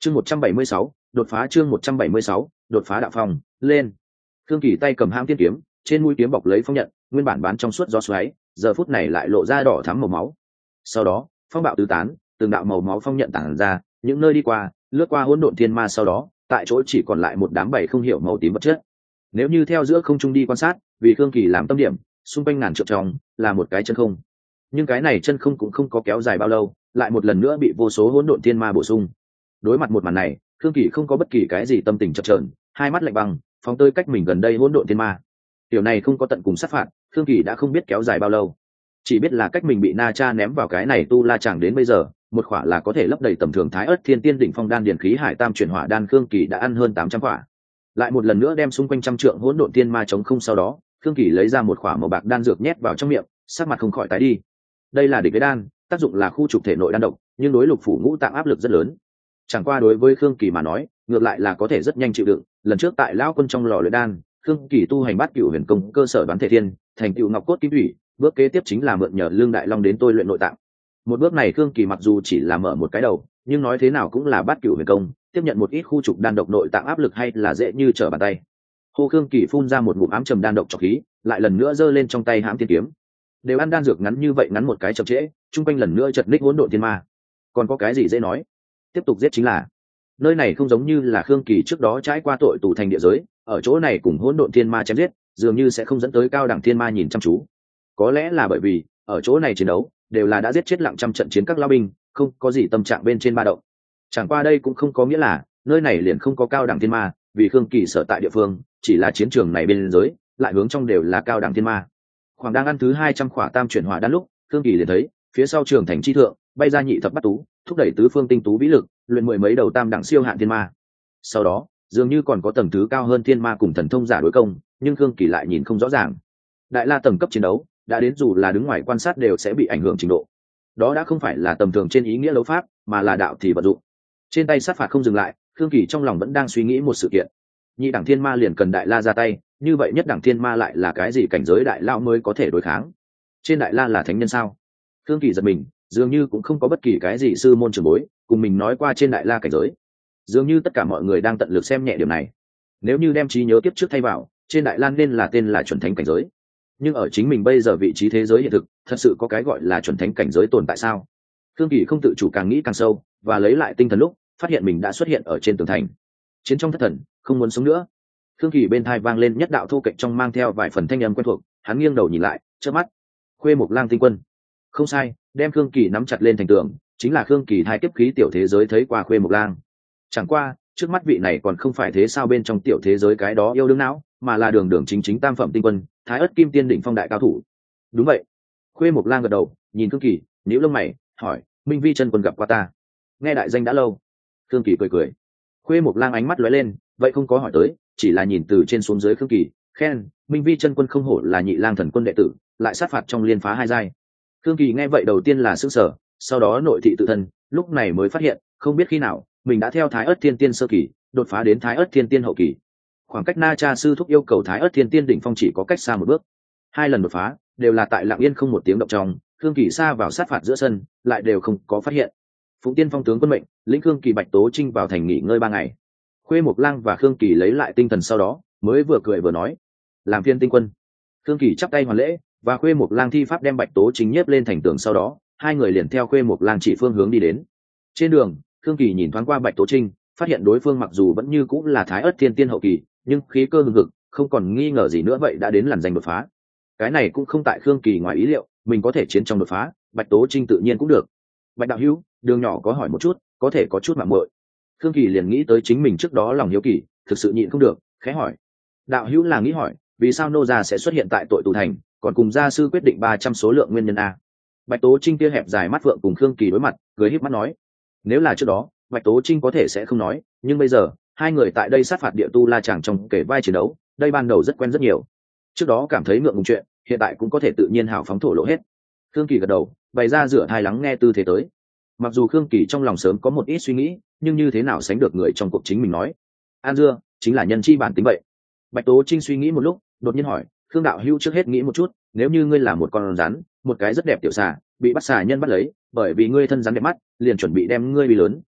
Chương 176, đột phá. Chương 176, đột phá. Đạo phong lên. Khương Kỳ tay cầm hãm tiên kiếm, trên mũi kiếm bọc lấy phong nhận, nguyên bản bán trong suốt gió xoáy, giờ phút này lại lộ ra đỏ thắm màu máu. Sau đó, phong bạo tứ tán, từng đạo màu máu phong nhận tản ra, những nơi đi qua, lướt qua hỗn độn thiên ma, sau đó, tại chỗ chỉ còn lại một đám bầy không hiểu màu tím vật chất. Nếu như theo giữa không trung đi quan sát, vì Khương Kỳ làm tâm điểm, xung quanh ngàn trượng trong là một cái chân không. Nhưng cái này chân không cũng không có kéo dài bao lâu, lại một lần nữa bị vô số hỗn độn thiên ma bổ sung. Đối mặt một màn này, Khương Kỳ không có bất kỳ cái gì tâm tình chập chờn, hai mắt lạnh băng, phóng tới cách mình gần đây hỗn độn thiên ma. Điều này không có tận cùng sát phạt, Khương Kỳ đã không biết kéo dài bao lâu, chỉ biết là cách mình bị Na Cha ném vào cái này tu la chẳng đến bây giờ, một khỏa là có thể lấp đầy tầm thường Thái Ức Thiên Tiên đỉnh phong đan điển khí hải tam chuyển hỏa đan, Khương Kỳ đã ăn hơn 800 quả. Lại một lần nữa đem xung quanh trăm trượng hỗn độn thiên ma chống không, sau đó, Khương Kỳ lấy ra một khỏa màu bạc đan dược nhét vào trong miệng, sắc mặt không khỏi tái đi. Đây là địch với đan, tác dụng là khu trục thể nội đan độc, nhưng đối lục phủ ngũ tạng áp lực rất lớn. Chẳng qua đối với Khương Kỳ mà nói, ngược lại là có thể rất nhanh chịu đựng. Lần trước tại lão quân trong lò luyện đan, Khương Kỳ tu hành Bát Cửu Huyền Công cơ sở đoán thể thiên, thành tựu ngọc cốt kim thủy, bước kế tiếp chính là mượn nhờ Lương Đại Long đến tôi luyện nội tạng. Một bước này Khương Kỳ mặc dù chỉ là mở một cái đầu, nhưng nói thế nào cũng là Bát Cửu Huyền Công, tiếp nhận một ít khu trục đan độc nội tạng áp lực hay là dễ như trở bàn tay. Hồ Khương Kỳ phun ra một ngụm ám trầm đan độc trọc khí, lại lần nữa giơ lên trong tay hãm tiên kiếm. Đều ăn đan dược ngắn như vậy, ngắn một cái chậm trễ, trung quanh lần nữa chật ních hỗn độn thiên ma. Còn có cái gì dễ nói? Tiếp tục giết chính là. Nơi này không giống như là Khương Kỳ trước đó trải qua tội tù thành địa giới, ở chỗ này cùng hỗn độn thiên ma chém giết, dường như sẽ không dẫn tới cao đẳng thiên ma nhìn chăm chú. Có lẽ là bởi vì ở chỗ này chiến đấu đều là đã giết chết lặng trăm trận chiến các lao binh, không có gì tâm trạng bên trên ba động. Chẳng qua đây cũng không có nghĩa là nơi này liền không có cao đẳng thiên ma, vì Khương Kỳ sở tại địa phương chỉ là chiến trường này bên giới, lại hướng trong đều là cao đẳng thiên ma. Khoảng đang ăn thứ 200 khỏa tam chuyển hỏa đan lúc, Khương Kỳ liền thấy phía sau trường thành chi thượng bay ra nhị thập bát tú, thúc đẩy tứ phương tinh tú vĩ lực, luyện mười mấy đầu tam đẳng siêu hạn thiên ma. Sau đó dường như còn có tầng thứ cao hơn thiên ma cùng thần thông giả đối công, nhưng Khương Kỳ lại nhìn không rõ ràng. Đại la tầng cấp chiến đấu đã đến dù là đứng ngoài quan sát đều sẽ bị ảnh hưởng trình độ. Đó đã không phải là tầm thường trên ý nghĩa đấu pháp, mà là đạo thì vận dụng. Trên tay sát phạt không dừng lại, Khương Kỳ trong lòng vẫn đang suy nghĩ một sự kiện. Nhị đẳng thiên ma liền cần đại la ra tay, như vậy nhất đẳng thiên ma lại là cái gì cảnh giới đại lao mới có thể đối kháng? Trên đại la là thánh nhân sao? Khương Kỳ giật mình, dường như cũng không có bất kỳ cái gì sư môn trưởng bối cùng mình nói qua trên đại la cảnh giới. Dường như tất cả mọi người đang tận lực xem nhẹ điểm này. Nếu như đem trí nhớ kiếp trước thay vào, trên đại la nên là tên là chuẩn thánh cảnh giới. Nhưng ở chính mình bây giờ vị trí thế giới hiện thực, thật sự có cái gọi là chuẩn thánh cảnh giới tồn tại sao? Khương Kỳ không tự chủ càng nghĩ càng sâu, và lấy lại tinh thần lúc phát hiện mình đã xuất hiện ở trên tường thành. Chiến trong thất thần, không muốn sống nữa. Khương Kỳ bên tai vang lên nhất đạo thô kệch trong mang theo vài phần thanh âm quen thuộc, hắn nghiêng đầu nhìn lại, chớp mắt. Khuê Mộc Lang tinh quân. Không sai, đem Khương Kỳ nắm chặt lên thành tường, chính là Khương Kỳ thai kiếp khí tiểu thế giới thấy qua Khuê Mộc Lang. Chẳng qua, trước mắt vị này còn không phải thế sao bên trong tiểu thế giới cái đó yêu đương não, mà là đường đường chính chính tam phẩm tinh quân, Thái Ức Kim Tiên đỉnh phong đại cao thủ. Đúng vậy. Khuê Mộc Lang gật đầu, nhìn Khương Kỳ, nhíu lông mày, hỏi, Minh Vi chân quân gặp qua ta? Nghe đại danh đã lâu. Khương Kỳ cười cười. Khuê Mộc Lang ánh mắt lóe lên, vậy không có hỏi tới, chỉ là nhìn từ trên xuống dưới Khương Kỳ, khen, Minh Vi chân quân không hổ là Nhị Lang thần quân đệ tử, lại sát phạt trong liên phá hai giai. Khương Kỳ nghe vậy đầu tiên là sửng sở, sau đó nội thị tự thân, lúc này mới phát hiện, không biết khi nào, mình đã theo Thái Ức Thiên Tiên sơ kỳ, đột phá đến Thái Ức Thiên Tiên hậu kỳ. Khoảng cách Na Cha sư thúc yêu cầu Thái Ức Thiên Tiên đỉnh phong chỉ có cách xa một bước. Hai lần đột phá, đều là tại lặng yên không một tiếng động trong, Khương Kỳ xa vào sát phạt giữa sân, lại đều không có phát hiện. Phụng Tiên phong tướng quân mệnh, lĩnh Khương Kỳ Bạch Tố Trinh vào thành nghỉ ngơi 3 ngày. Khuê Mộc Lang và Khương Kỳ lấy lại tinh thần sau đó, mới vừa cười vừa nói, làm phiên tinh quân. Khương Kỳ chắp tay hoàn lễ, và Khuê Mộc Lang thi pháp đem Bạch Tố Trinh nhếp lên thành tường, sau đó hai người liền theo Khuê Mộc Lang chỉ phương hướng đi đến. Trên đường, Khương Kỳ nhìn thoáng qua Bạch Tố Trinh, phát hiện đối phương mặc dù vẫn như cũng là Thái Ức Thiên Tiên hậu kỳ, nhưng khí cơ hừng hực, không còn nghi ngờ gì nữa, vậy đã đến làn danh đột phá. Cái này cũng không tại Khương Kỳ ngoài ý liệu, mình có thể chiến trong đột phá, Bạch Tố Trinh tự nhiên cũng được. Bạch đạo hữu, đường nhỏ có hỏi một chút, có thể có chút mạng muội. Khương Kỳ liền nghĩ tới chính mình trước đó lòng hiếu kỳ, thực sự nhịn không được, khẽ hỏi. Đạo hữu là nghĩ hỏi, vì sao nô gia sẽ xuất hiện tại tội tù thành, còn cùng gia sư quyết định 300 số lượng nguyên nhân a? Bạch Tố Trinh kia hẹp dài mắt vượng cùng Khương Kỳ đối mặt, cười híp mắt nói. Nếu là trước đó, Bạch Tố Trinh có thể sẽ không nói, nhưng bây giờ, hai người tại đây sát phạt địa tu la chàng trong kể vai chiến đấu, đây ban đầu rất quen rất nhiều. Trước đó cảm thấy ngượng ngùng chuyện, hiện tại cũng có thể tự nhiên hào phóng thổ lộ hết. Khương Kỳ gật đầu, bày ra rửa thai lắng nghe tư thế tới. Mặc dù Khương Kỳ trong lòng sớm có một ít suy nghĩ, nhưng như thế nào sánh được người trong cuộc chính mình nói. An dưa chính là nhân chi bản tính vậy. Bạch Tố Trinh suy nghĩ một lúc, đột nhiên hỏi, Khương đạo hữu trước hết nghĩ một chút, nếu như ngươi là một con rắn, một cái rất đẹp tiểu xà, bị bắt xà nhân bắt lấy, bởi vì ngươi thân rắn đẹp mắt, liền chuẩn bị đem ngươi bị lớn,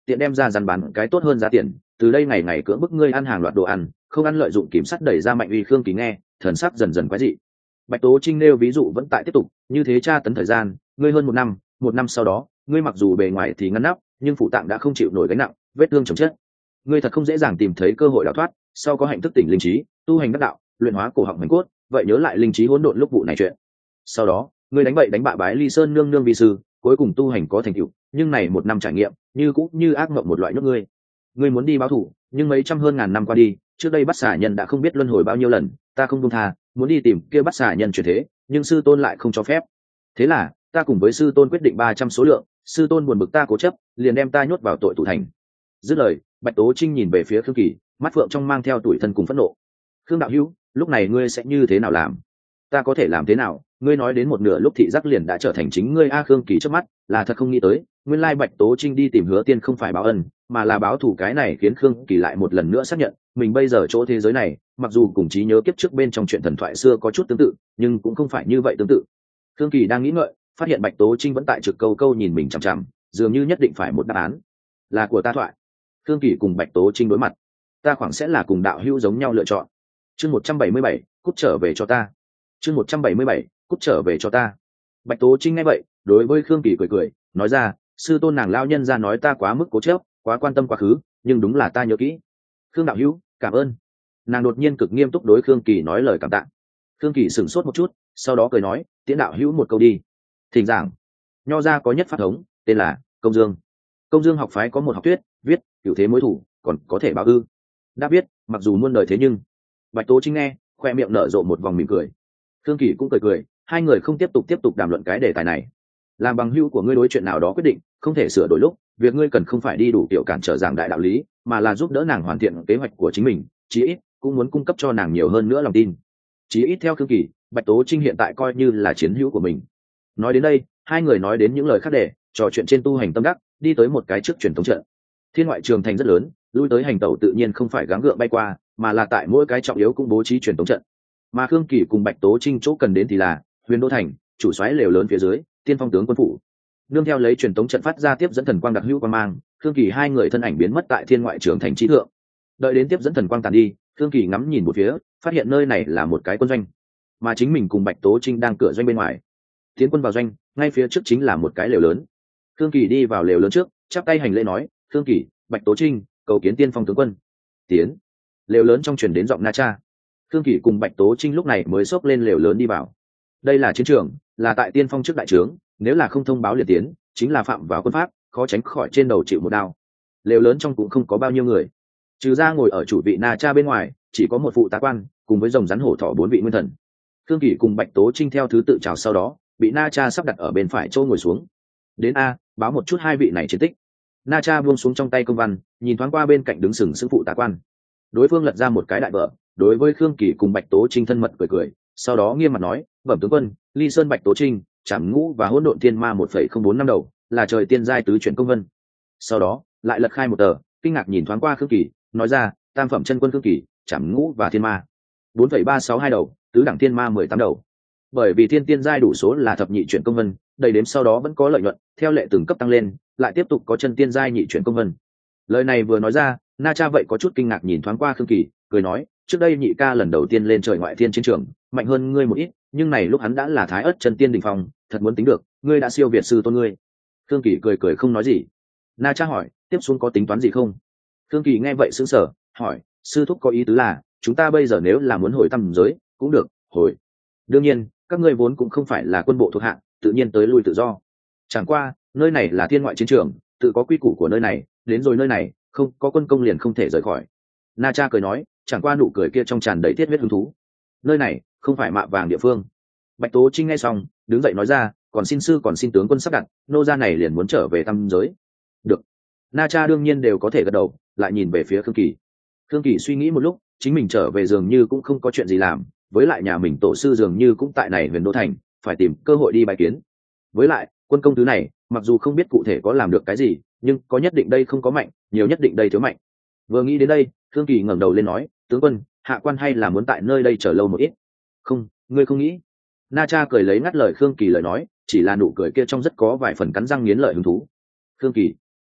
tiện đem ra dàn bán cái tốt hơn giá tiền, từ đây ngày ngày cưỡng bức ngươi ăn hàng loạt đồ ăn, không ăn lợi dụng kiểm sắt đẩy ra Mạnh Uy. Khương Kỳ nghe, thần sắc dần dần quái dị. Bạch Tố Trinh nêu ví dụ vẫn tại tiếp tục, như thế tra tấn thời gian, ngươi hơn một năm sau đó, ngươi mặc dù bề ngoài thì ngăn nắp, nhưng phụ tạng đã không chịu nổi gánh nặng, vết thương chồng chất. Ngươi thật không dễ dàng tìm thấy cơ hội đào thoát, sau có hạnh thức tỉnh linh trí, tu hành đắc đạo, luyện hóa cổ họng hành cốt, vậy nhớ lại linh trí hỗn độn lúc vụ này chuyện. Sau đó, ngươi đánh bậy đánh bạ bái Ly Sơn nương nương vi sư, cuối cùng tu hành có thành tựu, nhưng này một năm trải nghiệm, như cũng như ác mộng một loại nhốt ngươi. Ngươi muốn đi báo thù, nhưng mấy trăm hơn ngàn năm qua đi, trước đây bắt xả nhân đã không biết luân hồi bao nhiêu lần, ta không buông tha, muốn đi tìm kia bắt xả nhân chuyển thế, nhưng sư tôn lại không cho phép. Thế là, ta cùng với sư tôn quyết định 300 số lượng, sư tôn buồn bực ta cố chấp, liền đem ta nhốt vào tội tù thành. Dứt lời, Bạch Tố Trinh nhìn về phía Khương Kỳ, mắt phượng trong mang theo tủi thân cùng phẫn nộ. Khương đạo hữu, lúc này ngươi sẽ như thế nào làm? Ta có thể làm thế nào? Ngươi nói đến một nửa lúc thị giác liền đã trở thành chính ngươi. A Khương Kỳ trước mắt là thật không nghĩ tới, nguyên lai Bạch Tố Trinh đi tìm Hứa Tiên không phải báo ân, mà là báo thù. Cái này khiến Khương Kỳ lại một lần nữa xác nhận mình bây giờ chỗ thế giới này, mặc dù cùng trí nhớ kiếp trước bên trong chuyện thần thoại xưa có chút tương tự, nhưng cũng không phải như vậy tương tự. Khương Kỳ đang nghĩ ngợi, phát hiện Bạch Tố Trinh vẫn tại trực câu câu nhìn mình chằm chằm, dường như nhất định phải một đáp án là của ta thoại. Khương Kỳ cùng Bạch Tố Trinh đối mặt, ta khoảng sẽ là cùng đạo hữu giống nhau lựa chọn. Chương 177, cút trở về cho ta. Chương 177, cút trở về cho ta. Bạch Tố Trinh nghe vậy, đối với Khương Kỳ cười cười, nói ra, sư tôn nàng lao nhân ra nói ta quá mức cố chấp, quá quan tâm quá khứ, nhưng đúng là ta nhớ kỹ. Khương đạo hữu, cảm ơn. Nàng đột nhiên cực nghiêm túc đối Khương Kỳ nói lời cảm tạ. Khương Kỳ sửng sốt một chút, sau đó cười nói, tiễn đạo hữu một câu đi. Thỉnh giảng. Nho gia có nhất pháp thống, tên là Công Dương. Công Dương học phái có một học thuyết, viết cửu thế mối thủ, còn có thể báo ư? Đã biết, mặc dù muôn đời thế nhưng. Bạch Tố Trinh nghe, khoe miệng nở rộ một vòng mỉm cười. Khương Kỳ cũng cười cười, hai người không tiếp tục đàm luận cái đề tài này. Làm bằng hữu của ngươi đối chuyện nào đó quyết định, không thể sửa đổi lúc, việc ngươi cần không phải đi đủ kiểu cản trở giảng đại đạo lý, mà là giúp đỡ nàng hoàn thiện kế hoạch của chính mình, chí ít cũng muốn cung cấp cho nàng nhiều hơn nữa lòng tin. Chí ít theo Khương Kỳ, Bạch Tố Trinh hiện tại coi như là chiến hữu của mình. Nói đến đây, hai người nói đến những lời khác để trò chuyện trên tu hành tâm đắc, đi tới một cái trước truyền thống trận. Thiên ngoại trường thành rất lớn, lui tới hành tẩu tự nhiên không phải gắng gượng bay qua, mà là tại mỗi cái trọng yếu cũng bố trí truyền thống trận. Mà Khương Kỳ cùng Bạch Tố Trinh chỗ cần đến thì là Huyền Đô thành, chủ soái lều lớn phía dưới, Tiên Phong tướng quân phủ. Nương theo lấy truyền thống trận phát ra tiếp dẫn thần quang đặc hữu quang mang, Khương Kỳ hai người thân ảnh biến mất tại thiên ngoại trường thành trí thượng. Đợi đến tiếp dẫn thần quang tàn đi, Khương Kỳ ngắm nhìn một phía, phát hiện nơi này là một cái quân doanh, mà chính mình cùng Bạch Tố Trinh đang cửa doanh bên ngoài. Tiến quân vào doanh, ngay phía trước chính là một cái lều lớn. Khương Kỳ đi vào lều lớn trước, chắp tay hành lễ nói, Khương Kỳ, Bạch Tố Trinh, cầu kiến Tiên Phong tướng quân. Tiến. Lều lớn trong truyền đến giọng Na Cha. Khương Kỳ cùng Bạch Tố Trinh lúc này mới xốc lên lều lớn đi vào. Đây là chiến trường, là tại Tiên Phong trước đại trướng, nếu là không thông báo liệt tiến, chính là phạm vào quân pháp, khó tránh khỏi trên đầu chịu một đao. Lều lớn trong cũng không có bao nhiêu người, trừ ra ngồi ở chủ vị Na Cha bên ngoài, chỉ có một phụ tá quan cùng với rồng rắn hổ thỏ 4 vị nguyên thần. Khương Kỳ cùng Bạch Tố Trinh theo thứ tự chào, sau đó bị Na Cha sắp đặt ở bên phải chỗ ngồi xuống. Đến a, báo một chút hai vị này chiến tích. Na Cha buông xuống trong tay công văn, nhìn thoáng qua bên cạnh đứng sừng sững phụ tá quan. Đối phương lật ra một cái đại vở, đối với Khương Kỳ cùng Bạch Tố Trinh thân mật cười cười, sau đó nghiêm mặt nói, bẩm tướng quân, Ly Sơn Bạch Tố Trinh, Trảm Ngũ và Hỗn Độn Thiên Ma 1,04 năm đầu, là trời tiên giai tứ chuyển công vân. Sau đó lại lật khai một tờ, kinh ngạc nhìn thoáng qua Khương Kỳ, nói ra, tam phẩm chân quân Khương Kỳ, Trảm Ngũ và Thiên Ma 4,362 đầu, tứ đẳng Thiên Ma 18 đầu. Bởi vì thiên tiên giai đủ số là thập nhị chuyển công vân, đầy đếm sau đó vẫn có lợi nhuận, theo lệ từng cấp tăng lên, lại tiếp tục có chân tiên giai nhị chuyển công vân. Lời này vừa nói ra, Na Cha vậy có chút kinh ngạc nhìn thoáng qua Khương Kỳ, cười nói, trước đây nhị ca lần đầu tiên lên trời ngoại thiên chiến trường, mạnh hơn ngươi một ít, nhưng này lúc hắn đã là thái ất chân tiên đỉnh phong, thật muốn tính được, ngươi đã siêu việt sư tôn ngươi. Khương Kỳ cười cười không nói gì. Na Cha hỏi, tiếp xuống có tính toán gì không? Khương Kỳ nghe vậy sững sờ, hỏi, sư thúc có ý tứ là, chúng ta bây giờ nếu là muốn hồi tầm giới, cũng được, hồi. Đương nhiên, các ngươi vốn cũng không phải là quân bộ thuộc hạng, tự nhiên tới lui tự do. Chẳng qua, nơi này là thiên ngoại chiến trường, tự có quy củ của nơi này, đến rồi nơi này, không có quân công liền không thể rời khỏi. Na Cha cười nói, chẳng qua nụ cười kia trong tràn đầy thiết huyết hứng thú. Nơi này không phải mạ vàng địa phương. Bạch Tố Trinh nghe xong, đứng dậy nói ra, còn xin sư còn xin tướng quân sắp đặt, nô gia này liền muốn trở về tam giới. Được. Na Cha đương nhiên đều có thể gật đầu, lại nhìn về phía Khương Kỳ. Khương Kỳ suy nghĩ một lúc, chính mình trở về dường như cũng không có chuyện gì làm, với lại nhà mình tổ sư dường như cũng tại này Huyền Đô thành, phải tìm cơ hội đi bái kiến. Với lại, quân công thứ này, mặc dù không biết cụ thể có làm được cái gì, nhưng có nhất định đây không có mạnh, nhiều nhất định đây thiếu mạnh. Vừa nghĩ đến đây, Khương Kỳ ngẩng đầu lên nói, tướng quân, hạ quan hay là muốn tại nơi đây chờ lâu một ít. Không, ngươi không nghĩ. Na Cha cười lấy ngắt lời Khương Kỳ lời nói, chỉ là nụ cười kia trong rất có vài phần cắn răng nghiến lợi hứng thú. Khương Kỳ,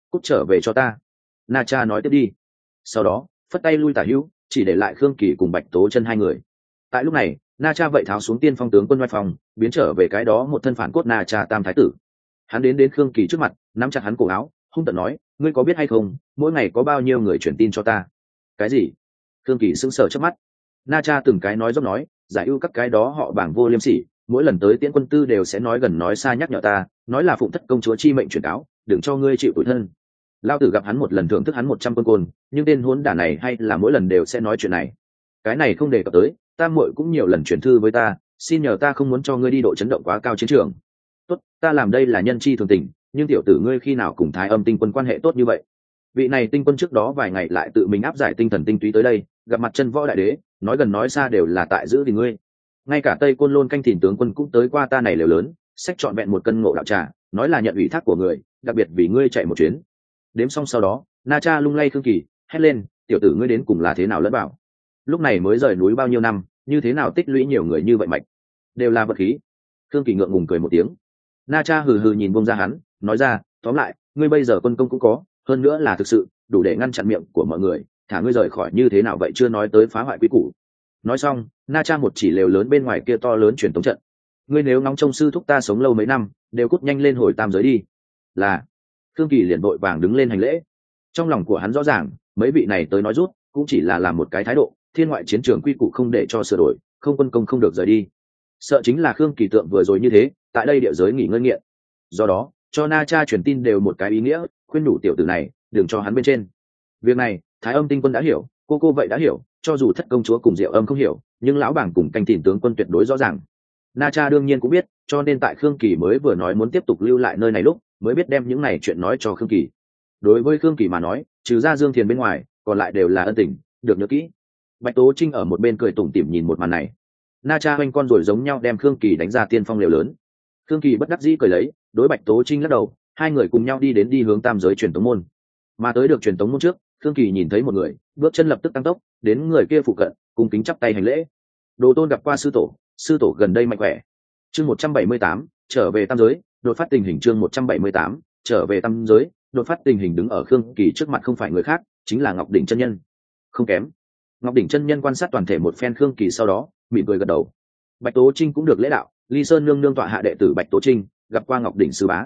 cút trở về cho ta. Na Cha nói tiếp đi. Sau đó phất tay lui tả hữu, chỉ để lại Khương Kỳ cùng Bạch Tố Chân hai người. Tại lúc này Na Cha vậy tháo xuống tiên phong tướng quân oai phong, biến trở về cái đó một thân phản cốt Na Cha tam thái tử. Hắn đến Khương Kỳ trước mặt, nắm chặt hắn cổ áo, hung tợn nói, ngươi có biết hay không, mỗi ngày có bao nhiêu người truyền tin cho ta? Cái gì? Khương Kỳ sững sờ trước mắt. Na Cha từng cái nói dốc nói, giải ưu các cái đó họ bảng vô liêm sỉ, mỗi lần tới Tiễn Quân Tư đều sẽ nói gần nói xa nhắc nhở ta, nói là phụng thất công chúa chi mệnh truyền cáo, đừng cho ngươi chịu tủi thân. Lao tử gặp hắn một lần thưởng thức hắn 100 quân côn, nhưng tên hỗn đản này hay là mỗi lần đều sẽ nói chuyện này. Cái này không đề cập tới, tam muội cũng nhiều lần chuyển thư với ta, xin nhờ ta không muốn cho ngươi đi độ chấn động quá cao chiến trường. Tốt, ta làm đây là nhân chi thường tình, nhưng tiểu tử ngươi khi nào cùng Thái Âm Tinh Quân quan hệ tốt như vậy? Vị này tinh quân trước đó vài ngày lại tự mình áp giải tinh thần tinh túy tới đây, gặp mặt chân võ đại đế, nói gần nói xa đều là tại giữ vì ngươi. Ngay cả Tây Côn Lôn canh thìn tướng quân cũng tới qua ta này lều lớn, xách trọn vẹn một cân ngộ đạo trà, nói là nhận ủy thác của người, đặc biệt vì ngươi chạy một chuyến. Đếm xong sau đó, Na Cha lung lay Khương Kỳ, hét lên, tiểu tử ngươi đến cùng là thế nào lẫn bảo? Lúc này mới rời núi bao nhiêu năm, như thế nào tích lũy nhiều người như vậy mạch? Đều là vật khí. Khương Kỳ ngượng ngùng cười một tiếng. Na Cha hừ hừ nhìn bông ra hắn, nói ra, tóm lại, ngươi bây giờ quân công cũng có, hơn nữa là thực sự đủ để ngăn chặn miệng của mọi người, thả ngươi rời khỏi như thế nào vậy chưa nói tới phá hoại quy củ. Nói xong, Na Cha một chỉ lều lớn bên ngoài kia to lớn truyền tống trận. Ngươi nếu ngóng trông sư thúc ta sống lâu mấy năm, đều cút nhanh lên hồi tam giới đi. Là. Khương Kỳ liền vội vàng đứng lên hành lễ. Trong lòng của hắn rõ ràng, mấy vị này tới nói rút cũng chỉ là làm một cái thái độ, thiên ngoại chiến trường quy củ không để cho sửa đổi, không quân công không được rời đi. Sợ chính là Khương Kỳ tượng vừa rồi như thế, tại đây địa giới nghỉ ngơi nghiện. Do đó, cho Na Cha truyền tin đều một cái ý nghĩa, khuyên đủ tiểu tử này đừng cho hắn bên trên. Việc này Thái Âm Tinh Quân đã hiểu, cô vậy đã hiểu, cho dù thất công chúa cùng Diệu Âm không hiểu, nhưng lão bảng cùng canh thìn tướng quân tuyệt đối rõ ràng. Na Cha đương nhiên cũng biết, cho nên tại Khương Kỳ mới vừa nói muốn tiếp tục lưu lại nơi này lúc mới biết đem những này chuyện nói cho Khương Kỳ. Đối với Khương Kỳ mà nói, trừ ra Dương Thiền bên ngoài, còn lại đều là ân tình, được nhớ kỹ. Bạch Tố Trinh ở một bên cười tủm tỉm nhìn một màn này. Na Cha oanh con rồi giống nhau đem Khương Kỳ đánh ra tiên phong liều lớn. Khương Kỳ bất đắc dĩ cười lấy, đối Bạch Tố Trinh lắc đầu, hai người cùng nhau đi hướng tam giới truyền tống môn. Mà tới được truyền tống môn trước, Khương Kỳ nhìn thấy một người, bước chân lập tức tăng tốc, đến người kia phụ cận, cung kính chắp tay hành lễ. Đồ Tôn gặp qua sư tổ gần đây mạnh khỏe. Chương 178, trở về tam giới, đột phát tình hình. Chương 178, trở về tam giới, đột phát tình hình. Đứng ở Khương Kỳ trước mặt không phải người khác, chính là Ngọc Đỉnh chân nhân. Không kém. Ngọc Đỉnh chân nhân quan sát toàn thể một phen Khương Kỳ sau đó, mỉm cười gật đầu. Bạch Tố Trinh cũng được lễ đạo, Ly Sơn nương nương tọa hạ đệ tử Bạch Tố Trinh, gặp qua Ngọc Đỉnh sư bá.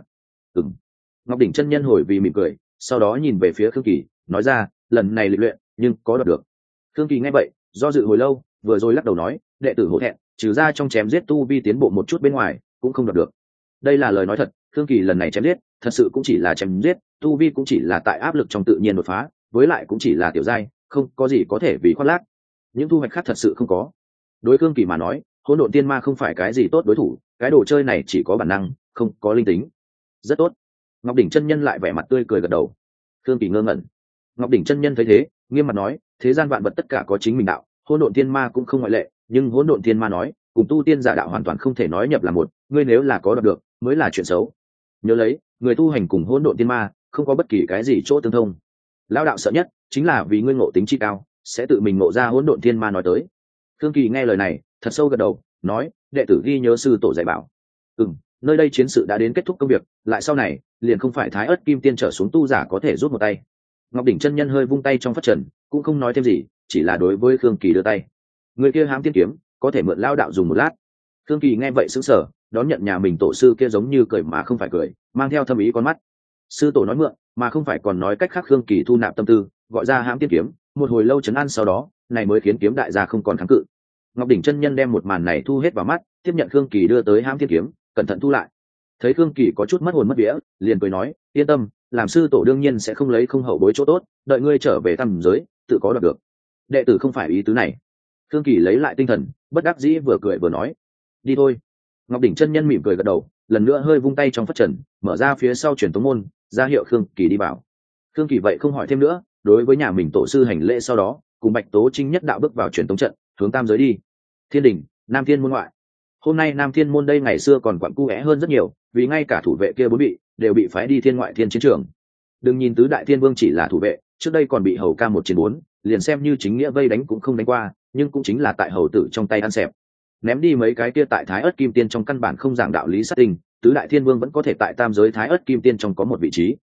Ngọc Đỉnh chân nhân hồi vì mỉm cười, sau đó nhìn về phía Khương Kỳ, nói ra, lần này lịch luyện, nhưng có đoạt được. Khương Kỳ nghe vậy, do dự hồi lâu, vừa rồi lắc đầu nói, đệ tử hổ thẹn, trừ ra trong chém giết tu vi tiến bộ một chút bên ngoài, cũng không đoạt được. Đây là lời nói thật, Khương Kỳ lần này chém giết, thật sự cũng chỉ là chém giết, tu vi cũng chỉ là tại áp lực trong tự nhiên đột phá, với lại cũng chỉ là tiểu giai, không có gì có thể vì khoác lác. Những thu hoạch khác thật sự không có. Đối Khương Kỳ mà nói, hỗn độn tiên ma không phải cái gì tốt đối thủ, cái đồ chơi này chỉ có bản năng, không có linh tính. Rất tốt. Ngọc Đỉnh chân nhân lại vẻ mặt tươi cười gật đầu. Khương Kỳ ngơ ngẩn. Ngọc Đỉnh chân nhân thấy thế, nghiêm mặt nói, thế gian vạn vật tất cả có chính mình đạo, hỗn độn tiên ma cũng không ngoại lệ, nhưng hỗn độn tiên ma nói, cùng tu tiên giả đạo hoàn toàn không thể nói nhập là một, ngươi nếu là có đoạt được, mới là chuyện xấu. Nhớ lấy, người tu hành cùng hỗn độn tiên ma, không có bất kỳ cái gì chỗ tương thông. Lão đạo sợ nhất chính là vì ngươi ngộ tính chi cao, sẽ tự mình ngộ ra hỗn độn tiên ma nói tới. Khương Kỳ nghe lời này, thật sâu gật đầu, nói, đệ tử ghi nhớ sư tổ dạy bảo. Nơi đây chiến sự đã đến kết thúc công việc, lại sau này liền không phải Thái Ức Kim Tiên trở xuống tu giả có thể rút một tay. Ngọc Đỉnh chân nhân hơi vung tay trong phất trần, cũng không nói thêm gì, chỉ là đối với Khương Kỳ đưa tay. Người kia hám tiên kiếm, có thể mượn lao đạo dùng một lát. Khương Kỳ nghe vậy sững sờ, đón nhận nhà mình tổ sư kia giống như cười mà không phải cười, mang theo thâm ý con mắt. Sư tổ nói mượn, mà không phải còn nói cách khác. Khương Kỳ thu nạp tâm tư, gọi ra hám tiên kiếm, một hồi lâu trấn an sau đó, này mới khiến kiếm đại gia không còn kháng cự. Ngọc Đỉnh chân nhân đem một màn này thu hết vào mắt, tiếp nhận Khương Kỳ đưa tới hám tiên kiếm, cẩn thận thu lại. Thấy Khương Kỳ có chút mất hồn mất vía, liền cười nói, yên tâm, làm sư tổ đương nhiên sẽ không lấy không hậu bối chỗ tốt, đợi ngươi trở về tam giới, tự có đoạt được. Đệ tử không phải ý tứ này. Khương Kỳ lấy lại tinh thần, bất đắc dĩ vừa cười vừa nói, đi thôi. Ngọc Đỉnh chân nhân mỉm cười gật đầu, lần nữa hơi vung tay trong phất trần, mở ra phía sau truyền tống môn, ra hiệu Khương Kỳ đi vào. Khương Kỳ vậy không hỏi thêm nữa, đối với nhà mình tổ sư hành lễ sau đó, cùng Bạch Tố Trinh nhất đạo bước vào truyền tống trận, hướng tam giới đi. Thiên Đình, Nam Thiên môn ngoại. Hôm nay Nam Thiên môn đây ngày xưa còn quặn cu é hơn rất nhiều, vì ngay cả thủ vệ kia bốn vị đều bị phái đi thiên ngoại thiên chiến trường. Đừng nhìn tứ đại thiên vương chỉ là thủ vệ, trước đây còn bị hầu ca 1/4, liền xem như chính nghĩa vây đánh cũng không đánh qua, nhưng cũng chính là tại hầu tử trong tay ăn xẹp. Ném đi mấy cái kia tại Thái Ức Kim Tiên trong căn bản không giảng đạo lý sát tình, tứ đại thiên vương vẫn có thể tại tam giới Thái Ức Kim Tiên trong có một vị trí.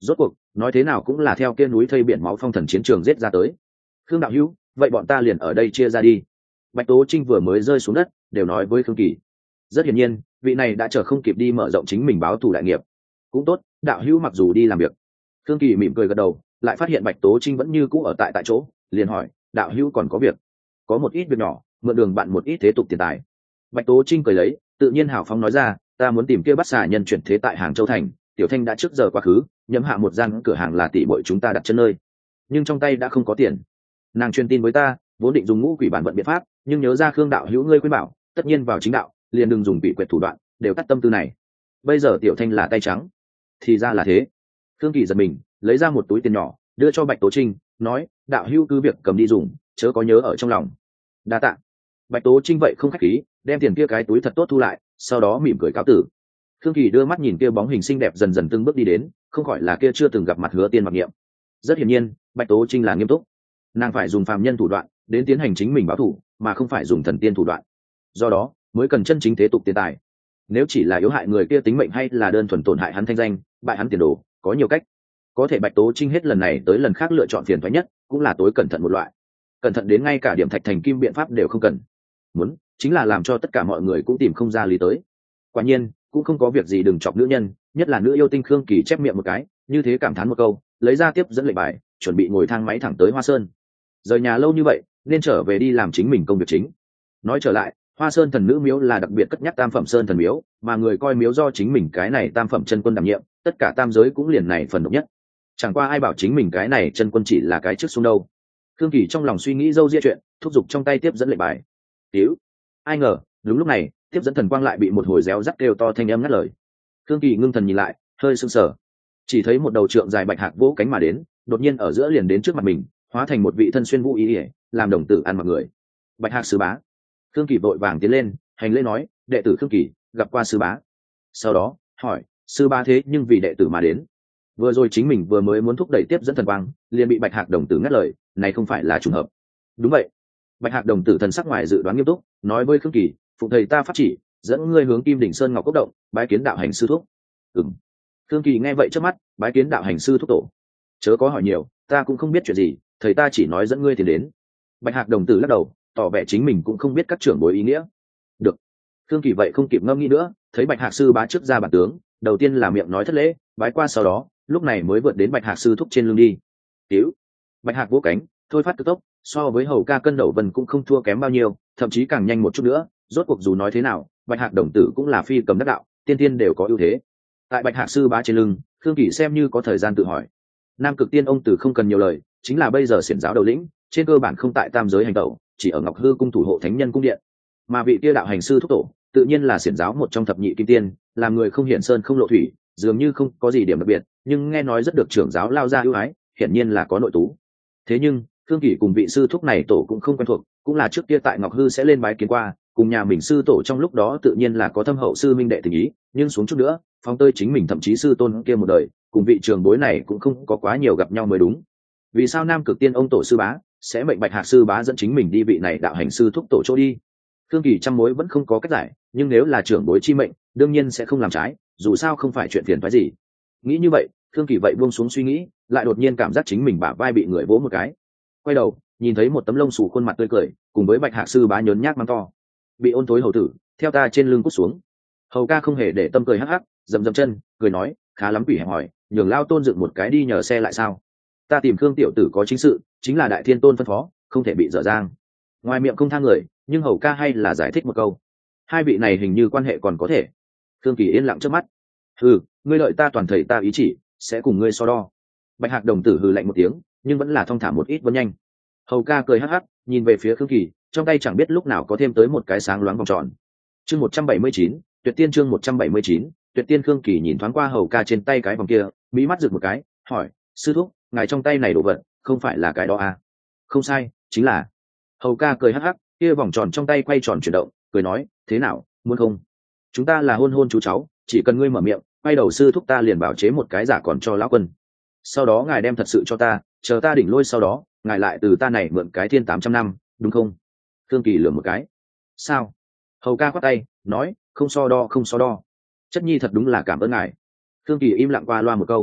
rốt cuộc nói thế nào cũng là theo kia núi thây biển máu phong thần chiến trường giết ra tới. Khương đạo hữu, vậy bọn ta liền ở đây chia ra đi. Bạch Tố Trinh vừa mới rơi xuống đất đều nói với Khương Kỳ. Rất hiển nhiên vị này đã chờ không kịp đi mở rộng chính mình báo thù đại nghiệp. Cũng tốt, đạo hữu mặc dù đi làm việc. Khương Kỳ mỉm cười gật đầu, lại phát hiện Bạch Tố Trinh vẫn như cũ ở tại chỗ, liền hỏi, đạo hữu còn có việc? Có một ít việc nhỏ, mượn đường bạn một ít thế tục tiền tài. Bạch Tố Trinh cười lấy, tự nhiên hào phóng nói ra, ta muốn tìm kia bắt xà nhân chuyển thế tại Hàng Châu thành, Tiểu Thanh đã trước giờ quá khứ, nhắm hạ một gian cửa hàng là tỷ bội chúng ta đặt chân nơi, nhưng trong tay đã không có tiền. Nàng truyền tin với ta, vốn định dùng ngũ quỷ bản vận biện pháp, nhưng nhớ ra Khương đạo hữu ngươi khuyên bảo, tất nhiên vào chính đạo, liền đừng dùng quỷ quyệt thủ đoạn, đều tắt tâm tư này. Bây giờ Tiểu Thanh là tay trắng. Thì ra là thế. Khương Kỳ giật mình, lấy ra một túi tiền nhỏ, đưa cho Bạch Tố Trinh, nói, đạo hữu cứ việc cầm đi dùng, chớ có nhớ ở trong lòng. Đa tạ. Bạch Tố Trinh vậy không khách khí, đem tiền kia cái túi thật tốt thu lại, sau đó mỉm cười cáo tử. Khương Kỳ đưa mắt nhìn kia bóng hình xinh đẹp dần dần từng bước đi đến, không khỏi là kia chưa từng gặp mặt Hứa Tiên Mặc Niệm. Rất hiển nhiên, Bạch Tố Trinh là nghiêm túc, nàng phải dùng phàm nhân thủ đoạn đến tiến hành chính mình báo thù, mà không phải dùng thần tiên thủ đoạn. Do đó, mới cần chân chính thế tục tiền tài. Nếu chỉ là yếu hại người kia tính mệnh hay là đơn thuần tổn hại hắn thanh danh, bại hắn tiền đồ, có nhiều cách. Có thể Bạch Tố Trinh hết lần này tới lần khác lựa chọn phiền toái nhất, cũng là tối cẩn thận một loại. Cẩn thận đến ngay cả điểm thạch thành kim biện pháp đều không cần. Muốn chính là làm cho tất cả mọi người cũng tìm không ra lý tới. Quả nhiên, cũng không có việc gì đừng chọc nữ nhân, nhất là nữ yêu tinh. Khương Kỳ chép miệng một cái, như thế cảm thán một câu, lấy ra tiếp dẫn lệnh bài, chuẩn bị ngồi thang máy thẳng tới Hoa Sơn. Rời nhà lâu như vậy, nên trở về đi làm chính mình công việc chính. Nói trở lại, Hoa Sơn thần nữ miếu là đặc biệt cất nhắc tam phẩm sơn thần miếu, mà người coi miếu do chính mình cái này tam phẩm chân quân đảm nhiệm, tất cả tam giới cũng liền này phần độc nhất. Chẳng qua ai bảo chính mình cái này chân quân chỉ là cái trước xuống đâu. Khương Kỳ trong lòng suy nghĩ dâu ria chuyện, thúc giục trong tay tiếp dẫn lệnh bài. Tiểu, ai ngờ, đúng lúc này, tiếp dẫn thần quang lại bị một hồi réo rắt kêu to thanh âm ngắt lời. Khương Kỳ ngưng thần nhìn lại, hơi sững sờ, chỉ thấy một đầu trượng dài bạch hạc vỗ cánh mà đến, đột nhiên ở giữa liền đến trước mặt mình, hóa thành một vị thân xuyên vũ y, làm đồng tử ăn mặc người. Bạch hạc sư bá. Khương Kỳ vội vàng tiến lên, hành lễ nói, đệ tử Khương Kỳ gặp qua sư bá. Sau đó hỏi, sư bá thế nhưng vì đệ tử mà đến? Vừa rồi chính mình vừa mới muốn thúc đẩy tiếp dẫn thần quang, liền bị bạch hạc đồng tử ngắt lời, này không phải là trùng hợp? Đúng vậy. Bạch hạc đồng tử thần sắc ngoài dự đoán nghiêm túc, nói với Khương Kỳ, phụ thầy ta phát chỉ, dẫn ngươi hướng Kim Đỉnh Sơn Ngọc Cốc động, bái kiến đạo hành sư thúc. Ừm. Khương Kỳ nghe vậy trước mắt, bái kiến đạo hành sư thúc tổ. Chớ có hỏi nhiều, ta cũng không biết chuyện gì, thầy ta chỉ nói dẫn ngươi thì đến. Bạch hạc đồng tử lắc đầu, tỏ vẻ chính mình cũng không biết các trưởng bối ý nghĩa. Được. Khương Kỳ vậy không kịp ngâm nghĩ nữa, thấy bạch hạc sư bá trước ra bản tướng, đầu tiên là miệng nói thất lễ, bái qua sau đó, lúc này mới vượt đến bạch hạc sư thúc trên lưng đi. Tiểu. Bạch hạc vỗ cánh, thôi phát cực tốc, so với hầu ca cân đầu vần cũng không thua kém bao nhiêu, thậm chí càng nhanh một chút nữa. Rốt cuộc dù nói thế nào, bạch hạc đồng tử cũng là phi cầm đắc đạo, tiên tiên đều có ưu thế. Tại bạch hạc sư bá trên lưng, Khương Kỳ xem như có thời gian tự hỏi. Nam Cực Tiên ông tử không cần nhiều lời, chính là bây giờ xiển giáo đầu lĩnh, trên cơ bản không tại tam giới hành tẩu, chỉ ở Ngọc Hư cung thủ hộ thánh nhân cung điện. Mà vị kia đạo hành sư thúc tổ, tự nhiên là xiển giáo một trong thập nhị kim tiên, làm người không hiển sơn không lộ thủy, dường như không có gì điểm đặc biệt, nhưng nghe nói rất được trưởng giáo lao ra ưu ái, hiển nhiên là có nội tú. Thế nhưng Khương Kỳ cùng vị sư thúc này tổ cũng không quen thuộc, cũng là trước kia tại Ngọc Hư sẽ lên bái kiến qua, cùng nhà mình sư tổ trong lúc đó tự nhiên là có thâm hậu sư minh đệ tình ý, nhưng xuống chút nữa, phong tơi chính mình thậm chí sư tôn kia một đời, cùng vị trường bối này cũng không có quá nhiều gặp nhau mới đúng. Vì sao Nam Cực Tiên ông tổ sư bá sẽ mệnh bạch hạc sư bá dẫn chính mình đi vị này đạo hành sư thúc tổ chỗ đi? Khương Kỳ trăm mối vẫn không có cách giải, nhưng nếu là trưởng bối chi mệnh, đương nhiên sẽ không làm trái, dù sao không phải chuyện phiền toái gì. Nghĩ như vậy, Khương Kỳ vậy buông xuống suy nghĩ, lại đột nhiên cảm giác chính mình bả vai bị người vỗ một cái. Quay đầu, nhìn thấy một tấm lông xù khuôn mặt tươi cười, cùng với bạch hạc sư bá nhớn nhác mắng to. Bị ôn tối hầu tử, theo ta trên lưng cút xuống. Hầu ca không hề để tâm cười hắc hắc, dậm dậm chân, cười nói, khá lắm quỷ hẹp hỏi, nhường lao tôn dựng một cái đi nhờ xe lại sao? Ta tìm Khương tiểu tử có chính sự, chính là đại thiên tôn phân phó, không thể bị dở dang. Ngoài miệng không tha người, nhưng hầu ca hay là giải thích một câu. Hai vị này hình như quan hệ còn có thể. Khương Kỳ yên lặng trước mắt. Hừ, ngươi lợi ta toàn thầy ta ý chỉ, sẽ cùng ngươi so đo. Bạch hạc đồng tử hừ lạnh một tiếng, nhưng vẫn là thong thả một ít vẫn nhanh. Hầu ca cười hắc hắc, nhìn về phía Khương Kỳ, trong tay chẳng biết lúc nào có thêm tới một cái sáng loáng vòng tròn. Chương 179, Tuyệt Tiên chương 179, Tuyệt Tiên. Khương Kỳ nhìn thoáng qua hầu ca trên tay cái vòng kia, mí mắt rực một cái, hỏi, sư thúc, ngài trong tay này đồ vật, không phải là cái đó à? Không sai, chính là. Hầu ca cười hắc hắc, kia vòng tròn trong tay quay tròn chuyển động, cười nói, thế nào, muốn không? Chúng ta là hôn hôn chú cháu, chỉ cần ngươi mở miệng, quay đầu sư thúc ta liền bảo chế một cái giả còn cho lão quân. Sau đó ngài đem thật sự cho ta, chờ ta đỉnh lôi sau đó, ngài lại từ ta này mượn cái thiên 800 năm, đúng không? Khương Kỳ lườm một cái. Sao? Hầu ca khoát tay, nói, không so đo không so đo. Chất nhi thật đúng là cảm ơn ngài. Khương Kỳ im lặng qua loa một câu.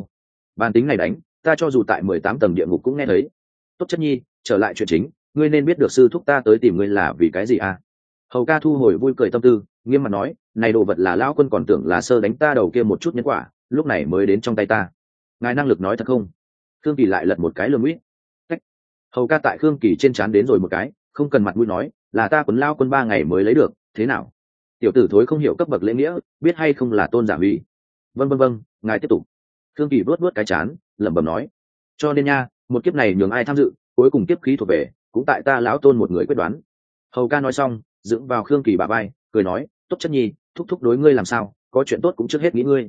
Bản tính này đánh ta cho dù tại 18 tầng địa ngục cũng nghe thấy. Tốt chất nhi, trở lại chuyện chính, ngươi nên biết được sư thúc ta tới tìm ngươi là vì cái gì à? Hầu ca thu hồi vui cười tâm tư, nghiêm mặt nói, này đồ vật là lão quân còn tưởng là sơ đánh ta đầu kia một chút nhân quả, lúc này mới đến trong tay ta. Ngài năng lực nói thật không? Khương Kỳ lại lật một cái lườm uýt. Hầu ca tại Khương Kỳ trên trán đến rồi một cái, không cần mặt mũi nói, là ta quấn lao quân 3 ngày mới lấy được, thế nào? Tiểu tử thối không hiểu cấp bậc lễ nghĩa, biết hay không là tôn giả uy. Vâng, ngài tiếp tục. Khương Kỳ vuốt cái trán, lẩm bẩm nói, cho nên nha, một kiếp này nhường ai tham dự, cuối cùng kiếp khí thuộc về, cũng tại ta lão tôn một người quyết đoán. Hầu ca nói xong, dựng vào Khương Kỳ bả vai, cười nói, tốt chất nhi, thúc thúc đối ngươi làm sao, có chuyện tốt cũng trước hết nghĩ ngươi.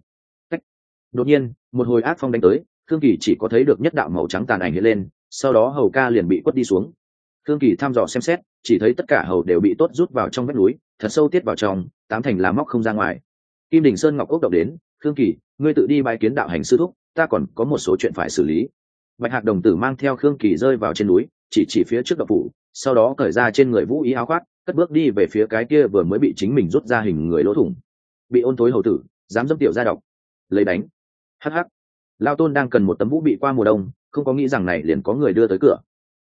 Đột nhiên, một hồi ác phong đánh tới, Khương Kỳ chỉ có thấy được nhất đạo màu trắng tàn ảnh hiện lên, sau đó hầu ca liền bị quất đi xuống. Khương Kỳ thăm dò xem xét, chỉ thấy tất cả hầu đều bị tốt rút vào trong vách núi, thật sâu tiết vào trong, tám thành là móc không ra ngoài. Kim Đình Sơn Ngọc ốc động đến, Khương Kỳ, ngươi tự đi bái kiến đạo hành sư thúc, ta còn có một số chuyện phải xử lý. Bạch Hạc đồng tử mang theo Khương Kỳ rơi vào trên núi, chỉ phía trước động phủ, sau đó cởi ra trên người vũ ý áo khoác, cất bước đi về phía cái kia vừa mới bị chính mình rút ra hình người lỗ thủng. Bị ôn tối hầu tử, dám dâm tiểu gia độc, lấy đánh. Hắc, Lao Tôn đang cần một tấm vũ bị qua mùa đông, không có nghĩ rằng này liền có người đưa tới cửa.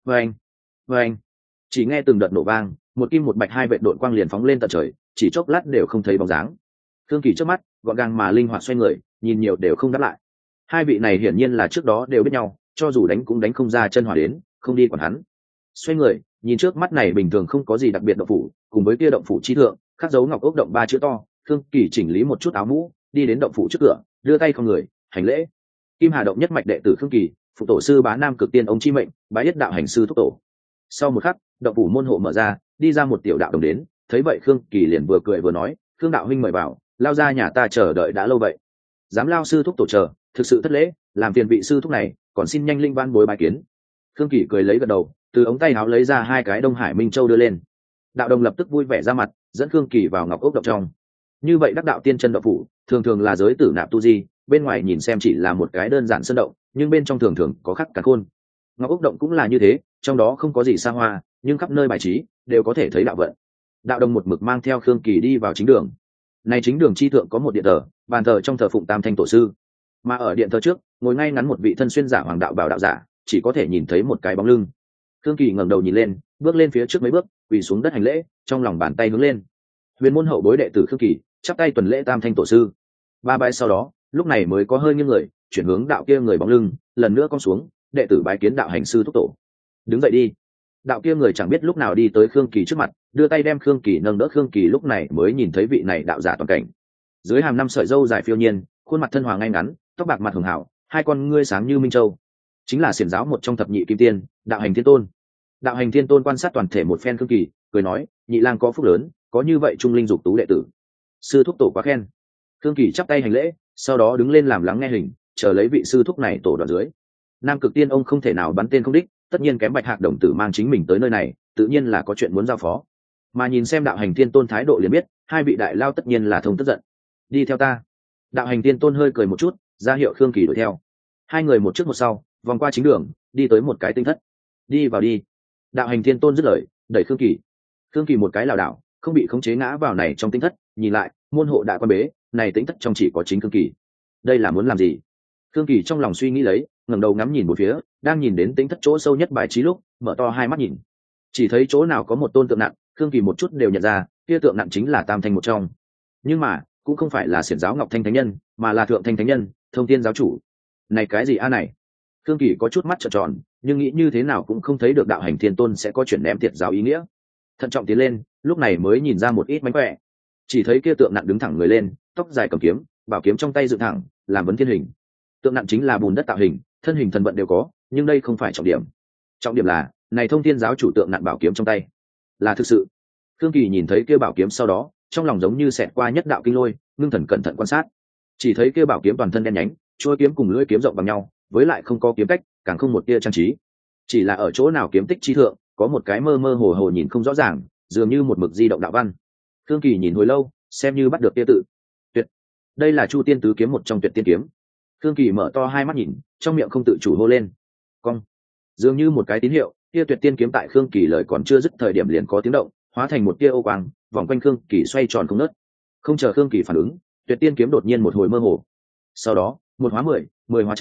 Vâng, chỉ nghe từng đợt nổ vang, một kim một bạch hai vệ đội quang liền phóng lên tận trời, chỉ chốc lát đều không thấy bóng dáng. Khương Kỳ trước mắt gọn gàng mà linh hoạt xoay người, nhìn nhiều đều không đáp lại. Hai vị này hiển nhiên là trước đó đều biết nhau, cho dù đánh cũng đánh không ra chân hỏa đến, không đi quản hắn. Xoay người, nhìn trước mắt này bình thường không có gì đặc biệt động phủ, cùng với kia động phủ chi thượng, khắc dấu ngọc ốc động 3 chữ to. Khương Kỳ chỉnh lý một chút áo mũ, đi đến động phủ trước cửa, đưa tay không người, hành lễ. Kim Hà động nhất mạch đệ tử Khương Kỳ, phụ tổ sư Bá Nam cực tiên ông chi mệnh, bái yết đạo hành sư thúc tổ. Sau một khắc, động phủ môn hộ mở ra, đi ra một tiểu đạo đồng đến, thấy vậy Khương Kỳ liền vừa cười vừa nói, Khương đạo huynh mời vào, lao ra nhà ta chờ đợi đã lâu vậy. Dám lao sư thúc tổ chờ, thực sự thất lễ, làm phiền vị sư thúc này, còn xin nhanh linh văn bối bái kiến. Khương Kỳ cười lấy gật đầu, từ ống tay áo lấy ra 2 cái Đông Hải Minh Châu đưa lên. Đạo đồng lập tức vui vẻ ra mặt, dẫn Khương Kỳ vào ngọc ốc động trong. Như vậy đắc đạo tiên chân động phủ, thường là giới tử nạp tu di, bên ngoài nhìn xem chỉ là một cái đơn giản sơn động, nhưng bên trong thường có khắc cả khôn. Ngọc ốc động cũng là như thế, trong đó không có gì xa hoa, nhưng khắp nơi bài trí đều có thể thấy đạo vận. Đạo đồng một mực mang theo Khương Kỳ đi vào chính đường. Này chính đường chi thượng có một điện thờ, bàn thờ trong thờ phụng Tam Thanh tổ sư, mà ở điện thờ trước ngồi ngay ngắn một vị thân xuyên giả hoàng đạo bảo đạo giả, chỉ có thể nhìn thấy một cái bóng lưng. Khương Kỳ ngẩng đầu nhìn lên, bước lên phía trước mấy bước, quỳ xuống đất hành lễ, trong lòng bàn tay hướng lên. Huyền môn hậu bối đệ tử Khương Kỳ chắp tay tuần lễ Tam Thanh tổ sư. Ba bái sau đó, lúc này mới có hơi nghiêng người, chuyển hướng đạo kia người bóng lưng, lần nữa cong xuống, đệ tử bái kiến đạo hành sư thúc tổ. Đứng dậy đi. Đạo kia người chẳng biết lúc nào đi tới Khương Kỳ trước mặt, đưa tay đem Khương Kỳ nâng đỡ. Khương Kỳ lúc này mới nhìn thấy vị này đạo giả toàn cảnh. Dưới hàm 5 sợi râu dài phiêu nhiên, khuôn mặt thân hòa ngay ngắn, tóc bạc mặt hường hảo, 2 con ngươi sáng như minh châu, chính là xiển giáo một trong thập nhị kim tiên, đạo hành thiên tôn. Đạo hành thiên tôn quan sát toàn thể một phen Khương Kỳ, cười nói, nhị lang có phúc lớn, có như vậy trung linh dục tú đệ tử, sư thúc tổ quá khen. Khương Kỳ chắp tay hành lễ, sau đó đứng lên làm lắng nghe hình, chờ lấy vị sư thúc này tổ đoạn dưới. Nam cực tiên ông không thể nào bắn tên không đích, tất nhiên kém Bạch Hạc đồng tử mang chính mình tới nơi này, tự nhiên là có chuyện muốn giao phó. Mà nhìn xem đạo hành thiên tôn thái độ liền biết, hai vị đại lao tất nhiên là thông tức giận. Đi theo ta. Đạo hành thiên tôn hơi cười một chút, ra hiệu Khương Kỳ đuổi theo. Hai người một trước một sau, vòng qua chính đường, đi tới một cái tinh thất. Đi vào đi. Đạo hành thiên tôn dứt lời, đẩy Khương Kỳ. Khương Kỳ một cái lảo đảo, không bị khống chế ngã vào này trong tinh thất, nhìn lại, môn hộ đã quan bế, này tinh thất trong chỉ có chính Khương Kỳ. Đây là muốn làm gì? Khương Kỳ trong lòng suy nghĩ lấy, ngẩng đầu ngắm nhìn một phía, đang nhìn đến tinh thất chỗ sâu nhất bài trí lúc, mở to hai mắt nhìn. Chỉ thấy chỗ nào có một tôn tượng nặng, Khương Kỳ một chút đều nhận ra, kia tượng nặng chính là Tam Thanh một trong. Nhưng mà, cũng không phải là xiển giáo Ngọc Thanh thánh nhân, mà là Thượng Thanh thánh nhân, Thông Thiên giáo chủ. Này cái gì a này? Khương Kỳ có chút mắt trợn tròn, nhưng nghĩ như thế nào cũng không thấy được đạo hành thiên tôn sẽ có chuyện ném tiệt giáo ý nghĩa. Thận trọng tiến lên, lúc này mới nhìn ra một ít mánh khỏe. Chỉ thấy kia tượng nặng đứng thẳng người lên, tóc dài cầm kiếm, bảo kiếm trong tay dựng thẳng, làm vấn thiên hình. Tượng nặng chính là bùn đất tạo hình, thân hình thần vận đều có, nhưng đây không phải trọng điểm. Trọng điểm là, này Thông Thiên giáo chủ tượng nặng bảo kiếm trong tay, là thực sự. Khương Kỳ nhìn thấy kia bảo kiếm sau đó, trong lòng giống như xẹt qua nhất đạo kinh lôi, ngưng thần cẩn thận quan sát. Chỉ thấy kia bảo kiếm toàn thân đen nhánh, chuôi kiếm cùng lưỡi kiếm rộng bằng nhau, với lại không có kiếm cách, càng không một tia trang trí. Chỉ là ở chỗ nào kiếm tích chi thượng, có một cái mơ mơ hồ hồ nhìn không rõ ràng, dường như một mực di động đạo văn. Khương Kỳ nhìn hồi lâu, xem như bắt được tia tự. Tuyệt, đây là Chu Tiên tứ kiếm một trong Tuyệt Tiên kiếm. Khương Kỳ mở to hai mắt nhìn, trong miệng không tự chủ hô lên. Cong. Dường như một cái tín hiệu, tia Tuyệt Tiên kiếm tại Khương Kỳ lời còn chưa dứt thời điểm liền có tiếng động, hóa thành một tia ô quang, vòng quanh Khương Kỳ xoay tròn không ngớt. Không chờ Khương Kỳ phản ứng, Tuyệt Tiên kiếm đột nhiên một hồi mơ hồ. Sau đó, một hóa 10, 10 hóa trăm,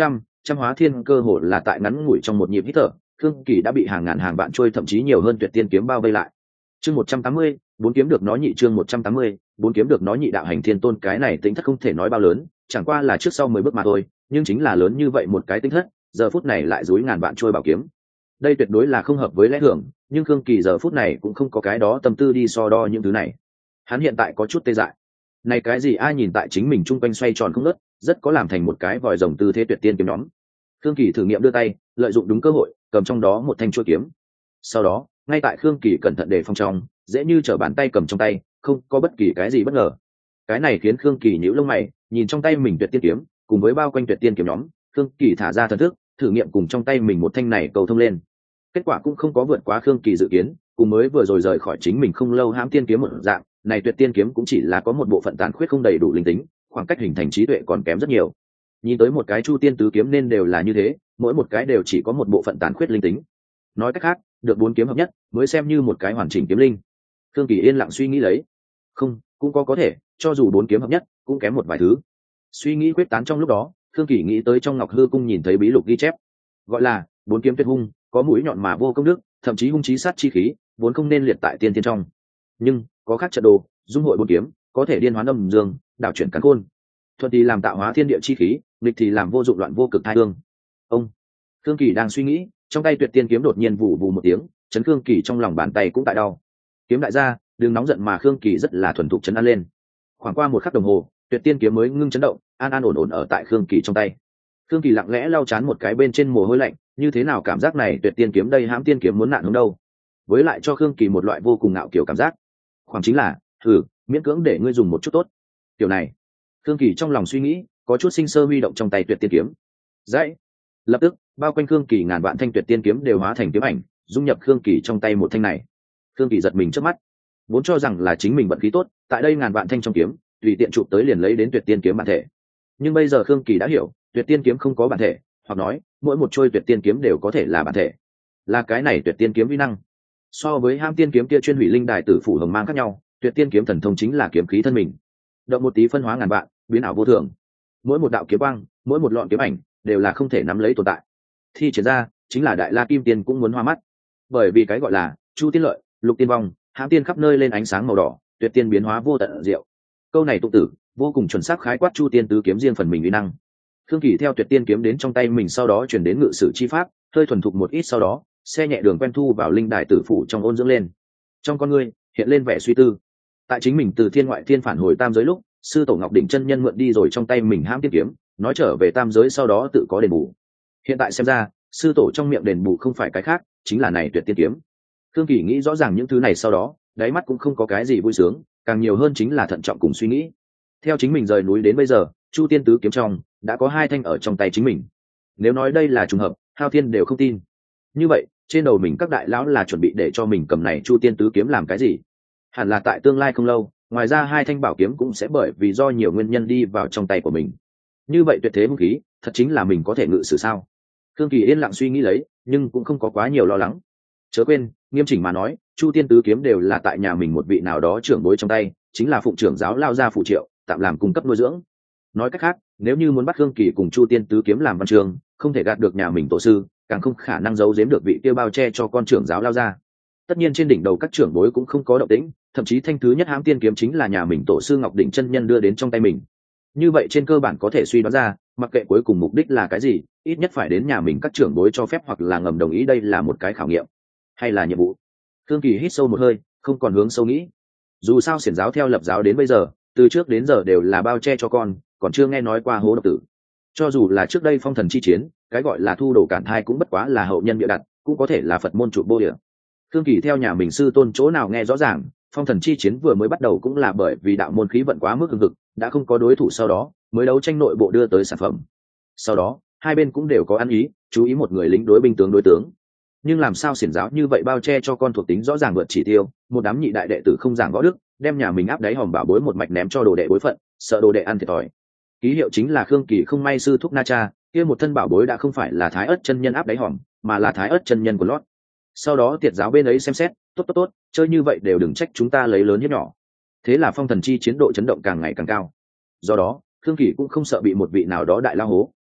trăm hóa thiên cơ hồ là tại ngắn ngủi trong một nhịp hít thở, Khương Kỳ đã bị hàng ngàn hàng vạn trôi thậm chí nhiều hơn tuyệt tiên kiếm bao vây lại. Chương 180, bốn kiếm được nó nhị, chương 180, bốn kiếm được nó nhị. Đạo hành thiên tôn cái này tính thất không thể nói bao lớn, chẳng qua là trước sau 10 bước mà thôi, nhưng chính là lớn như vậy một cái tính thất, giờ phút này lại dúi ngàn vạn trôi bảo kiếm. Đây tuyệt đối là không hợp với lẽ thường, nhưng Khương Kỳ giờ phút này cũng không có cái đó tâm tư đi so đo những thứ này. Hắn hiện tại có chút tê dại. Này cái gì ai nhìn tại chính mình trung quanh xoay tròn không ngớt, rất có làm thành một cái vòi rồng tư thế tuyệt tiên kiếm nhóm. Khương Kỳ thử nghiệm đưa tay, lợi dụng đúng cơ hội, cầm trong đó một thanh chuôi kiếm. Sau đó, ngay tại Khương Kỳ cẩn thận đề phòng trong, dễ như trở bàn tay cầm trong tay, không có bất kỳ cái gì bất ngờ. Cái này khiến Khương Kỳ nhíu lông mày, nhìn trong tay mình tuyệt tiên kiếm, cùng với bao quanh tuyệt tiên kiếm nhóm, Khương Kỳ thả ra thần thức, thử nghiệm cùng trong tay mình một thanh này cầu thông lên. Kết quả cũng không có vượt quá Khương Kỳ dự kiến, cùng mới vừa rồi rời khỏi chính mình không lâu hãm tiên kiếm một dạng, này tuyệt tiên kiếm cũng chỉ là có một bộ phận tàn khuyết không đầy đủ linh tính, khoảng cách hình thành trí tuệ còn kém rất nhiều. Nhìn tới một cái chu tiên tứ kiếm nên đều là như thế, mỗi một cái đều chỉ có một bộ phận tàn khuyết linh tính. Nói cách khác, được bốn kiếm hợp nhất mới xem như một cái hoàn chỉnh kiếm linh. Khương Kỳ yên lặng suy nghĩ lấy. Không, cũng có thể, cho dù bốn kiếm hợp nhất, cũng kém một vài thứ. Suy nghĩ quyết tán trong lúc đó, Khương Kỳ nghĩ tới trong Ngọc Hư cung nhìn thấy bí lục ghi chép, gọi là bốn kiếm tuyệt hung, có mũi nhọn mà vô công đức, thậm chí hung chí sát chi khí, vốn không nên liệt tại tiên thiên trong. Nhưng có khác trận đồ, dung hội bốn kiếm, có thể điên hóa âm dương, đảo chuyển càn khôn. Thuận thì làm tạo hóa thiên địa chi khí, nghịch thì làm vô dụng loạn vô cực thai hương. Ông Khương Kỳ đang suy nghĩ, trong tay tuyệt tiên kiếm đột nhiên vụ vụ một tiếng, chấn Khương Kỳ trong lòng bàn tay cũng tại đau. Kiếm đại gia, đừng nóng giận mà Khương Kỳ rất là thuần thục chấn an lên. Khoảng qua một khắc đồng hồ, tuyệt tiên kiếm mới ngưng chấn động, an an ổn ổn ở tại Khương Kỳ trong tay. Khương Kỳ lặng lẽ lau chán một cái bên trên mồ hôi lạnh, như thế nào cảm giác này tuyệt tiên kiếm đây hãm tiên kiếm muốn nạn hướng đâu. Với lại cho Khương Kỳ một loại vô cùng ngạo kiểu cảm giác. Khoảng chính là, miễn cưỡng để ngươi dùng một chút tốt. Kiểu này, Khương Kỳ trong lòng suy nghĩ, có chút sinh sơ huy động trong tay tuyệt tiên kiếm. Dãy. Lập tức, bao quanh Khương Kỳ ngàn vạn thanh tuyệt tiên kiếm đều hóa thành kiếm ảnh, dung nhập Khương Kỳ trong tay một thanh này. Khương Kỳ giật mình trước mắt, vốn cho rằng là chính mình vận khí tốt, tại đây ngàn vạn thanh trong kiếm, tùy tiện chụp tới liền lấy đến tuyệt tiên kiếm bản thể. Nhưng bây giờ Khương Kỳ đã hiểu, tuyệt tiên kiếm không có bản thể, hoặc nói, mỗi một trôi tuyệt tiên kiếm đều có thể là bản thể. Là cái này tuyệt tiên kiếm uy năng. So với ham tiên kiếm kia chuyên hủy linh đài tử phủ hồng mang khác nhau, tuyệt tiên kiếm thần thông chính là kiếm khí thân mình. Động một tí phân hóa ngàn vạn, biến ảo vô thường. Mỗi một đạo kiếm quang, mỗi một lọn kiếm ảnh, đều là không thể nắm lấy tồn tại. Thi triển ra, chính là đại la kim tiên cũng muốn hoa mắt. Bởi vì cái gọi là chu tiên lợi, lục tiên vong, hãm tiên khắp nơi lên ánh sáng màu đỏ, tuyệt tiên biến hóa vô tận diệu. Câu này tụng tử vô cùng chuẩn xác khái quát chu tiên tứ kiếm riêng phần mình uy năng. Khương Kỳ theo tuyệt tiên kiếm đến trong tay mình, sau đó chuyển đến ngự sử chi pháp, hơi thuần thục một ít, sau đó xe nhẹ đường quen thu vào linh đài tử phủ trong ôn dưỡng lên. Trong con ngươi hiện lên vẻ suy tư. Tại chính mình từ thiên ngoại thiên phản hồi tam giới lúc, sư tổ Ngọc Đỉnh chân nhân mượn đi rồi trong tay mình hãm tiên kiếm, nói trở về tam giới sau đó tự có đền bù. Hiện tại xem ra, sư tổ trong miệng đền bù không phải cái khác, chính là này tuyệt tiên kiếm. Khương Kỳ nghĩ rõ ràng những thứ này sau đó, đáy mắt cũng không có cái gì vui sướng, càng nhiều hơn chính là thận trọng cùng suy nghĩ. Theo chính mình rời núi đến bây giờ, chu tiên tứ kiếm trong đã có hai thanh ở trong tay chính mình. Nếu nói đây là trùng hợp, Hao Thiên đều không tin. Như vậy, trên đầu mình các đại lão là chuẩn bị để cho mình cầm này chu tiên tứ kiếm làm cái gì? Hẳn là tại tương lai không lâu, ngoài ra hai thanh bảo kiếm cũng sẽ bởi vì do nhiều nguyên nhân đi vào trong tay của mình. Như vậy tuyệt thế vũ khí, thật chính là mình có thể ngự sử sao? Khương Kỳ yên lặng suy nghĩ lấy, nhưng cũng không có quá nhiều lo lắng. Chớ quên, nghiêm chỉnh mà nói, chu tiên tứ kiếm đều là tại nhà mình một vị nào đó trưởng bối trong tay, chính là phụng trưởng giáo lao gia phụ triệu, tạm làm cung cấp nuôi dưỡng. Nói cách khác, nếu như muốn bắt Khương Kỳ cùng chu tiên tứ kiếm làm văn trường, không thể gạt được nhà mình tổ sư, càng không khả năng giấu giếm được vị kia bao che cho con trưởng giáo lao ra. Tất nhiên trên đỉnh đầu các trưởng bối cũng không có động tĩnh, thậm chí thanh thứ nhất hãm tiên kiếm chính là nhà mình tổ sư Ngọc Đỉnh chân nhân đưa đến trong tay mình. Như vậy trên cơ bản có thể suy đoán ra, mặc kệ cuối cùng mục đích là cái gì, ít nhất phải đến nhà mình các trưởng bối cho phép hoặc là ngầm đồng ý, đây là một cái khảo nghiệm hay là nhiệm vụ. Khương Kỳ hít sâu một hơi, không còn hướng sâu nghĩ. Dù sao xiển giáo theo lập giáo đến bây giờ, từ trước đến giờ đều là bao che cho con, còn chưa nghe nói qua hố độc tử. Cho dù là trước đây phong thần chi chiến, cái gọi là thu đồ cản thai cũng bất quá là hậu nhân bịa đặt, cũng có thể là Phật môn trụ bô địa. Khương Kỳ theo nhà mình sư tôn chỗ nào nghe rõ ràng, phong thần chi chiến vừa mới bắt đầu cũng là bởi vì đạo môn khí vận quá mức hưng hực, đã không có đối thủ, sau đó mới đấu tranh nội bộ đưa tới sản phẩm. Sau đó hai bên cũng đều có ăn ý, chú ý một người lính đối binh tướng đối tướng. Nhưng làm sao xiển giáo như vậy bao che cho con thuộc tính rõ ràng vượt chỉ tiêu, một đám nhị đại đệ tử không giảng võ đức, đem nhà mình áp đáy hòm bảo bối một mạch ném cho đồ đệ bối phận, sợ đồ đệ ăn thiệt thòi. Ký hiệu chính là Khương Kỳ không may sư thúc Na Cha, kia một thân bảo bối đã không phải là Thái Ức chân nhân áp đáy hòm, mà là Thái Ức chân nhân của lót. Sau đó tiệt giáo bên ấy xem xét, tốt, chơi như vậy đều đừng trách chúng ta lấy lớn hiếp nhỏ. Thế là phong thần chi chiến độ chấn động càng ngày càng cao. Do đó, Khương Kỳ cũng không sợ bị một vị nào đó đại lao hố,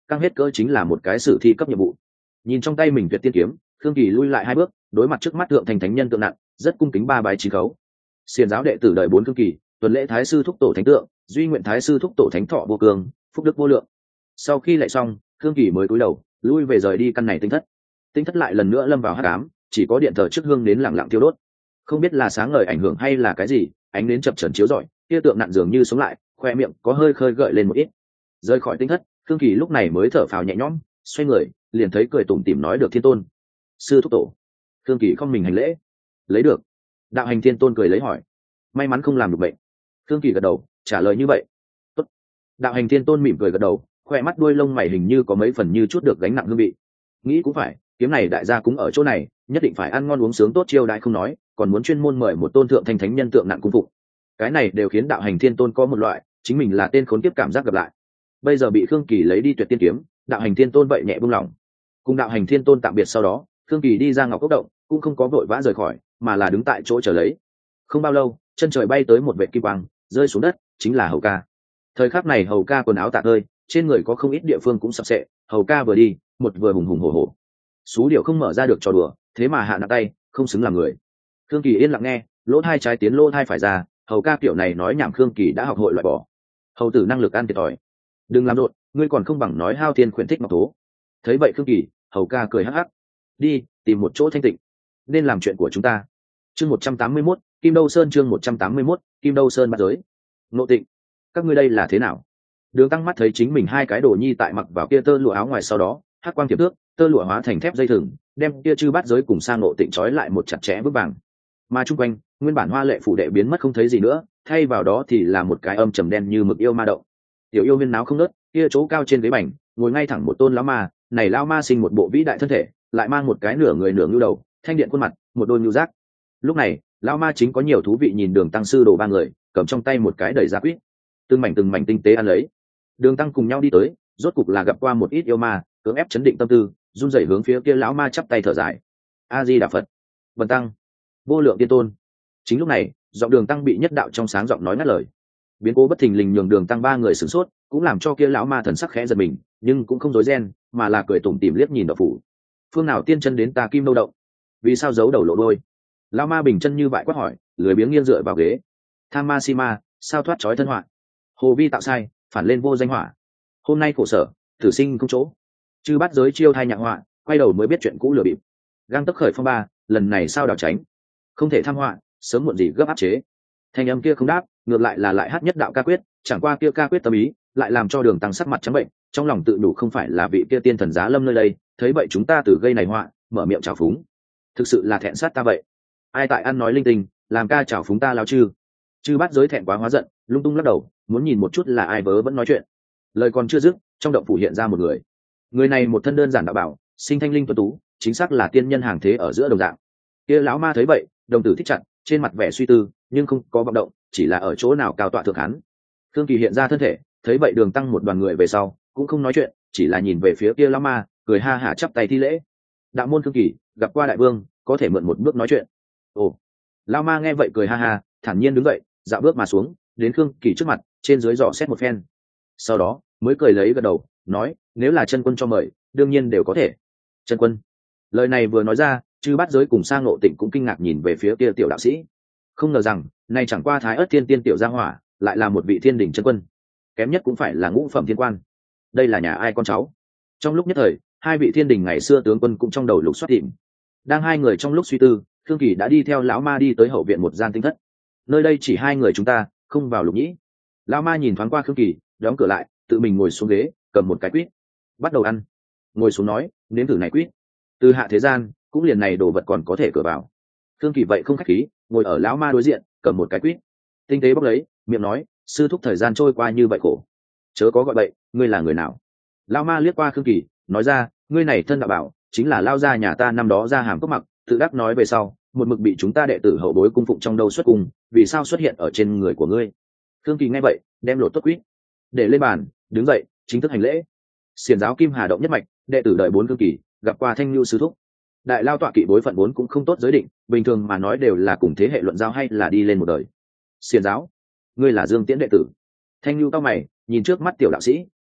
căng hết cỡ chính là một cái sử thi cấp nhiệm vụ. Nhìn trong tay mình tuyệt tiên kiếm, Khương Kỳ lui lại 2 bước, đối mặt trước mắt thượng thành thánh nhân tượng nặng, rất cung kính 3 bái 9 khấu. Xiển giáo đệ tử đời 4 Khương Kỳ, tuần lễ thái sư thúc tổ thánh tượng, duy nguyện thái sư thúc tổ thánh thọ vô cường, phúc đức vô lượng. Sau khi lại xong, Khương Kỳ mới cúi đầu, lui về rời đi căn này tinh thất. Tinh thất lại lần nữa lâm vào hắc ám, chỉ có điện thờ trước hương đến lặng lặng thiêu đốt. Không biết là sáng ngời ảnh hưởng hay là cái gì, ánh nến chập chờn chiếu rọi, kia tượng nặng dường như sống lại, khoe miệng có hơi khơi gợi lên một ít. Rời khỏi tinh thất, Khương Kỳ lúc này mới thở phào nhẹ nhõm, xoay người, liền thấy cười tủm tỉm nói được Thiên Tôn. Sư thúc tổ. Khương Kỳ không mình hành lễ. Lấy được. Đạo hành Thiên Tôn cười lấy hỏi. May mắn không làm được bệnh. Khương Kỳ gật đầu, trả lời như vậy. Tốt. Đạo hành Thiên Tôn mỉm cười gật đầu, khoe mắt đuôi lông mày hình như có mấy phần như chút được gánh nặng hương vị. Nghĩ cũng phải, kiếm này đại gia cũng ở chỗ này, nhất định phải ăn ngon uống sướng tốt chiêu đãi không nói, còn muốn chuyên môn mời một tôn thượng thành thánh nhân tượng nặng cung phụng. Cái này đều khiến đạo hành Thiên Tôn có một loại chính mình là tên khốn kiếp cảm giác gặp lại. Bây giờ bị Khương Kỳ lấy đi tuyệt tiên kiếm, đạo hành Thiên Tôn vậy nhẹ buông lòng. Cùng đạo hành Thiên Tôn tạm biệt sau đó, Khương Kỳ đi ra ngọc cốc động, cũng không có vội vã rời khỏi, mà là đứng tại chỗ chờ lấy. Không bao lâu, chân trời bay tới một vệt kim quang, rơi xuống đất, chính là Hầu Ca. Thời khắc này Hầu Ca quần áo tả tơi, trên người có không ít địa phương cũng sập sệ, Hầu Ca vừa đi, một vừa hùng hùng hổ hổ. Sú điệu không mở ra được trò đùa, thế mà hạ nặng tay, không xứng làm người. Khương Kỳ yên lặng nghe, lỗ thai trái tiến lỗ thai phải ra, Hầu Ca kiểu này nói nhảm Khương Kỳ đã học hội loại bỏ. Hầu tử năng lực ăn thiệt thòi, đừng làm rộn, ngươi còn không bằng nói hao thiên khuyển thích ngọc thố. Thấy vậy Khương Kỳ, Hầu Ca cười hắc hắc. Đi, tìm một chỗ thanh tịnh, nên làm chuyện của chúng ta. Chương 181, Kim Đâu Sơn. Chương 181, Kim Đâu Sơn bắt giới. Ngộ Tịnh, các ngươi đây là thế nào? Đường Tăng mắt thấy chính mình 2 cái đồ nhi tại mặc vào kia tơ lụa áo ngoài, sau đó hắc quang tiệp thước, tơ lụa hóa thành thép dây thừng, đem kia chư bát giới cùng sang Ngộ Tịnh trói lại một chặt chẽ vững vàng. Mà chung quanh, nguyên bản hoa lệ phủ đệ biến mất không thấy gì nữa, thay vào đó thì là một cái âm trầm đen như mực yêu ma động. Tiểu yêu viên náo không nớt, kia chỗ cao trên ghế bành, ngồi ngay thẳng một tôn lão ma, này lão ma sinh một bộ vĩ đại thân thể, lại mang một cái nửa người nửa ngưu đầu, thanh điện khuôn mặt, một đôi ngưu giác. Lúc này, lão ma chính có nhiều thú vị nhìn Đường Tăng sư đồ 3 người, cầm trong tay một cái đầy giá quýt, từng mảnh tinh tế ăn lấy. Đường Tăng cùng nhau đi tới, rốt cục là gặp qua một ít yêu ma, cưỡng ép chấn định tâm tư, run rẩy hướng phía kia lão ma chắp tay thở dài. A Di Đà Phật. Bần Tăng, vô lượng tiên tôn. Chính lúc này, giọng Đường Tăng bị nhất đạo trong sáng giọng nói ngắt lời. Biến cố bất thình lình nhường Đường Tăng 3 người sửng sốt, cũng làm cho kia lão ma thần sắc khẽ giật mình, nhưng cũng không rối ren, mà là cười tủm tỉm liếc nhìn đạo phủ. Phương nào tiên chân đến ta Kim Đâu động? Vì sao giấu đầu lộ đôi? Lão ma bình chân như vậy quát hỏi, lười biếng nghiêng dựa vào ghế. Tham ma si ma, sao thoát trói thân họa? Hồ vi tạo sai, phản lên vô danh họa. Hôm nay khổ sở, tử sinh không chỗ. Chư bắt giới chiêu thai nhạc họa, quay đầu mới biết chuyện cũ lừa bịp. Gang tấc khởi phong ba, lần này sao đào tránh? Không thể tham họa, sớm muộn gì gấp áp chế. Thanh âm kia không đáp, ngược lại là lại hát nhất đạo ca quyết, chẳng qua kia ca quyết tâm ý, lại làm cho Đường Tăng sắc mặt trắng bệnh, trong lòng tự nhủ không phải là vị kia tiên thần giá lâm nơi đây, thấy vậy chúng ta từ gây này họa, mở miệng chào phúng. Thực sự là thẹn sát ta vậy. Ai tại ăn nói linh tinh, làm ca chào phúng ta lao chư. Chư bắt giới thẹn quá hóa giận, lung tung lắc đầu, muốn nhìn một chút là ai vớ vẫn nói chuyện. Lời còn chưa dứt, trong động phủ hiện ra một người. Người này một thân đơn giản đạo bảo, sinh thanh linh tuấn tú, chính xác là tiên nhân hàng thế ở giữa đồng dạng. Kia lão ma thấy vậy, đồng tử thích chặt, trên mặt vẻ suy tư, nhưng không có vọng động, chỉ là ở chỗ nào cao tọa thượng hán. Khương Kỳ hiện ra thân thể, thấy vậy Đường Tăng một đoàn người về sau, cũng không nói chuyện, chỉ là nhìn về phía kia lão ma, cười ha hả chắp tay thi lễ. Đạo môn Khương Kỳ, gặp qua đại vương, có thể mượn một bước nói chuyện. Ồ. Lão ma nghe vậy cười ha ha, thản nhiên đứng dậy, dạo bước mà xuống, đến Khương Kỳ trước mặt, trên dưới dò xét một phen. Sau đó, mới cười lấy gật đầu, nói, nếu là chân quân cho mời, đương nhiên đều có thể. Chân quân. Lời này vừa nói ra, chư bát giới cùng Sang Ngộ Tịnh cũng kinh ngạc nhìn về phía kia tiểu đạo sĩ. Không ngờ rằng, này chẳng qua Thái Ức Thiên Tiên tiểu gia hỏa, lại là một vị thiên đỉnh chân quân. Kém nhất cũng phải là ngũ phẩm thiên quan. Đây là nhà ai con cháu? Trong lúc nhất thời, 2 vị thiên đỉnh ngày xưa tướng quân cũng trong đầu lục soát tìm. Đang 2 người trong lúc suy tư, Khương Kỳ đã đi theo lão ma đi tới hậu viện một gian tinh thất. Nơi đây chỉ 2 người chúng ta, không vào lục nhĩ. Lão ma nhìn thoáng qua Khương Kỳ, đóng cửa lại, tự mình ngồi xuống ghế, cầm một cái quýt, bắt đầu ăn. Ngồi xuống nói, nếm thử này quýt. Từ hạ thế gian, cũng liền này đồ vật còn có thể cửa vào. Khương Kỳ vậy không khách khí, ngồi ở lão ma đối diện, cầm một cái quýt, tinh tế bóc lấy, miệng nói, sư thúc thời gian trôi qua như vậy khổ, chớ có gọi bậy, ngươi là người nào? Lão ma liếc qua Khương Kỳ, nói ra, ngươi này thân đạo bảo, chính là lao gia nhà ta năm đó ra hàm cốc mặc, tự đắc nói về sau, một mực bị chúng ta đệ tử hậu bối cung phụng trong đâu xuất cung, vì sao xuất hiện ở trên người của ngươi? Khương Kỳ nghe vậy, đem lột tốt quýt, để lên bàn, đứng dậy, chính thức hành lễ. Xiển giáo Kim Hà động nhất mạch, đệ tử đợi 4 Khương Kỳ, gặp qua Thanh Nhu sư thúc. Đại lao tọa kỵ bối phận 4 cũng không tốt giới định, bình thường mà nói đều là cùng thế hệ luận giao hay là đi lên một đời. Xiển giáo, ngươi là Dương Tiễn đệ tử. Thanh Nhu cao mày, nhìn trước mắt tiểu đạo sĩ,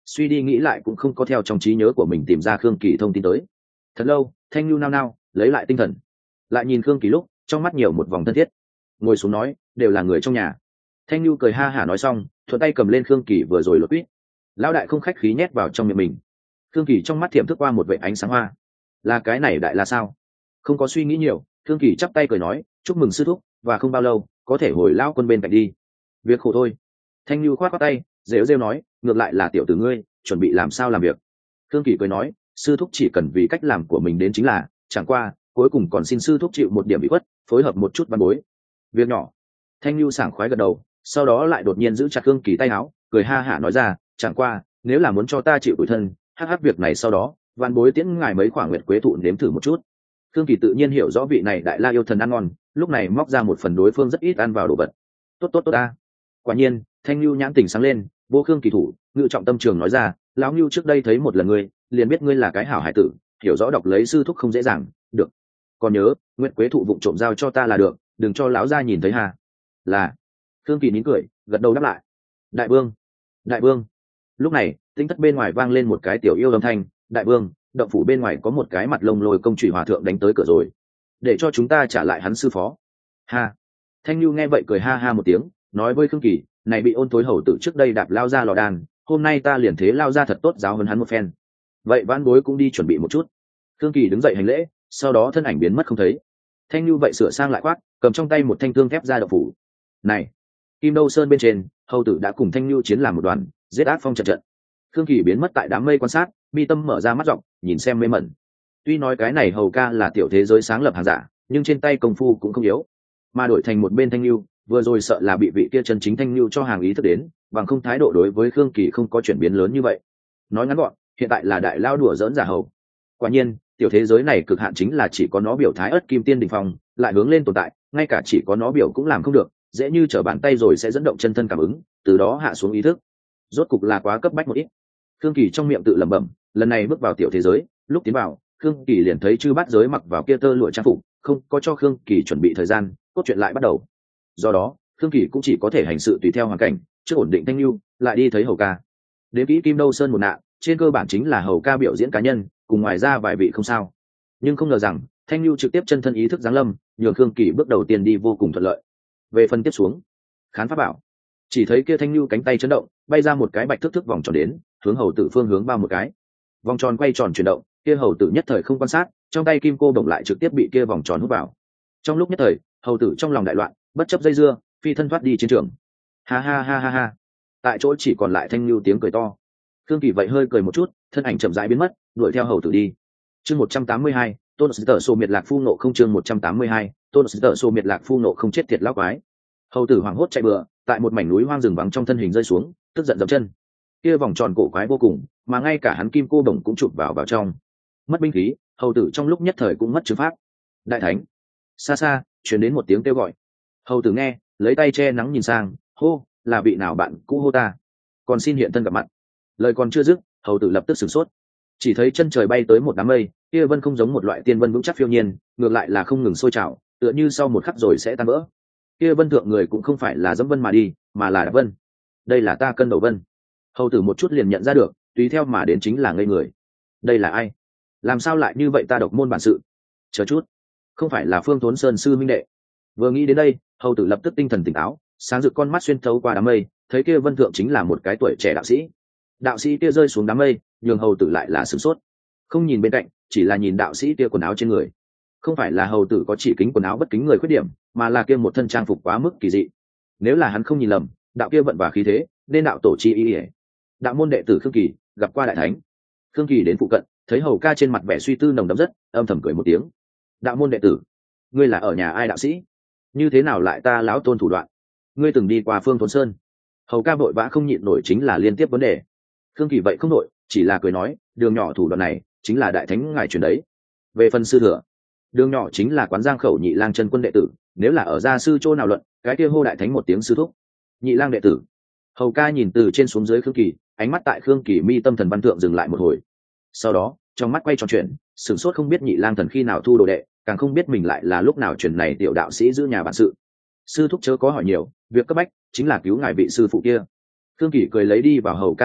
suy đi nghĩ lại cũng không có theo trong trí nhớ của mình tìm ra khương kỳ thông tin tới. Thật lâu thanh nhu nao nao lấy lại tinh thần, lại nhìn khương kỳ lúc trong mắt nhiều một vòng thân thiết, ngồi xuống nói đều là người trong nhà. Thanh nhu cười ha hả nói xong thuận tay cầm lên khương kỳ vừa rồi lột quýt, lão đại không khách khí nhét vào trong miệng mình. Khương kỳ trong mắt thiệm thức qua một vệ ánh sáng hoa, là cái này đại là sao? Không có suy nghĩ nhiều, khương kỳ chắp tay cười nói chúc mừng sư thúc, và không bao lâu có thể hồi lao quân bên cạnh đi. Việc khổ thôi. Thanh nhu khoát khoát tay rêu rêu nói ngược lại là tiểu tử ngươi chuẩn bị làm sao làm việc. Khương kỳ cười nói sư thúc chỉ cần vì cách làm của mình đến chính là, chẳng qua cuối cùng còn xin sư thúc chịu một điểm bị khuất, phối hợp một chút văn bối. Việc nhỏ. Thanh nhu sảng khoái gật đầu, sau đó lại đột nhiên giữ chặt khương kỳ tay áo cười ha hả nói ra chẳng qua nếu là muốn cho ta chịu tủi thân, hắc việc này sau đó văn bối tiễn ngài mấy khoảng nguyệt quế thụ nếm thử một chút. Khương kỳ tự nhiên hiểu rõ vị này đại la yêu thần ăn ngon, lúc này móc ra một phần đối phương rất ít ăn vào đồ vật. Tốt tốt tốt ta. Quả nhiên thanh lưu nhãn tình sáng lên, vô khương kỳ thủ ngự trọng tâm trường nói ra lão ngưu trước đây thấy một lần ngươi liền biết ngươi là cái hảo hải tử, hiểu rõ đọc lấy sư thúc không dễ dàng. Được, còn nhớ nguyệt quế thụ vụng trộm giao cho ta là được, đừng cho lão gia nhìn thấy hà. Là. Khương kỳ nín cười gật đầu đáp lại. Đại vương, đại vương. Lúc này tinh thất bên ngoài vang lên một cái tiểu yêu âm thanh. Đại vương, động phủ bên ngoài có một cái mặt lông lôi công chủy hòa thượng đánh tới cửa rồi, để cho chúng ta trả lại hắn sư phó. Ha. Thanh lưu nghe vậy cười ha ha một tiếng, nói với khương kỳ này bị ôn tối hầu tử trước đây đạp lao ra lò đàn, hôm nay ta liền thế lao ra thật tốt giáo hơn hắn một phen. Vậy vãn bối cũng đi chuẩn bị một chút. Khương kỳ đứng dậy hành lễ, sau đó thân ảnh biến mất không thấy. Thanh lưu vậy sửa sang lại khoác, cầm trong tay một thanh thương thép ra động phủ. Này, Kim Đâu Sơn bên trên hầu tử đã cùng thanh lưu chiến làm một đoàn, giết ác phong trận trận. Khương kỳ biến mất tại đám mây quan sát, mi tâm mở ra mắt rộng nhìn xem mê mẩn. Tuy nói cái này hầu ca là tiểu thế giới sáng lập hàng giả, nhưng trên tay công phu cũng không yếu, mà đổi thành một bên thanh lưu vừa rồi sợ là bị vị kia chân chính thanh lưu cho hàng ý thức đến, bằng không thái độ đối với khương kỳ không có chuyển biến lớn như vậy. Nói ngắn gọn hiện tại là đại lao đùa dỡn giả hầu. Quả nhiên tiểu thế giới này cực hạn chính là chỉ có nó biểu thái ất kim tiên đỉnh phong lại hướng lên tồn tại, ngay cả chỉ có nó biểu cũng làm không được, dễ như trở bàn tay rồi sẽ dẫn động chân thân cảm ứng, từ đó hạ xuống ý thức. Rốt cục là quá cấp bách một ít. Khương kỳ trong miệng tự lẩm bẩm, lần này bước vào tiểu thế giới, lúc tiến vào khương kỳ liền thấy chư bát giới mặc vào kia tơ lụa trang phục, không có cho khương kỳ chuẩn bị thời gian, cốt truyện lại bắt đầu. Do đó khương kỳ cũng chỉ có thể hành sự tùy theo hoàn cảnh, trước ổn định thanh lưu lại đi thấy hầu ca. Đến kỹ Kim Đâu Sơn một nạn trên cơ bản chính là hầu ca biểu diễn cá nhân, cùng ngoài ra vài vị không sao, nhưng không ngờ rằng thanh lưu trực tiếp chân thân ý thức giáng lâm, nhường khương kỳ bước đầu tiên đi vô cùng thuận lợi. Về phần tiếp xuống khán pháp bảo, chỉ thấy kia thanh lưu cánh tay chấn động, bay ra một cái bạch thước thước vòng tròn đến, hướng hầu tử phương hướng bao một cái. Vòng tròn quay tròn chuyển động, kia hầu tử nhất thời không quan sát, trong tay kim cô bổng lại trực tiếp bị kia vòng tròn hút vào. Trong lúc nhất thời hầu tử trong lòng đại loạn, bất chấp dây dưa phi thân thoát đi chiến trường. Ha ha ha ha ha. Tại chỗ chỉ còn lại thanh lưu tiếng cười to. Khương kỳ vậy hơi cười một chút, thân ảnh chậm rãi biến mất, đuổi theo hầu tử đi. Chương 182, tôn sĩ tở sổ miệt lạc phu nộ không. Chương 182, tôn sĩ tở sổ miệt lạc phu nộ không. Chết tiệt lão quái. Hầu tử hoảng hốt chạy bừa, tại một mảnh núi hoang rừng vắng trong thân hình rơi xuống, tức giận dậm chân. Kia vòng tròn cổ quái vô cùng, mà ngay cả hắn kim cô bổng cũng chụp vào trong. Mất binh khí, hầu tử trong lúc nhất thời cũng mất chữ pháp. Đại thánh. Xa xa truyền đến một tiếng kêu gọi. Hầu tử nghe, lấy tay che nắng nhìn sang, hô, là vị nào bạn cũ hô ta, còn xin hiện thân gặp mặt. Lời còn chưa dứt, hầu tử lập tức sửng sốt, chỉ thấy chân trời bay tới một đám mây, kia vân không giống một loại tiên vân vững chắc phiêu nhiên, ngược lại là không ngừng sôi trào, tựa như sau một khắc rồi sẽ tan vỡ. Kia vân thượng người cũng không phải là dẫm vân mà đi, mà là đạp vân. Đây là ta cân đầu vân. Hầu tử một chút liền nhận ra được, tùy theo mà đến chính là ngây người. Đây là ai? Làm sao lại như vậy? Ta độc môn bản sự. Chờ chút, không phải là Phương Thốn Sơn sư minh đệ? Vừa nghĩ đến đây, hầu tử lập tức tinh thần tỉnh táo, sáng rực con mắt xuyên thấu qua đám mây, thấy kia vân thượng chính là một cái tuổi trẻ đạo sĩ. Đạo sĩ kia rơi xuống đám mây, nhường hầu tử lại là sửng sốt, không nhìn bên cạnh, chỉ là nhìn đạo sĩ kia quần áo trên người. Không phải là hầu tử có chỉ kính quần áo bất kính người khuyết điểm, mà là kia một thân trang phục quá mức kỳ dị. Nếu là hắn không nhìn lầm, đạo kia vận và khí thế nên đạo tổ chi ý. Đạo môn đệ tử Khương Kỳ gặp qua đại thánh. Khương Kỳ đến phụ cận, thấy hầu ca trên mặt vẻ suy tư nồng đậm rất, âm thầm cười một tiếng. Đạo môn đệ tử, ngươi là ở nhà ai đạo sĩ? Như thế nào lại ta lão tôn thủ đoạn? Ngươi từng đi qua Phương Thốn Sơn? Hầu ca vội vã không nhịn nổi chính là liên tiếp vấn đề. Khương Kỳ vậy không nổi, chỉ là cười nói, đường nhỏ thủ đoạn này chính là đại thánh ngài truyền đấy. Về phần sư thừa, đường nhỏ chính là quán giang khẩu nhị lang chân quân đệ tử, nếu là ở gia sư chỗ nào luận, cái kia hô đại thánh một tiếng sư thúc. Nhị lang đệ tử. Hầu ca nhìn từ trên xuống dưới Khương Kỳ, ánh mắt tại Khương Kỳ mi tâm thần văn thượng dừng lại một hồi, sau đó trong mắt quay tròn chuyện, sửng sốt không biết nhị lang thần khi nào thu đồ đệ, càng không biết mình lại là lúc nào truyền này tiểu đạo sĩ giữ nhà bản sự. Sư thúc chớ có hỏi nhiều, việc cấp bách chính là cứu ngài vị sư phụ kia. Khương Kỳ cười lấy đi vào hầu ca bên cạnh,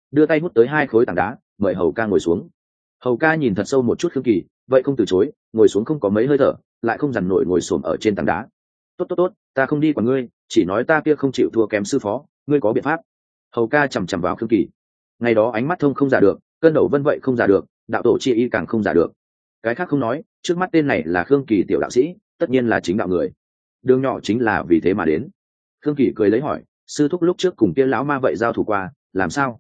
đưa tay hút tới 2 khối tảng đá, mời hầu ca ngồi xuống. Hầu ca nhìn thật sâu một chút Khương Kỳ, vậy không từ chối, ngồi xuống không có mấy hơi thở, lại không dằn nổi ngồi xổm ở trên tảng đá. Tốt, ta không đi quản ngươi, chỉ nói ta kia không chịu thua kém sư phó, ngươi có biện pháp. Hầu ca chằm chằm vào Khương Kỳ. Ngày đó ánh mắt thông không giả được, cân đầu vân vậy không giả được, đạo tổ chi y càng không giả được. Cái khác không nói, trước mắt tên này là Khương Kỳ tiểu đạo sĩ, tất nhiên là chính đạo người. Đường nhỏ chính là vì thế mà đến. Khương Kỳ cười lấy hỏi, sư thúc lúc trước cùng kia lão ma vậy giao thủ qua, làm sao?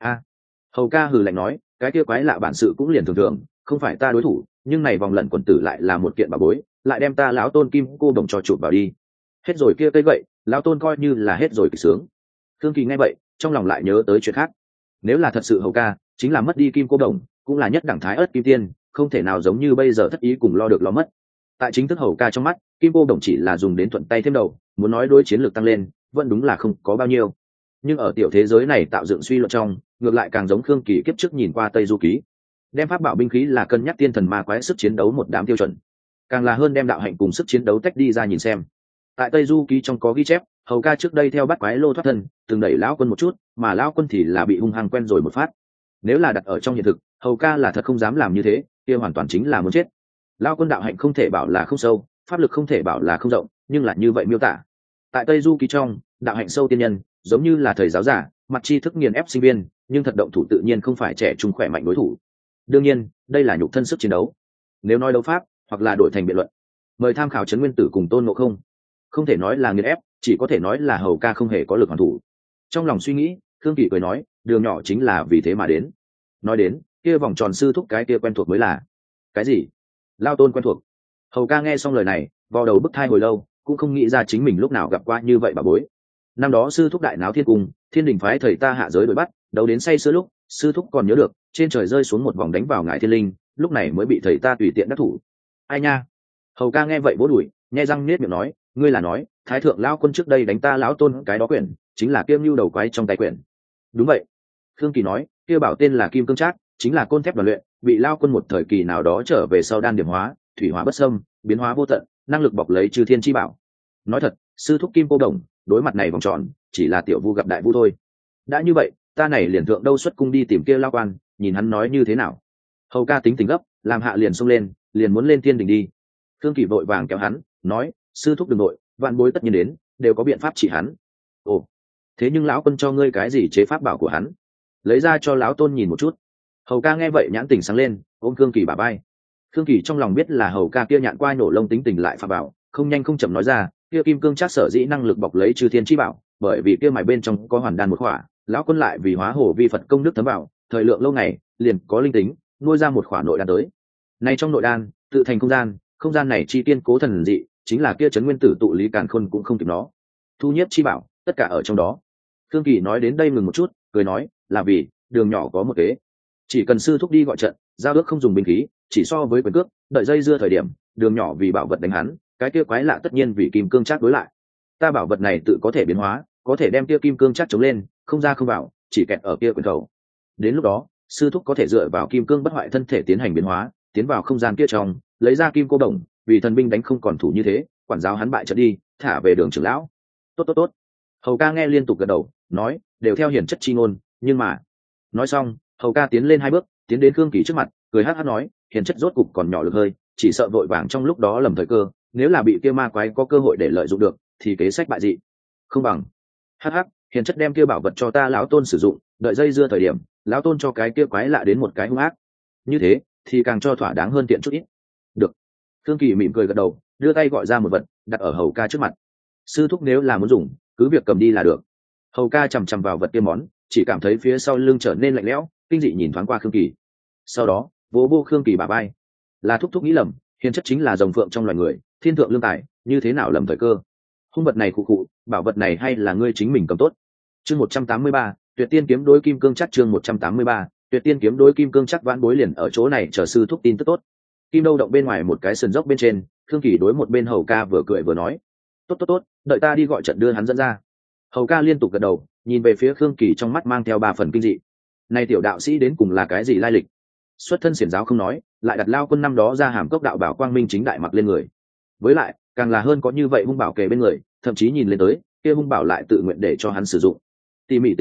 Hầu ca hừ lạnh nói, cái kia quái lạ bản sự cũng liền thường thường, không phải ta đối thủ, nhưng này vòng lẩn quần tử lại là một kiện bảo bối, lại đem ta lão tôn kim cô đồng cho chụp vào đi. Hết rồi kia cây gậy, lão tôn coi như là hết rồi kỳ sướng. Khương Kỳ nghe vậy, trong lòng lại nhớ tới chuyện khác. Nếu là thật sự hầu ca, chính là mất đi kim cô đồng, cũng là nhất đẳng thái ớt kim tiên, không thể nào giống như bây giờ thất ý cùng lo được lo mất. Tại chính thức hầu ca trong mắt, kim cô đồng chỉ là dùng đến thuận tay thêm đầu, muốn nói đối chiến lược tăng lên, vẫn đúng là không có bao nhiêu. Nhưng ở tiểu thế giới này tạo dựng suy luận trong, ngược lại càng giống Khương Kỳ kiếp trước nhìn qua Tây Du Ký, đem pháp bảo binh khí là cân nhắc tiên thần ma quái sức chiến đấu một đám tiêu chuẩn, càng là hơn đem đạo hạnh cùng sức chiến đấu tách đi ra nhìn xem. Tại Tây Du Ký trong có ghi chép, hầu ca trước đây theo bắt quái lô thoát thân, từng đẩy lão quân một chút, mà lão quân thì là bị hung hăng quen rồi một phát. Nếu là đặt ở trong hiện thực, hầu ca là thật không dám làm như thế, kia hoàn toàn chính là muốn chết. Lão quân đạo hạnh không thể bảo là không sâu, pháp lực không thể bảo là không rộng, nhưng là như vậy miêu tả. Tại Tây Du Ký trong, đạo hạnh sâu tiên nhân, giống như là thầy giáo giả, mặt tri thức nghiền ép sinh viên, nhưng thật động thủ tự nhiên không phải trẻ trung khỏe mạnh đối thủ. Đương nhiên, đây là nhục thân sức chiến đấu. Nếu nói đấu pháp, hoặc là đổi thành biện luận, mời tham khảo Trấn Nguyên Tử cùng Tôn Ngộ Không. Không thể nói là nghiền ép, chỉ có thể nói là hầu ca không hề có lực hoàn thủ. Trong lòng suy nghĩ, Khương Kỳ cười nói, đường nhỏ chính là vì thế mà đến. Nói đến, kia vòng tròn sư thúc cái kia quen thuộc mới là. Cái gì? Lao Tôn quen thuộc? Hầu ca nghe xong lời này, vò đầu bức thai hồi lâu, cũng không nghĩ ra chính mình lúc nào gặp qua như vậy bà bối. Năm đó sư thúc đại náo thiên cung, thiên đình phái thầy ta hạ giới đuổi bắt, đấu đến say sưa lúc, sư thúc còn nhớ được, trên trời rơi xuống một vòng đánh vào ngải thiên linh, lúc này mới bị thầy ta tùy tiện đắc thủ. Ai nha? Hầu ca nghe vậy vỗ đùi, nghe răng nết miệng nói, ngươi là nói, thái thượng lão quân trước đây đánh ta lão tôn cái đó quyển, chính là kiêm lưu đầu quái trong tay quyển. Đúng vậy. Khương Kỳ nói, kia bảo tên là kim cương trác, chính là côn thép đoàn luyện, bị lao quân một thời kỳ nào đó trở về sau đan điểm hóa, thủy hóa bất xâm, biến hóa vô tận, năng lực bọc lấy chư thiên chi bảo. Nói thật, sư thúc kim cô đồng, đối mặt này vòng tròn, chỉ là tiểu vu gặp đại vu thôi. Đã như vậy, ta này liền thượng đâu xuất cung đi tìm kia lao quan, nhìn hắn nói như thế nào. Hầu ca tính tình gấp, làm hạ liền xông lên, liền muốn lên thiên đình đi. Khương Kỳ vội vàng kéo hắn, nói, sư thúc đừng nội, vạn bối tất nhiên đến, đều có biện pháp trị hắn. Ồ, thế nhưng lão quân cho ngươi cái gì chế pháp bảo của hắn? Lấy ra cho lão tôn nhìn một chút. Hầu ca nghe vậy nhãn tình sáng lên, ôm Khương Kỳ bả vai. Khương Kỳ trong lòng biết là hầu ca kia nhạn qua nổ lông tính tình lại phạm bảo, không nhanh không chậm nói ra, kia kim cương trác sở dĩ năng lực bọc lấy chư thiên chi bảo, bởi vì kia mài bên trong có hoàn đan một khỏa, lão quân lại vì hóa hồ vi Phật công đức thấm vào, thời lượng lâu ngày, liền có linh tính, nuôi ra một khỏa nội đan tới. Này trong nội đan, tự thành không gian này chi tiên cố thần dị, chính là kia Trấn Nguyên Tử tụ lý càn khôn cũng không kịp nó. Thu nhiếp chi bảo, tất cả ở trong đó. Khương Kỳ nói đến đây ngừng một chút, cười nói, là vì đường nhỏ có một kế, chỉ cần sư thúc đi gọi trận, giao ước không dùng binh khí, chỉ so với quyền cước, đợi dây dưa thời điểm, đường nhỏ vì bảo vật đánh hắn, cái kia quái lạ tất nhiên vì kim cương trác đối lại. Ta bảo vật này tự có thể biến hóa, có thể đem kia kim cương trác chống lên, không ra không vào, chỉ kẹt ở kia quyền khẩu. Đến lúc đó, sư thúc có thể dựa vào kim cương bất hoại thân thể tiến hành biến hóa, tiến vào không gian kia trong, lấy ra kim cô đồng, vì thần binh đánh không còn thủ như thế, quản giáo hắn bại trận đi, thả về đường trưởng lão. Tốt. Hầu ca nghe liên tục gật đầu, nói, đều theo hiển chất chi ngôn, nhưng mà. Nói xong, hầu ca tiến lên 2 bước, tiến đến Khương Kỳ trước mặt, cười hắc hắc nói, hiển chất rốt cục còn nhỏ lực hơi, chỉ sợ vội vàng trong lúc đó lầm thời cơ, nếu là bị kia ma quái có cơ hội để lợi dụng được, thì kế sách bại dị. Không bằng. Hắc, hiển chất đem kia bảo vật cho ta lão tôn sử dụng, đợi dây dưa thời điểm, lão tôn cho cái kia quái lạ đến một cái hung ác. Như thế, thì càng cho thỏa đáng hơn tiện chút ít. Được. Khương Kỳ mỉm cười gật đầu, đưa tay gọi ra một vật, đặt ở hầu ca trước mặt. Sư thúc nếu là muốn dùng, cứ việc cầm đi là được. Hầu ca chằm chằm vào vật kia món, chỉ cảm thấy phía sau lưng trở nên lạnh lẽo, kinh dị nhìn thoáng qua Khương Kỳ. Sau đó, vỗ vô Khương Kỳ bả vai. Là thúc thúc nghĩ lầm, hiền chất chính là rồng phượng trong loài người, thiên thượng lương tài, như thế nào lầm thời cơ. Hung vật này khụ khụ, bảo vật này hay là ngươi chính mình cầm tốt. Chương 183, Tuyệt Tiên kiếm đối kim cương chắc. Chương 183, Tuyệt Tiên kiếm đối kim cương chắc. Vãn bối liền ở chỗ này chờ sư thúc tin tức tốt. Kim đâu động bên ngoài một cái sườn dốc bên trên, Khương Kỳ đối một bên hầu ca vừa cười vừa nói, tốt, đợi ta đi gọi trận đưa hắn dẫn ra. Hầu ca liên tục gật đầu, nhìn về phía Khương Kỳ trong mắt mang theo 3 phần kinh dị. Này tiểu đạo sĩ đến cùng là cái gì lai lịch? Xuất thân xiển giáo không nói, lại đặt lao quân năm đó ra hàm cốc đạo bảo quang minh chính đại mặc lên người. Với lại, càng là hơn có như vậy hung bảo kề bên người, thậm chí nhìn lên tới, kia hung bảo lại tự nguyện để cho hắn sử dụng. Tỉ mỉ tính toán,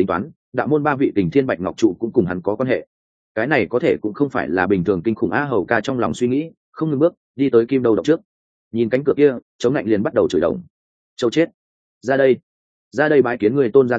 đạo môn 3 vị Kình Thiên Bạch Ngọc trụ cũng cùng hắn có quan hệ. Cái này có thể cũng không phải là bình thường kinh khủng. Hầu ca trong lòng suy nghĩ, không ngừng bước đi tới kim đâu động trước, nhìn cánh cửa kia, chống lạnh liền bắt đầu chửi đồng. Châu chết, ra đây, ra đây bái kiến người tôn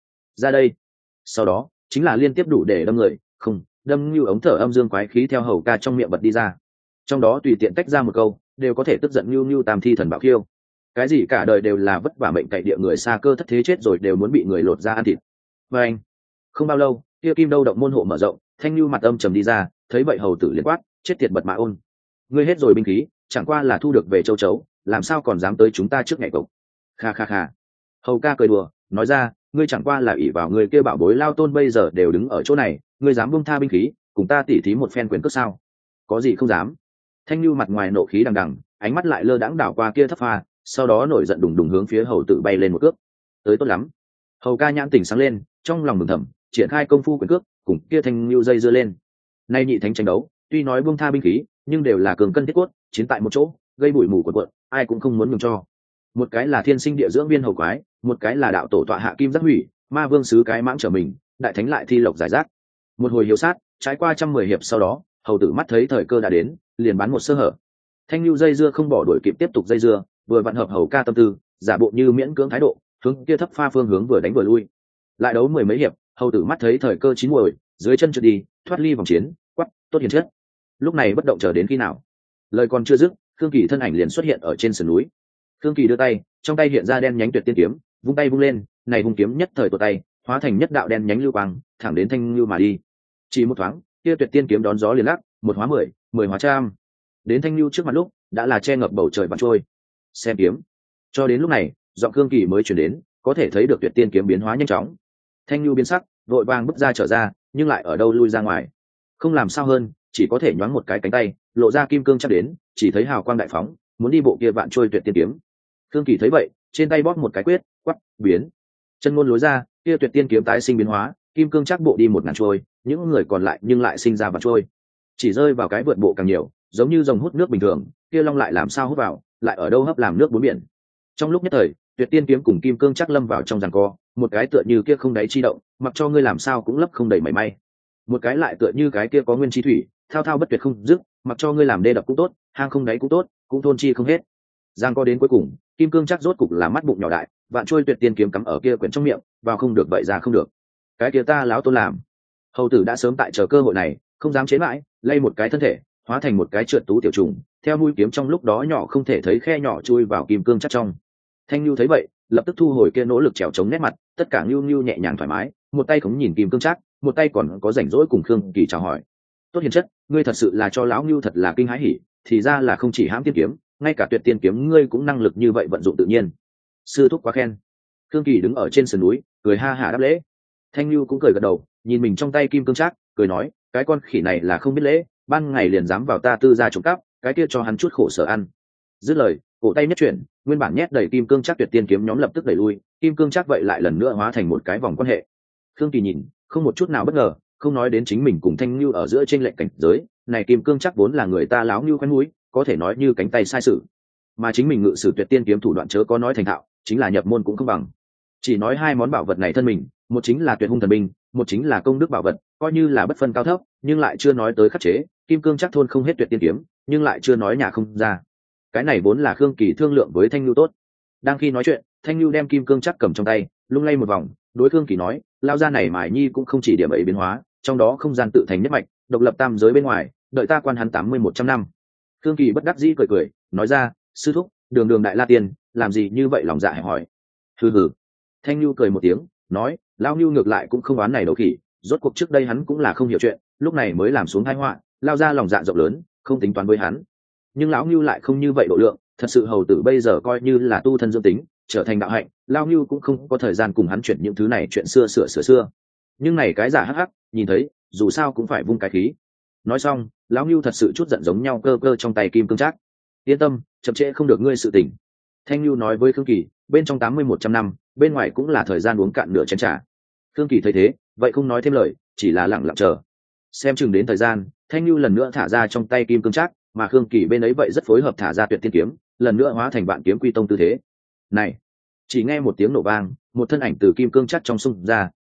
ra đây. Sau đó chính là liên tiếp đủ để đâm người, không đâm như ống thở âm dương quái khí theo hầu ca trong miệng bật đi ra, trong đó tùy tiện tách ra một câu đều có thể tức giận như tam thi thần bảo khiêu. Cái gì cả đời đều là vất vả mệnh cậy địa người xa cơ thất thế chết rồi đều muốn bị người lột ra ăn thịt. Và anh không bao lâu kia kim đâu động môn hộ mở rộng, thanh lưu mặt âm trầm đi ra, thấy vậy hầu tử liền quát, chết tiệt bật mã ôn, ngươi hết rồi binh khí, chẳng qua là thu được về châu chấu, làm sao còn dám tới chúng ta trước ngày cộc. Kha kha kha. Hầu ca cười đùa nói ra, ngươi chẳng qua là ỷ vào người kia bảo bối lao tôn bây giờ đều đứng ở chỗ này, ngươi dám buông tha binh khí cùng ta tỉ thí một phen quyền cước sao? Có gì không dám. Thanh lưu mặt ngoài nộ khí đằng đằng, ánh mắt lại lơ đãng đảo qua kia thấp pha, sau đó nổi giận đùng đùng hướng phía hầu tử bay lên một cước. Tới tốt lắm. Hầu ca nhãn tỉnh sáng lên, trong lòng mừng thầm, triển khai công phu quyền cước cùng kia thanh lưu dây dưa lên. Nay nhị thánh tranh đấu, tuy nói buông tha binh khí nhưng đều là cường cân thiết cốt, chiến tại một chỗ gây bụi mù cuộn, ai cũng không muốn nhường cho. Một cái là thiên sinh địa dưỡng viên hầu quái, một cái là đạo tổ tọa hạ kim giác hủy, ma vương sứ cái mãng trở mình, đại thánh lại thi lộc giải rác. Một hồi hiếu sát trái qua 110 hiệp sau đó, hầu tử mắt thấy thời cơ đã đến, liền bắn một sơ hở. Thanh lưu dây dưa không bỏ đuổi kịp tiếp tục dây dưa, vừa vặn hợp hầu ca tâm tư, giả bộ như miễn cưỡng thái độ, hướng kia thấp pha phương hướng vừa đánh vừa lui. Lại đấu 10 mấy hiệp, hầu tử mắt thấy thời cơ chín muồi, dưới chân trượt đi, thoát ly vòng chiến, quắc, tốt hiền chất. Lúc này bất động chờ đến khi nào? Lời còn chưa dứt, Khương Kỳ thân ảnh liền xuất hiện ở trên sườn núi. Khương Kỳ đưa tay, trong tay hiện ra đen nhánh tuyệt tiên kiếm, vung tay vung lên, này hung kiếm nhất thời tuột tay, hóa thành nhất đạo đen nhánh lưu quang, thẳng đến thanh lưu mà đi. Chỉ một thoáng, kia tuyệt tiên kiếm đón gió liền lắc, một hóa 10, 10 hóa trăm. Đến thanh lưu trước mặt lúc, đã là che ngập bầu trời bắn trôi. Xem kiếm. Cho đến lúc này, giọng Khương Kỳ mới truyền đến, có thể thấy được tuyệt tiên kiếm biến hóa nhanh chóng. Thanh lưu biến sắc, vội vàng bước ra trở ra, nhưng lại ở đâu lui ra ngoài. Không làm sao hơn, chỉ có thể nhoáng một cái cánh tay, lộ ra kim cương chắc đến, chỉ thấy hào quang đại phóng, muốn đi bộ kia vạn trôi tuyệt tiên kiếm. Khương Kỳ thấy vậy, trên tay bóp một cái quyết, quắc, biến. Chân ngôn lối ra, kia tuyệt tiên kiếm tái sinh biến hóa, kim cương chắc bộ đi 1000 trôi, những người còn lại nhưng lại sinh ra vạn trôi. Chỉ rơi vào cái vượt bộ càng nhiều, giống như dòng hút nước bình thường, kia long lại làm sao hút vào, lại ở đâu hấp làm nước bốn biển. Trong lúc nhất thời, tuyệt tiên kiếm cùng kim cương chắc lâm vào trong giằng co, một cái tựa như kia không đáy chi động, mặc cho ngươi làm sao cũng lấp không đầy mảy may. Một cái lại tựa như cái kia có nguyên chi thủy, thao thao bất tuyệt không dứt, mặc cho ngươi làm đê đập cũng tốt, hang không đáy cũng tốt, cũng thôn chi không hết. Giang co đến cuối cùng, kim cương chắc rốt cục là mắt bụng nhỏ đại, vạn trôi tuyệt tiên kiếm cắm ở kia quyển trong miệng, vào không được vậy ra không được. Cái kia ta láo tôn làm. Hầu tử đã sớm tại chờ cơ hội này, không dám chế mãi, lay một cái thân thể, hóa thành một cái trượt tú tiểu trùng, theo mũi kiếm trong lúc đó nhỏ không thể thấy khe nhỏ chui vào kim cương chắc trong. Thanh Nhu thấy vậy, lập tức thu hồi kia nỗ lực trèo chống nét mặt, tất cả Nhu Nhu nhẹ nhàng thoải mái, một tay khống nhìn kim cương chắc, một tay còn có rảnh rỗi cùng Khương Kỳ chào hỏi. Tốt hiền chất, ngươi thật sự là cho lão Nhu thật là kinh hãi hỉ, thì ra là không chỉ hãm tiên kiếm, ngay cả tuyệt tiên kiếm ngươi cũng năng lực như vậy vận dụng tự nhiên. Sư thúc quá khen. Khương Kỳ đứng ở trên sườn núi, cười ha hả đáp lễ. Thanh Nhu cũng cười gật đầu, nhìn mình trong tay kim cương chắc, cười nói, cái con khỉ này là không biết lễ, ban ngày liền dám vào ta tư gia trộm cắp, cái kia cho hắn chút khổ sở ăn. Dứt lời, cổ tay nhất chuyển, nguyên bản nhét đầy kim cương chắc tuyệt tiên kiếm nhóm lập tức đẩy lui, kim cương chắc vậy lại lần nữa hóa thành một cái vòng quan hệ. Khương Kỳ nhìn, không một chút nào bất ngờ, không nói đến chính mình cùng Thanh Nhu ở giữa trên lệnh cảnh giới, này kim cương chắc vốn là người ta láo nhu quen mũi, có thể nói như cánh tay sai sự, mà chính mình ngự sử tuyệt tiên kiếm thủ đoạn chớ có nói thành thạo, chính là nhập môn cũng không bằng. Chỉ nói hai món bảo vật này thân mình, một chính là tuyệt hung thần binh, một chính là công đức bảo vật, coi như là bất phân cao thấp, nhưng lại chưa nói tới khắc chế, kim cương chắc thôn không hết tuyệt tiên kiếm, nhưng lại chưa nói nhà không ra. Cái này vốn là Khương Kỳ thương lượng với Thanh Nhu tốt. Đang khi nói chuyện, Thanh Nhu đem kim cương chắc cầm trong tay, lung lay một vòng, đối Khương Kỳ nói, lao ra này mài nhi cũng không chỉ điểm ấy biến hóa, trong đó không gian tự thành nhất mạch, độc lập tam giới bên ngoài, đợi ta quan hắn 80-100 năm. Khương Kỳ bất đắc dĩ cười cười, nói ra, sư thúc, đường đường đại la tiên, làm gì như vậy lòng dạ hẹp hỏi. Hừ hừ. Thanh Nhu cười một tiếng, nói, lao Nhu ngược lại cũng không oán này đầu khỉ, rốt cuộc trước đây hắn cũng là không hiểu chuyện, lúc này mới làm xuống tai họa, lao ra lòng dạ rộng lớn, không tính toán với hắn. Nhưng lão Nhu lại không như vậy độ lượng, thật sự hầu tử bây giờ coi như là tu thân dương tính, trở thành đạo hạnh, lao Nhu cũng không có thời gian cùng hắn chuyển những thứ này chuyện xưa xưa. Nhưng này cái giả hắc hắc, nhìn thấy, dù sao cũng phải vung cái khí. Nói xong, lão Nhu thật sự chút giận giống nhau cơ cơ trong tay kim cương trác. Yên tâm, chậm trễ không được ngươi sự tình. Thanh Nhu nói với Khương Kỳ, bên trong 80-100 năm, bên ngoài cũng là thời gian uống cạn nửa chén trà. Khương Kỳ thấy thế, vậy không nói thêm lời, chỉ là lặng lặng chờ. Xem chừng đến thời gian, Thanh Nhu lần nữa thả ra trong tay kim cương trác, mà Khương Kỳ bên ấy vậy rất phối hợp thả ra tuyệt tiên kiếm, lần nữa hóa thành vạn kiếm quy tông tư thế. Này, chỉ nghe một tiếng nổ vang, một thân ảnh từ kim cương trác trong xung ra,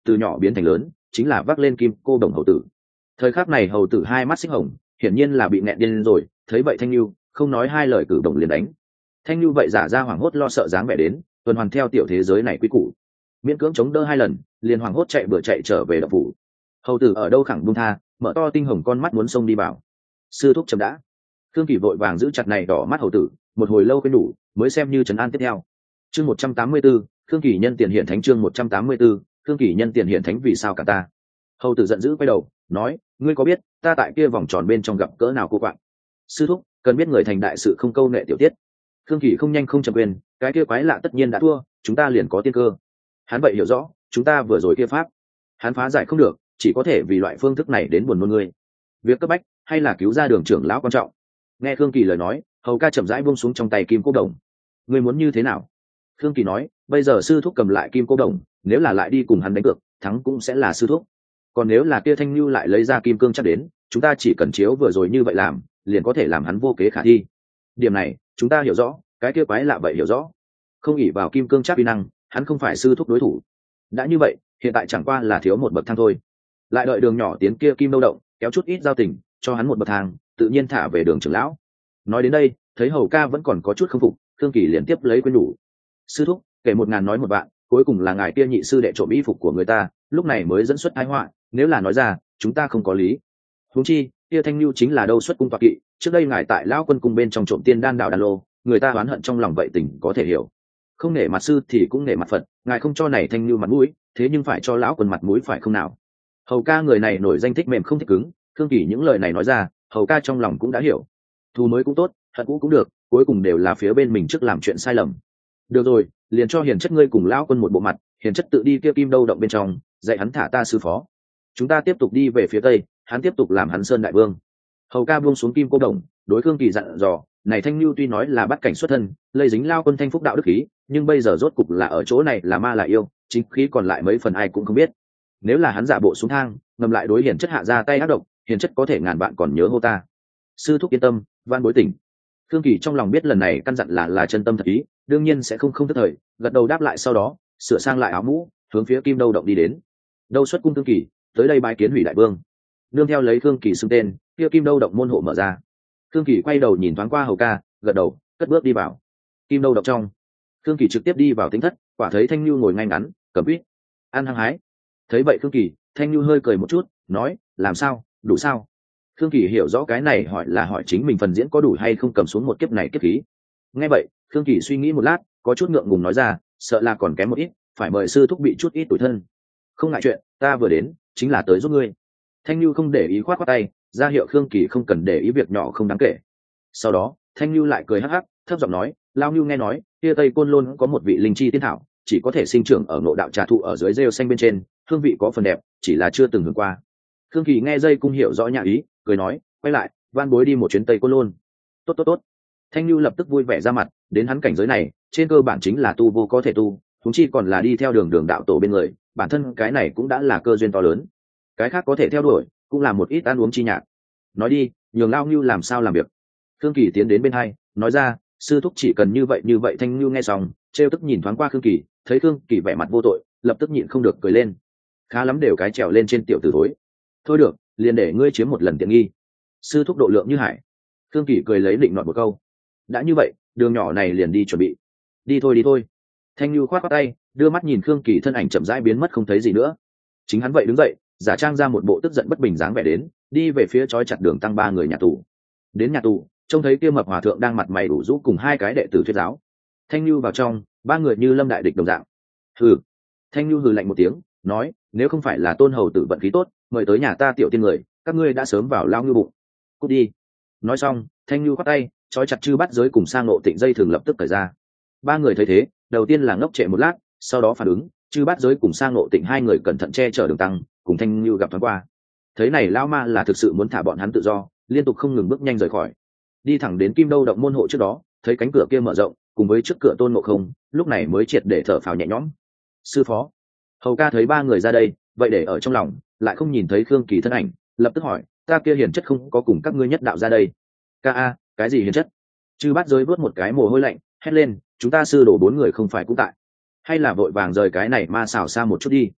từ nhỏ biến thành lớn chính là vác lên kim cô đồng hầu tử. Thời khắc này hầu tử hai mắt xích hồng, hiển nhiên là bị nghẹn điên rồi, thấy vậy Thanh Nhu không nói hai lời cử động liền đánh. Thanh Nhu vậy giả ra hoảng hốt lo sợ dáng vẻ đến, tuần hoàn theo tiểu thế giới này quy củ, miễn cưỡng chống đỡ hai lần, liền hoảng hốt chạy bừa chạy trở về động phủ. Hầu tử ở đâu khẳng buông tha, mở to tinh hồng con mắt muốn xông đi vào. Sư thúc chậm đã. Thương Kỳ vội vàng giữ chặt này đỏ mắt hầu tử, một hồi lâu quên đủ, mới xem như trấn an tiếp theo. Chương 184, Thương Kỳ nhân tiền hiện thánh. Chương 184, Thương Kỳ nhân tiền hiện thánh. Vì sao cả ta? Hầu tử giận dữ quay đầu nói, ngươi có biết ta tại kia vòng tròn bên trong gặp cỡ nào cô quạng? Sư thúc cần biết người thành đại sự không câu nệ tiểu tiết. Thương Kỳ không nhanh không chậm quên, cái kia quái lạ tất nhiên đã thua, chúng ta liền có tiên cơ. Hắn vậy hiểu rõ, chúng ta vừa rồi kia pháp, hắn phá giải không được, chỉ có thể vì loại phương thức này đến buồn nôn ngươi. Việc cấp bách hay là cứu ra Đường trưởng lão quan trọng. Nghe Thương Kỳ lời nói, hầu ca chậm rãi buông xuống trong tay kim cô đồng. Ngươi muốn như thế nào? Thương Kỳ nói, bây giờ sư thúc cầm lại kim cô đồng, nếu là lại đi cùng hắn đánh cược, thắng cũng sẽ là sư thúc. Còn nếu là kia Thanh Nhu lại lấy ra kim cương chắc đến, chúng ta chỉ cần chiếu vừa rồi như vậy làm, liền có thể làm hắn vô kế khả thi. Điểm này chúng ta hiểu rõ, cái kia quái lạ vậy hiểu rõ. Không ỷ vào kim cương chắc uy năng, hắn không phải sư thúc đối thủ. Đã như vậy, hiện tại chẳng qua là thiếu một bậc thang thôi. Lại đợi Đường nhỏ tiến kia kim đâu động, kéo chút ít giao tình, cho hắn một bậc thang, tự nhiên thả về Đường trưởng lão. Nói đến đây, thấy hầu ca vẫn còn có chút không phục, Thương Kỳ liền tiếp lấy quên đủ. Sư thúc kể 1000 nói một vạn, cuối cùng là ngài kia nhị sư đệ trộm y phục của người ta, lúc này mới dẫn xuất tai họa, nếu là nói ra chúng ta không có lý. Huống chi kia Thanh Nhu chính là đâu xuất cung toạc kỵ, trước đây ngài tại lão quân cung bên trong trộm tiên đan đạo đan lô, người ta oán hận trong lòng vậy tình có thể hiểu. Không nể mặt sư thì cũng nể mặt Phật, ngài không cho này Thanh Nhu mặt mũi, thế nhưng phải cho lão quân mặt mũi phải không nào? Hầu ca người này nổi danh thích mềm không thích cứng, Thương Kỳ những lời này nói ra, hầu ca trong lòng cũng đã hiểu. Thù mới cũng tốt, hận cũ cũng được, cuối cùng đều là phía bên mình trước làm chuyện sai lầm. Được rồi, liền cho hiền chất ngươi cùng lão quân một bộ mặt, hiền chất tự đi kia kim đâu động bên trong, dạy hắn thả ta sư phó. Chúng ta tiếp tục đi về phía tây, hắn tiếp tục làm hắn sơn đại vương. Hầu ca buông xuống kim cô đồng, đối Thương Kỳ dặn dò, này Thanh Nhu tuy nói là bắt cảnh xuất thân, lây dính lao quân thanh phúc đạo đức khí, nhưng bây giờ rốt cục là ở chỗ này là ma là yêu, chính khí còn lại mấy phần ai cũng không biết. Nếu là hắn giả bộ xuống thang, ngầm lại đối hiền chất hạ ra tay ác độc, hiền chất có thể ngàn bạn còn nhớ hô ta. Sư thúc yên tâm, van bối tỉnh. Thương Kỳ trong lòng biết lần này căn dặn là chân tâm thật ý, đương nhiên sẽ không tức thời, gật đầu đáp lại, sau đó sửa sang lại áo mũ, hướng phía kim đâu động đi đến. Đâu xuất cung Thương Kỳ, tới đây bái kiến Hủy đại vương. Nương theo lấy Thương Kỳ xưng tên, kia kim đâu động môn hộ mở ra. Thương Kỳ quay đầu nhìn thoáng qua hầu ca, gật đầu, cất bước đi vào. Kim đâu động trong, Thương Kỳ trực tiếp đi vào tính thất, quả thấy Thanh Nhu ngồi ngay ngắn, cầm quýt, ăn hăng hái. Thấy vậy Thương Kỳ, Thanh Nhu hơi cười một chút, nói, làm sao, đủ sao? Thương Kỳ hiểu rõ cái này hỏi là hỏi chính mình phần diễn có đủ hay không cầm xuống một kiếp này kiếp khí. Nghe vậy, Thương Kỳ suy nghĩ một lát, có chút ngượng ngùng nói ra, sợ là còn kém một ít, phải mời sư thúc bị chút ít tủi thân. Không ngại chuyện, ta vừa đến chính là tới giúp ngươi. Thanh Nhu không để ý, khoát khoát tay, ra hiệu Thương Kỳ không cần để ý việc nhỏ không đáng kể. Sau đó Thanh Nhu lại cười hắc hắc, thấp giọng nói, lao Nhu nghe nói kia Tây Côn Lôn có một vị linh chi tiên thảo, chỉ có thể sinh trưởng ở ngộ đạo trà thụ ở dưới rêu xanh bên trên, hương vị có phần đẹp, chỉ là chưa từng hưởng qua. Thương Kỳ nghe dây cung hiểu rõ nhà ý, cười nói, quay lại, van bối đi một chuyến Tây Côn Lôn. Tốt tốt tốt. Thanh Nhu lập tức vui vẻ ra mặt, đến hắn cảnh giới này trên cơ bản chính là tu vô có thể tu, chúng chi còn là đi theo đường đạo tổ bên người, bản thân cái này cũng đã là cơ duyên to lớn. Cái khác có thể theo đuổi, cũng là một ít ăn uống chi nhạc. Nói đi, nhường lao Nhu làm sao làm việc. Thương Kỳ tiến đến bên hai, nói ra, sư thúc chỉ cần như vậy. Thanh Nhu nghe xong, trêu tức nhìn thoáng qua Thương Kỳ, thấy Thương Kỳ vẻ mặt vô tội, lập tức nhịn không được cười lên. Khá lắm, đều cái trèo lên trên tiểu tử thối. Thôi được, liền để ngươi chiếm một lần tiện nghi. Sư thúc độ lượng như hải. Thương Kỳ cười lấy định nọt một câu. Đã như vậy, đường nhỏ này liền đi chuẩn bị. Đi thôi. Thanh Nhu khoát khoát tay, đưa mắt nhìn Thương Kỳ thân ảnh chậm rãi biến mất không thấy gì nữa. Chính hắn vậy đứng dậy, giả trang ra một bộ tức giận bất bình dáng vẻ đến, đi về phía trói chặt Đường Tăng ba người nhà tù. Đến nhà tù, trông thấy kia mập hòa thượng đang mặt mày đủ rũ cùng hai cái đệ tử thuyết giáo. Thanh Nhu vào trong, ba người như lâm đại địch đồng dạng. Hừ. Thanh Nhu hừ lạnh một tiếng, nói, nếu không phải là Tôn hầu tử vận khí tốt, mời tới nhà ta tiểu tiên người, các ngươi đã sớm vào lao ngư bụng. Cút đi. Nói xong, Thanh Nhu khoát tay, trói chặt Chư Bát Giới cùng Sang Ngộ Tịnh dây thường lập tức cởi ra. Ba người thấy thế, đầu tiên là ngốc trệ một lát, sau đó phản ứng, Chư Bát Giới cùng Sang Ngộ Tịnh hai người cẩn thận che chở Đường Tăng, cùng Thanh Nhu gặp thoáng qua. Thấy này lão ma là thực sự muốn thả bọn hắn tự do, liên tục không ngừng bước nhanh rời khỏi. Đi thẳng đến Kim Đâu động môn hộ trước đó, thấy cánh cửa kia mở rộng, cùng với trước cửa Tôn Ngộ Không, lúc này mới triệt để thở phào nhẹ nhõm. Sư phó. Hầu ca thấy ba người ra đây, vậy để ở trong lòng, lại không nhìn thấy Khương Kỳ thân ảnh, lập tức hỏi, ta kia hiền chất không có cùng các ngươi nhất đạo ra đây? Ca a, cái gì hiền chất? Chư Bát Giới vớt một cái mồ hôi lạnh, hét lên, chúng ta sư đổ 4 người không phải cũng tại, hay là vội vàng rời cái này ma xảo xa một chút đi.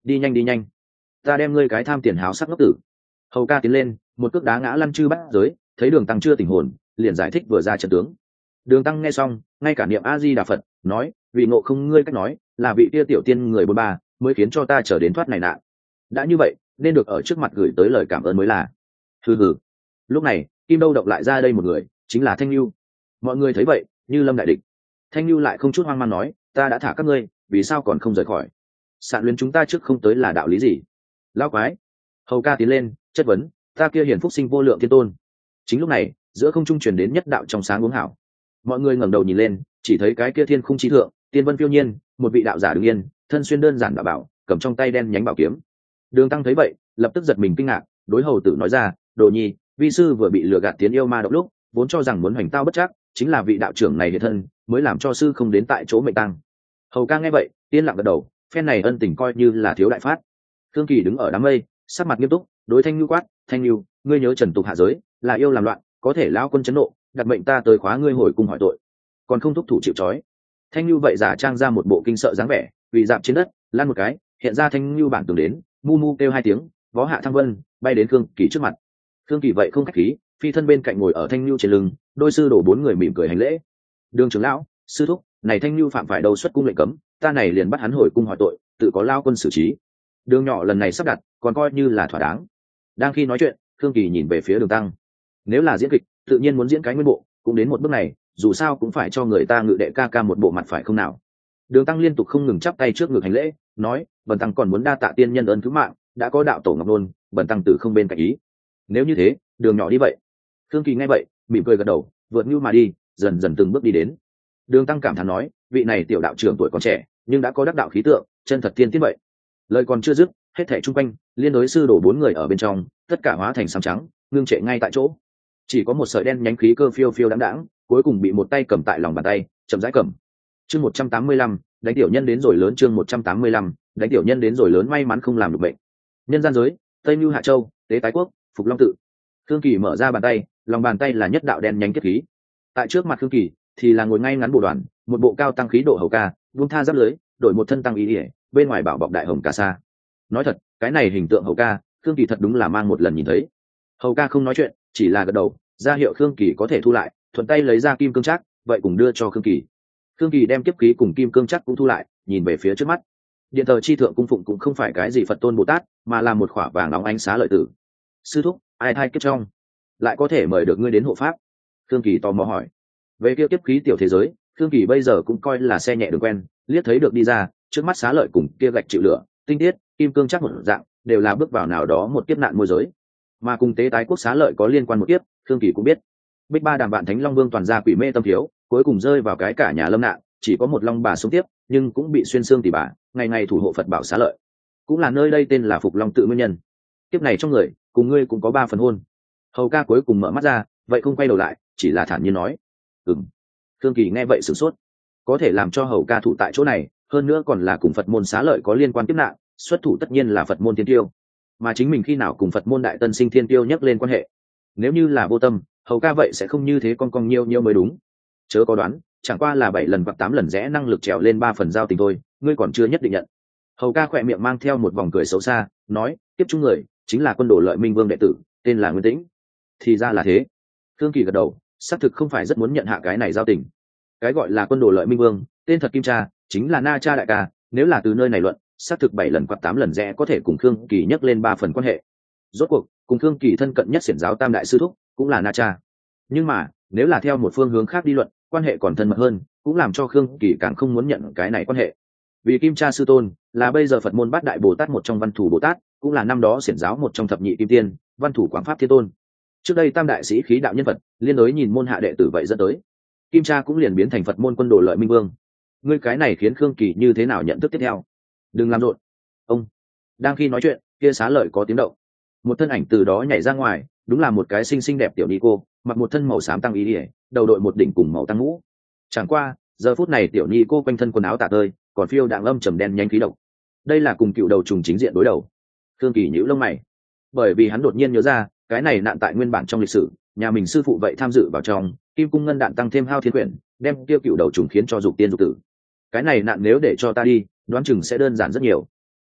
đi nhanh đi nhanh, ta đem ngươi cái tham tiền háo sắc ngốc tử. Hầu ca tiến lên một cước đá ngã lăn chư bắt giới, thấy Đường Tăng chưa tỉnh hồn liền giải thích vừa ra trận tướng. Đường Tăng nghe xong ngay cả niệm A Di Đà Phật, nói vì ngộ không ngươi cách nói là vị kia tiểu tiên người bôn ba mới khiến cho ta trở đến thoát này nạn, đã như vậy nên được ở trước mặt gửi tới lời cảm ơn mới là. Hừ. Lúc này Kim Đâu Động lại ra đây một người, chính là Thanh Lưu. Mọi người thấy vậy như lâm đại địch. Thanh Lưu lại không chút hoang mang nói, ta đã thả các ngươi vì sao còn không rời khỏi? Sạn luyến chúng ta trước không tới là đạo lý gì? Lão quái. Hầu ca tiến lên chất vấn, ta kia hiển phúc sinh vô lượng thiên tôn. Chính lúc này giữa không trung truyền đến nhất đạo trong sáng uống hảo. Mọi người ngẩng đầu nhìn lên, chỉ thấy cái kia thiên khung chi thượng tiên vân phiêu nhiên, một vị đạo giả đứng yên, thân xuyên đơn giản đạo bảo, cầm trong tay đen nhánh bảo kiếm. Đường Tăng thấy vậy lập tức giật mình kinh ngạc, đối hầu tử nói ra, đồ nhi, vi sư vừa bị lừa gạt tiến yêu ma động lúc vốn cho rằng muốn hoành tao bất chắc, chính là vị đạo trưởng này hiện thân mới làm cho sư không đến tại chỗ mệnh tăng. Hầu ca nghe vậy yên lặng gật đầu, phen này ân tình coi như là thiếu đại phát. Thương Kỳ đứng ở đám mây sắc mặt nghiêm túc, đối Thanh Nhu quát, Thanh Nhu, ngươi nhớ trần tục hạ giới là yêu làm loạn, có thể lão quân chấn nộ đặt mệnh ta tới khóa ngươi hồi cung hỏi tội, còn không thúc thủ chịu trói. Thanh Nhu vậy giả trang ra một bộ kinh sợ dáng vẻ, vì dạp trên đất lăn một cái, hiện ra Thanh Nhu bản tường đến, mu mu kêu hai tiếng, vó hạ thăng vân bay đến Khương Kỳ trước mặt. Khương Kỳ vậy không khách khí, phi thân bên cạnh ngồi ở Thanh Nhu trên lưng, đôi sư đổ bốn người mỉm cười hành lễ. Đường trưởng lão, sư thúc, này Thanh Nhu phạm phải đâu xuất cung lệnh cấm, ta này liền bắt hắn hồi cung hỏi tội, tự có lao quân xử trí. Đường nhỏ lần này sắp đặt còn coi như là thỏa đáng. Đang khi nói chuyện Khương Kỳ nhìn về phía Đường Tăng, nếu là diễn kịch tự nhiên muốn diễn cái nguyên bộ, cũng đến một bước này dù sao cũng phải cho người ta ngự đệ ca ca một bộ mặt phải không nào. Đường Tăng liên tục không ngừng chắp tay trước ngực hành lễ, nói, bần tăng còn muốn đa tạ tiên nhân ơn cứu mạng, đã có đạo tổ ngọc nôn, bần tăng tử không bên cạnh ý. Nếu như thế đường nhỏ đi vậy. Khương Kỳ nghe vậy mỉm cười gật đầu, vượt như mà đi, dần dần từng bước đi đến. Đường Tăng cảm thán nói, vị này tiểu đạo trưởng tuổi còn trẻ nhưng đã có đắc đạo khí tượng, chân thật tiên tiến vậy. Lời còn chưa dứt, hết thảy chung quanh liên đối sư đổ bốn người ở bên trong tất cả hóa thành xám trắng, ngưng trệ ngay tại chỗ. Chỉ có một sợi đen nhánh khí cơ phiêu phiêu đáng đáng, cuối cùng bị một tay cầm tại lòng bàn tay chậm rãi cầm. Chương 185, đánh tiểu nhân đến rồi lớn. Chương 185, đánh tiểu nhân đến rồi lớn, may mắn không làm được bệnh. Nhân gian giới, Tây Nưu Hạ Châu, Tế Tái Quốc, Phục Long Tự. Khương Kỳ mở ra bàn tay, lòng bàn tay là nhất đạo đen nhánh kiếp khí. Tại trước mặt Khương Kỳ thì là ngồi ngay ngắn bộ đoàn, một bộ cao tăng khí độ hầu ca, buông tha giáp lưới, đổi một thân tăng ý ỉa, bên ngoài bảo bọc đại hồng cà sa. Nói thật, cái này hình tượng hầu ca, Khương Kỳ thật đúng là mang một lần nhìn thấy. Hầu ca không nói chuyện, chỉ là gật đầu, ra hiệu Khương Kỳ có thể thu lại, thuận tay lấy ra kim cương trác, vậy cùng đưa cho Khương Kỳ. Khương Kỳ đem kiếp khí cùng kim cương trác cũng thu lại, nhìn về phía trước mắt. Điện thờ chi thượng cung phụng cũng không phải cái gì Phật tôn Bồ Tát, mà là một khỏa vàng nóng ánh xá lợi tử. Sư thúc, ai thay kiếp trong, lại có thể mời được ngươi đến hộ pháp? Khương Kỳ tò mò hỏi. Về kia kiếp khí tiểu thế giới, Khương Kỳ bây giờ cũng coi là xe nhẹ đường quen, liếc thấy được đi ra, trước mắt xá lợi cùng kia gạch chịu lửa, tinh tiết, kim cương trác một dạng, đều là bước vào nào đó một kiếp nạn môi giới. Mà cùng Tế Tái Quốc xá lợi có liên quan một kiếp, Khương Kỳ cũng biết. Bích Ba Đàm Vạn Thánh Long Vương toàn ra quỷ mê tâm thiếu, cuối cùng rơi vào cái cả nhà lâm nạn, chỉ có một long bà sống tiếp, nhưng cũng bị xuyên xương tỷ bà, ngày ngày thủ hộ Phật bảo xá lợi, cũng là nơi đây tên là Phục Long Tự nguyên nhân. Kiếp này trong người cùng ngươi cũng có 3 phần hôn. Hầu ca cuối cùng mở mắt ra, vậy không quay đầu lại, chỉ là thản nhiên nói, ừm. Khương Kỳ nghe vậy sửng sốt, có thể làm cho hầu ca thủ tại chỗ này, hơn nữa còn là cùng Phật môn xá lợi có liên quan kiếp nạn, xuất thủ tất nhiên là Phật môn thiên tiêu, mà chính mình khi nào cùng Phật môn đại tân sinh thiên tiêu nhắc lên quan hệ, nếu như là vô tâm, hầu ca vậy sẽ không như thế con cong nhiêu mới đúng. Chớ có đoán, chẳng qua là 7 lần hoặc 8 lần rẽ năng lực trèo lên 3 phần giao tình thôi, ngươi còn chưa nhất định nhận. Hầu ca khỏe miệng mang theo một vòng cười xấu xa, nói, tiếp chung người chính là Quân Đồ Lợi Minh Vương đệ tử, tên là Nguyên Tĩnh. Thì ra là thế. Khương Kỳ gật đầu, xác thực không phải rất muốn nhận hạ cái này giao tình. Cái gọi là Quân Đồ Lợi Minh Vương, tên thật Kim Cha, chính là Na Cha đại ca, nếu là từ nơi này luận, xác thực 7 lần hoặc 8 lần rẽ có thể cùng Khương Kỳ nhắc lên 3 phần quan hệ. Rốt cuộc, cùng Khương Kỳ thân cận nhất xiển giáo Tam đại sư thúc, cũng là Na Cha. Nhưng mà, nếu là theo một phương hướng khác đi luận, quan hệ còn thân mật hơn, cũng làm cho Khương Kỳ càng không muốn nhận cái này quan hệ. Vì Kim Cha sư tôn là bây giờ Phật môn Bát Đại Bồ Tát một trong Văn Thủ Bồ Tát, cũng là năm đó xiển giáo một trong thập nhị kim tiên, Văn Thủ Quảng Pháp Thiên Tôn. Trước đây Tam đại sĩ khí đạo nhân vật, liên đối nhìn môn hạ đệ tử vậy dẫn tới, Kim Cha cũng liền biến thành Phật môn Quân Đồ Lợi Minh Vương. Ngươi cái này khiến Khương Kỳ như thế nào nhận thức tiếp theo? Đừng làm rộn. Ông. Đang khi nói chuyện, kia xá lợi có tiếng động. Một thân ảnh từ đó nhảy ra ngoài, đúng là một cái xinh xinh đẹp tiểu ni cô, mặc một thân màu xám tăng ý ỉa, đầu đội một đỉnh cùng màu tăng mũ. Chẳng qua giờ phút này tiểu ni cô quanh thân quần áo tả tơi, còn phiêu đạng âm trầm đen nhanh khí độc. Đây là cùng cựu đầu trùng chính diện đối đầu. Khương Kỳ nhíu lông mày, bởi vì hắn đột nhiên nhớ ra cái này nạn tại nguyên bản trong lịch sử, nhà mình sư phụ vậy tham dự vào trong Kim Cung Ngân Đạn tăng thêm Hao Thiên Quyển, đem tiêu cựu đầu trùng khiến cho dục tiên dục tử. Cái này nạn nếu để cho ta đi, đoán chừng sẽ đơn giản rất nhiều.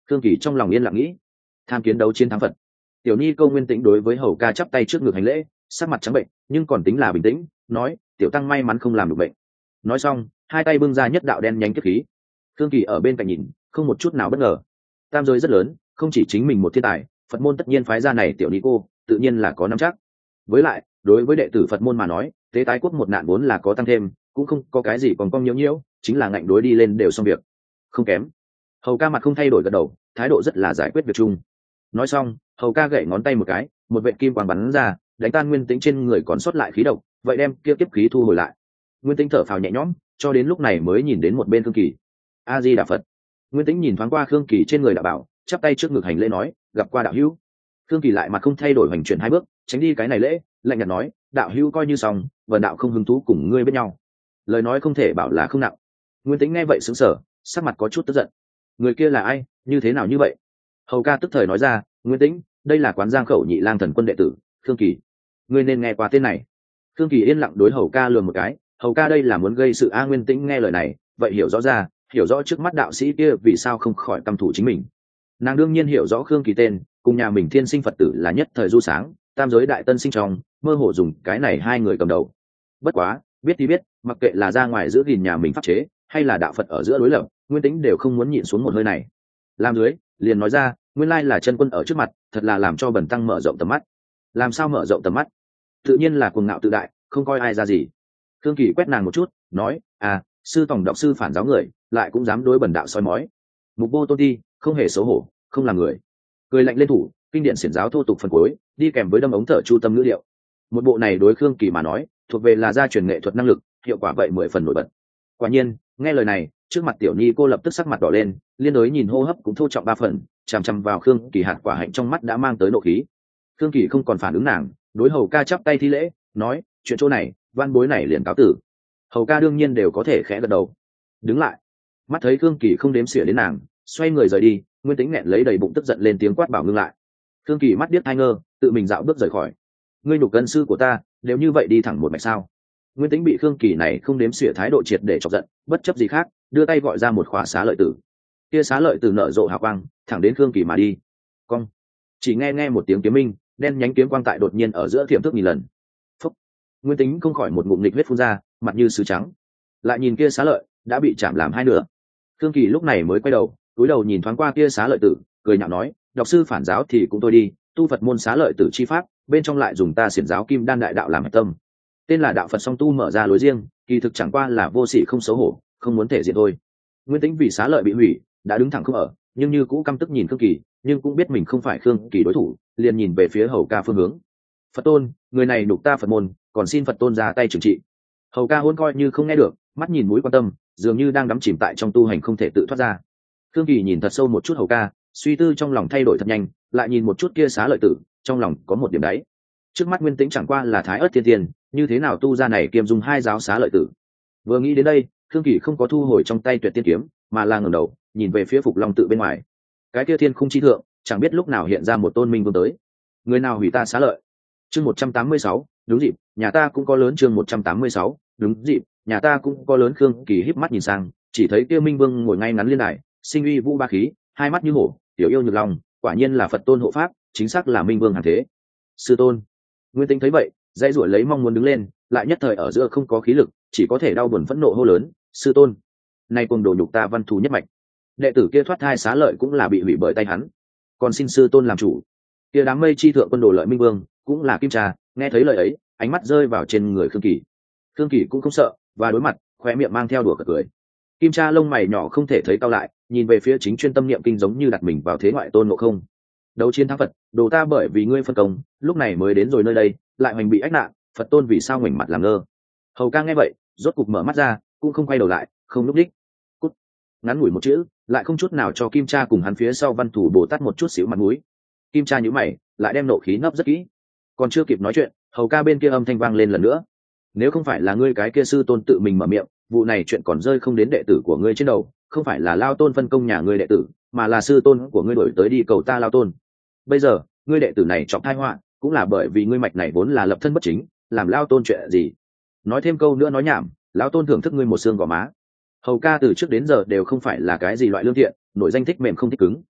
Khương Kỳ trong lòng yên lặng nghĩ, tham kiến đấu chiến thắng Phật. Tiểu Nhi câu Nguyên Tĩnh đối với hầu ca chắp tay trước ngực hành lễ, sắc mặt trắng bệnh nhưng còn tính là bình tĩnh, nói tiểu tăng may mắn không làm được bệnh. Nói xong hai tay bưng ra nhất đạo đen nhánh kiếp khí. Khương Kỳ ở bên cạnh nhìn không một chút nào bất ngờ. Tam giới rất lớn, không chỉ chính mình một thiên tài, Phật môn tất nhiên phái ra này tiểu Nhi cô tự nhiên là có nắm chắc. Với lại đối với đệ tử Phật môn mà nói, tế tái quốc một nạn vốn là có tăng thêm, cũng không có cái gì còn cong nhiễu nhiễu, chính là ngạnh đối đi lên đều xong việc. Không kém. Hầu ca mặt không thay đổi gật đầu, thái độ rất là giải quyết việc chung. Nói xong hầu ca gậy ngón tay một cái, một vệt kim quang bắn ra, đánh tan Nguyên Tĩnh trên người còn sót lại khí độc, vậy đem kia kiếp khí thu hồi lại. Nguyên Tĩnh thở phào nhẹ nhõm, cho đến lúc này mới nhìn đến một bên Khương Kỳ. A Di Đà Phật. Nguyên Tĩnh nhìn thoáng qua Khương Kỳ trên người đạo bảo, chắp tay trước ngực hành lễ nói, gặp qua đạo hữu. Khương Kỳ lại mặt không thay đổi hành chuyển hai bước, tránh đi cái này lễ, lạnh nhạt nói, đạo hữu coi như xong, vần đạo không hứng thú cùng ngươi bên nhau. Lời nói không thể bảo là không nặng. Nguyên Tĩnh nghe vậy sững sờ, sắc mặt có chút tức giận. Người kia là ai, như thế nào như vậy? Hầu ca tức thời nói ra, Nguyên Tĩnh, đây là quán Giang Khẩu Nhị Lang Thần Quân đệ tử Khương Kỳ, ngươi nên nghe qua tên này. Khương Kỳ yên lặng đối hầu ca lườm một cái, hầu ca đây là muốn gây sự a. Nguyên Tĩnh nghe lời này vậy hiểu rõ trước mắt đạo sĩ kia vì sao không khỏi căm thủ chính mình. Nàng đương nhiên hiểu rõ Khương Kỳ tên, cùng nhà mình thiên sinh Phật tử là nhất thời du sáng, tam giới đại tân sinh trong mơ hồ dùng cái này hai người cầm đầu. Bất quá biết thì biết, mặc kệ là ra ngoài giữ gìn nhà mình pháp chế hay là đạo Phật ở giữa đối lập, Nguyên Tĩnh đều không muốn nhịn xuống một hơi này. Làm dưới liền nói ra, nguyên lai là chân quân ở trước mặt, thật là làm cho bần tăng mở rộng tầm mắt. Làm sao mở rộng tầm mắt? Tự nhiên là cuồng ngạo tự đại, không coi ai ra gì. Khương Kỳ quét nàng một chút, nói, sư tổng đọc sư phản giáo người, lại cũng dám đối bần đạo soi mói. Mục vô tôn ti, không hề xấu hổ, không là người. Cười lạnh lên thủ, kinh điển xiển giáo thô tục phần cuối, đi kèm với đâm ống thở chu tâm ngữ điệu. Một bộ này đối Khương Kỳ mà nói, thuộc về là gia truyền nghệ thuật năng lực, hiệu quả vậy 10 phần nổi bật. Quả nhiên, nghe lời này, trước mặt tiểu Nhi cô lập tức sắc mặt đỏ lên, liên đối nhìn hô hấp cũng thô trọng 3 phần, chằm chằm vào Khương Kỳ hạt quả hạnh trong mắt đã mang tới nộ khí. Khương Kỳ không còn phản ứng nàng, đối hầu ca chắp tay thi lễ, nói, chuyện chỗ này văn bối này liền cáo tử. Hầu ca đương nhiên đều có thể khẽ gật đầu. Đứng lại. Mắt thấy Khương Kỳ không đếm xỉa đến nàng, xoay người rời đi. Nguyên Tĩnh nghẹn lấy đầy bụng tức giận lên tiếng quát bảo ngưng lại. Khương Kỳ mắt điếc hai ngơ, tự mình dạo bước rời khỏi. Ngươi nhục cân sư của ta đều như vậy đi thẳng một mạch sao? Nguyên Tĩnh bị Khương Kỳ này không đếm xỉa thái độ triệt để chọc giận, bất chấp gì khác, đưa tay gọi ra một khỏa xá lợi tử. Kia xá lợi tử nở rộ hào quang, thẳng đến Khương Kỳ mà đi. Cong. Chỉ nghe một tiếng kiếm minh, đen nhánh kiếm quang tại đột nhiên ở giữa thiểm thức nghìn lần. Phúc. Nguyên Tĩnh không khỏi một ngụm nghịch huyết phun ra, mặt như sứ trắng. Lại nhìn kia xá lợi đã bị chạm làm hai nửa. Khương Kỳ lúc này mới quay đầu, cúi đầu nhìn thoáng qua kia xá lợi tử, cười nhạo nói, đọc sư phản giáo thì cũng tôi đi, tu Phật môn xá lợi tử chi pháp, bên trong lại dùng ta xiển giáo Kim Đan đại đạo làm hạch tâm. Tên là đạo Phật song tu mở ra lối riêng, kỳ thực chẳng qua là vô sỉ không xấu hổ, không muốn thể diện thôi. Nguyên Tĩnh vì xá lợi bị hủy, đã đứng thẳng không ở, nhưng như cũ căm tức nhìn Khương Kỳ, nhưng cũng biết mình không phải Khương Kỳ đối thủ, liền nhìn về phía hầu ca phương hướng. Phật tôn, người này đục ta Phật môn, còn xin Phật tôn ra tay trừng trị. Hầu ca hôn coi như không nghe được, mắt nhìn mũi quan tâm, dường như đang đắm chìm tại trong tu hành không thể tự thoát ra. Khương Kỳ nhìn thật sâu một chút hầu ca, suy tư trong lòng thay đổi thật nhanh, lại nhìn một chút kia xá lợi tử, trong lòng có một điểm đáy. Trước mắt Nguyên Tĩnh chẳng qua là thái ớt thiên tiên, như thế nào tu ra này kiêm dùng hai giáo xá lợi tử. Vừa nghĩ đến đây, Khương Kỳ không có thu hồi trong tay tuyệt tiên kiếm, mà là ngẩng đầu nhìn về phía Phục Long tự bên ngoài. Cái kia thiên khung chi thượng, chẳng biết lúc nào hiện ra một tôn minh vương tới. Người nào hủy ta xá lợi? Chương 186, đúng dịp, nhà ta cũng có lớn. Chương 186, đúng dịp, nhà ta cũng có lớn. Khương Kỳ híp mắt nhìn sang, chỉ thấy kia minh vương ngồi ngay ngắn liên đài, sinh uy vũ ba khí, hai mắt như hổ, tiểu yêu nhược lòng, quả nhiên là Phật tôn hộ pháp, chính xác là minh vương hàng thế. Sư tôn. Nguyên Tĩnh thấy vậy, dãy rủa lấy mong muốn đứng lên, lại nhất thời ở giữa không có khí lực, chỉ có thể đau buồn phẫn nộ hô lớn, sư tôn, nay cùng đồ nhục ta văn thù nhất mạch. Đệ tử kia thoát thai xá lợi cũng là bị hủy bởi tay hắn, còn xin sư tôn làm chủ. Kia đám mây chi thượng quân đồ lợi minh vương cũng là kim trà, nghe thấy lời ấy, ánh mắt rơi vào trên người Khương Kỳ. Khương Kỳ cũng không sợ, và đối mặt, khóe miệng mang theo đùa cợt cười. Kim Cha lông mày nhỏ không thể thấy cao lại, nhìn về phía chính chuyên tâm niệm kinh giống như đặt mình vào thế ngoại tôn ngộ không. Đấu chiến thắng Phật, đồ ta bởi vì ngươi phân công, lúc này mới đến rồi nơi đây, lại hoành bị ách nạn, Phật tôn vì sao ngoảnh mặt làm ngơ. Hầu ca nghe vậy, rốt cục mở mắt ra, cũng không quay đầu lại, không lúc đích. Cút. Ngắn ngủi một chữ, lại không chút nào cho Kim Cha cùng hắn phía sau văn thủ Bồ Tát một chút xíu mặt mũi. Kim Cha nhíu mày, lại đem nộ khí nấp rất kỹ. Còn chưa kịp nói chuyện, hầu ca bên kia âm thanh vang lên lần nữa. Nếu không phải là ngươi cái kia sư tôn tự mình mở miệng, vụ này chuyện còn rơi không đến đệ tử của ngươi trên đầu, không phải là lao tôn phân công nhà ngươi đệ tử, mà là sư tôn của ngươi đổi tới đi cầu ta lao tôn. Bây giờ ngươi đệ tử này chọc tai họa, cũng là bởi vì ngươi mạch này vốn là lập thân bất chính, làm lao tôn chuyện gì. Nói thêm câu nữa nói nhảm, lão tôn thưởng thức ngươi một xương gò má. Hầu ca từ trước đến giờ đều không phải là cái gì loại lương thiện, nổi danh thích mềm không thích cứng.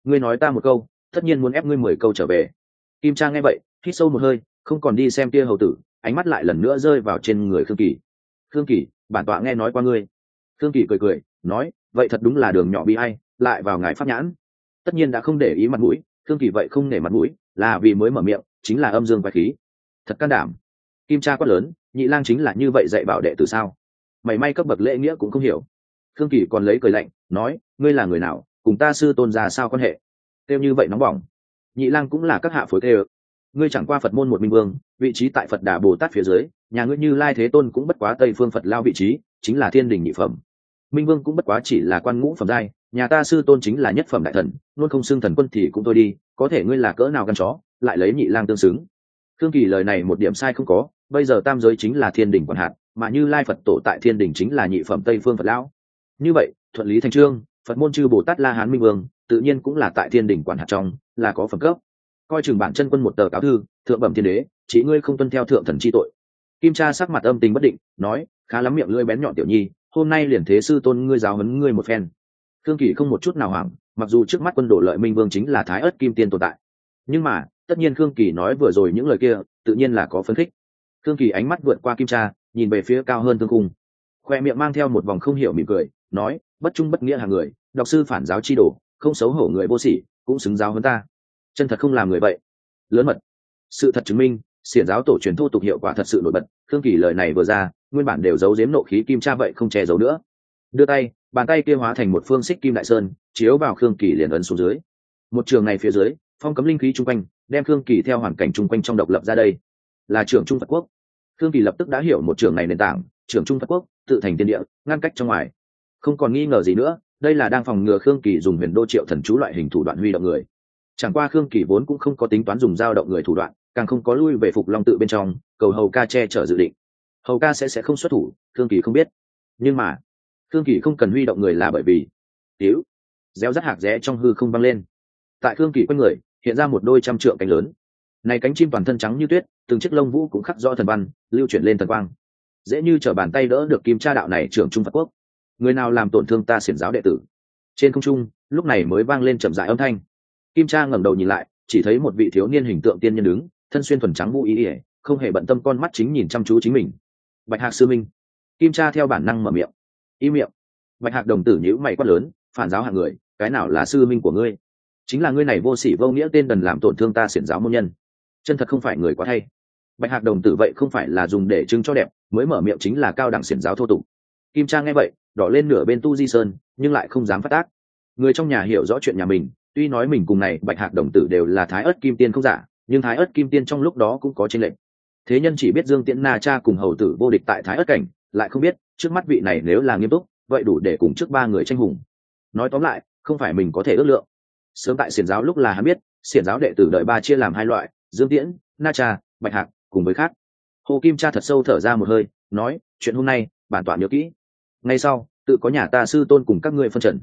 ngươi nói ta một câu tất nhiên muốn ép ngươi 10 câu trở về. Kim Trang nghe vậy hít sâu một hơi, không còn đi xem kia hầu tử, ánh mắt lại lần nữa rơi vào trên người Khương Kỳ. Khương Kỳ, bản tọa nghe nói qua ngươi. Khương Kỳ cười cười nói, vậy thật đúng là đường nhỏ bi ai, lại vào ngài pháp nhãn. Tất nhiên đã không để ý mặt mũi, Khương Kỳ vậy không nể mặt mũi, là vì mới mở miệng chính là âm dương quái khí. Thật can đảm. Kim Cha quát lớn, nhị lang chính là như vậy dạy bảo đệ tử sao? Mày may cấp bậc lễ nghĩa cũng không hiểu. Khương Kỳ còn lấy cười lạnh nói, ngươi là người nào, cùng ta sư tôn ra sao quan hệ? Kêu như vậy nóng bỏng. Nhị lang cũng là các hạ phối kêu. Ngươi chẳng qua Phật môn một minh vương, vị trí tại Phật Đà Bồ Tát phía dưới, nhà ngươi Như Lai Thế Tôn cũng bất quá Tây Phương Phật lao vị trí, chính là thiên đình nhị phẩm. Minh vương cũng bất quá chỉ là quan ngũ phẩm giai, nhà ta sư tôn chính là nhất phẩm đại thần, luôn không xưng thần quân thì cũng thôi đi, có thể ngươi là cỡ nào gan chó, lại lấy nhị lang tương xứng. Khương Kỳ lời này một điểm sai không có, bây giờ tam giới chính là thiên đình quản hạt, mà Như Lai Phật tổ tại thiên đình chính là nhị phẩm Tây Phương Phật lão. Như vậy, thuận lý thành chương, Phật môn chư Bồ Tát La Hán Minh vương, tự nhiên cũng là tại thiên đình quản hạt trong, là có phẩm cấp. Coi chừng bản chân quân một tờ cáo thư, thượng bẩm thiên đế, chỉ ngươi không tuân theo thượng thần chi tội. Kim Cha sắc mặt âm tình bất định, nói, khá lắm miệng lưỡi bén nhọn tiểu nhi, hôm nay liền thế sư tôn ngươi giáo huấn ngươi một phen. Khương Kỳ không một chút nào hoảng, mặc dù trước mắt quân đổ lợi Minh vương chính là Thái Ức Kim Tiên tồn tại, nhưng mà tất nhiên Khương Kỳ nói vừa rồi những lời kia tự nhiên là có phấn khích. Khương Kỳ ánh mắt vượt qua Kim Cha, nhìn về phía cao hơn thương cung, khoe miệng mang theo một vòng không hiểu mỉm cười, nói, bất trung bất nghĩa hàng người, đọc sư phản giáo chi đổ, không xấu hổ người vô sỉ, cũng xứng giáo hơn ta. Chân thật không làm người vậy. Lớn mật. Sự thật chứng minh, xiển giáo tổ truyền thô tục hiệu quả thật sự nổi bật. Khương Kỳ lời này vừa ra, nguyên bản đều giấu giếm nộ khí Kim Cha vậy không che giấu nữa. Đưa tay, bàn tay kia hóa thành một phương xích kim đại sơn, chiếu vào Khương Kỳ liền ấn xuống dưới. Một trường này phía dưới, phong cấm linh khí trung quanh, đem Khương Kỳ theo hoàn cảnh trung quanh trong độc lập ra đây, là trưởng trung Phật quốc. Khương Kỳ lập tức đã hiểu một trường này nền tảng, trưởng trung Phật quốc, tự thành tiên địa, ngăn cách trong ngoài. Không còn nghi ngờ gì nữa, đây là đang phòng ngừa Khương Kỳ dùng huyền đô triệu thần chú loại hình thủ đoạn huy động người. Chẳng qua Khương Kỳ vốn cũng không có tính toán dùng dao động người thủ đoạn, càng không có lui về Phục Long tự bên trong, cầu hầu ca che chở dự định. Hầu ca sẽ không xuất thủ, Khương Kỳ không biết. Nhưng mà, Khương Kỳ không cần huy động người là bởi vì yếu réo rắt hạc rẽ trong hư không văng lên. Tại Khương Kỳ quanh người hiện ra một đôi trăm trượng cánh lớn, này cánh chim toàn thân trắng như tuyết, từng chiếc lông vũ cũng khắc rõ thần văn, lưu chuyển lên thần quang, dễ như trở bàn tay đỡ được Kim Cha đạo này trưởng trung Phật quốc. Người nào làm tổn thương ta xiển giáo đệ tử? Trên không trung lúc này mới vang lên chậm rãi âm thanh. Kim Cha ngẩng đầu nhìn lại, chỉ thấy một vị thiếu niên hình tượng tiên nhân đứng, thân xuyên thuần trắng vũ y ỉa, không hề bận tâm, con mắt chính nhìn chăm chú chính mình. Bạch Hạc sư minh. Kim Cha theo bản năng mở miệng. Im miệng. Bạch Hạc đồng tử nhíu mày quát lớn, phản giáo hạng người, cái nào là sư minh của ngươi? Chính là ngươi này vô sỉ vô nghĩa tên đần làm tổn thương ta xiển giáo môn nhân. Chân thật không phải người quá thay. Bạch Hạc đồng tử vậy không phải là dùng để trưng cho đẹp, mới mở miệng chính là cao đẳng xiển giáo thô tục. Kim Cha nghe vậy, đỏ lên nửa bên tu di sơn, nhưng lại không dám phát tác. Người trong nhà hiểu rõ chuyện nhà mình, tuy nói mình cùng này Bạch Hạc đồng tử đều là Thái Ức Kim Tiên không giả, nhưng Thái Ức Kim Tiên trong lúc đó cũng có chênh lệch. Thế nhân chỉ biết Dương Tiễn Na Cha cùng hầu tử vô địch tại Thái Ức cảnh, lại không biết trước mắt vị này nếu là nghiêm túc, vậy đủ để cùng trước ba người tranh hùng. Nói tóm lại, không phải mình có thể ước lượng. Sớm tại xiển giáo lúc là hắn biết, xiển giáo đệ tử đợi ba chia làm hai loại, Dương Tiễn, Na Cha, Bạch Hạc, cùng với khác. Hồ Kim Cha thật sâu thở ra một hơi, nói, chuyện hôm nay bản tọa nhớ kỹ. Ngay sau, tự có nhà ta sư tôn cùng các ngươi phân trần.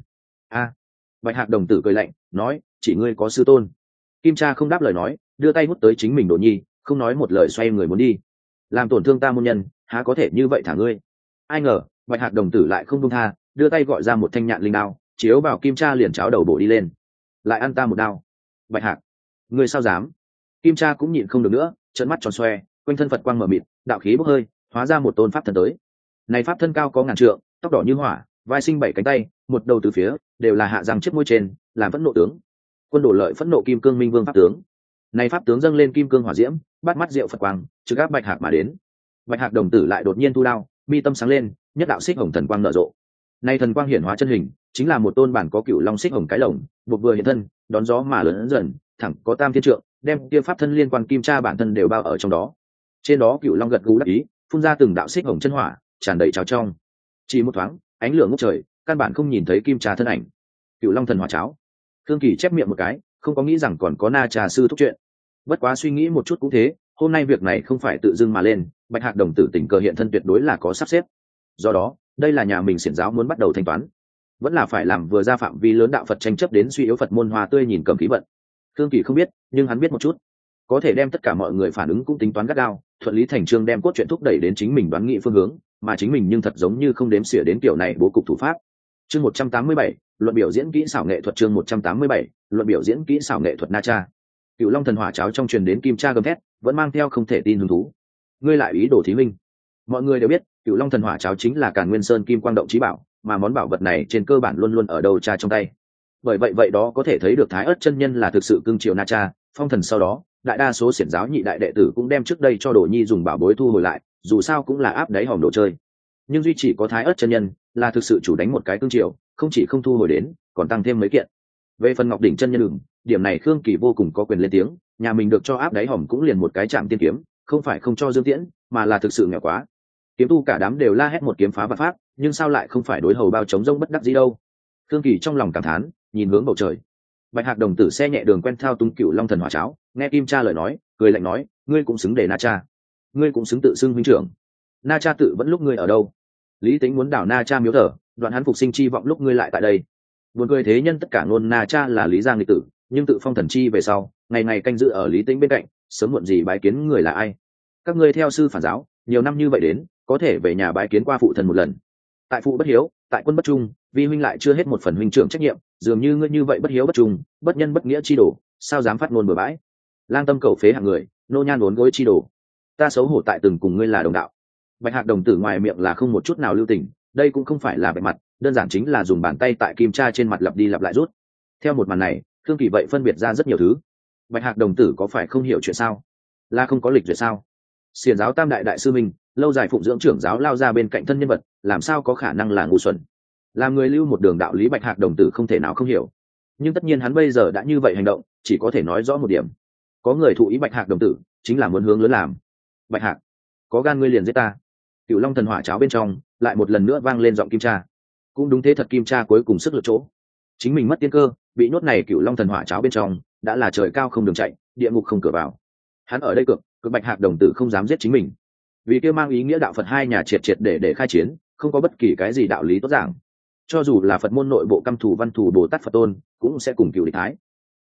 Bạch Hạc đồng tử cười lạnh, nói, chỉ ngươi có sư tôn. Kim Cha không đáp lời nói, đưa tay hút tới chính mình Đồ Nhi, không nói một lời xoay người muốn đi. Làm tổn thương ta môn nhân, há có thể như vậy thả ngươi? Ai ngờ, Bạch Hạc đồng tử lại không buông tha, đưa tay gọi ra một thanh nhạn linh đao, chiếu vào Kim Cha liền cháo đầu bổ đi lên. Lại ăn ta một đao. Bạch Hạc, ngươi sao dám? Kim Cha cũng nhịn không được nữa, trợn mắt tròn xoe, quanh thân Phật quang mở mịt, đạo khí bốc hơi, hóa ra một tôn pháp thân tới. Này pháp thân cao có ngàn trượng, tóc đỏ như hỏa, vai sinh 7 cánh tay, một đầu từ phía, đều là hạ răng chiếc môi trên, làm phẫn nộ tướng. Quân đổ lợi phẫn nộ kim cương minh vương pháp tướng. Này pháp tướng dâng lên kim cương hỏa diễm, bắt mắt diệu Phật quang, trực áp Bạch Hạc mà đến. Bạch Hạc đồng tử lại đột nhiên thu đao, mi tâm sáng lên, nhất đạo xích hồng thần quang nở rộ. Này thần quang hiển hóa chân hình, chính là một tôn bản có cựu long xích hồng cái lồng, buộc vừa hiện thân, đón gió mà lớn dần, thẳng có tam thiên trượng, đem kia pháp thân liên quan Kim Cha bản thân đều bao ở trong đó. Trên đó cựu long gật gù đắc ý, phun ra từng đạo xích hồng chân hỏa, tràn đầy cháo trong. Chỉ một thoáng, ánh lửa ngút trời, căn bản không nhìn thấy Kim Cha thân ảnh. Cựu long thần hỏa cháo. Thương Kỳ chép miệng một cái, không có nghĩ rằng còn có Na Cha sư thúc chuyện. Bất quá suy nghĩ một chút cũng thế, hôm nay việc này không phải tự dưng mà lên, Bạch Hạc đồng tử tình cờ hiện thân tuyệt đối là có sắp xếp. Do đó, đây là nhà mình xiển giáo muốn bắt đầu thanh toán, vẫn là phải làm vừa ra phạm vi lớn đạo Phật tranh chấp đến suy yếu Phật môn hoa tươi nhìn cầm khí vận. Thương Kỳ không biết, nhưng hắn biết một chút, có thể đem tất cả mọi người phản ứng cũng tính toán gắt gao, thuận lý thành trương đem cốt truyện thúc đẩy đến chính mình đoán nghị phương hướng, mà chính mình nhưng thật giống như không đếm xỉa đến kiểu này bố cục thủ pháp. Chương 187, luận biểu diễn kỹ xảo nghệ thuật chương 187, luận biểu diễn kỹ xảo nghệ thuật Na Cha. Cựu Long thần hỏa cháo trong truyền đến kim cha gầm thét, vẫn mang theo không thể tin hứng thú. Ngươi lại ý đồ thí minh? Mọi người đều biết, Cựu Long thần hỏa cháo chính là Càn Nguyên Sơn kim quang động chí bảo, mà món bảo vật này trên cơ bản luôn luôn ở đầu cha trong tay. Bởi vậy đó có thể thấy được Thái Ức chân nhân là thực sự cưng chiều Na Cha, phong thần sau đó, đại đa số xiển giáo nhị đại đệ tử cũng đem trước đây cho Đồ Nhi dùng bảo bối thu hồi lại, dù sao cũng là áp đáy hòm đồ chơi. Nhưng duy chỉ có Thái Ức chân nhân là thực sự chủ đánh một cái cưng chiều, không chỉ không thu hồi đến, còn tăng thêm mấy kiện. Về phần Ngọc đỉnh chân nhân đường, điểm này Khương Kỳ vô cùng có quyền lên tiếng, nhà mình được cho áp đáy hòm cũng liền một cái chạm tiên kiếm, không phải không cho Dương Tiễn, mà là thực sự nghèo quá. Kiếm tu cả đám đều la hét một kiếm phá vạn pháp, nhưng sao lại không phải đối hầu bao chống rông bất đắc dĩ đâu. Khương Kỳ trong lòng cảm thán, nhìn hướng bầu trời. Bạch Hạc đồng tử xe nhẹ đường quen thao túng Cựu Long thần hỏa cháo, nghe Kim Cha lời nói, cười lạnh nói, ngươi cũng xứng để Na Cha, ngươi cũng xứng tự xưng huynh trưởng. Na Cha tự vẫn lúc ngươi ở đâu? Lý Tính muốn đảo Na Cha miếu thờ, đoạn hắn phục sinh chi vọng lúc ngươi lại tại đây. Buồn cười thế nhân tất cả ngôn Na Cha là Lý Giang nghịch tử, nhưng tự phong thần chi về sau, ngày ngày canh giữ ở Lý Tính bên cạnh, sớm muộn gì bái kiến người là ai? Các ngươi theo sư phản giáo, nhiều năm như vậy đến, có thể về nhà bái kiến qua phụ thần một lần. Tại phụ bất hiếu, tại quân bất trung, vi huynh lại chưa hết một phần huynh trưởng trách nhiệm, dường như ngươi như vậy bất hiếu bất trung, bất nhân bất nghĩa chi đồ, sao dám phát ngôn bừa bãi? Lang tâm cầu phế hạng người, nô nhan uốn gối chi đồ, ta xấu hổ tại từng cùng ngươi là đồng đạo. Bạch Hạc đồng tử ngoài miệng là không một chút nào lưu tình, đây cũng không phải là bề mặt, đơn giản chính là dùng bàn tay tại Kim Cha trên mặt lặp đi lặp lại rút. Theo một màn này, Khương Kỳ vậy phân biệt ra rất nhiều thứ. Bạch Hạc đồng tử có phải không hiểu chuyện sao? Là không có lịch duyệt sao? Xiển giáo tam đại đại sư mình, lâu dài phụng dưỡng trưởng giáo lao ra bên cạnh thân nhân vật, làm sao có khả năng là ngu xuẩn? Làm người lưu một đường đạo lý Bạch Hạc đồng tử không thể nào không hiểu. Nhưng tất nhiên hắn bây giờ đã như vậy hành động, chỉ có thể nói rõ một điểm. Có người thụ ý Bạch Hạc đồng tử, chính là muốn hướng lớn làm. Bạch Hạc, có gan ngươi liền giết ta. Cựu Long thần hỏa cháo bên trong lại một lần nữa vang lên giọng Kim Cha. Cũng đúng thế thật, Kim Cha cuối cùng sức lực chỗ. Chính mình mất tiên cơ, bị nhốt này Cựu Long thần hỏa cháo bên trong, đã là trời cao không đường chạy, địa ngục không cửa vào. Hắn ở đây cực Bạch Hạc đồng tử không dám giết chính mình. Vì kia mang ý nghĩa đạo Phật hai nhà triệt để khai chiến, không có bất kỳ cái gì đạo lý tốt giảng. Cho dù là Phật môn nội bộ căm thù văn thù Bồ Tát Phật tôn, cũng sẽ cùng cựu địch thái.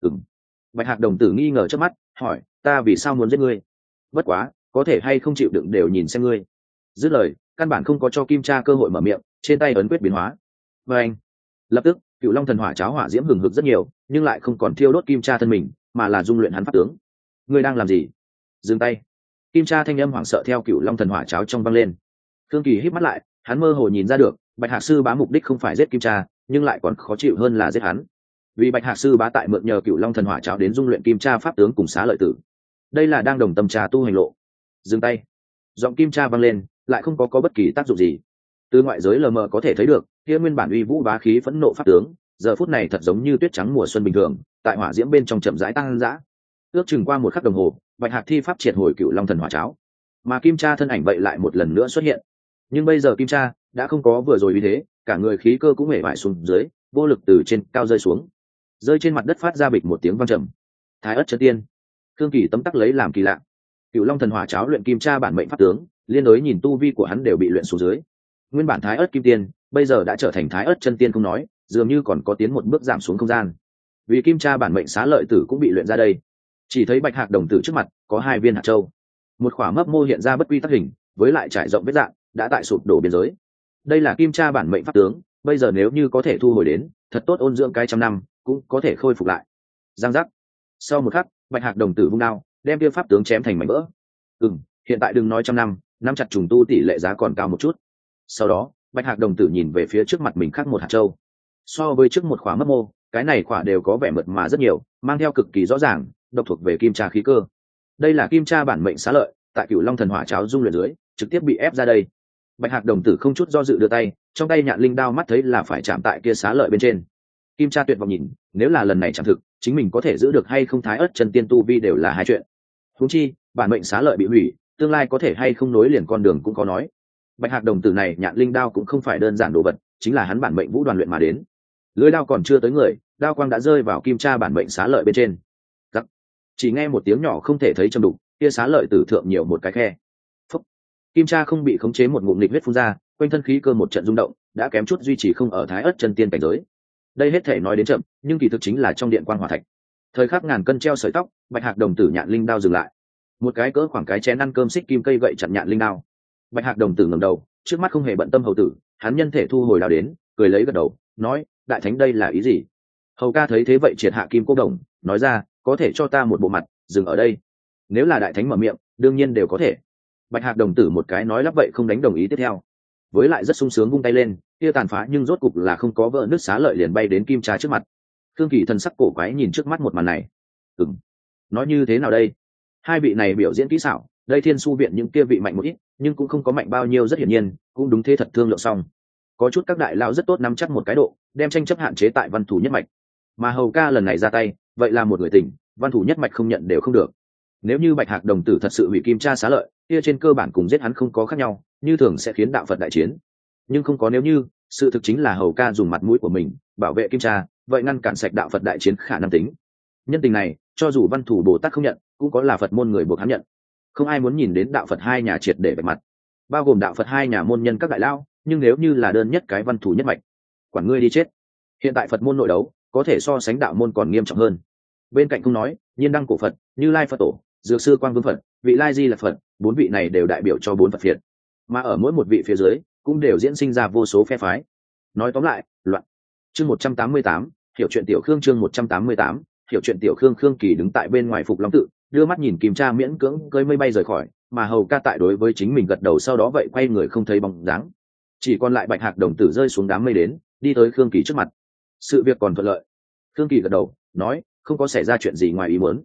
Bạch Hạc đồng tử nghi ngờ trước mắt, hỏi, ta vì sao muốn giết ngươi? Bất quá, có thể hay không chịu đựng đều nhìn xem ngươi. Dứt lời, căn bản không có cho Kim Cha cơ hội mở miệng, trên tay ấn quyết biến hóa. Và anh, lập tức, Cựu Long thần hỏa cháo hỏa diễm hừng hực rất nhiều, nhưng lại không còn thiêu đốt Kim Cha thân mình, mà là dung luyện hắn pháp tướng. Ngươi đang làm gì? Dừng tay. Kim Cha thanh âm hoảng sợ theo Cựu Long thần hỏa cháo trong vang lên. Khương Kỳ híp mắt lại, hắn mơ hồ nhìn ra được, Bạch Hạc sư bá mục đích không phải giết Kim Cha, nhưng lại còn khó chịu hơn là giết hắn. Vì Bạch Hạc sư bá tại mượn nhờ Cựu Long thần hỏa cháo đến dung luyện Kim Cha pháp tướng cùng xá lợi tử. Đây là đang đồng tâm trà tu hành lộ. Dừng tay. Giọng Kim Cha vang lên, lại không có bất kỳ tác dụng gì. Từ ngoại giới lờ mờ có thể thấy được, kia nguyên bản uy vũ bá khí phẫn nộ pháp tướng, giờ phút này thật giống như tuyết trắng mùa xuân bình thường, tại hỏa diễm bên trong chậm rãi tăng dã. Ước chừng qua một khắc đồng hồ, Bạch Hạc thi pháp triệt hồi Cựu Long thần hỏa cháo, mà Kim Cha thân ảnh vậy lại một lần nữa xuất hiện. Nhưng bây giờ Kim Cha đã không có vừa rồi như thế, cả người khí cơ cũng hể vải xuống dưới, vô lực từ trên cao rơi xuống, rơi trên mặt đất phát ra bịch một tiếng vang trầm. Thái Ức chân tiên. Khương Kỳ tấm tắc lấy làm kỳ lạ. Cựu Long thần hỏa cháo luyện Kim Cha bản mệnh pháp tướng, liên đối nhìn tu vi của hắn đều bị luyện xuống dưới. Nguyên bản Thái Ức kim tiên, bây giờ đã trở thành Thái Ức chân tiên không nói, dường như còn có tiến một bước giảm xuống không gian. Vì Kim Cha bản mệnh xá lợi tử cũng bị luyện ra đây. Chỉ thấy Bạch Hạc đồng tử trước mặt có hai viên hạt châu, một khỏa mấp mô hiện ra bất quy tắc hình, với lại trải rộng vết dạng, đã tại sụp đổ biên giới. Đây là Kim Cha bản mệnh pháp tướng, bây giờ nếu như có thể thu hồi đến, thật tốt ôn dưỡng cái trăm năm, cũng có thể khôi phục lại. Giang giác. Sau một khắc, Bạch Hạc đồng tử vung đao, đem kia pháp tướng chém thành mảnh vỡ. Hiện tại đừng nói trăm năm, nắm chặt trùng tu tỷ lệ giá còn cao một chút. Sau đó, Bạch Hạc đồng tử nhìn về phía trước mặt mình khác một hạt châu. So với trước một khỏa mấp mô, cái này khỏa đều có vẻ mượt mà rất nhiều, mang theo cực kỳ rõ ràng, độc thuộc về Kim Cha khí cơ. Đây là Kim Cha bản mệnh xá lợi, tại Cựu Long thần hỏa cháo dung luyện dưới, trực tiếp bị ép ra đây. Bạch Hạc đồng tử không chút do dự đưa tay, trong tay nhạn linh đao mắt thấy là phải chạm tại kia xá lợi bên trên. Kim Cha tuyệt vọng nhìn, nếu là lần này chạm thực, chính mình có thể giữ được hay không Thái Ức chân tiên tu vi đều là hai chuyện. Huống chi, bản mệnh xá lợi bị hủy, tương lai có thể hay không nối liền con đường cũng có nói. Bạch Hạc đồng tử này nhạn linh đao cũng không phải đơn giản đồ vật, chính là hắn bản mệnh vũ đoàn luyện mà đến. Lưỡi đao còn chưa tới người, đao quang đã rơi vào Kim Cha bản mệnh xá lợi bên trên. Rắc. Chỉ nghe một tiếng nhỏ không thể thấy trầm đục, kia xá lợi tử thượng nhiều một cái khe. Phúc. Kim Cha không bị khống chế một ngụm nghịch huyết phun ra, quanh thân khí cơ một trận rung động, đã kém chút duy trì không ở Thái Ức chân tiên cảnh giới. Đây hết thể nói đến chậm, nhưng kỳ thực chính là trong điện quan hỏa thạch. Thời khắc ngàn cân treo sợi tóc, Bạch Hạc đồng tử nhạn linh đao dừng lại. Một cái cỡ khoảng cái chén ăn cơm xích kim cây gậy chặn nhạn linh đao. Bạch Hạc đồng tử ngẩng đầu, trước mắt không hề bận tâm hầu tử, hắn nhân thể thu hồi đao đến, cười lấy gật đầu, nói, đại thánh đây là ý gì? Hầu ca thấy thế vậy triệt hạ kim cô đồng, nói ra, có thể cho ta một bộ mặt dừng ở đây. Nếu là đại thánh mở miệng đương nhiên đều có thể. Bạch Hạc đồng tử một cái nói lắp vậy không đánh đồng ý tiếp theo, với lại rất sung sướng vung tay lên, kia tàn phá nhưng rốt cục là không có vỡ nứt xá lợi liền bay đến kim cha trước mặt. Thương Kỳ thần sắc cổ quái nhìn trước mắt một màn này. Nói như thế nào đây? Hai vị này biểu diễn kỹ xảo, đây Thiên Su viện những kia vị mạnh một ít, nhưng cũng không có mạnh bao nhiêu, rất hiển nhiên cũng đúng thế thật thương lượng xong. Có chút các đại lão rất tốt nắm chắc một cái độ, đem tranh chấp hạn chế tại văn thủ nhất mạch, mà Hầu ca lần này ra tay vậy là một người tình, văn thủ nhất mạch không nhận đều không được. Nếu như Bạch Hạc đồng tử thật sự hủy kim cha xá lợi, kia trên cơ bản cùng giết hắn không có khác nhau, như thường sẽ khiến đạo Phật đại chiến. Nhưng không có nếu như, sự thực chính là Hầu ca dùng mặt mũi của mình bảo vệ kim cha, vậy ngăn cản sạch đạo Phật đại chiến khả năng tính. Nhân tình này, cho dù văn thủ Bồ Tát không nhận, cũng có là Phật môn người buộc hắn nhận. Không ai muốn nhìn đến đạo Phật hai nhà triệt để vạch mặt, bao gồm đạo Phật hai nhà môn nhân các đại lao, nhưng nếu như là đơn nhất cái văn thủ nhất mạch, quản ngươi đi chết. Hiện tại Phật môn nội đấu có thể so sánh đạo môn còn nghiêm trọng hơn. Bên cạnh không nói, Nhiên Đăng cổ Phật, Như Lai Phật tổ, Dược sư Quang Vương Phật, Vị Lai Di là Phật, bốn vị này đều đại biểu cho bốn Phật phiệt, mà ở mỗi một vị phía dưới cũng đều diễn sinh ra vô số phe phái. Nói tóm lại, loạn. Chương 188, hiểu chuyện tiểu Khương. Chương 188, hiểu chuyện tiểu Khương. Khương Kỳ đứng tại bên ngoài Phục Long tự, đưa mắt nhìn Kim Cha miễn cưỡng cơi mây bay rời khỏi, mà Hầu ca tại đối với chính mình gật đầu, sau đó vậy quay người không thấy bóng dáng. Chỉ còn lại Bạch Hạc đồng tử rơi xuống đám mây đến, đi tới Khương Kỳ trước mặt. Sự việc còn thuận lợi. Khương Kỳ gật đầu, nói, không có xảy ra chuyện gì ngoài ý muốn.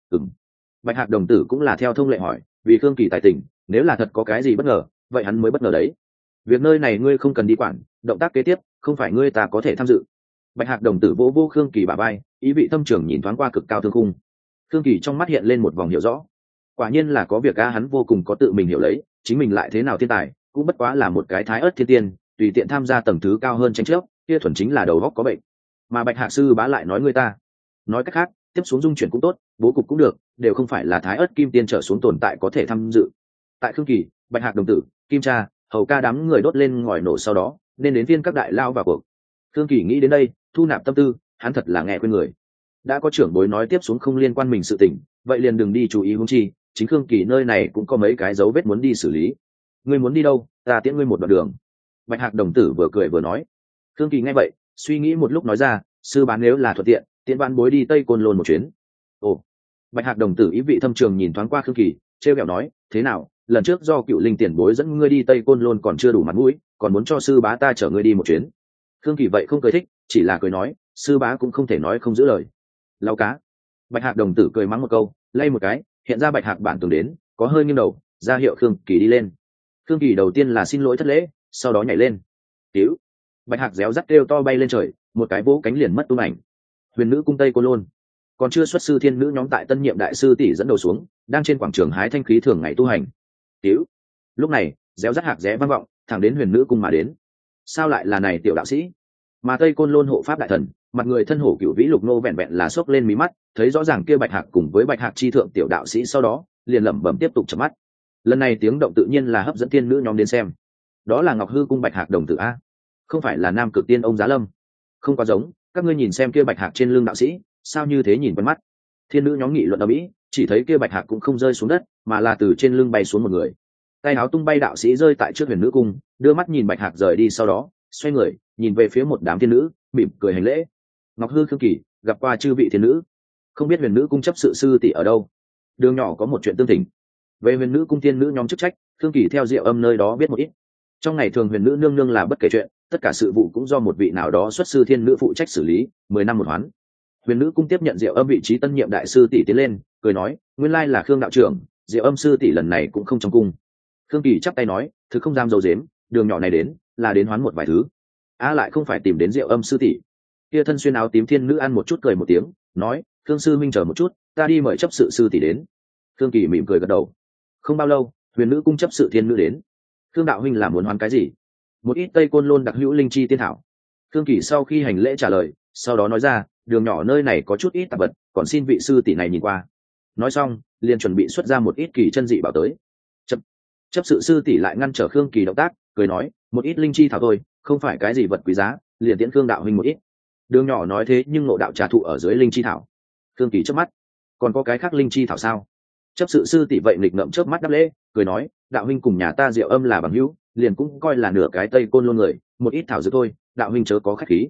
Bạch Hạc đồng tử cũng là theo thông lệ hỏi, vì Khương Kỳ tài tình, nếu là thật có cái gì bất ngờ, vậy hắn mới bất ngờ đấy. Việc nơi này ngươi không cần đi quản, động tác kế tiếp không phải ngươi ta có thể tham dự. Bạch Hạc đồng tử vỗ vô Khương Kỳ bả vai, ý vị thâm trường nhìn thoáng qua cực cao thương khung. Khương Kỳ trong mắt hiện lên một vòng hiểu rõ. Quả nhiên là có việc a, hắn vô cùng có tự mình hiểu lấy, chính mình lại thế nào thiên tài, cũng bất quá là một cái thái ớt thiên tiên, tùy tiện tham gia tầng thứ cao hơn tranh chấp, kia thuần chính là đầu óc có bệnh. Mà Bạch Hạc sư bá lại nói người ta, nói cách khác, tiếp xuống dung chuyển cũng tốt, bố cục cũng được, đều không phải là thái ớt kim tiên trở xuống tồn tại có thể tham dự. Tại Khương Kỳ, Bạch Hạc đồng tử, Kim Cha, Hầu ca đám người đốt lên ngòi nổ, sau đó nên đến viên các đại lao vào cuộc. Khương Kỳ nghĩ đến đây, thu nạp tâm tư, hắn thật là nghe khuyên người. Đã có trưởng bối nói tiếp xuống không liên quan mình sự tình, vậy liền đừng đi chú ý huống chi, chính Khương Kỳ nơi này cũng có mấy cái dấu vết muốn đi xử lý. Ngươi muốn đi đâu, ta tiễn ngươi một đoạn đường. Bạch Hạc đồng tử vừa cười vừa nói. Khương Kỳ nghe vậy, suy nghĩ một lúc nói ra, sư bán nếu là thuận tiện, tiễn vãn bối đi Tây Côn Lôn một chuyến. Ồ. Bạch Hạc đồng tử ý vị thâm trường nhìn thoáng qua Khương Kỳ, trêu ghẹo nói, thế nào, lần trước do Cựu Linh tiền bối dẫn ngươi đi Tây Côn Lôn còn chưa đủ mặt mũi, còn muốn cho sư bá ta chở ngươi đi một chuyến. Khương Kỳ vậy không cười thích, chỉ là cười nói, sư bá cũng không thể nói không giữ lời. Lao cá. Bạch Hạc đồng tử cười mắng một câu, lay một cái, hiện ra Bạch Hạc bản tường đến, có hơi nghiêng đầu, ra hiệu Khương Kỳ đi lên. Khương Kỳ đầu tiên là xin lỗi thất lễ, sau đó nhảy lên. Cứu. Bạch Hạc réo rắt kêu to bay lên trời, một cái vỗ cánh liền mất tung ảnh. Huyền nữ cung Tây Côn Lôn, còn chưa xuất sư thiên nữ nhóm tại tân nhiệm đại sư tỷ dẫn đầu xuống, đang trên quảng trường hái thanh khí thường ngày tu hành. Cứu. Lúc này, réo rắt hạc rẽ vang vọng, thẳng đến Huyền nữ cung mà đến. Sao lại là này tiểu đạo sĩ? Mà Tây Côn Lôn hộ pháp đại thần, mặt người thân hổ Cửu Vĩ Lục Nô vẹn vẹn là xốc lên mí mắt, thấy rõ ràng kia Bạch Hạc cùng với Bạch Hạc chi thượng tiểu đạo sĩ, sau đó liền lẩm bẩm tiếp tục chớp mắt. Lần này tiếng động tự nhiên là hấp dẫn tiên nữ nhóm đến xem. Đó là Ngọc Hư cung Bạch Hạc đồng tử a, không phải là Nam Cực Tiên ông Giá Lâm. Không quá giống, các ngươi nhìn xem kia Bạch Hạc trên lưng đạo sĩ, sao như thế nhìn quen mắt. Thiên nữ nhóm nghị luận ầm ĩ, chỉ thấy kia Bạch Hạc cũng không rơi xuống đất, mà là từ trên lưng bay xuống một người. Tay áo tung bay đạo sĩ rơi tại trước Huyền nữ cung, đưa mắt nhìn Bạch Hạc rời đi, sau đó xoay người nhìn về phía một đám thiên nữ, mỉm cười hành lễ. Ngọc Hư Khương Kỳ gặp qua chư vị thiên nữ, không biết Huyền nữ cung chấp sự sư tỷ ở đâu. Đường nhỏ có một chuyện tương thỉnh. Về Huyền nữ cung thiên nữ nhóm chức trách, Khương Kỳ theo Diệu Âm nơi đó biết một ít. Trong ngày thường Huyền nữ nương nương là bất kể chuyện, tất cả sự vụ cũng do một vị nào đó xuất sư thiên nữ phụ trách xử lý, 10 năm một hoán. Huyền nữ cung tiếp nhận Diệu Âm vị trí tân nhiệm đại sư tỷ tiến lên, cười nói, nguyên lai là Khương đạo trưởng, Diệu Âm sư tỷ lần này cũng không trong cung. Khương Kỳ chắp tay nói, thứ không dám dầu dếm, đường nhỏ này đến là đến hoán một vài thứ. Lại không phải tìm đến Diệu Âm sư tỷ. Kia thân xuyên áo tím thiên nữ ăn một chút cười một tiếng, nói, Khương sư minh chờ một chút, ta đi mời chấp sự sư tỷ đến. Khương Kỳ mỉm cười gật đầu. Không bao lâu, Huyền nữ cung chấp sự thiên nữ đến. Khương đạo huynh là muốn hoán cái gì? Một ít Tây Côn Lôn đặc hữu linh chi tiên thảo. Khương Kỳ sau khi hành lễ trả lời, sau đó nói ra, đường nhỏ nơi này có chút ít tạp vật, còn xin vị sư tỷ này nhìn qua. Nói xong, liền chuẩn bị xuất ra một ít kỳ chân dị bảo tới. Chấp sự sư tỷ lại ngăn trở Khương Kỳ động tác, cười nói, một ít linh chi thảo thôi, không phải cái gì vật quý giá, liền tiễn Khương đạo huynh một ít. Đường nhỏ nói thế nhưng ngộ đạo trà thụ ở dưới linh chi thảo. Khương Kỳ chớp mắt, còn có cái khác linh chi thảo sao? Chấp sự sư tỷ vậy nghịch ngợm chớp mắt đáp lễ, cười nói, đạo huynh cùng nhà ta Diệu Âm là bằng hữu, liền cũng coi là nửa cái Tây Côn Lôn người, một ít thảo dược thôi, đạo huynh chớ có khách khí.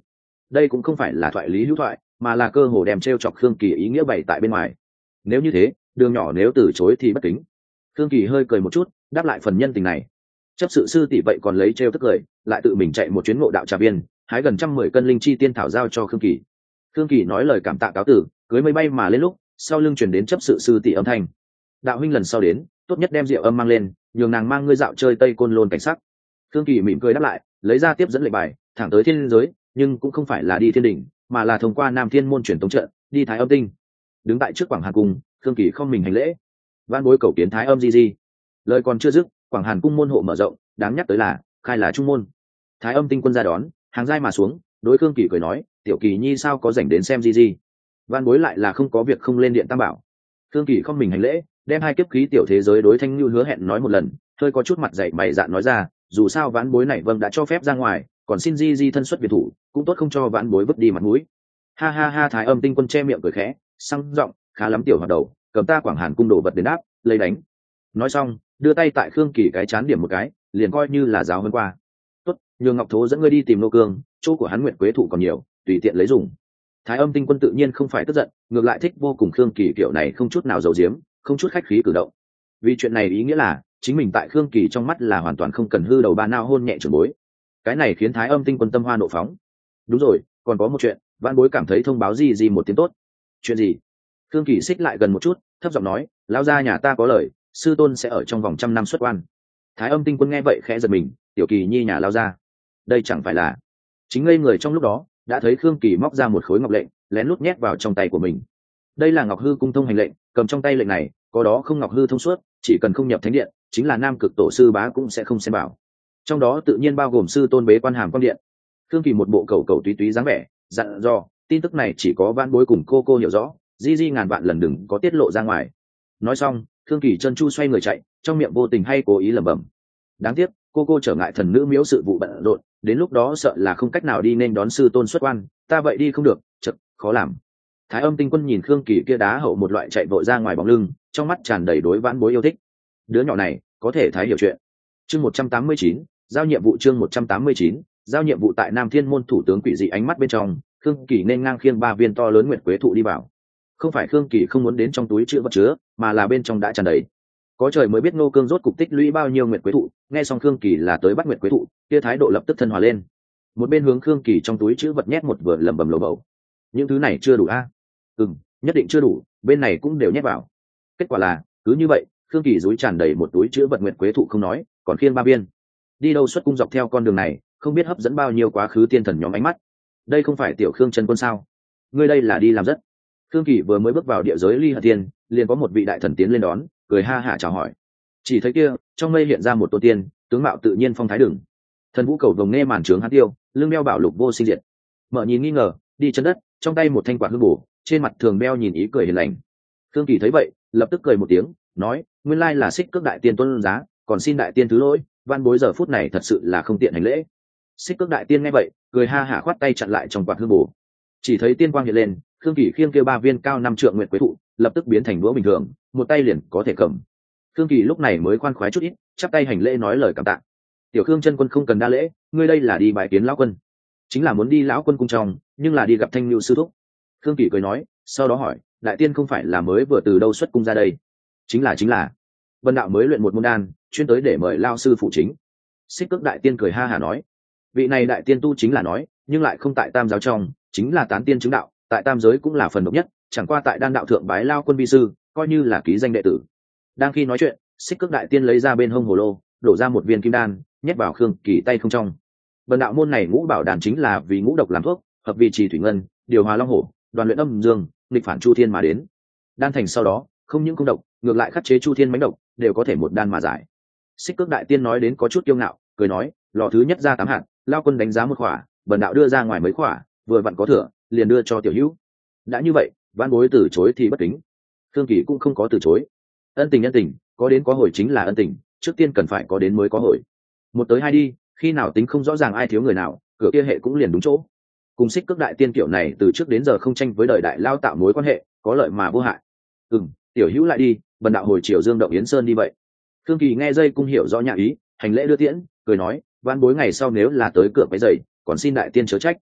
đây cũng không phải là thoại lý hữu thoại, mà là cơ hồ đem t chọc khương kỳ ý nghĩa bày tại bên ngoài. Nếu như thế, đường nhỏ nếu từ chối thì bất kính. Khương kỳ hơi cười một chút, đáp lại phần nhân tình này. Chấp sự sư tỷ vậy còn lấy t tức cười, lại tự mình chạy một chuyến ngộ đạo trà viên, hái gần 110 cân linh chi tiên thảo giao cho Khương kỳ. Khương kỳ nói lời cảm tạ cáo tử, cưới mây bay mà lên lúc sau lưng chuyển đến chấp sự sư tỷ âm thanh: đạo huynh lần sau đến tốt nhất đem rượu âm mang lên, nhường nàng mang ngươi dạo chơi tây côn lôn cảnh sắc. Khương kỳ mỉm cười đáp lại, lấy ra tiếp dẫn lệnh bài, thẳng tới thiên giới, nhưng cũng không phải là đi thiên đỉnh, mà là thông qua Nam Thiên môn truyền tống trận đi Thái Âm tinh. Đứng tại trước Quảng Hàn cung, Khương kỳ không mình hành lễ: van bối cầu kiến Thái Âm di. Lời còn chưa dứt, Quảng Hàn cung môn hộ mở rộng, đáng nhắc tới là khai là trung môn. Thái Âm tinh quân ra đón, hàng giai mà xuống, đối Khương kỳ cười nói: tiểu kỳ nhi sao có rảnh đến xem di. Van bối lại là không có việc không lên điện tam bảo. Khương kỳ không mình hành lễ, đem hai kiếp khí tiểu thế giới đối Thanh Nhu hứa hẹn nói một lần, hơi có chút mặt dày mày dạn nói ra: dù sao vãn bối này vâng đã cho phép ra ngoài, còn xin di thân xuất biệt thủ, cũng tốt không cho vãn bối vứt đi mặt mũi. Ha ha ha. Thái Âm tinh quân che miệng cười khẽ, sang giọng: khá lắm tiểu hoạt đầu, cầm ta Quảng Hàn cung đồ vật đến đáp, lấy đánh. Nói xong, đưa tay tại Khương kỳ cái chán điểm một cái, liền coi như là giáo hơn qua. Tốt, nhường Ngọc Thố dẫn ngươi đi tìm Nô Cương, chỗ của hắn nguyện quế thụ còn nhiều, tùy tiện lấy dùng. Thái Âm tinh quân tự nhiên không phải tức giận, ngược lại thích vô cùng Khương kỳ kiểu này không chút nào giấu giếm, không chút khách khí cử động. Vì chuyện này ý nghĩa là chính mình tại Khương kỳ trong mắt là hoàn toàn không cần hư đầu ba nao hôn nhẹ trưởng bối. Cái này khiến Thái Âm tinh quân tâm hoa nộ phóng. Đúng rồi, còn có một chuyện, vãn bối cảm thấy thông báo gì một tiếng tốt. Chuyện gì? Khương kỳ xích lại gần một chút, thấp giọng nói: lão gia nhà ta có lời, sư tôn sẽ ở trong vòng 100 năm xuất quan. Thái Âm tinh quân nghe vậy khẽ giật mình: tiểu kỳ nhi nhà lão gia, đây chẳng phải là... Chính ngây người trong lúc đó, đã thấy Khương kỳ móc ra một khối ngọc lệnh, lén lút nhét vào trong tay của mình. Đây là Ngọc Hư cung thông hành lệnh, cầm trong tay lệnh này, có đó không Ngọc Hư thông suốt, chỉ cần không nhập thánh điện, chính là Nam Cực tổ sư bá cũng sẽ không xem bảo. Trong đó tự nhiên bao gồm sư tôn bế quan hàm quan điện. Khương kỳ một bộ cầu túy túy dáng vẻ, dặn dò: tin tức này chỉ có vãn bối cùng cô hiểu rõ, di ngàn vạn lần đừng có tiết lộ ra ngoài. Nói xong, Khương kỳ chân chu xoay người chạy, trong miệng vô tình hay cố ý lẩm bẩm: đáng tiếc cô trở ngại thần nữ miếu sự vụ bận rộn, đến lúc đó sợ là không cách nào đi nên đón sư tôn xuất quan, ta vậy đi không được, chật khó làm. Thái Âm tinh quân nhìn Khương kỳ kia đá hậu một loại chạy vội ra ngoài bóng lưng, trong mắt tràn đầy đối vãn bối yêu thích. Đứa nhỏ này có thể thái hiểu chuyện. Chương 189, giao nhiệm vụ. Chương 189, giao nhiệm vụ. Tại Nam Thiên môn thủ tướng quỷ dị ánh mắt bên trong, Khương kỳ nên ngang khiêng 3 viên to lớn nguyệt quế thụ đi vào. Không phải Khương kỳ không muốn đến trong túi chứa vật chứa, mà là bên trong đã tràn đầy. Có trời mới biết Ngô Cương rốt cục tích lũy bao nhiêu nguyệt quế thụ, nghe xong Khương kỳ là tới bắt nguyệt quế thụ, kia thái độ lập tức thân hòa lên. Một bên hướng Khương kỳ trong túi chứa vật nhét một vừa lẩm bẩm lầu bầu: những thứ này chưa đủ a? Nhất định chưa đủ, bên này cũng đều nhét vào. Kết quả là cứ như vậy, Khương kỳ dúi tràn đầy một túi chứa vật nguyệt quế thụ không nói, còn khiêng 3 viên. Đi đâu xuất cung dọc theo con đường này, không biết hấp dẫn bao nhiêu quá khứ tiên thần nhóm ánh mắt. Đây không phải tiểu Khương chân quân sao? Ngươi đây là đi làm rất. Khương kỳ vừa mới bước vào địa giới Ly Hận Tiên, liền có một vị đại thần tiến lên đón, cười ha hả chào hỏi. Chỉ thấy kia trong mây hiện ra một tôn tiên, tướng mạo tự nhiên phong thái đường. Thần vũ cầu vồng nghe màn trướng hắn tiêu, lưng đeo bảo lục vô sinh diệt. Mở nhìn nghi ngờ, đi chân đất, trong tay một thanh quạt hương bổ, trên mặt thường đeo nhìn ý cười hiền lành. Khương kỳ thấy vậy, lập tức cười một tiếng, nói: nguyên lai là Xích Cước đại tiên tuân giá, còn xin đại tiên thứ lỗi, van bối giờ phút này thật sự là không tiện hành lễ. Xích Cước đại tiên nghe vậy, cười ha hả khoát tay chặn lại trong quạt hương bổ. Chỉ thấy tiên quang hiện lên, Khương kỳ khiêng kêu 3 viên cao 5 trượng nguyệt quế thụ, lập tức biến thành đũa bình thường, một tay liền có thể cầm. Khương kỳ lúc này mới khoan khoái chút ít, chắp tay hành lễ nói lời cảm tạ. Tiểu Khương chân quân không cần đa lễ, ngươi đây là đi bái kiến lão quân. Chính là muốn đi lão quân cung trong, nhưng là đi gặp Thanh Nhu sư thúc. Khương kỳ cười nói, sau đó hỏi: đại tiên không phải là mới vừa từ đâu xuất cung ra đây? Chính là vân đạo mới luyện một môn đan, chuyên tới để mời lao sư phụ chính. Xích Cước đại tiên cười ha hả nói: vị này đại tiên tu chính là nói, nhưng lại không tại tam giáo trong, chính là tán tiên chứng đạo, tại tam giới cũng là phần độc nhất, chẳng qua tại đan đạo thượng bái lao quân vi sư, coi như là ký danh đệ tử. Đang khi nói chuyện, Xích Cước đại tiên lấy ra bên hông hồ lô, đổ ra một viên kim đan, nhét vào Khương kỳ tay không trong. Vân đạo môn này ngũ bảo đàn chính là vì ngũ độc làm thuốc, hợp vị trì thủy ngân, điều hòa long hổ, đoàn luyện âm dương, nghịch phản chu thiên mà đến. Đan thành sau đó, không những không độc, ngược lại khắc chế chu thiên mãnh độc, đều có thể một đan mà giải. Xích Cước đại tiên nói đến có chút kiêu ngạo, cười nói: lò thứ nhất ra 8 hạt, lao quân đánh giá một khỏa, bần đạo đưa ra ngoài mấy khỏa, vừa vặn có thừa, liền đưa cho tiểu hữu. Đã như vậy, vãn bối từ chối thì bất kính. Khương kỳ cũng không có từ chối. Ân tình, có đến có hồi chính là ân tình, trước tiên cần phải có đến mới có hồi. Một tới hai đi, khi nào tính không rõ ràng ai thiếu người nào, cửa kia hệ cũng liền đúng chỗ. Cùng Xích Cước đại tiên kiểu này từ trước đến giờ không tranh với đời đại lao tạo mối quan hệ, có lợi mà vô hại. Tiểu hữu lại đi, bần đạo hồi chiều Dương động Yến Sơn đi vậy. Khương kỳ nghe dây cung hiểu rõ nhã ý, hành lễ đưa tiễn, cười nói: vãn bối ngày sau nếu là tới cửa cái giày, còn xin đại tiên chớ trách.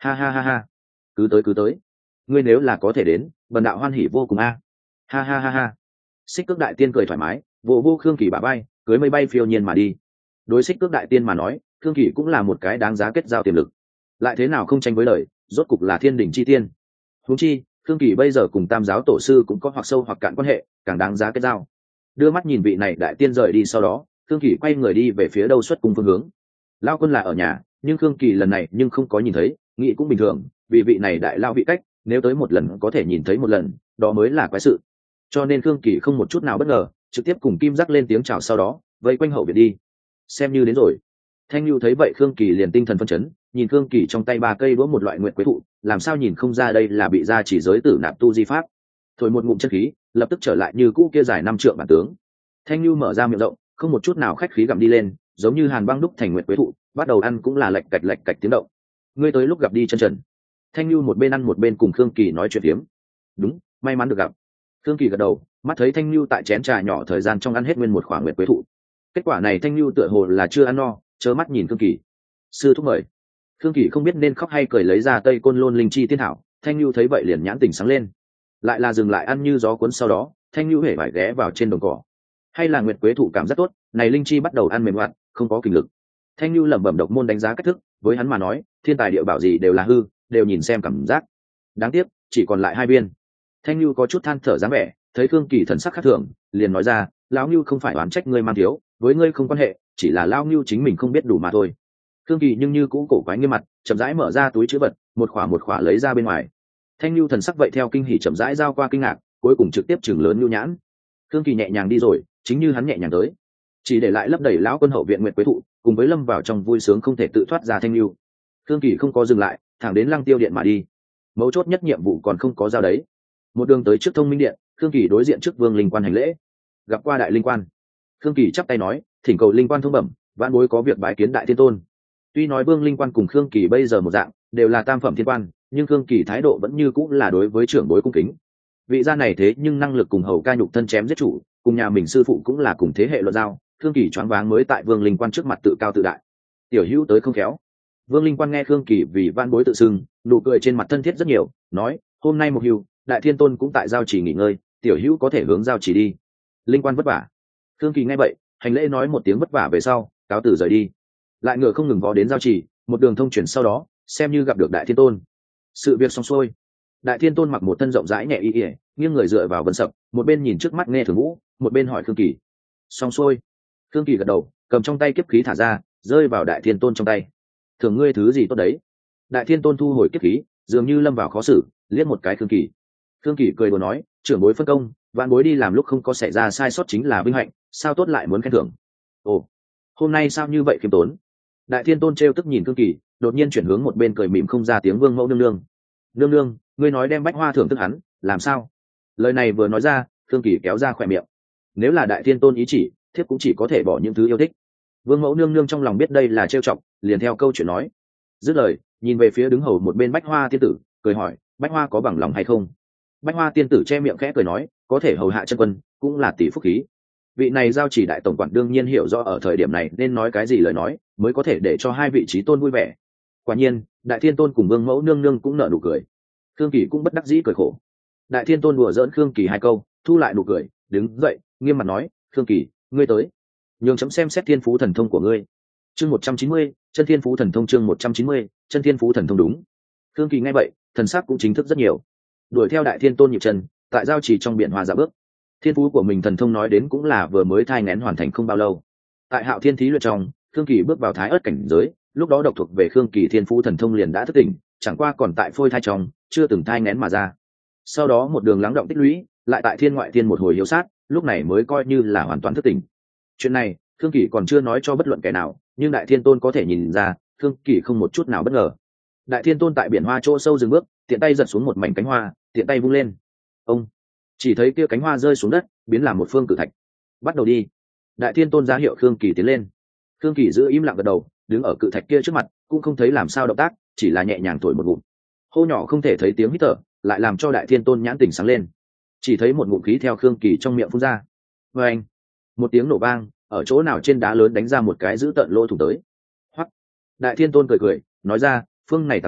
Ha ha ha ha, cứ tới, ngươi nếu là có thể đến, bần đạo hoan hỉ vô cùng a. Ha ha ha ha. Xích Cước đại tiên cười thoải mái, vỗ vô Khương Kỳ bả bay, cưới mây bay phiêu nhiên mà đi. Đối Xích Cước đại tiên mà nói, Khương Kỳ cũng là một cái đáng giá kết giao tiềm lực. Lại thế nào không tranh với lời, rốt cục là thiên đỉnh chi tiên. Huống chi, Khương Kỳ bây giờ cùng Tam giáo tổ sư cũng có hoặc sâu hoặc cạn quan hệ, càng đáng giá kết giao. Đưa mắt nhìn vị này đại tiên rời đi sau đó, Khương Kỳ quay người đi về phía Đâu Xuất Cung phương hướng. Lão quân là ở nhà, nhưng Khương Kỳ lần này nhưng không có nhìn thấy, nghĩ cũng bình thường, vì vị này đại lao vị cách, nếu tới một lần có thể nhìn thấy một lần, đó mới là quái sự. Cho nên Khương Kỳ không một chút nào bất ngờ, trực tiếp cùng Kim Giác lên tiếng chào sau đó, vây quanh hậu viện đi. Xem như đến rồi. Thanh Nhu thấy vậy Khương Kỳ liền tinh thần phân chấn, nhìn Khương Kỳ trong tay 3 cây đũa một loại nguyệt quế thụ, làm sao nhìn không ra đây là bị gia chỉ giới tử nạp tu di pháp. Thổi một ngụm chân khí, lập tức trở lại như cũ kia dài 5 trượng bản tướng. Thanh Nhu mở ra miệng rộng, không một chút nào khách khí gặm đi lên, giống như hàn băng đúc thành nguyệt quế thụ, bắt đầu ăn cũng là lạch cạch tiếng động. Ngươi tới lúc gặp đi chân trần. Thanh Nhu một bên ăn một bên cùng Khương Kỳ nói chuyện phiếm. Đúng, may mắn được gặp. Khương Kỳ gật đầu, mắt thấy Thanh Nhu tại chén trà nhỏ thời gian trong ăn hết nguyên một khoảng nguyệt quế thụ. Kết quả này Thanh Nhu tựa hồ là chưa ăn no, trơ mắt nhìn Khương Kỳ. Sư thúc mời. Khương Kỳ không biết nên khóc hay cười lấy ra Tây Côn Lôn linh chi tiên thảo, Thanh Nhu thấy vậy liền nhãn tình sáng lên. Lại là dừng lại ăn như gió cuốn sau đó, Thanh Nhu hễ phải ghé vào trên đồng cỏ. Hay là nguyệt quế thụ cảm rất tốt, này linh chi bắt đầu ăn mềm hoạt, không có kinh lực. Thanh Nhu lẩm bẩm độc môn đánh giá cách thức, với hắn mà nói, thiên tài địa bảo gì đều là hư, đều nhìn xem cảm giác. Đáng tiếc, chỉ còn lại 2 viên. Thanh Nhu có chút than thở dáng vẻ, thấy Khương Kỳ thần sắc khác thường, liền nói ra, lão Nhu không phải oán trách ngươi mang thiếu, với ngươi không quan hệ, chỉ là lão Nhu chính mình không biết đủ mà thôi. Khương Kỳ nhưng như cũ cổ quái nghiêm mặt, chậm rãi mở ra túi trữ vật, một khỏa lấy ra bên ngoài. Thanh Nhu thần sắc vậy theo kinh hỉ chậm rãi giao qua kinh ngạc, cuối cùng trực tiếp chừng lớn nhu nhãn. Khương Kỳ nhẹ nhàng đi rồi, chính như hắn nhẹ nhàng tới, chỉ để lại lấp đầy lão quân hậu viện nguyệt quế thụ, cùng với lâm vào trong vui sướng không thể tự thoát ra Thanh Nhu. Khương Kỳ không có dừng lại, thẳng đến Lăng Tiêu điện mà đi. Mấu chốt nhất nhiệm vụ còn không có giao đấy. Một đường tới trước Thông Minh điện, Khương Kỳ đối diện trước Vương Linh Quan hành lễ. Gặp qua đại linh quan, Khương Kỳ chắp tay nói, thỉnh cầu linh quan thông bẩm, vãn bối có việc bái kiến đại thiên tôn. Tuy nói Vương Linh Quan cùng Khương Kỳ bây giờ một dạng, đều là tam phẩm thiên quan, nhưng Khương Kỳ thái độ vẫn như cũng là đối với trưởng bối cung kính. Vị gia này thế nhưng năng lực cùng hầu ca nhục thân chém giết chủ, cùng nhà mình sư phụ cũng là cùng thế hệ luận giao, Khương Kỳ choáng váng mới tại Vương Linh Quan trước mặt tự cao tự đại. Tiểu hữu tới không khéo. Vương Linh Quan nghe Khương Kỳ vì vãn bối tự xưng, nụ cười trên mặt thân thiết rất nhiều, nói, hôm nay một hưu, đại thiên tôn cũng tại giao chỉ nghỉ ngơi, tiểu hữu có thể hướng giao chỉ đi. Linh Quan vất vả. Khương Kỳ nghe vậy, hành lễ nói một tiếng vất vả về sau, cáo từ rời đi. Lại ngựa không ngừng vó đến giao chỉ, một đường thông chuyển sau đó, xem như gặp được đại thiên tôn. Sự việc xong xuôi, đại thiên tôn mặc một thân rộng rãi nhẹ y ỉa, nghiêng người dựa vào vân sập, một bên nhìn trước mắt nghe thường vũ, một bên hỏi Khương Kỳ. Xong xuôi. Khương Kỳ gật đầu, cầm trong tay kiếp khí thả ra, rơi vào đại thiên tôn trong tay. Thường ngươi thứ gì tốt đấy? Đại thiên tôn thu hồi kiếp khí, dường như lâm vào khó xử, liếc một cái Khương Kỳ. Khương Kỳ cười đùa nói, trưởng bối phân công, vạn bối đi làm lúc không có xảy ra sai sót chính là vinh hạnh, sao tốt lại muốn khen thưởng? Ồ, hôm nay sao như vậy khiêm tốn? Đại thiên tôn trêu tức nhìn Khương Kỳ, đột nhiên chuyển hướng một bên cười mỉm không ra tiếng Vương mẫu nương nương. Nương nương, ngươi nói đem bách hoa thưởng thức hắn, làm sao? Lời này vừa nói ra, Khương Kỳ kéo ra khỏe miệng. Nếu là đại thiên tôn ý chỉ, thiếp cũng chỉ có thể bỏ những thứ yêu thích. Vương mẫu nương nương trong lòng biết đây là trêu chọc, liền theo câu chuyện nói. Dứt lời, nhìn về phía đứng hầu một bên bách hoa tiên tử, cười hỏi, bách hoa có bằng lòng hay không? Bách hoa tiên tử che miệng khẽ cười nói, có thể hầu hạ chân quân, cũng là tỷ phúc khí. Vị này giao chỉ đại tổng quản đương nhiên hiểu rõ ở thời điểm này nên nói cái gì lời nói, mới có thể để cho 2 vị trí tôn vui vẻ. Quả nhiên, đại thiên tôn cùng vương mẫu nương nương cũng nở nụ cười. Khương Kỳ cũng bất đắc dĩ cười khổ. Đại thiên tôn đùa giỡn Khương Kỳ 2 câu, thu lại nụ cười, đứng dậy, nghiêm mặt nói, Khương Kỳ, ngươi tới, nhường chấm xem xét thiên phú thần thông của ngươi. Chương 190, chân thiên phú thần thông. Chương 190, chân thiên phú thần thông. Đúng. Khương Kỳ nghe vậy, thần sắc cũng chính thức rất nhiều. Đuổi theo đại thiên tôn nhịp chân, tại giao trì trong biển hoa dạo bước. Thiên phú của mình thần thông nói đến cũng là vừa mới thai nghén hoàn thành không bao lâu. Tại Hạo Thiên thí luyện trong, Khương Kỳ bước vào thái ớt cảnh giới, lúc đó độc thuộc về Khương Kỳ thiên phú thần thông liền đã thức tỉnh, chẳng qua còn tại phôi thai trong, chưa từng thai nghén mà ra. Sau đó một đường lắng động tích lũy, lại tại thiên ngoại thiên một hồi hiếu sát, lúc này mới coi như là hoàn toàn thức tỉnh. Chuyện này, Khương Kỳ còn chưa nói cho bất luận kẻ nào, nhưng đại thiên tôn có thể nhìn ra, Khương Kỳ không một chút nào bất ngờ. Đại thiên tôn tại biển hoa chỗ sâu dừng bước, tiện tay giật xuống một mảnh cánh hoa, tiện tay vung lên. Ông chỉ thấy kia cánh hoa rơi xuống đất, biến làm một phương cự thạch. Bắt đầu đi. Đại thiên tôn ra hiệu Khương Kỳ tiến lên. Khương Kỳ giữ im lặng gật đầu, đứng ở cự thạch kia trước mặt, cũng không thấy làm sao động tác, chỉ là nhẹ nhàng thổi một ngụm. Hô nhỏ không thể thấy tiếng hít thở, lại làm cho đại thiên tôn nhãn tỉnh sáng lên. Chỉ thấy một ngụm khí theo Khương Kỳ trong miệng phun ra. Oeng! Một tiếng nổ vang, ở chỗ nào trên đá lớn đánh ra một cái dữ tợn lỗ thủng tới. Hoắc! Đại thiên tôn cười cười, nói ra, phương này tảng đá,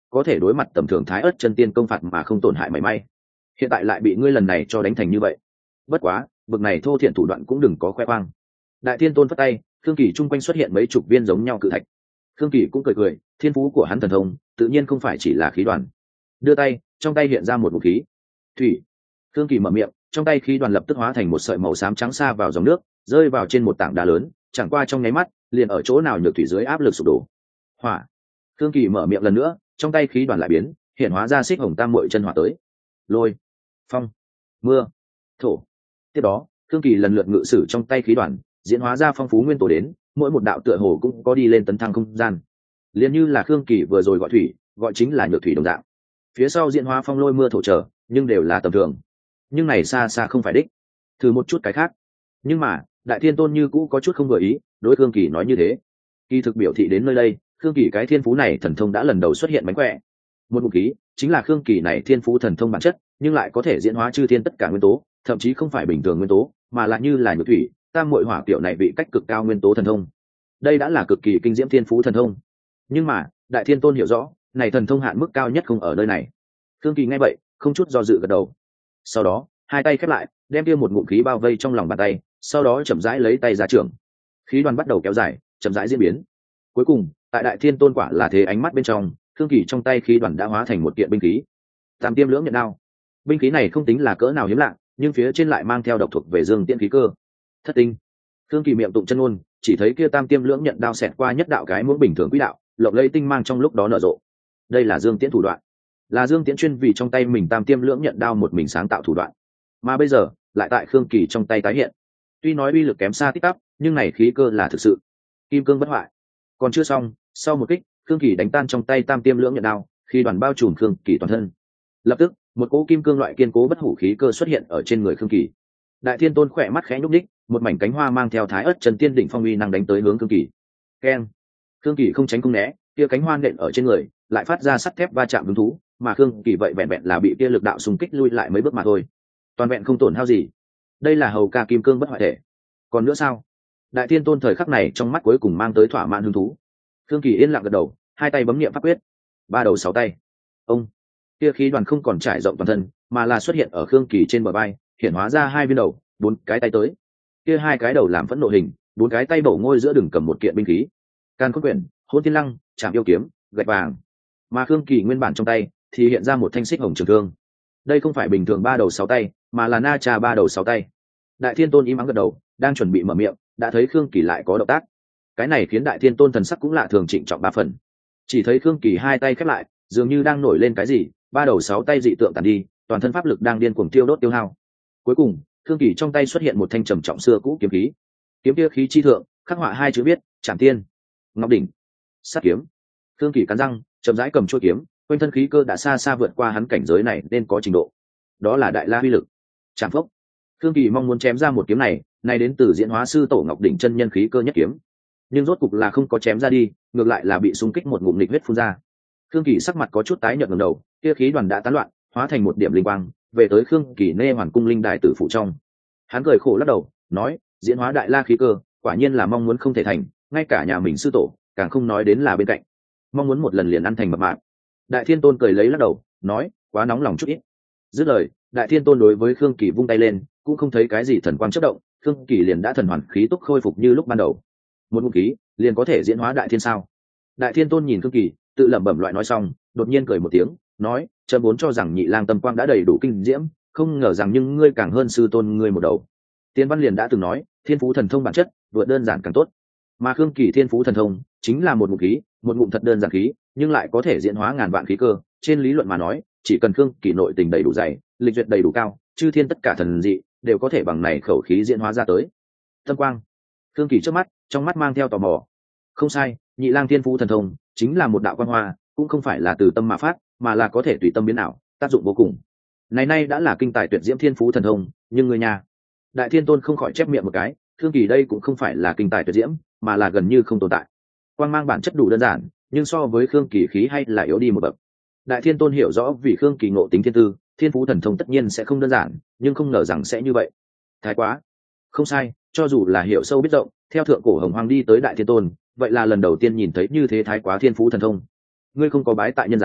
có thể đối mặt tầm thường Thái Ức chân tiên công phạt mà không tổn hại mảy may. Hiện tại lại bị ngươi lần này cho đánh thành như vậy. Bất quá, bực này thô thiện thủ đoạn cũng đừng có khoe khoang. Đại Thiên Tôn phất tay, Khương Kỳ chung quanh xuất hiện mấy chục viên giống nhau cự thạch. Khương Kỳ cũng cười cười, thiên phú của hắn thần thông, tự nhiên không phải chỉ là khí đoàn. Đưa tay, trong tay hiện ra một vũ khí. Thủy. Khương Kỳ mở miệng, trong tay khí đoàn lập tức hóa thành một sợi màu xám trắng xa vào dòng nước, rơi vào trên một tảng đá lớn, chẳng qua trong nháy mắt, liền ở chỗ nào nhược thủy dưới áp lực sụp đổ. Hỏa. Khương Kỳ mở miệng lần nữa, trong tay khí đoàn lại biến, hiện hóa ra xích hồng tam muội chân hỏa tới. Lôi, phong, mưa, thổ. Tiếp đó, Khương Kỳ lần lượt ngự sử trong tay khí đoàn, diễn hóa ra phong phú nguyên tố đến, mỗi một đạo tựa hồ cũng có đi lên tấn thăng không gian. Liền như là Khương Kỳ vừa rồi gọi thủy, gọi chính là nhược thủy đồng dạng. Phía sau diễn hóa phong lôi mưa thổ trở, nhưng đều là tầm thường. Nhưng này xa xa không phải đích. Thử một chút cái khác. Nhưng mà, Đại Thiên Tôn như cũ có chút không vừa ý, đối Khương Kỳ nói như thế. Kỳ thực biểu thị đến nơi đây, Khương Kỳ cái thiên phú này thần thông đã lần đầu xuất hiện mánh khỏe. Một ngụ khí, chính là Khương Kỳ này thiên phú thần thông bản chất, nhưng lại có thể diễn hóa chư thiên tất cả nguyên tố, thậm chí không phải bình thường nguyên tố, mà là như là nhược thủy, tam muội hỏa kiểu này bị cách cực cao nguyên tố thần thông. Đây đã là cực kỳ kinh diễm thiên phú thần thông. Nhưng mà, Đại Thiên Tôn hiểu rõ, này thần thông hạn mức cao nhất không ở nơi này. Khương Kỳ nghe vậy, không chút do dự gật đầu. Sau đó, hai tay khép lại, đem kia một ngụm khí bao vây trong lòng bàn tay, sau đó chậm rãi lấy tay ra trưởng. Khí đoàn bắt đầu kéo dài, chậm rãi diễn biến. Cuối cùng, tại Đại Thiên Tôn quả là thế ánh mắt bên trong, Khương Kỳ trong tay khí đoàn đã hóa thành một kiện binh khí. Tam Tiêm Lưỡng Nhận Đao. Binh khí này không tính là cỡ nào hiếm lạ, nhưng phía trên lại mang theo độc thuộc về Dương Tiễn khí cơ. Thất tinh. Khương Kỳ miệng tụng chân ngôn, chỉ thấy kia Tam Tiêm Lưỡng Nhận Đao xẹt qua nhất đạo cái muỗng bình thường quỹ đạo, lộng lẫy tinh mang trong lúc đó nở rộ. Đây là Dương Tiễn thủ đoạn, là Dương Tiễn chuyên vì trong tay mình Tam Tiêm Lưỡng Nhận Đao một mình sáng tạo thủ đoạn, mà bây giờ lại tại Khương Kỳ trong tay tái hiện. Tuy nói uy lực kém xa tích tắp, nhưng này khí cơ là thực sự. Kim cương bất hoại. Còn chưa xong, sau một kích, Khương Kỳ đánh tan trong tay Tam Tiêm Lưỡng Nhận Đao, khi đoàn bao trùm Khương Kỳ toàn thân. Lập tức, một cỗ kim cương loại kiên cố bất hủ khí cơ xuất hiện ở trên người Khương Kỳ. Đại Thiên Tôn khỏe mắt khẽ nhúc nhích, một mảnh cánh hoa mang theo Thái Ức chân tiên đỉnh phong uy năng đánh tới hướng Khương Kỳ. Keng. Khương Kỳ không tránh không né, kia cánh hoa nện ở trên người, lại phát ra sắt thép va chạm hứng thú, mà Khương Kỳ vậy vẹn vẹn là bị kia lực đạo xung kích lui lại mấy bước mà thôi, toàn vẹn không tổn hao gì. Đây là hầu ca kim cương bất hoại thể. Còn nữa sao? Đại Thiên Tôn thời khắc này trong mắt cuối cùng mang tới thỏa mãn hứng thú. Khương Kỳ yên lặng gật đầu, hai tay bấm niệm pháp quyết. Ba đầu sáu tay. Ông. Kia khí đoàn không còn trải rộng toàn thân, mà là xuất hiện ở Khương Kỳ trên bờ vai, hiện hóa ra hai viên đầu, bốn cái tay tới. Kia hai cái đầu làm phẫn nộ hình, bốn cái tay bổ ngôi giữa đường cầm một kiện binh khí. Càn Khôn Quyển, Hỗn Thiên Lăng, Trảm Yêu Kiếm, Gạch Vàng. Mà Khương Kỳ nguyên bản trong tay thì hiện ra một thanh xích hồng trường thương. Đây không phải bình thường ba đầu sáu tay, mà là Na Cha ba đầu sáu tay. Đại Thiên Tôn im ắng gật đầu, đang chuẩn bị mở miệng, đã thấy Khương Kỳ lại có động tác. Cái này khiến Đại Thiên Tôn thần sắc cũng lạ thường trịnh trọng ba phần. Chỉ thấy Khương Kỳ hai tay khép lại, dường như đang nổi lên cái gì, ba đầu sáu tay dị tượng tàn đi, toàn thân pháp lực đang điên cuồng tiêu đốt tiêu hao. Cuối cùng, Khương Kỳ trong tay xuất hiện một thanh trầm trọng xưa cũ kiếm khí. Kiếm kia khí chi thượng, khắc họa hai chữ viết, Trảm Tiên, Ngọc Đỉnh, Sát Kiếm. Khương Kỳ cắn răng, chậm rãi cầm chuôi kiếm, quanh thân khí cơ đã xa xa vượt qua hắn cảnh giới này nên có trình độ. Đó là đại la uy lực. Trảm phốc. Khương Kỳ mong muốn chém ra một kiếm này, nay đến từ diễn hóa sư tổ Ngọc Đỉnh chân nhân khí cơ nhất kiếm. Nhưng rốt cục là không có chém ra đi, ngược lại là bị xung kích một ngụm nghịch huyết phun ra. Khương Kỳ sắc mặt có chút tái nhợt ngẩng đầu, kia khí đoàn đã tán loạn, hóa thành một điểm linh quang, về tới Khương Kỳ nê hoàn cung linh đài tử phụ trong. Hắn cười khổ lắc đầu, nói: diễn hóa đại la khí cơ, quả nhiên là mong muốn không thể thành, ngay cả nhà mình sư tổ, càng không nói đến là bên cạnh. Mong muốn một lần liền ăn thành mập mạp. Đại Thiên Tôn cười lấy lắc đầu, nói: quá nóng lòng chút ít. Dứt lời, Đại Thiên Tôn đối với Khương Kỳ vung tay lên, cũng không thấy cái gì thần quang chớp động, Khương Kỳ liền đã thần hoàn khí túc khôi phục như lúc ban đầu. Một ngụm khí liền có thể diễn hóa đại thiên sao? Đại Thiên Tôn nhìn Khương Kỳ, tự lẩm bẩm loại nói xong, đột nhiên cười một tiếng, nói: chợt vốn cho rằng Nhị Lang tâm quang đã đầy đủ kinh diễm, không ngờ rằng nhưng ngươi càng hơn sư tôn ngươi một đầu. Tiên Văn liền đã từng nói, thiên phú thần thông bản chất, vượt đơn giản càng tốt. Mà Khương Kỳ thiên phú thần thông chính là một ngụm khí, một ngụm thật đơn giản khí, nhưng lại có thể diễn hóa ngàn vạn khí cơ. Trên lý luận mà nói, chỉ cần Khương Kỳ nội tình đầy đủ dày, lịch duyệt đầy đủ cao, chư thiên tất cả thần dị đều có thể bằng này khẩu khí diễn hóa ra tới. Tâm quang. Khương Kỳ trước mắt, trong mắt mang theo tò mò. Không sai, Nhị Lang thiên phú thần thông chính là một đạo quang hoa, cũng không phải là từ tâm mà phát, mà là có thể tùy tâm biến ảo, tác dụng vô cùng. Này nay đã là kinh tài tuyệt diễm thiên phú thần thông, nhưng người nhà Đại Thiên Tôn không khỏi chép miệng một cái, Khương Kỳ đây cũng không phải là kinh tài tuyệt diễm, mà là gần như không tồn tại. Quang mang bản chất đủ đơn giản, nhưng so với Khương Kỳ khí hay là yếu đi một bậc. Đại Thiên Tôn hiểu rõ vì Khương Kỳ ngộ tính thiên tư, thiên phú thần thông tất nhiên sẽ không đơn giản, nhưng không ngờ rằng sẽ như vậy. Thái quá. Không sai, cho dù là hiểu sâu biết rộng, theo thượng cổ Hồng Hoang đi tới Đại Thiên Tôn, vậy là lần đầu tiên nhìn thấy như thế thái quá thiên phú thần thông. Ngươi không có bái tại nhân giáo,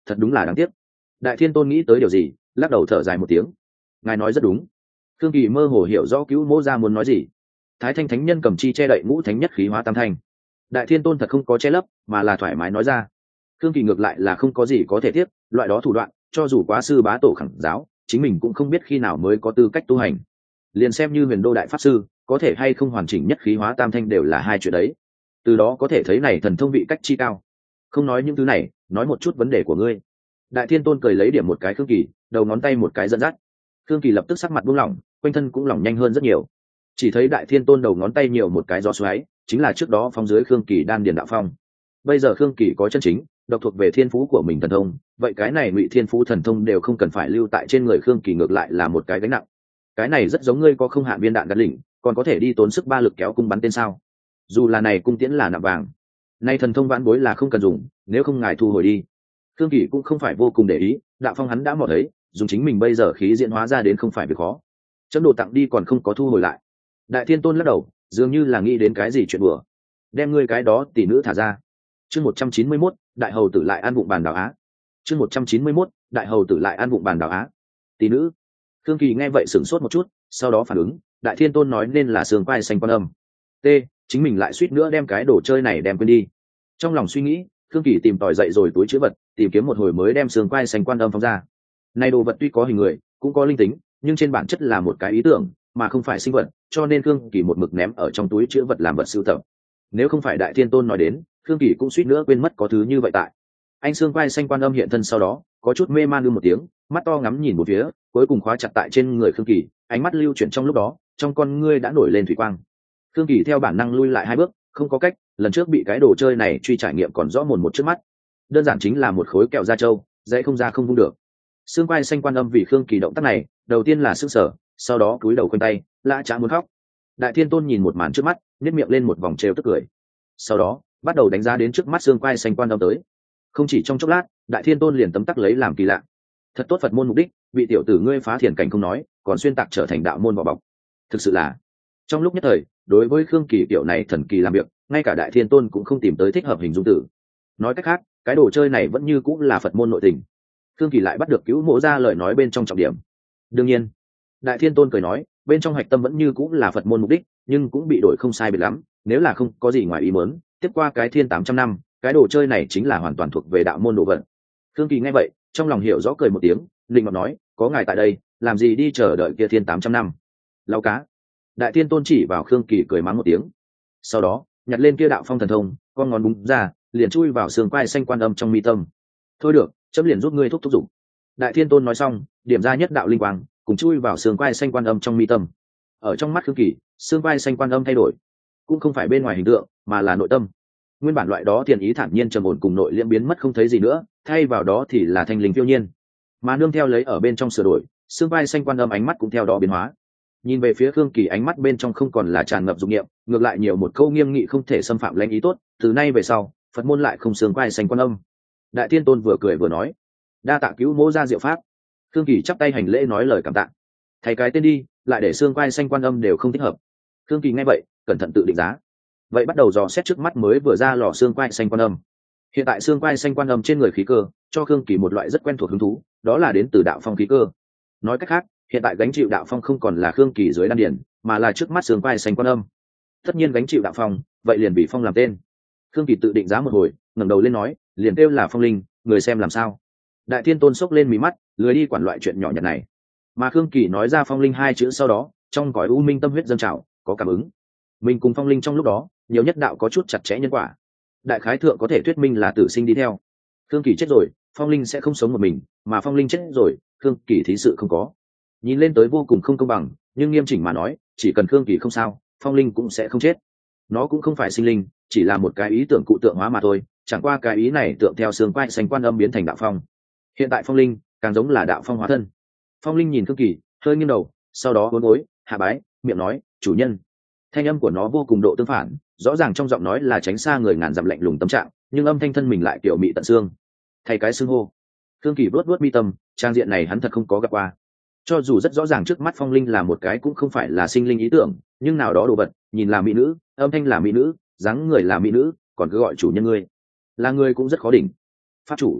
thật đúng là đáng tiếc. Đại Thiên Tôn nghĩ tới điều gì, lắc đầu thở dài một tiếng. Ngài nói rất đúng. Khương Kỳ mơ hồ hiểu rõ Cứu Mỗ Gia muốn nói gì. Thái Thanh Thánh Nhân cầm chi che đậy ngũ thánh nhất khí hóa tam thanh. Đại Thiên Tôn thật không có che lấp, mà là thoải mái nói ra. Khương Kỳ ngược lại là không có gì có thể tiếc, loại đó thủ đoạn, cho dù quá sư bá tổ khẳng giáo, chính mình cũng không biết khi nào mới có tư cách tu hành. Liền xem như Huyền Đô đại pháp sư, có thể hay không hoàn chỉnh nhất khí hóa tam thanh đều là hai chuyện đấy. Từ đó có thể thấy này thần thông vị cách chi cao. Không nói những thứ này, nói một chút vấn đề của ngươi. Đại Thiên Tôn cười lấy điểm một cái Khương Kỳ, đầu ngón tay một cái dẫn dắt. Khương Kỳ lập tức sắc mặt buông lỏng, quanh thân cũng lỏng nhanh hơn rất nhiều. Chỉ thấy Đại Thiên Tôn đầu ngón tay nhiều một cái gió xoáy, chính là trước đó phong dưới Khương Kỳ đan điền đạo phong. Bây giờ Khương Kỳ có chân chính độc thuộc về thiên phú của mình thần thông, vậy cái này Ngụy Thiên Phú thần thông đều không cần phải lưu tại trên người Khương Kỳ, ngược lại là một cái gánh nặng. Cái này rất giống ngươi có không hạn viên đạn gắn lỉnh, còn có thể đi tốn sức ba lực kéo cung bắn tên sao? Dù là này cung tiễn là nạm vàng, nay thần thông vãn bối là không cần dùng, nếu không ngài thu hồi đi. Khương Kỳ cũng không phải vô cùng để ý, đạo phong hắn đã mò thấy, dùng chính mình bây giờ khí diễn hóa ra đến không phải việc khó. Chấm đồ tặng đi còn không có thu hồi lại. Đại Thiên Tôn lắc đầu, dường như là nghĩ đến cái gì chuyện bừa. Đem ngươi cái đó tỷ nữ thả ra. Chương 191, đại hầu tử lại ăn vụng bàn đảo á. Chương 191, đại hầu tử lại ăn vụng bàn đảo á. Tỷ nữ. Khương Kỳ nghe vậy sửng sốt một chút, sau đó phản ứng, Đại Thiên Tôn nói nên là xương quai xanh Quan Âm. T, chính mình lại suýt nữa đem cái đồ chơi này đem quên đi. Trong lòng suy nghĩ, Khương Kỳ tìm tòi dậy rồi túi chứa vật, tìm kiếm một hồi mới đem xương quai xanh Quan Âm phóng ra. Này đồ vật tuy có hình người, cũng có linh tính, nhưng trên bản chất là một cái ý tưởng, mà không phải sinh vật, cho nên Khương Kỳ một mực ném ở trong túi chứa vật làm vật sưu tập. Nếu không phải Đại Thiên Tôn nói đến, Khương Kỳ cũng suýt nữa quên mất có thứ như vậy tại. Anh xương quai xanh Quan Âm hiện thân sau đó, có chút mê man một tiếng, mắt to ngắm nhìn một phía, cuối cùng khóa chặt tại trên người Khương Kỳ, ánh mắt lưu chuyển trong lúc đó, trong con ngươi đã nổi lên thủy quang. Khương Kỳ theo bản năng lui lại hai bước, không có cách, lần trước bị cái đồ chơi này truy trải nghiệm còn rõ mồn một trước mắt. Đơn giản chính là một khối kẹo da trâu, dễ không ra không vung được. Xương quai xanh Quan Âm vì Khương Kỳ động tác này, đầu tiên là sững sờ, sau đó cúi đầu khoanh tay, lã chã muốn khóc. Đại Thiên Tôn nhìn một màn trước mắt, nhếch miệng lên một vòng trêu tức cười. Sau đó, bắt đầu đánh giá đến trước mắt xương quai xanh Quan Âm tới. Không chỉ trong chốc lát, Đại Thiên Tôn liền tấm tắc lấy làm kỳ lạ. Thật tốt Phật môn mục đích, bị tiểu tử ngươi phá thiền cảnh không nói, còn xuyên tạc trở thành đạo môn vỏ bọc. Thực sự là, trong lúc nhất thời, đối với Khương Kỳ tiểu này thần kỳ làm việc, ngay cả Đại Thiên Tôn cũng không tìm tới thích hợp hình dung từ. Nói cách khác, cái đồ chơi này vẫn như cũng là Phật môn nội tình. Khương Kỳ lại bắt được Cứu Mỗ Ra lời nói bên trong trọng điểm. Đương nhiên, Đại Thiên Tôn cười nói, bên trong hạch tâm vẫn như cũng là Phật môn mục đích, nhưng cũng bị đổi không sai biệt lắm, nếu là không có gì ngoài ý muốn, tiếp qua cái thiên 800 năm, cái đồ chơi này chính là hoàn toàn thuộc về đạo môn đồ vật. Khương Kỳ nghe vậy, trong lòng hiểu rõ cười một tiếng, linh ngọc nói, có ngài tại đây, làm gì đi chờ đợi kia thiên 800 năm? Lao cá. Đại Thiên Tôn chỉ vào Khương Kỳ cười mắng một tiếng. Sau đó, nhặt lên kia đạo phong thần thông, con ngón búng ra, liền chui vào xương quai xanh Quan Âm trong mi tâm. Thôi được, chấm liền giúp ngươi thúc dụng. Đại Thiên Tôn nói xong, điểm ra nhất đạo linh quang, cùng chui vào xương quai xanh Quan Âm trong mi tâm. Ở trong mắt Khương Kỳ, xương quai xanh Quan Âm thay đổi, cũng không phải bên ngoài hình tượng, mà là nội tâm. Nguyên bản loại đó tiền ý thản nhiên trầm ổn cùng nội liễm biến mất không thấy gì nữa, thay vào đó thì là thanh linh phiêu nhiên, mà nương theo lấy ở bên trong sửa đổi, xương vai xanh Quan Âm ánh mắt cũng theo đó biến hóa. Nhìn về phía Khương Kỳ, ánh mắt bên trong không còn là tràn ngập dục niệm, ngược lại nhiều một câu nghiêm nghị không thể xâm phạm lãnh ý tốt, từ nay về sau, Phật môn lại không xương vai xanh Quan Âm. Đại Thiên Tôn vừa cười vừa nói, đa tạ Cứu Mỗ Ra diệu pháp. Khương Kỳ chắp tay hành lễ nói lời cảm tạ. Thay cái tên đi, lại để xương vai xanh Quan Âm đều không thích hợp. Khương Kỳ nghe vậy, cẩn thận tự định giá. Vậy bắt đầu dò xét trước mắt mới vừa ra lò xương quai xanh Quan Âm. Hiện tại xương quai xanh Quan Âm trên người khí cơ, cho Khương Kỳ một loại rất quen thuộc hứng thú, đó là đến từ đạo phong khí cơ. Nói cách khác, hiện tại gánh chịu đạo phong không còn là Khương Kỳ dưới đan điển, mà là trước mắt xương quai xanh Quan Âm. Tất nhiên gánh chịu đạo phong, vậy liền bị phong làm tên. Khương Kỳ tự định giá một hồi, ngẩng đầu lên nói, liền kêu là Phong Linh, người xem làm sao. Đại Thiên Tôn sốc lên mí mắt, lười đi quản loại chuyện nhỏ nhặt này. Mà Khương Kỳ nói ra Phong Linh hai chữ sau đó, trong cõi u minh tâm huyết dâng trào, có cảm ứng. Mình cùng Phong Linh trong lúc đó, nhiều nhất đạo có chút chặt chẽ nhân quả. Đại khái thượng có thể thuyết minh là tử sinh đi theo. Khương Kỳ chết rồi, Phong Linh sẽ không sống một mình, mà Phong Linh chết rồi, Khương Kỳ thí sự không có. Nhìn lên tới vô cùng không công bằng, nhưng nghiêm chỉnh mà nói, chỉ cần Khương Kỳ không sao, Phong Linh cũng sẽ không chết. Nó cũng không phải sinh linh, chỉ là một cái ý tưởng cụ tượng hóa mà thôi, chẳng qua cái ý này tượng theo xương quai xanh Quan Âm biến thành đạo phong. Hiện tại Phong Linh càng giống là đạo phong hóa thân. Phong Linh nhìn Khương Kỳ, hơi nghiêng đầu, sau đó uốn gối, hạ bái, miệng nói, chủ nhân. Thanh âm của nó vô cùng độ tương phản, rõ ràng trong giọng nói là tránh xa người ngàn dặm lạnh lùng tâm trạng, nhưng âm thanh thân mình lại kiểu mị tận xương. Thay cái xưng hô. Khương Kỳ vuốt vuốt mi tâm, trang diện này hắn thật không có gặp qua. Cho dù rất rõ ràng trước mắt Phong Linh là một cái cũng không phải là sinh linh ý tưởng, nhưng nào đó đồ vật, nhìn là mỹ nữ, âm thanh là mỹ nữ, dáng người là mỹ nữ, còn cứ gọi chủ nhân ngươi. Là người cũng rất khó đỉnh. Pháp chủ.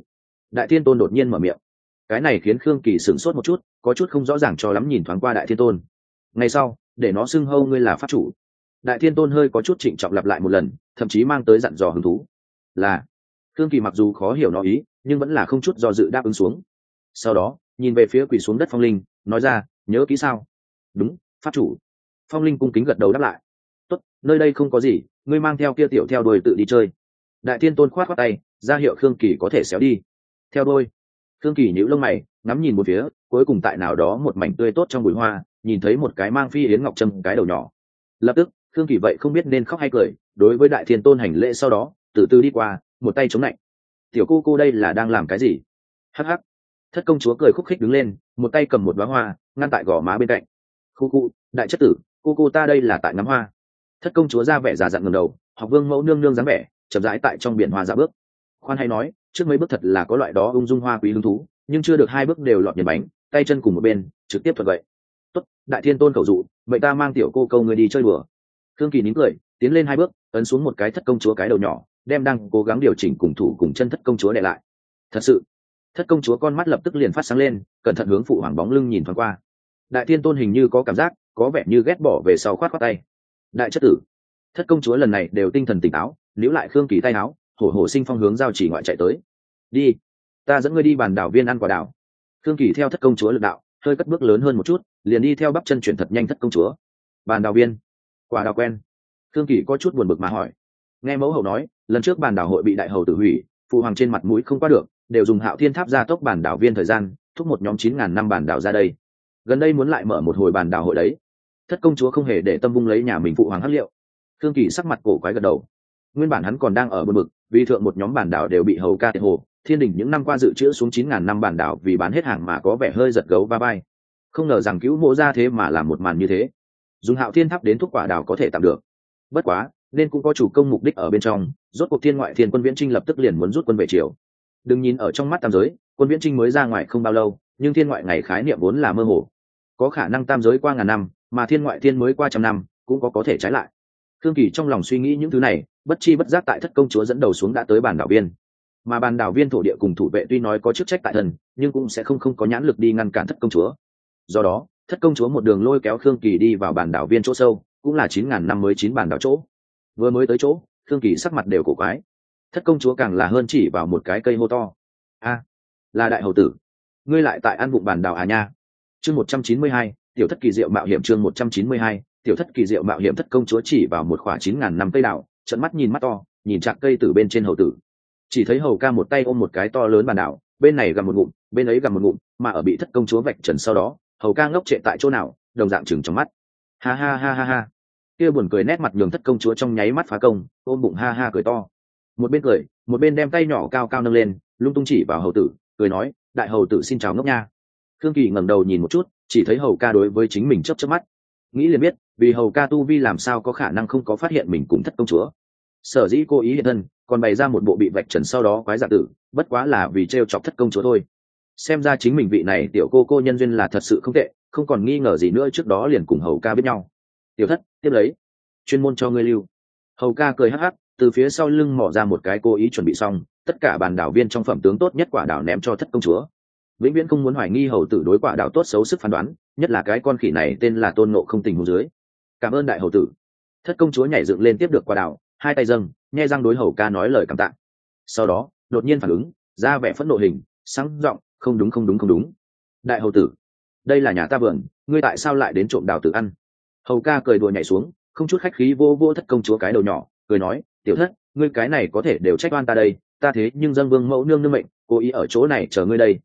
Đại Thiên Tôn đột nhiên mở miệng, cái này khiến Khương Kỳ sửng sốt một chút, có chút không rõ ràng cho lắm nhìn thoáng qua Đại Thiên Tôn. Ngay sau, để nó xưng hô ngươi là pháp chủ. Đại Thiên Tôn hơi có chút trịnh trọng lặp lại một lần, thậm chí mang tới dặn dò hứng thú. Là. Khương Kỳ mặc dù khó hiểu nó ý, nhưng vẫn là không chút do dự đáp ứng xuống. Sau đó, nhìn về phía quỳ xuống đất Phong Linh, nói ra, nhớ kỹ sao? Đúng, pháp chủ. Phong Linh cung kính gật đầu đáp lại. Tốt, nơi đây không có gì, ngươi mang theo kia tiểu theo đuôi tự đi chơi. Đại Thiên Tôn khoát khoát tay, ra hiệu Khương Kỳ có thể xéo đi. Theo đuôi. Khương Kỳ nhíu lông mày, ngắm nhìn một phía, cuối cùng tại nào đó một mảnh tươi tốt trong bụi hoa, nhìn thấy một cái mang phi yến ngọc trâm cái đầu nhỏ. Lập tức, Khương Kỳ vậy không biết nên khóc hay cười, đối với Đại Thiên Tôn hành lễ, sau đó từ từ đi qua, một tay chống lạnh. Tiểu cô đây là đang làm cái gì? Hắc hắc. Thất công chúa cười khúc khích đứng lên, một tay cầm một đóa hoa, ngăn tại gò má bên cạnh. Khu, đại chất tử, cô ta đây là tại ngắm hoa. Thất công chúa ra vẻ già dặn ngẩng đầu, học vương mẫu nương nương dáng vẻ, chậm rãi tại trong biển hoa dạo bước. Khoan hay nói, trước mấy bước thật là có loại đó ung dung hoa quý hứng thú, nhưng chưa được hai bước đều lọt nhầm bánh, tay chân cùng một bên, trực tiếp thuật vậy. Tốt, Đại Thiên Tôn khẩu dụ, vậy ta mang tiểu cô câu người đi chơi đùa. Khương Kỳ nín cười, tiến lên hai bước, ấn xuống một cái thất công chúa cái đầu nhỏ, đem đang cố gắng điều chỉnh cùng thủ cùng chân thất công chúa đè lại. Thật sự, thất công chúa con mắt lập tức liền phát sáng lên, cẩn thận hướng phụ hoàng bóng lưng nhìn thoáng qua. Đại Thiên Tôn hình như có cảm giác, có vẻ như ghét bỏ về sau khoát khoát tay. Đại chất tử. Thất công chúa lần này đều tinh thần tỉnh táo, níu lại Khương Kỳ tay áo, hổ hổ sinh phong hướng giao chỉ ngoại chạy tới. Đi, ta dẫn ngươi đi bàn đảo viên ăn quả đảo. Khương Kỳ theo thất công chúa lực đạo, hơi cất bước lớn hơn một chút, liền đi theo bắp chân chuyển thật nhanh thất công chúa. Bàn đảo viên, quả đào quen. Khương Kỳ có chút buồn bực mà hỏi. Nghe mẫu hậu nói, lần trước bàn đảo hội bị đại hầu tử hủy, phụ hoàng trên mặt mũi không qua được, đều dùng Hạo Thiên Tháp gia tốc bàn đảo viên thời gian, thúc một nhóm 9.000 năm bàn đảo ra đây. Gần đây muốn lại mở một hồi bàn đảo hội đấy. Thất công chúa không hề để tâm vung lấy nhà mình phụ hoàng hắc liệu. Khương Kỳ sắc mặt cổ quái gật đầu. Nguyên bản hắn còn đang ở buồn bực, vì thượng một nhóm bản đảo đều bị hầu ca tiệt hồ, thiên đình những năm qua dự trữ xuống 9.000 năm bản đảo vì bán hết hàng mà có vẻ hơi giật gấu va vai. Không ngờ rằng cứu mộ ra thế mà làm một màn như thế. Dùng Hạo Thiên Tháp đến thúc quả đảo có thể tạm được. Bất quá, nên cũng có chủ công mục đích ở bên trong, rốt cuộc thiên ngoại thiên quân Viễn Trinh lập tức liền muốn rút quân về triều. Đừng nhìn ở trong mắt tam giới, quân Viễn Trinh mới ra ngoài không bao lâu, nhưng thiên ngoại ngày khái niệm vốn là mơ hồ. Có khả năng tam giới qua ngàn năm, mà thiên ngoại thiên mới qua trăm năm, cũng có thể trái lại. Khương Kỳ trong lòng suy nghĩ những thứ này, bất chi bất giác tại thất công chúa dẫn đầu xuống đã tới bàn đảo viên. Mà bàn đảo viên thổ địa cùng thủ vệ tuy nói có chức trách tại thân, nhưng cũng sẽ không có nhãn lực đi ngăn cản thất công chúa. Do đó, thất công chúa một đường lôi kéo Khương Kỳ đi vào bàn đảo viên chỗ sâu, cũng là 9.000 năm mới 9 bàn đảo chỗ. Vừa mới tới chỗ, Khương Kỳ sắc mặt đều cổ quái. Thất công chúa càng là hơn chỉ vào một cái cây hô to. A, là đại hầu tử, ngươi lại tại ăn vụng bàn đảo à nha. Chương 192, tiểu thất kỳ diệu mạo hiểm. Chương 192, tiểu thất kỳ diệu mạo hiểm. Thất công chúa chỉ vào một khỏa 9.000 năm cây đảo, trợn mắt nhìn mắt to, nhìn chặt cây từ bên trên hầu tử. Chỉ thấy hầu ca một tay ôm một cái to lớn bàn đảo, bên này gặm một ngụm, bên ấy gặm một ngụm, mà ở bị thất công chúa vạch trần sau đó, hầu ca ngốc trệ tại chỗ nào, đồng dạng chừng trong mắt. Ha ha ha ha ha. Kia buồn cười nét mặt nhường thất công chúa trong nháy mắt phá công, ôm bụng ha ha cười to. Một bên cười, một bên đem tay nhỏ cao cao nâng lên, lung tung chỉ vào hầu tử, cười nói, đại hầu tử xin chào ngốc nha. Khương Kỳ ngẩng đầu nhìn một chút, chỉ thấy hầu ca đối với chính mình chớp chớp mắt, nghĩ liền biết, vì hầu ca tu vi làm sao có khả năng không có phát hiện mình cùng thất công chúa. Sở dĩ cô ý hiện thân, còn bày ra một bộ bị vạch trần sau đó quái giả tử, bất quá là vì trêu chọc thất công chúa thôi. Xem ra chính mình vị này tiểu cô nhân duyên là thật sự không tệ, không còn nghi ngờ gì nữa, trước đó liền cùng hầu ca biết nhau. Tiểu thất, tiếp lấy, chuyên môn cho ngươi lưu. Hầu ca cười hắc hắc, từ phía sau lưng mỏ ra một cái cố ý chuẩn bị xong, tất cả bàn đảo viên trong phẩm tướng tốt nhất quả đảo ném cho thất công chúa. Vĩnh viễn không muốn hoài nghi hầu tử đối quả đảo tốt xấu sức phán đoán, nhất là cái con khỉ này tên là Tôn Ngộ Không tình huống dưới. Cảm ơn đại hầu tử. Thất công chúa nhảy dựng lên tiếp được quả đảo, hai tay dâng, nhe răng đối hầu ca nói lời cảm tạ. Sau đó đột nhiên phản ứng, ra vẻ phẫn nộ hình, sáng giọng, không đúng không đúng không đúng. Đại hầu tử, đây là nhà ta vườn, ngươi tại sao lại đến trộm đào tử ăn? Hầu ca cười đùa nhảy xuống, không chút khách khí vô vô thất công chúa cái đầu nhỏ, cười nói, tiểu thất, ngươi cái này có thể đều trách oan ta đây, ta thế nhưng dân vương mẫu nương nương mệnh, cố ý ở chỗ này chờ ngươi đây.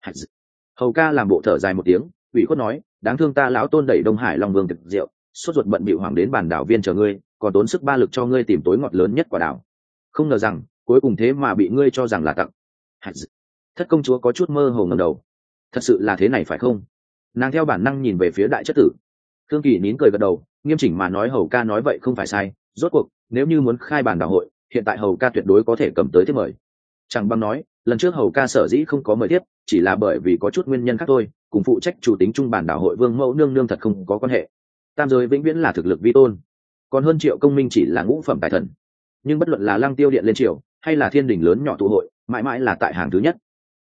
Hầu ca làm bộ thở dài một tiếng, ủy khuất nói, đáng thương ta lão tôn đẩy Đông Hải Long Vương thực rượu, sốt ruột bận bịu hoàng đến bàn đảo viên chờ ngươi, còn tốn sức ba lực cho ngươi tìm tối ngọt lớn nhất quả đảo. Không ngờ rằng cuối cùng thế mà bị ngươi cho rằng là tặng. Thất công chúa có chút mơ hồ ngẩng đầu, thật sự là thế này phải không? Nàng theo bản năng nhìn về phía đại chất tử. Khương Kỳ nín cười gật đầu, nghiêm chỉnh mà nói hầu ca nói vậy không phải sai, rốt cuộc nếu như muốn khai bàn đảo hội, hiện tại hầu ca tuyệt đối có thể cầm tới thiếp mời. Chẳng bằng nói, lần trước hầu ca sở dĩ không có mời thiếp, chỉ là bởi vì có chút nguyên nhân khác thôi, cùng phụ trách chủ tính trung bản đảo hội vương mẫu nương nương thật không có quan hệ. Tam giới vĩnh viễn là thực lực vi tôn, còn hơn Triệu Công Minh chỉ là ngũ phẩm tài thần. Nhưng bất luận là Lăng Tiêu điện lên triều, hay là thiên đình lớn nhỏ tụ hội, mãi mãi là tại hàng thứ nhất.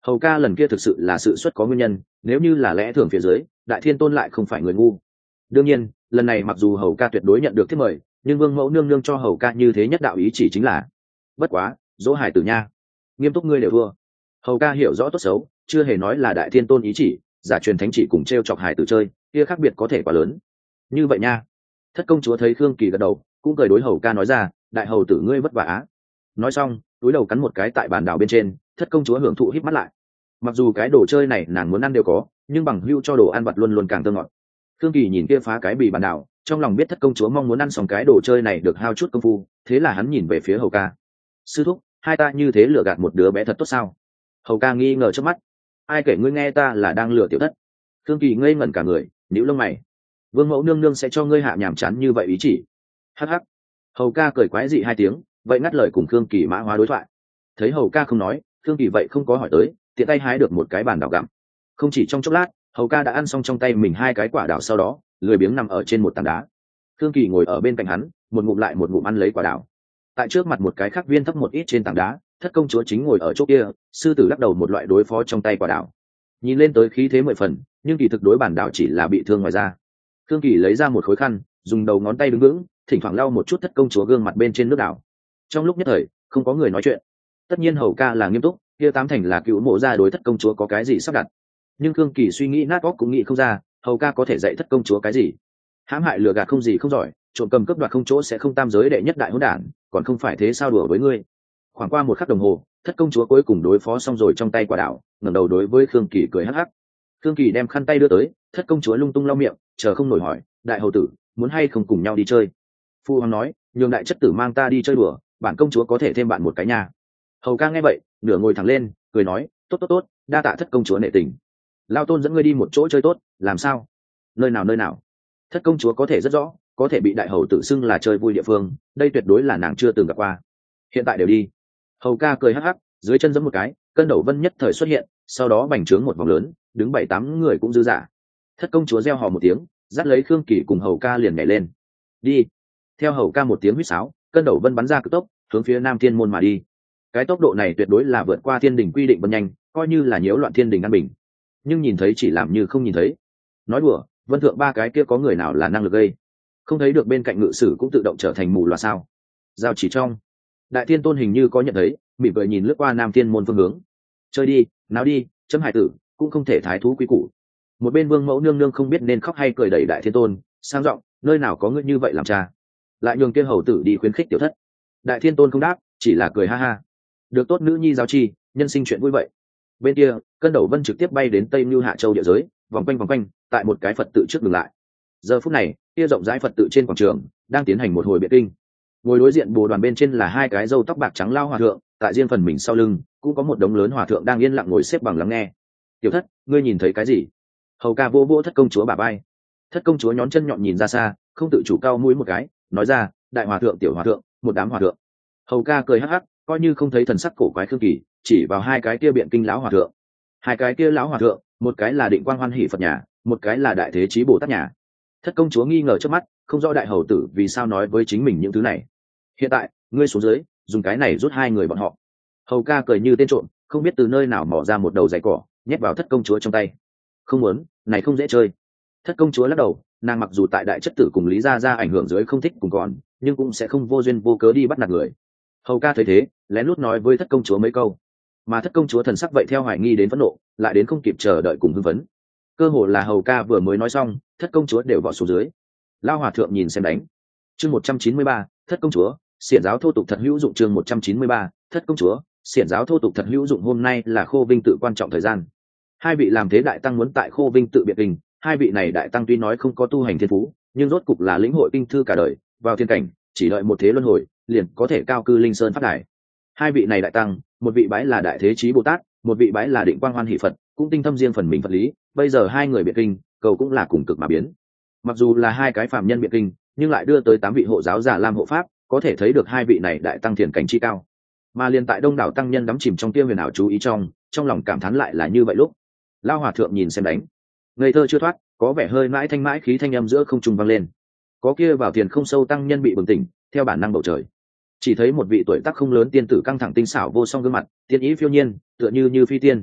Hầu ca lần kia thực sự là sự xuất có nguyên nhân, nếu như là lẽ thường phía dưới đại thiên tôn lại không phải người ngu. Đương nhiên lần này mặc dù hầu ca tuyệt đối nhận được thiết mời, nhưng vương mẫu nương nương cho hầu ca như thế nhất đạo ý chỉ chính là bất quá dỗ hải tử nha, nghiêm túc ngươi đều thua. Hầu ca hiểu rõ tốt xấu, chưa hề nói là đại thiên tôn ý chỉ, giả truyền thánh chỉ cùng t r e o chọc hải tử chơi kia khác biệt có thể quá lớn. Như vậy nha. Thất công chúa thấy khương kỳ gật đầu cũng cười đối hầu ca nói ra, đại hầu tử ngươi vất vả á. Nói xong túi đầu cắn một cái tại bàn đảo bên trên. Thất công chúa hưởng thụ hít mắt lại. Mặc dù cái đồ chơi này nàng muốn ăn đều có, nhưng bằng hưu cho đồ ăn vặt luôn luôn càng thơ ngọt. Khương kỳ nhìn kia phá cái bì bàn đảo, trong lòng biết thất công chúa mong muốn ăn xong cái đồ chơi này được hao chút công phu, thế là hắn nhìn về phía hầu ca. Sư thúc, hai ta như thế lừa gạt một đứa bé thật tốt sao? Hầu ca nghi ngờ trước mắt. Ai kể ngươi nghe ta là đang lừa tiểu thất? Khương kỳ ngây ngẩn cả người, nhíu lông mày. Vương mẫu nương nương sẽ cho ngươi hạ nhảm chán như vậy ý chỉ? Hắc hắc. Hầu ca cười quái dị hai tiếng, vậy ngắt lời cùng Khương kỳ mã hóa đối thoại. Thấy hầu ca không nói, Khương kỳ vậy không có hỏi tới, tiện tay hái được một cái bàn đảo gặm. Không chỉ trong chốc lát, hầu ca đã ăn xong trong tay mình hai cái quả đảo, sau đó lười biếng nằm ở trên một tảng đá. Khương kỳ ngồi ở bên cạnh hắn, một ngụm lại một ngụm ăn lấy quả đảo. Tại trước mặt một cái khác viên thấp một ít trên tảng đá, thất công chúa chính ngồi ở chỗ kia, sư tử lắc đầu một loại đối phó trong tay quả đảo. Nhìn lên tới khí thế 10 phần, nhưng kỳ thực đối bản đảo chỉ là bị thương ngoài da. Khương kỳ lấy ra một khối khăn, dùng đầu ngón tay đứng vững, thỉnh thoảng lau một chút thất công chúa gương mặt bên trên nước đảo. Trong lúc nhất thời không có người nói chuyện. Tất nhiên hầu ca là nghiêm túc, kia tám thành là cựu mộ ra đối thất công chúa có cái gì sắp đặt. Nhưng Khương kỳ suy nghĩ nát óc cũng nghĩ không ra, hầu ca có thể dạy thất công chúa cái gì. Hãm hại lừa gạt không gì không giỏi, trộm cầm cướp đoạt không chỗ sẽ không tam giới đệ nhất đại hỗn đản, còn không phải thế sao đùa với ngươi. Khoảng qua một khắc đồng hồ, thất công chúa cuối cùng đối phó xong rồi trong tay quả đảo, ngẩng đầu đối với Khương kỳ cười hắc hắc. Khương kỳ đem khăn tay đưa tới, thất công chúa lung tung lau miệng, chờ không nổi hỏi, đại hầu tử muốn hay không cùng nhau đi chơi? Phu hoàng nói nhường đại chất tử mang ta đi chơi đùa, bản công chúa có thể thêm bạn một cái nhà. Hầu ca nghe vậy nửa ngồi thẳng lên, cười nói, tốt tốt tốt, đa tạ thất công chúa nể tình. Lao tôn dẫn ngươi đi một chỗ chơi tốt, làm sao? Nơi nào nơi nào? Thất công chúa có thể rất rõ, có thể bị đại hầu tự xưng là chơi vui địa phương, đây tuyệt đối là nàng chưa từng gặp qua. Hiện tại đều đi. Hầu ca cười hắc hắc, dưới chân giẫm một cái, cân đầu vân nhất thời xuất hiện, sau đó bành trướng một vòng lớn, đứng 7-8 người cũng dư dả. Thất công chúa reo hò một tiếng, dắt lấy Khương kỳ cùng hầu ca liền nhảy lên. Đi. Theo hầu ca một tiếng huýt sáo, cân đầu vân bắn ra cực tốc, hướng phía Nam Thiên môn mà đi. Cái tốc độ này tuyệt đối là vượt qua thiên đình quy định vân nhanh, coi như là nhiễu loạn thiên đình an bình. Nhưng nhìn thấy chỉ làm như không nhìn thấy. Nói đùa, vân thượng ba cái kia có người nào là năng lực gây? Không thấy được bên cạnh ngự sử cũng tự động trở thành mù loà sao? Giao chỉ trong, đại thiên tôn hình như có nhận thấy, mỉm cười nhìn lướt qua Nam Thiên môn phương hướng. Chơi đi, nào đi, chấm hải tử cũng không thể thái thú quý củ. Một bên vương mẫu nương nương không biết nên khóc hay cười đẩy đại thiên tôn, sang giọng, nơi nào có ngươi như vậy làm cha? Lại nhường kia hầu tử đi khuyến khích tiểu thất. Đại thiên tôn không đáp, chỉ là cười ha ha. Được tốt nữ nhi giáo chi, nhân sinh chuyện vui vậy. Bên kia cân đầu vân trực tiếp bay đến Tây Nưu Hạ Châu địa giới, vòng quanh tại một cái Phật tự trước dừng lại. Giờ phút này kia rộng rãi Phật tự trên quảng trường đang tiến hành một hồi biện kinh. Ngồi đối diện bồ đoàn bên trên là hai cái râu tóc bạc trắng lao hòa thượng, tại riêng phần mình sau lưng cũng có một đống lớn hòa thượng đang yên lặng ngồi xếp bằng lắng nghe. Tiểu thất, ngươi nhìn thấy cái gì? Hầu ca vô vô thất công chúa bà bay. Thất công chúa nhón chân nhọn nhìn ra xa, không tự chủ cao mũi một cái, nói ra, đại hòa thượng tiểu hòa thượng, một đám hòa thượng. Hầu ca cười hắc hắc, coi như không thấy thần sắc cổ quái Khương kỳ, chỉ vào hai cái kia biện kinh lão hòa thượng. Hai cái kia lão hòa thượng, một cái là Định Quang Hoan Hỷ Phật nhà, một cái là Đại Thế Chí Bồ Tát nhà. Thất công chúa nghi ngờ trước mắt, không rõ đại hầu tử vì sao nói với chính mình những thứ này. Hiện tại ngươi xuống dưới, dùng cái này rút hai người bọn họ. Hầu ca cười như tên trộm, không biết từ nơi nào mò ra một đầu giày cỏ, nhét vào thất công chúa trong tay. Không muốn, này không dễ chơi. Thất công chúa lắc đầu, nàng mặc dù tại đại chất tử cùng Lý Gia Gia ảnh hưởng dưới không thích cùng còn, nhưng cũng sẽ không vô duyên vô cớ đi bắt nạt người. Hầu ca thấy thế, lén lút nói với thất công chúa mấy câu, mà thất công chúa thần sắc vậy theo hoài nghi đến phẫn nộ, lại đến không kịp chờ đợi cùng hưng phấn. Cơ hồ là hầu ca vừa mới nói xong, thất công chúa đều vọt xuống dưới. Lao hòa thượng nhìn xem đánh. Chương 193, thất công chúa, xiển giáo thô tục thật hữu dụng. Chương 193, thất công chúa, xiển giáo thô tục thật hữu dụng. Hôm nay là Khô Vinh tự quan trọng thời gian. Hai vị làm thế đại tăng muốn tại Khô Vinh tự biện kinh, hai vị này đại tăng tuy nói không có tu hành thiên phú, nhưng rốt cục là lĩnh hội kinh thư cả đời, vào thiên cảnh, chỉ đợi một thế luân hồi, liền có thể cao cư linh sơn phát đài. Hai vị này đại tăng, một vị bái là Đại Thế Chí Bồ Tát, một vị bái là Định Quang Hoan Hỷ Phật, cũng tinh thâm riêng phần mình Phật lý, bây giờ hai người biện kinh, cầu cũng là cùng cực mà biến. Mặc dù là hai cái phàm nhân biện kinh, nhưng lại đưa tới 8 vị hộ giáo giả Lam hộ pháp, có thể thấy được hai vị này đại tăng thiền cảnh chi cao. Mà liền tại đông đảo tăng nhân đắm chìm trong tiêu huyền ảo chú ý trong lòng cảm thán lại là như vậy lúc. Lao hòa thượng nhìn xem đánh, ngây thơ chưa thoát, có vẻ hơi mãi thanh mãi khí thanh âm giữa không trung vang lên. Có kia vào thiền không sâu tăng nhân bị bừng tỉnh, theo bản năng bầu trời. Chỉ thấy một vị tuổi tác không lớn tiên tử căng thẳng tinh xảo vô song gương mặt, tiên ý phiêu nhiên, tựa như phi tiên.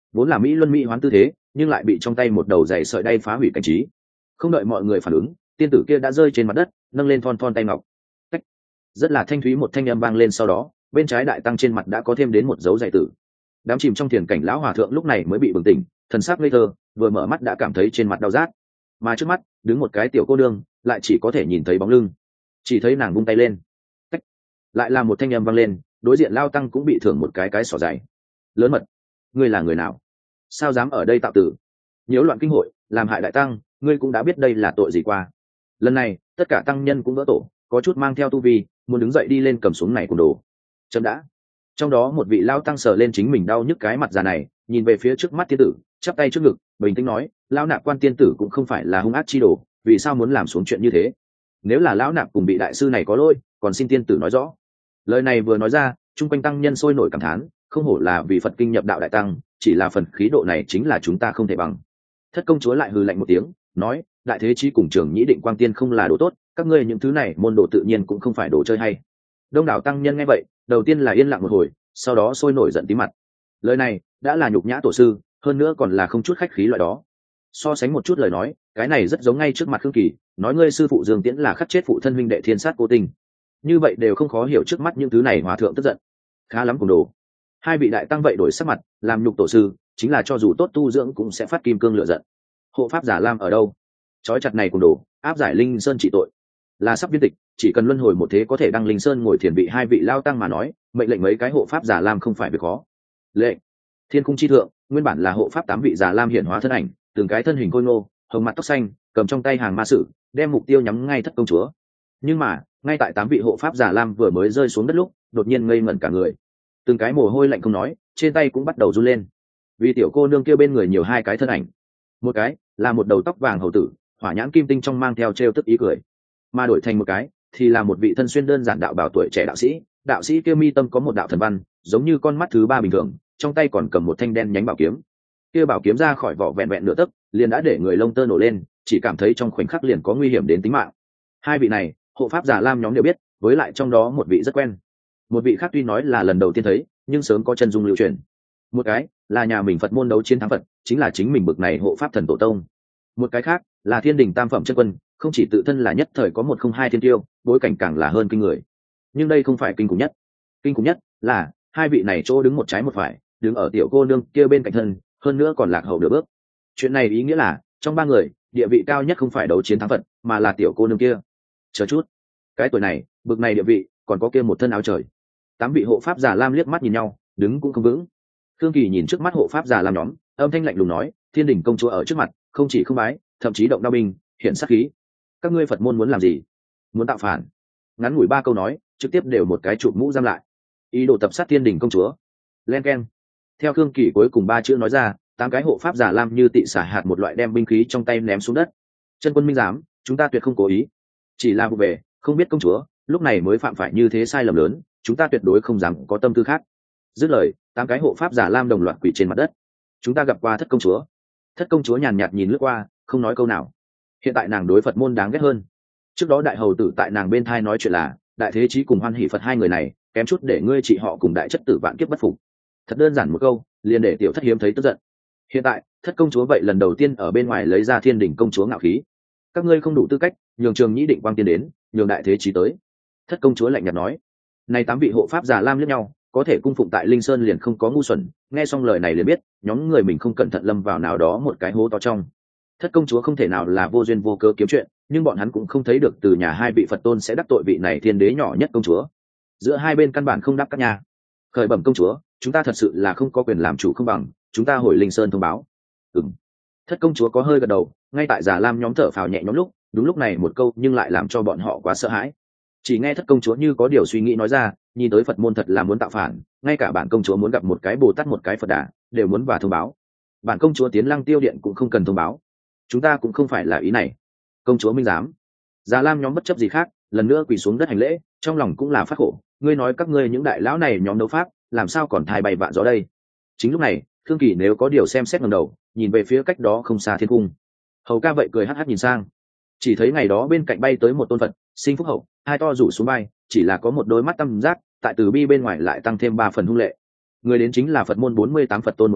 vốn là mỹ luân mỹ hoán tư thế, nhưng lại bị trong tay một đầu dày sợi đay phá hủy cảnh trí. Không đợi mọi người phản ứng, tiên tử kia đã rơi trên mặt đất, nâng lên thon thon tay ngọc. Cách. Rất là thanh thúy một thanh âm vang lên, sau đó bên trái đại tăng trên mặt đã có thêm đến một dấu dày tử. Đám chìm trong thiền cảnh lão hòa thượng lúc này mới bị bừng tỉnh, thần sắc ngây thơ, vừa mở mắt đã cảm thấy trên mặt đau rát, mà trước mắt đứng một cái tiểu cô nương, lại chỉ có thể nhìn thấy bóng lưng, chỉ thấy nàng vung tay lên. Cách. Lại là một thanh âm vang lên, đối diện lao tăng cũng bị thưởng một cái sỏ dày. Lớn mật, ngươi là người nào, sao dám ở đây tạo tử, nhiễu loạn kinh hội, làm hại đại tăng, ngươi cũng đã biết đây là tội gì qua. Lần này tất cả tăng nhân cũng vỡ tổ, có chút mang theo tu vi, muốn đứng dậy đi lên cầm xuống này cùng đồ. Chậm đã. Trong đó một vị lao tăng sờ lên chính mình đau nhức cái mặt già này, nhìn về phía trước mắt tiên tử, chắp tay trước ngực, bình tĩnh nói, lão nạp quan tiên tử cũng không phải là hung ác chi đồ, vì sao muốn làm xuống chuyện như thế? Nếu là lão nạp cùng bị đại sư này có lỗi, còn xin tiên tử nói rõ. Lời này vừa nói ra, chung quanh tăng nhân sôi nổi cảm thán, không hổ là vì Phật kinh nhập đạo đại tăng, chỉ là phần khí độ này chính là chúng ta không thể bằng. Thất công chúa lại hừ lạnh một tiếng, nói, đại thế chí cùng Trường Nhĩ Định Quang Tiên không là đồ tốt, các ngươi những thứ này môn đồ tự nhiên cũng không phải đồ chơi hay. Đông đảo tăng nhân nghe vậy, đầu tiên là yên lặng một hồi, sau đó sôi nổi giận tí mặt. Lời này đã là nhục nhã tổ sư, hơn nữa còn là không chút khách khí loại đó. So sánh một chút lời nói, cái này rất giống ngay trước mặt Khương Kỳ, nói ngươi sư phụ Dương Tiễn là khắc chết phụ thân huynh đệ thiên sát cố tình. Như vậy đều không khó hiểu trước mắt những thứ này hòa thượng tức giận. Khá lắm cùng đồ. Hai vị đại tăng vậy đổi sắc mặt, làm nhục tổ sư, chính là cho dù tốt tu dưỡng cũng sẽ phát kim cương lửa giận. Hộ pháp giả lam ở đâu? Chói chặt này cùng đồ, áp giải Linh Sơn trị tội. Là sắp viên tịch, chỉ cần luân hồi một thế có thể đăng Linh Sơn ngồi thiền vị hai vị lao tăng mà nói, mệnh lệnh mấy cái hộ pháp giả lam không phải việc khó. Lệnh. Thiên Cung chi thượng, nguyên bản là hộ pháp 8 vị giả lam hiển hóa thân ảnh, từng cái thân hình khôi ngô, hồng mặt tóc xanh, cầm trong tay hàng ma sử, đem mục tiêu nhắm ngay thất công chúa. Nhưng mà, ngay tại 8 vị hộ pháp giả lam vừa mới rơi xuống đất lúc, đột nhiên ngây ngẩn cả người. Từng cái mồ hôi lạnh không nói, trên tay cũng bắt đầu run lên. Vì tiểu cô nương kia bên người nhiều hai cái thân ảnh. Một cái là một đầu tóc vàng hầu tử, hỏa nhãn kim tinh trong mang theo trêu tức ý cười, mà đổi thành một cái thì là một vị thân xuyên đơn giản đạo bảo tuổi trẻ đạo sĩ kia mi tâm có một đạo thần văn, giống như con mắt thứ ba bình thường, trong tay còn cầm một thanh đen nhánh bảo kiếm. Kia bảo kiếm ra khỏi vỏ vẹn vẹn nửa tấc, liền đã để người lông tơ nổ lên, chỉ cảm thấy trong khoảnh khắc liền có nguy hiểm đến tính mạng. Hai vị này, hộ pháp giả lam nhóm đều biết, với lại trong đó một vị rất quen. Một vị khác tuy nói là lần đầu tiên thấy, nhưng sớm có chân dung lưu truyền. Một cái là nhà mình Phật môn đấu chiến thắng Phật, chính là chính mình bực này hộ pháp thần tổ tông. Một cái khác là Thiên Đình tam phẩm chân quân, không chỉ tự thân là nhất thời có 102 thiên tiêu, bối cảnh càng là hơn kinh người. Nhưng đây không phải kinh khủng nhất. Kinh khủng nhất là hai vị này chỗ đứng một trái một phải, đứng ở tiểu cô nương kia bên cạnh thân, hơn nữa còn lạc hậu nửa bước. Chuyện này ý nghĩa là trong ba người, địa vị cao nhất không phải đấu chiến thắng Phật, mà là tiểu cô nương kia. Chờ chút, cái tuổi này, bực này địa vị, còn có kia một thân áo trời. 8 vị hộ pháp giả lam liếc mắt nhìn nhau, đứng cũng không vững. Khương Kỳ nhìn trước mắt hộ pháp giả lam nhóm, âm thanh lạnh lùng nói, Thiên Đình công chúa ở trước mặt, không chỉ không bái, thậm chí động đao binh, hiện sát khí. Các ngươi Phật môn muốn làm gì? Muốn tạo phản? Ngắn ngủi 3 câu nói, trực tiếp đều một cái chụp mũ giam lại. Ý đồ tập sát Thiên Đình công chúa. Len keng. Theo Khương Kỳ cuối cùng 3 chữ nói ra, 8 cái hộ pháp giả lam như tị xả hạt một loại đem binh khí trong tay ném xuống đất. Chân quân minh giám, chúng ta tuyệt không cố ý, chỉ là vụ về, không biết công chúa, lúc này mới phạm phải như thế sai lầm lớn, chúng ta tuyệt đối không dám có tâm tư khác. Dứt lời, 8 cái hộ pháp giả lam đồng loạt quỳ trên mặt đất. Chúng ta gặp qua thất công chúa. Thất công chúa nhàn nhạt nhìn lướt qua, không nói câu nào. Hiện tại nàng đối Phật môn đáng ghét hơn. Trước đó đại hầu tử tại nàng bên thai nói chuyện là, đại thế chí cùng hoan hỷ Phật hai người này, kém chút để ngươi trị họ cùng đại chất tử vạn kiếp bất phục. Thật đơn giản một câu, liền để tiểu thất hiếm thấy tức giận. Hiện tại, thất công chúa vậy lần đầu tiên ở bên ngoài lấy ra Thiên Đình công chúa ngạo khí. Các ngươi không đủ tư cách, nhường Trường Nhĩ Định Quang Tiên đến, nhường đại thế chí tới. Thất công chúa lạnh nhạt nói. Này 8 vị hộ pháp giả lam liếc nhau, có thể cung phụng tại Linh Sơn liền không có ngu xuẩn, nghe xong lời này liền biết, nhóm người mình không cẩn thận lâm vào nào đó một cái hố to trong. Thất công chúa không thể nào là vô duyên vô cớ kiếm chuyện, nhưng bọn hắn cũng không thấy được từ nhà hai vị Phật tôn sẽ đắc tội vị này thiên đế nhỏ nhất công chúa. Giữa hai bên căn bản không đáp các nhà. Khởi bẩm công chúa, chúng ta thật sự là không có quyền làm chủ không bằng, chúng ta hồi Linh Sơn thông báo. Ừm. Thất công chúa có hơi gật đầu, ngay tại giả lam nhóm thở phào nhẹ nhõm lúc, đúng lúc này một câu nhưng lại làm cho bọn họ quá sợ hãi. Chỉ nghe thất công chúa như có điều suy nghĩ nói ra, nhìn tới Phật môn thật là muốn tạo phản, ngay cả bản công chúa muốn gặp một cái Bồ Tát một cái Phật Đà, đều muốn và thông báo. Bản công chúa tiến Lăng Tiêu điện cũng không cần thông báo. Chúng ta cũng không phải là ý này. Công chúa minh giám. Già lam nhóm bất chấp gì khác, lần nữa quỳ xuống đất hành lễ, trong lòng cũng là phát khổ. Ngươi nói các ngươi những đại lão này nhóm đấu pháp, làm sao còn thai bay vạ gió đây? Chính lúc này, Khương Kỳ nếu có điều xem xét ngẩng đầu, nhìn về phía cách đó không xa thiên cung. Hầu ca vậy cười hắt hắt nhìn sang, chỉ thấy ngày đó bên cạnh bay tới một tôn Phật, sinh phúc hậu, hai to rủ xuống bay, chỉ là có một đôi mắt tăm giác, tại từ bi bên ngoài lại tăng thêm 3 phần hung lệ. Người đến chính là Phật môn 48 Phật tôn một trong,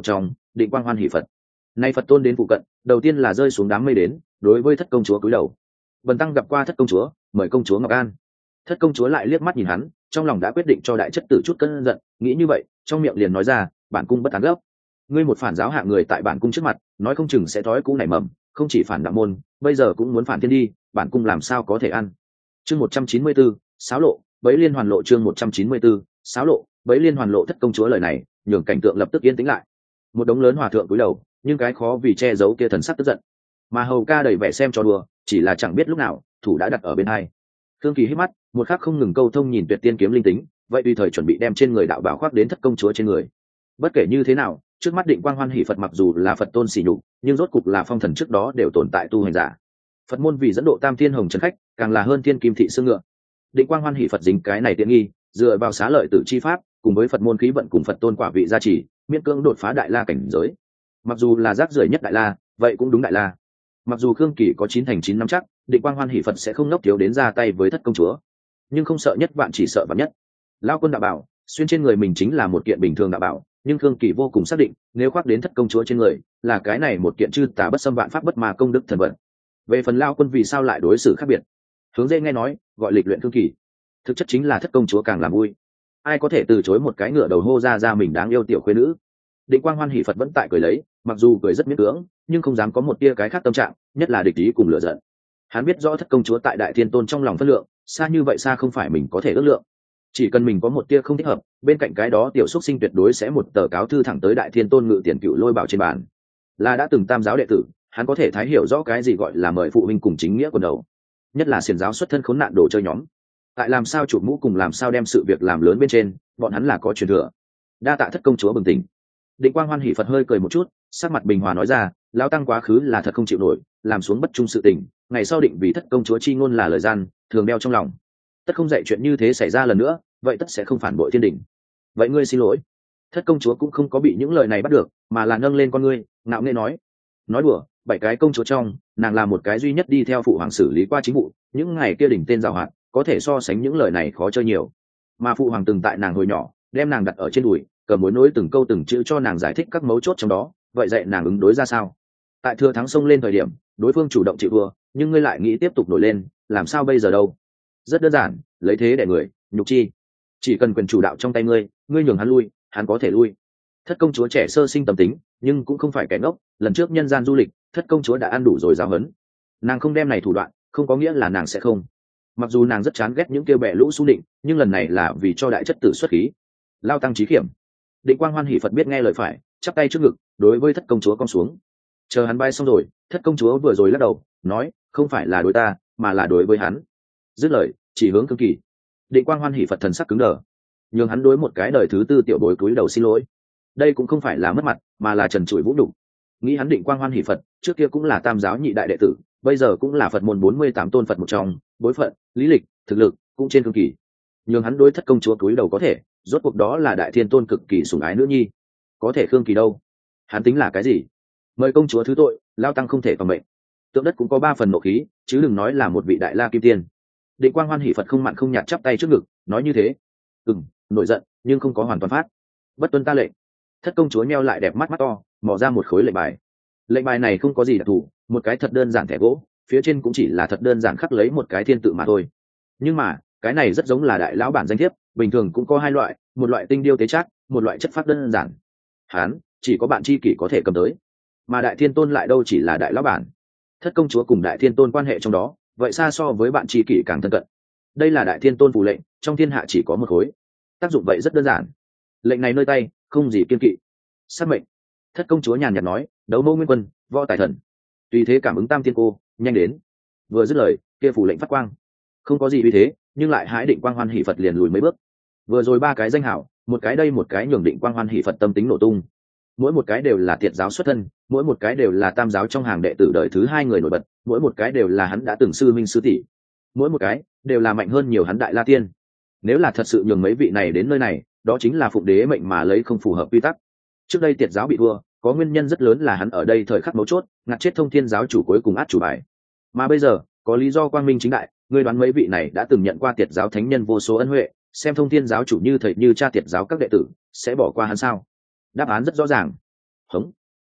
định quang hoan hỷ Phật. Nay Phật tôn đến phụ cận, đầu tiên là rơi xuống đám mây đến, đối với thất công chúa cúi đầu. Bần tăng gặp qua thất công chúa, mời công chúa Ngọc An. Thất công chúa lại liếc mắt nhìn hắn, trong lòng đã quyết định cho đại chất tử chút cơn giận, nghĩ như vậy, trong miệng liền nói ra, bản cung bất tán gấp. Ngươi một phản giáo hạng người tại bản cung trước mặt, nói không chừng sẽ thói cũ nảy mầm, không chỉ phản đạo môn, bây giờ cũng muốn phản thiên đi, bản cung làm sao có thể ăn. Chương 194, Sáo lộ, bấy liên hoàn lộ. Chương 194, Sáo lộ, bấy liên hoàn lộ. Thất công chúa lời này, nhường cảnh tượng lập tức yên tĩnh lại. Một đống lớn hòa thượng cúi đầu, nhưng cái khó vì che giấu kia thần sắc tức giận. Mà hầu ca đầy vẻ xem cho đùa, chỉ là chẳng biết lúc nào, thủ đã đặt ở bên hai. Thương Kỳ hít mắt, một khắc không ngừng câu thông nhìn tuyệt tiên kiếm linh tính, vậy tùy thời chuẩn bị đem trên người đạo bảo khoác đến thất công chúa trên người. Bất kể như thế nào, trước mắt định quang hoan hỷ Phật mặc dù là Phật tôn xỉ nhục, nhưng rốt cục là phong thần trước đó đều tồn tại tu hành giả. Phật môn vì dẫn độ tam thiên hồng trấn khách, càng là hơn thiên kim thị xương ngựa. Định quang hoan hỷ Phật dính cái này tiện nghi, dựa vào xá lợi tử chi pháp, cùng với Phật môn khí vận cùng Phật tôn quả vị gia trì, miễn cưỡng đột phá đại la cảnh giới. Mặc dù là rác rưởi nhất đại la, vậy cũng đúng đại la. Mặc dù Khương Kỳ có 9 thành 9 năm chắc, định quang hoan hỷ Phật sẽ không nốc thiếu đến ra tay với thất công chúa, nhưng không sợ nhất vạn chỉ sợ vạn nhất. Lao quân đạo bảo xuyên trên người mình chính là một kiện bình thường đạo bảo, nhưng Khương Kỳ vô cùng xác định, nếu khoác đến thất công chúa trên người, là cái này một kiện chư tà bất xâm vạn pháp bất mà công đức thần vận. Về phần Lao quân vì sao lại đối xử khác biệt, hướng dễ nghe nói gọi lịch luyện Khương Kỳ, thực chất chính là thất công chúa càng làm vui. Ai có thể từ chối một cái ngựa đầu hô ra mình đáng yêu tiểu khuê nữ. Định quang hoan hỷ Phật vẫn tại cười lấy, mặc dù cười rất miễn cưỡng, nhưng không dám có một tia cái khác tâm trạng, nhất là địch ý cùng lửa giận. Hắn biết rõ thất công chúa tại đại thiên tôn trong lòng phân lượng, xa như vậy xa không phải mình có thể ước lượng. Chỉ cần mình có một tia không thích hợp, bên cạnh cái đó tiểu xúc sinh tuyệt đối sẽ một tờ cáo thư thẳng tới đại thiên tôn ngự tiền cựu lôi bảo trên bàn. Là đã từng tam giáo đệ tử, hắn có thể thái hiểu rõ cái gì gọi là mời phụ huynh cùng chính nghĩa quần đầu, nhất là xiển giáo xuất thân khốn nạn đồ chơi nhóm. Tại làm sao chụp mũ cùng làm sao đem sự việc làm lớn bên trên, bọn hắn là có truyền thừa. Đa tạ thất công chúa bừng tỉnh. Định quang hoan hỷ Phật hơi cười một chút, sắc mặt bình hòa nói ra, lão tăng quá khứ là thật không chịu nổi, làm xuống bất trung sự tình, ngày sau định vì thất công chúa chi ngôn là lời gian, thường đeo trong lòng. Tất không dạy chuyện như thế xảy ra lần nữa, vậy tất sẽ không phản bội thiên đình. Vậy ngươi xin lỗi. Thất công chúa cũng không có bị những lời này bắt được, mà là nâng lên con ngươi, ngạo nghễ nói đùa, 7 cái công chúa trong, nàng là một cái duy nhất đi theo phụ hoàng xử lý qua chính vụ, những ngày kia đỉnh tên giàu hạn, có thể so sánh những lời này khó chơi nhiều. Mà phụ hoàng từng tại nàng hồi nhỏ, đem nàng đặt ở trên đùi, cầm mối nối từng câu từng chữ cho nàng giải thích các mấu chốt trong đó, vậy dạy nàng ứng đối ra sao. Tại thừa thắng sông lên thời điểm, đối phương chủ động chịu thua, nhưng ngươi lại nghĩ tiếp tục nổi lên, làm sao bây giờ đâu. Rất đơn giản, lấy thế để người nhục chi. Chỉ cần quyền chủ đạo trong tay ngươi nhường hắn lui, hắn có thể lui. Thất công chúa trẻ sơ sinh tâm tính, nhưng cũng không phải kẻ ngốc, lần trước nhân gian du lịch, thất công chúa đã ăn đủ rồi giáo huấn. Nàng không đem này thủ đoạn, không có nghĩa là nàng sẽ không. Mặc dù nàng rất chán ghét những kêu bè lũ xu định, nhưng lần này là vì cho đại chất tử xuất khí. Lao tăng trí khiểm. Định quang hoan hỷ Phật biết nghe lời phải, chắp tay trước ngực, đối với thất công chúa cong xuống. Chờ hắn bay xong rồi, thất công chúa vừa rồi lắc đầu, nói, không phải là đối ta, mà là đối với hắn. Dứt lời, chỉ hướng Khương Kỳ. Định quang hoan hỷ Phật thần sắc cứng đờ, nhưng hắn đối một cái đời thứ tư tiểu bối cúi đầu xin lỗi. Đây cũng không phải là mất mặt, mà là trần trụi vũ đủ. Nghĩ hắn định quang hoan hỷ Phật, trước kia cũng là tam giáo nhị đại đệ tử, bây giờ cũng là Phật môn 48 tôn Phật một trong, bối phận, lý lịch, thực lực cũng trên Khương Kỳ. Nhưng hắn đối thất công chúa cúi đầu có thể, rốt cuộc đó là đại thiên tôn cực kỳ sủng ái nữ nhi. Có thể Khương Kỳ đâu? Hắn tính là cái gì? Mời công chúa thứ tội, lao tăng không thể còn mệnh. Tượng đất cũng có 3 phần nộ khí, chứ đừng nói là một vị đại la kim tiên. Định quang hoan hỷ Phật không mặn không nhạt chắp tay trước ngực, nói như thế. Nổi giận, nhưng không có hoàn toàn phát. Bất tuân ta lệnh. Thất công chúa nheo lại đẹp mắt mắt to, mò ra một khối lệnh bài. Lệnh bài này không có gì đặc thù, một cái thật đơn giản thẻ gỗ, phía trên cũng chỉ là thật đơn giản khắc lấy một cái thiên tự mà thôi. Nhưng mà, cái này rất giống là đại lão bản danh thiếp, bình thường cũng có 2 loại, một loại tinh điêu tế trác, một loại chất phác đơn giản. Hán, chỉ có bạn tri kỷ có thể cầm tới. Mà đại thiên tôn lại đâu chỉ là đại lão bản. Thất công chúa cùng đại thiên tôn quan hệ trong đó, vậy xa so với bạn tri kỷ càng thân cận. Đây là đại thiên tôn phù lệnh, trong thiên hạ chỉ có một khối. Tác dụng vậy rất đơn giản. Lệnh này nơi tay, không gì kiên kỵ. Sát mệnh. Thất công chúa nhàn nhạt nói, đấu mẫu nguyên quân, võ tài thần. Tùy thế cảm ứng tam thiên cô, nhanh đến. Vừa dứt lời, kia phù lệnh phát quang. Không có gì uy thế, nhưng lại hái định quang hoan hỷ Phật liền lùi mấy bước. Vừa rồi 3 cái danh hảo, một cái đây một cái nhường định quang hoan hỷ Phật tâm tính nổ tung. Mỗi một cái đều là thiệt giáo xuất thân, mỗi một cái đều là tam giáo trong hàng đệ tử đời thứ 2 người nổi bật, mỗi một cái đều là hắn đã từng sư minh sư tỷ, mỗi một cái đều là mạnh hơn nhiều hắn đại la tiên. Nếu là thật sự nhường mấy vị này đến nơi này, đó chính là phụng đế mệnh mà lấy không phù hợp quy tắc. Trước đây tiệt giáo bị thua, có nguyên nhân rất lớn là hắn ở đây thời khắc mấu chốt, ngặt chết thông thiên giáo chủ cuối cùng át chủ bài. Mà bây giờ, có lý do quang minh chính đại, ngươi đoán mấy vị này đã từng nhận qua tiệt giáo thánh nhân vô số ân huệ, xem thông thiên giáo chủ như thầy như cha tiệt giáo các đệ tử, sẽ bỏ qua hắn sao? Đáp án rất rõ ràng. Hống,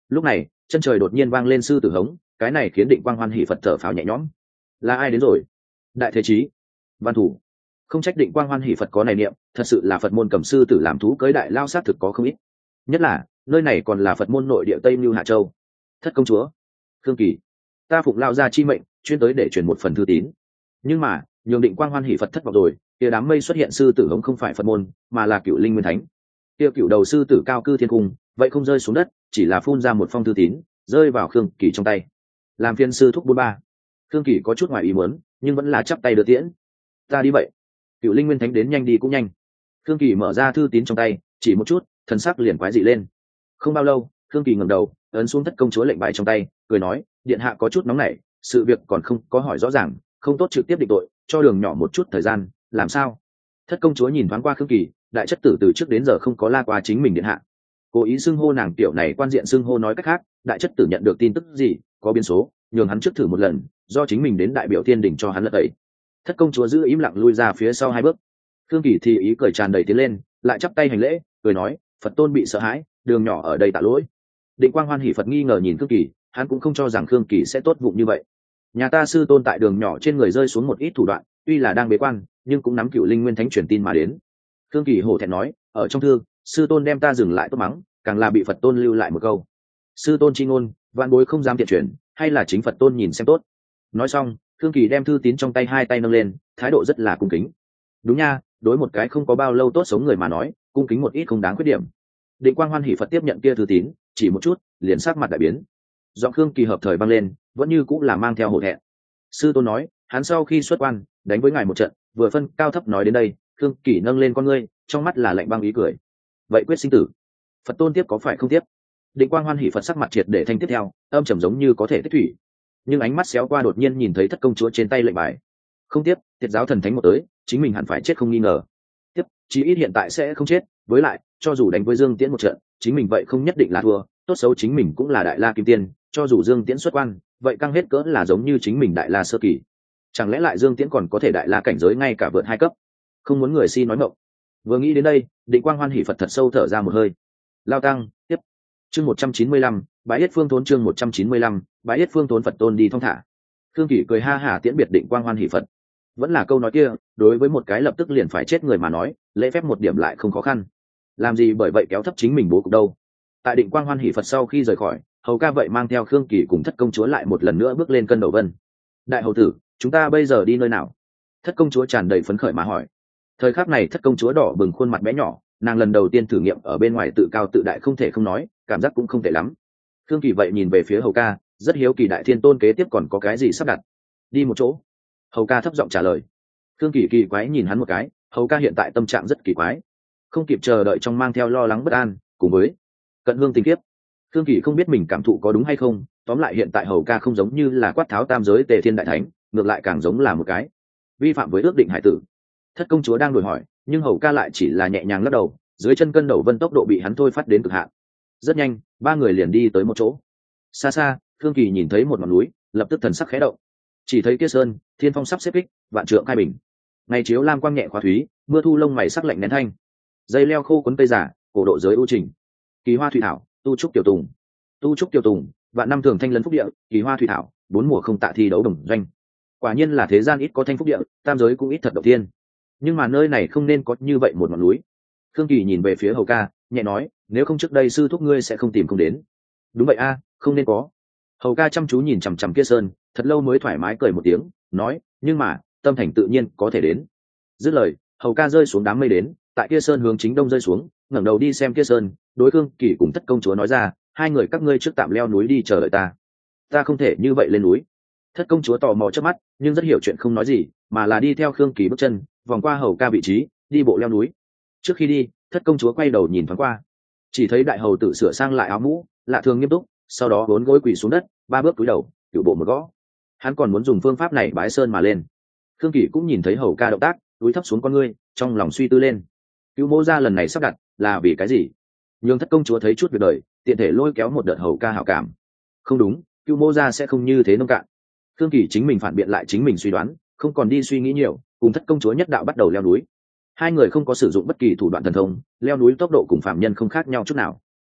Lúc này chân trời đột nhiên vang lên sư tử hống, cái này khiến Định Quang hoan hỉ Phật thở phào nhẹ nhõm. Là ai đến rồi? Đại thế chí, văn thủ. Không trách Định Quang hoan hỉ Phật có này niệm, thật sự là Phật môn cầm sư tử làm thú cưới đại lao sát thực có không ít. Nhất là nơi này còn là Phật môn nội địa Tây Lưu Hạ Châu. Thất công chúa Khương Kỳ, ta phụng lao ra chi mệnh chuyên tới để truyền một phần thư tín, nhưng mà nhường Định Quang hoan hỉ Phật thất vọng rồi. Kia đám mây xuất hiện sư tử hống không phải Phật môn, mà là Cựu Linh Nguyên Thánh. Kia cựu đầu sư tử cao cư thiên cung, vậy không rơi xuống đất, chỉ là phun ra một phong thư tín rơi vào Khương Kỳ trong tay. Làm phiên sư thúc 43. Khương Kỳ có chút ngoài ý muốn, nhưng vẫn là chắp tay đưa tiễn. Ta đi vậy. Cựu Linh Nguyên Thánh đến nhanh đi cũng nhanh. Khương Kỳ mở ra thư tín trong tay, chỉ một chút, thần sắc liền quái dị lên. Không bao lâu, Khương Kỳ ngẩng đầu, ấn xuống thất công chúa lệnh bài trong tay, cười nói, điện hạ có chút nóng nảy, sự việc còn không có hỏi rõ ràng, không tốt trực tiếp định tội, cho đường nhỏ một chút thời gian. Làm sao? Thất công chúa nhìn thoáng qua Khương Kỳ, đại chất tử từ trước đến giờ không có la qua chính mình điện hạ, cố ý xưng hô nàng tiểu này quan diện xưng hô. Nói cách khác, đại chất tử nhận được tin tức gì có biến số, nhường hắn trước thử một lần, do chính mình đến đại biểu thiên đình cho hắn lật tẩy. Thất công chúa giữ im lặng lui ra phía sau 2 bước. Khương Kỳ thì ý cười tràn đầy tiến lên, lại chắp tay hành lễ, cười nói, Phật tôn bị sợ hãi, đường nhỏ ở đây tạ lỗi. Định Quang hoan hỉ Phật nghi ngờ nhìn Khương Kỳ, hắn cũng không cho rằng Khương Kỳ sẽ tốt vụng như vậy. Nhà ta sư tôn tại đường nhỏ trên người rơi xuống một ít thủ đoạn, tuy là đang bế quan, nhưng cũng nắm Cựu Linh Nguyên Thánh truyền tin mà đến. Khương Kỳ hổ thẹn nói, ở trong thư sư tôn đem ta dừng lại tốt mắng, càng là bị Phật tôn lưu lại một câu, sư tôn chi ngôn vạn bối không dám tiện truyền, hay là chính Phật tôn nhìn xem tốt. Nói xong, Khương Kỳ đem thư tín trong tay 2 tay nâng lên, thái độ rất là cung kính. Đúng nha, đối một cái không có bao lâu tốt sống người mà nói, cung kính một ít không đáng khuyết điểm. Định Quang hoan hỉ Phật tiếp nhận kia thư tín, chỉ một chút liền sắc mặt đại biến. Giọng Khương Kỳ hợp thời băng lên, vẫn như cũng là mang theo hổ thẹn. Sư tôn nói hắn sau khi xuất quan đánh với ngài một trận, vừa phân cao thấp nói đến đây, Khương Kỳ nâng lên con ngươi, trong mắt là lạnh băng ý cười. Vậy quyết sinh tử, Phật tôn tiếp có phải không tiếp? Định Quang hoan hỉ Phật sắc mặt triệt để thanh tiếp theo, âm trầm giống như có thể tích thủy, nhưng ánh mắt xéo qua đột nhiên nhìn thấy thất công chúa trên tay lệnh bài. Không tiếp, Tiệt giáo thần thánh một tới, chính mình hẳn phải chết không nghi ngờ. Tiếp, chí ít hiện tại sẽ không chết, với lại cho dù đánh với Dương Tiễn một trận, chính mình vậy không nhất định là thua, tốt xấu chính mình cũng là đại la kim tiên, cho dù Dương Tiễn xuất quan, vậy căng hết cỡ là giống như chính mình đại la sơ kỳ. Chẳng lẽ lại Dương Tiễn còn có thể đại la cảnh giới ngay cả vượt 2 cấp? Không muốn người si nói mộng. Vừa nghĩ đến đây, Định Quang hoan hỉ Phật thật sâu thở ra một hơi. Lao tăng tiếp. Chương 195, bái yết phương thốn. Chương 195, bái yết phương thốn. Phật tôn đi thong thả. Khương Kỷ cười ha hả tiễn biệt Định Quang hoan hỉ Phật. Vẫn là câu nói kia, đối với một cái lập tức liền phải chết người mà nói, lễ phép một điểm lại không khó khăn. Làm gì bởi vậy kéo thấp chính mình bố cục đâu. Tại Định Quang hoan hỉ Phật sau khi rời khỏi, hầu ca vậy mang theo Khương Kỷ cùng thất công chúa lại một lần nữa bước lên cân đầu vân. Đại hầu tử, chúng ta bây giờ đi nơi nào? Thất công chúa tràn đầy phấn khởi mà hỏi. Thời khắc này thất công chúa đỏ bừng khuôn mặt bé nhỏ, nàng lần đầu tiên thử nghiệm ở bên ngoài tự cao tự đại không thể không nói, cảm giác cũng không tệ lắm. Khương Kỳ vậy nhìn về phía hầu ca, rất hiếu kỳ đại thiên tôn kế tiếp còn có cái gì sắp đặt. Đi một chỗ. Hầu ca thấp giọng trả lời. Khương Kỳ kỳ quái nhìn hắn một cái, hầu ca hiện tại tâm trạng rất kỳ quái, không kịp chờ đợi trong mang theo lo lắng bất an, cùng với cận hương tình kiếp. Khương Kỳ không biết mình cảm thụ có đúng hay không, tóm lại hiện tại hầu ca không giống như là quát tháo tam giới tề thiên đại thánh, ngược lại càng giống là một cái vi phạm với ước định hải tử. Thất công chúa đang đổi hỏi, nhưng hầu ca lại chỉ là nhẹ nhàng lắc đầu, dưới chân cân đầu vân tốc độ bị hắn thôi phát đến cực hạn. Rất nhanh, 3 người liền đi tới một chỗ. Xa xa, Khương Kỳ nhìn thấy một ngọn núi, lập tức thần sắc khẽ động. Chỉ thấy kia sơn, thiên phong sắp xếp kích, vạn trượng khai bình. Ngày chiếu lam quang nhẹ khóa thúy, mưa thu lông mày sắc lạnh nén thanh. Dây leo khô quấn cây giả, cổ độ giới ưu trình. Kỳ hoa thủy thảo, tu trúc tiểu tùng. Tu trúc tiểu tùng, vạn năm thường thanh lân phúc địa, kỳ hoa thủy thảo, 4 mùa không tạ thi đấu đồng doanh. Quả nhiên là thế gian ít có thanh phúc địa, tam giới cũng ít thật động thiên. Nhưng mà nơi này không nên có như vậy một ngọn núi. Khương Kỳ nhìn về phía hầu ca, nhẹ nói, nếu không trước đây sư thúc ngươi sẽ không tìm không đến. Đúng vậy a, không nên có. Hầu ca chăm chú nhìn chằm chằm kia sơn, thật lâu mới thoải mái cười một tiếng, nói, nhưng mà tâm thành tự nhiên có thể đến. Dứt lời, hầu ca rơi xuống đám mây đến, tại kia sơn hướng chính đông rơi xuống, ngẩng đầu đi xem kia sơn, đối Khương Kỳ cùng thất công chúa nói ra, 2 người các ngươi trước tạm leo núi đi chờ đợi ta. Ta không thể như vậy lên núi. Thất công chúa tò mò trước mắt, nhưng rất hiểu chuyện không nói gì, mà là đi theo Khương Kỳ bước chân, vòng qua hầu ca vị trí, đi bộ leo núi. Trước khi đi, thất công chúa quay đầu nhìn thoáng qua, chỉ thấy đại hầu tử sửa sang lại áo mũ, lạ thường nghiêm túc, sau đó 4 gối quỳ xuống đất, 3 bước cúi đầu, cửu bộ một gõ. Hắn còn muốn dùng phương pháp này bái sơn mà lên. Khương Kỳ cũng nhìn thấy hầu ca động tác, cúi thấp xuống con ngươi, trong lòng suy tư lên. Cửu mô gia lần này sắp đặt là vì cái gì? Nhưng thất công chúa thấy chút việc đời, tiện thể lôi kéo một đợt hầu ca hảo cảm. Không đúng, Cửu mô gia sẽ không như thế nông cạn. Khương Kỳ chính mình phản biện lại chính mình suy đoán, không còn đi suy nghĩ nhiều, cùng thất công chúa nhất đạo bắt đầu leo núi. 2 người không có sử dụng bất kỳ thủ đoạn thần thông, leo núi tốc độ cùng phạm nhân không khác nhau chút nào.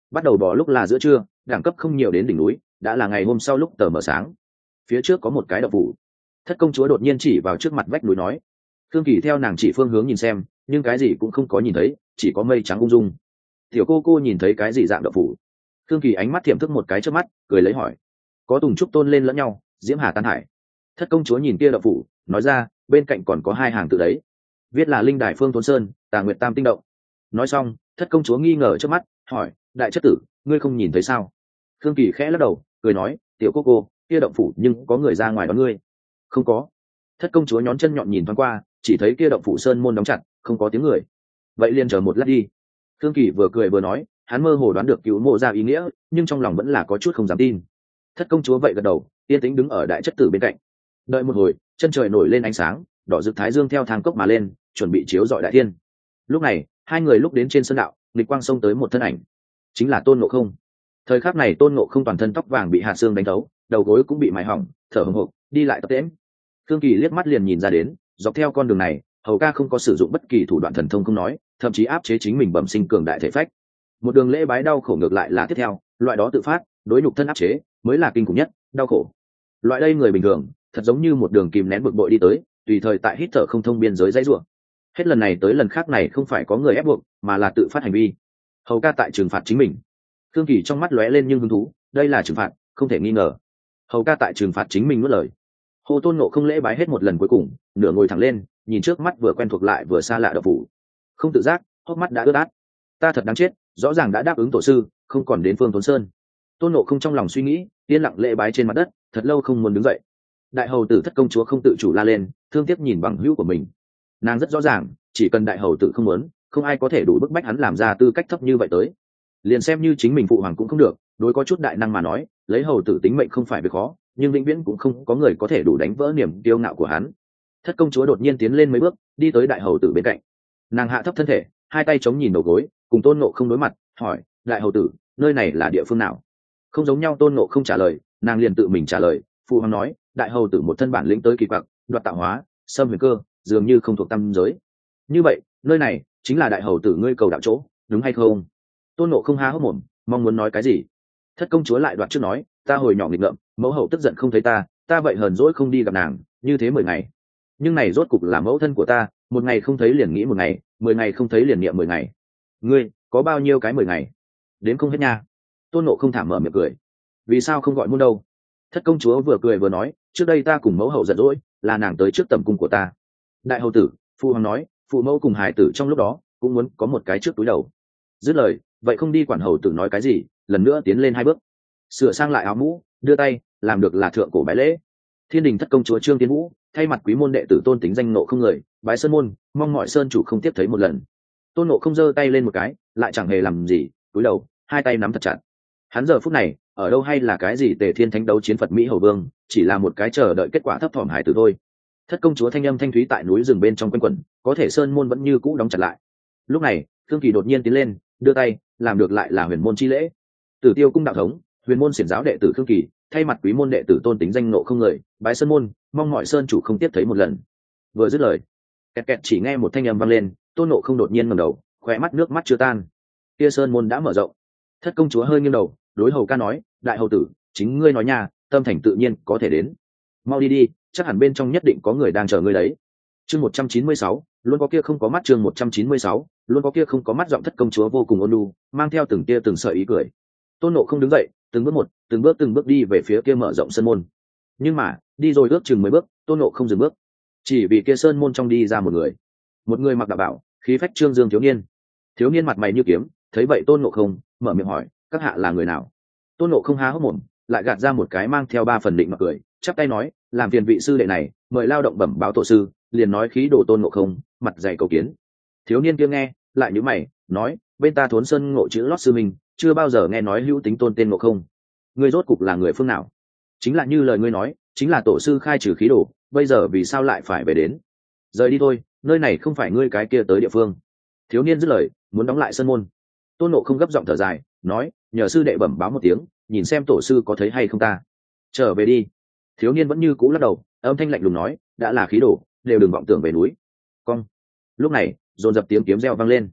bắt đầu bỏ lúc là giữa trưa, đẳng cấp không nhiều đến đỉnh núi, đã là ngày hôm sau lúc tờ mờ sáng. Phía trước có một cái động phủ. Thất công chúa đột nhiên chỉ vào trước mặt vách núi nói. Thương Kỳ theo nàng chỉ phương hướng nhìn xem, nhưng cái gì cũng không có nhìn thấy, chỉ có mây trắng ung dung. Tiểu cô nhìn thấy cái gì dạng động phủ? Thương Kỳ ánh mắt thiểm thức một cái trước mắt, cười lấy hỏi. Có tùng trúc tôn lên lẫn nhau, diễm hà tan hải. Thất công chúa nhìn kia động phủ, nói ra, bên cạnh còn có hai hàng tự đấy, viết là linh đài phương thốn sơn, tà nguyệt tam tinh động. Nói xong, thất công chúa nghi ngờ trước mắt, hỏi, đại chất tử, ngươi không nhìn thấy sao? Thương Kỳ khẽ lắc đầu, cười nói, tiểu cô kia động phủ nhưng có người ra ngoài đón ngươi. Không có. Thất công chúa nhón chân nhọn nhìn thoáng qua, chỉ thấy kia động phủ sơn môn đóng chặt, không có tiếng người. Vậy liền chờ một lát đi. Thương Kỳ vừa cười vừa nói, hắn mơ hồ đoán được cứu mộ ra ý nghĩa, nhưng trong lòng vẫn là có chút không dám tin. Thất công chúa vậy gật đầu, yên tĩnh đứng ở đại chất tử bên cạnh. Đợi một hồi, chân trời nổi lên ánh sáng, đỏ rực thái dương theo thang cốc mà lên, chuẩn bị chiếu rọi đại thiên. Lúc này, hai người lúc đến trên sân đạo, nghịch quang xông tới một thân ảnh, chính là Tôn Ngộ Không. Thời khắc này Tôn Ngộ Không toàn thân tóc vàng bị hạt xương đánh thấu, đầu gối cũng bị mài hỏng, thở hổn hộc, đi lại tập tễnh. Thương Kỳ liếc mắt liền nhìn ra đến, dọc theo con đường này, hầu ca không có sử dụng bất kỳ thủ đoạn thần thông không nói, thậm chí áp chế chính mình bẩm sinh cường đại thể phách. Một đường lễ bái đau khổ ngược lại là tiếp theo, loại đó tự phát, đối nhục thân áp chế, mới là kinh khủng nhất, đau khổ. Loại đây người bình thường, thật giống như một đường kìm nén bực bội đi tới, tùy thời tại hít thở không thông biên giới dãy rủa. Hết lần này tới lần khác này không phải có người ép buộc, mà là tự phát hành vi. Hầu ca tại trừng phạt chính mình. Thương Kỳ trong mắt lóe lên nhưng hứng thú, đây là trừng phạt, không thể nghi ngờ. Hầu ca tại trừng phạt chính mình nuốt lời. Hồ Tôn Ngộ Không lễ bái hết một lần cuối cùng, nửa ngồi thẳng lên, nhìn trước mắt vừa quen thuộc lại vừa xa lạ động phủ. Không tự giác, hốc mắt đã ướt át. Ta thật đáng chết, rõ ràng đã đáp ứng tổ sư, không còn đến Phương Thốn Sơn. Tôn Ngộ Không trong lòng suy nghĩ, yên lặng lễ bái trên mặt đất, thật lâu không muốn đứng dậy. Đại hầu tử Thất công chúa không tự chủ la lên, thương tiếc nhìn bằng hữu của mình. Nàng rất rõ ràng, chỉ cần đại hầu tử không muốn, không ai có thể đủ bức bách hắn làm ra tư cách thấp như vậy tới. Liền xem như chính mình phụ hoàng cũng không được, đối có chút đại năng mà nói, lấy hầu tử tính mệnh không phải việc khó, nhưng vĩnh viễn cũng không có người có thể đủ đánh vỡ niềm kiêu ngạo của hắn. Thất công chúa đột nhiên tiến lên mấy bước, đi tới đại hầu tử bên cạnh. Nàng hạ thấp thân thể, hai tay chống nhìn đầu gối, cùng Tôn Ngộ Không đối mặt, hỏi, đại hầu tử, nơi này là địa phương nào? Không giống nhau. Tôn Ngộ Không trả lời, nàng liền tự mình trả lời. Phụ hoàng nói, đại hầu tử một thân bản lĩnh tới kỳ quặc, đoạt tạo hóa, xâm huyền cơ, dường như không thuộc tam giới. Như vậy, nơi này chính là đại hầu tử ngươi cầu đạo chỗ, đúng hay không? Tôn Ngộ Không há hốc mồm, mong muốn nói cái gì. Thất công chúa lại đoạt trước nói, ta hồi nhỏ nghịch ngợm, mẫu hậu tức giận không thấy ta vậy hờn dỗi không đi gặp nàng, như thế 10 ngày. Nhưng này rốt cục là mẫu thân của ta, một ngày không thấy liền nghĩ một ngày, 10 ngày không thấy liền niệm 10 ngày. Ngươi có bao nhiêu cái 10 ngày? Đến không hết nha. Tôn Ngộ Không thảm mở miệng cười. Vì sao không gọi muôn đâu? Thất công chúa vừa cười vừa nói, trước đây ta cùng mẫu hậu giận dỗi, là nàng tới trước tầm cung của ta. Đại hầu tử, phụ hoàng nói, phụ mẫu cùng hải tử trong lúc đó cũng muốn có một cái trước túi đầu. Dứt lời, vậy không đi quản hầu tử nói cái gì, lần nữa tiến lên 2 bước, sửa sang lại áo mũ, đưa tay, làm được là thượng cổ bái lễ. Thiên đình Thất công chúa Trương Tiến Vũ thay mặt quý môn đệ tử tôn tính danh Ngộ Không người, bái sơn môn, mong mọi sơn chủ không tiếp thấy một lần. Tôn Ngộ Không giơ tay lên một cái, lại chẳng hề làm gì, cúi đầu, hai tay nắm thật chặt. Hắn giờ phút này ở đâu hay là cái gì Tề Thiên Thánh đấu chiến Phật Mỹ Hầu Vương, chỉ là một cái chờ đợi kết quả thấp thỏm hải tử thôi. Thất công chúa thanh âm thanh thúy tại núi rừng bên trong quanh quẩn, có thể sơn môn vẫn như cũ đóng chặt lại. Lúc này, Thương Kỳ đột nhiên tiến lên, đưa tay, làm được lại là huyền môn chi lễ. Tử Tiêu cung đạo thống, huyền môn xiển giáo đệ tử Thương Kỳ, thay mặt quý môn đệ tử tôn tính danh Ngộ Không người, bái sơn môn, mong mọi sơn chủ không tiếp thấy một lần. Vừa dứt lời, kẹt kẹt chỉ nghe một thanh âm vang lên, Tôn Ngộ Không đột nhiên ngẩng đầu, khóe mắt nước mắt chưa tan. Kia sơn môn đã mở rộng. Thất công chúa hơi nghiêng đầu, đối hầu ca nói, đại hầu tử, chính ngươi nói nha, tâm thành tự nhiên có thể đến. Mau đi đi, chắc hẳn bên trong nhất định có người đang chờ ngươi đấy. Chương 196, luôn có kia không có mắt. Chương 196, luôn có kia không có mắt. Giọng Thất công chúa vô cùng ôn nhu, mang theo từng tia từng sợi ý cười. Tôn Ngộ Không đứng dậy, từng bước đi về phía kia mở rộng sân môn. Nhưng mà, đi rồi ước chừng 10 bước, Tôn Ngộ Không dừng bước. Chỉ vì kia sơn môn trong đi ra một người mặc đạo bảo, khí phách trương dương thiếu niên. Thiếu niên mặt mày như kiếm, thấy vậy Tôn Ngộ Không mở miệng hỏi, các hạ là người nào? Tôn Ngộ Không há hốc mồm, lại gạt ra một cái mang theo 3 phần định mà cười, chắp tay nói, làm phiền vị sư đệ này mời lao động bẩm báo tổ sư. Liền nói khí đồ Tôn Ngộ Không mặt dày cầu kiến. Thiếu niên kia nghe lại nhíu mày, nói, bên ta Thốn Sơn ngộ chữ lót sư mình, chưa bao giờ nghe nói hữu tính tôn tên Ngộ Không. Ngươi rốt cục là người phương nào? Chính là như lời ngươi nói, chính là tổ sư khai trừ khí đồ, bây giờ vì sao lại phải về đến? Rời đi thôi, nơi này không phải ngươi cái kia tới địa phương. Thiếu niên dứt lời, muốn đóng lại sân môn. Tôn Ngộ Không gấp giọng thở dài, nói, nhờ sư đệ bẩm báo một tiếng, nhìn xem tổ sư có thấy hay không ta. Trở về đi. Thiếu niên vẫn như cũ lắc đầu, âm thanh lạnh lùng nói, đã là khí đồ, đều đừng vọng tưởng về núi. Cong. Lúc này, dồn dập tiếng kiếm reo vang lên.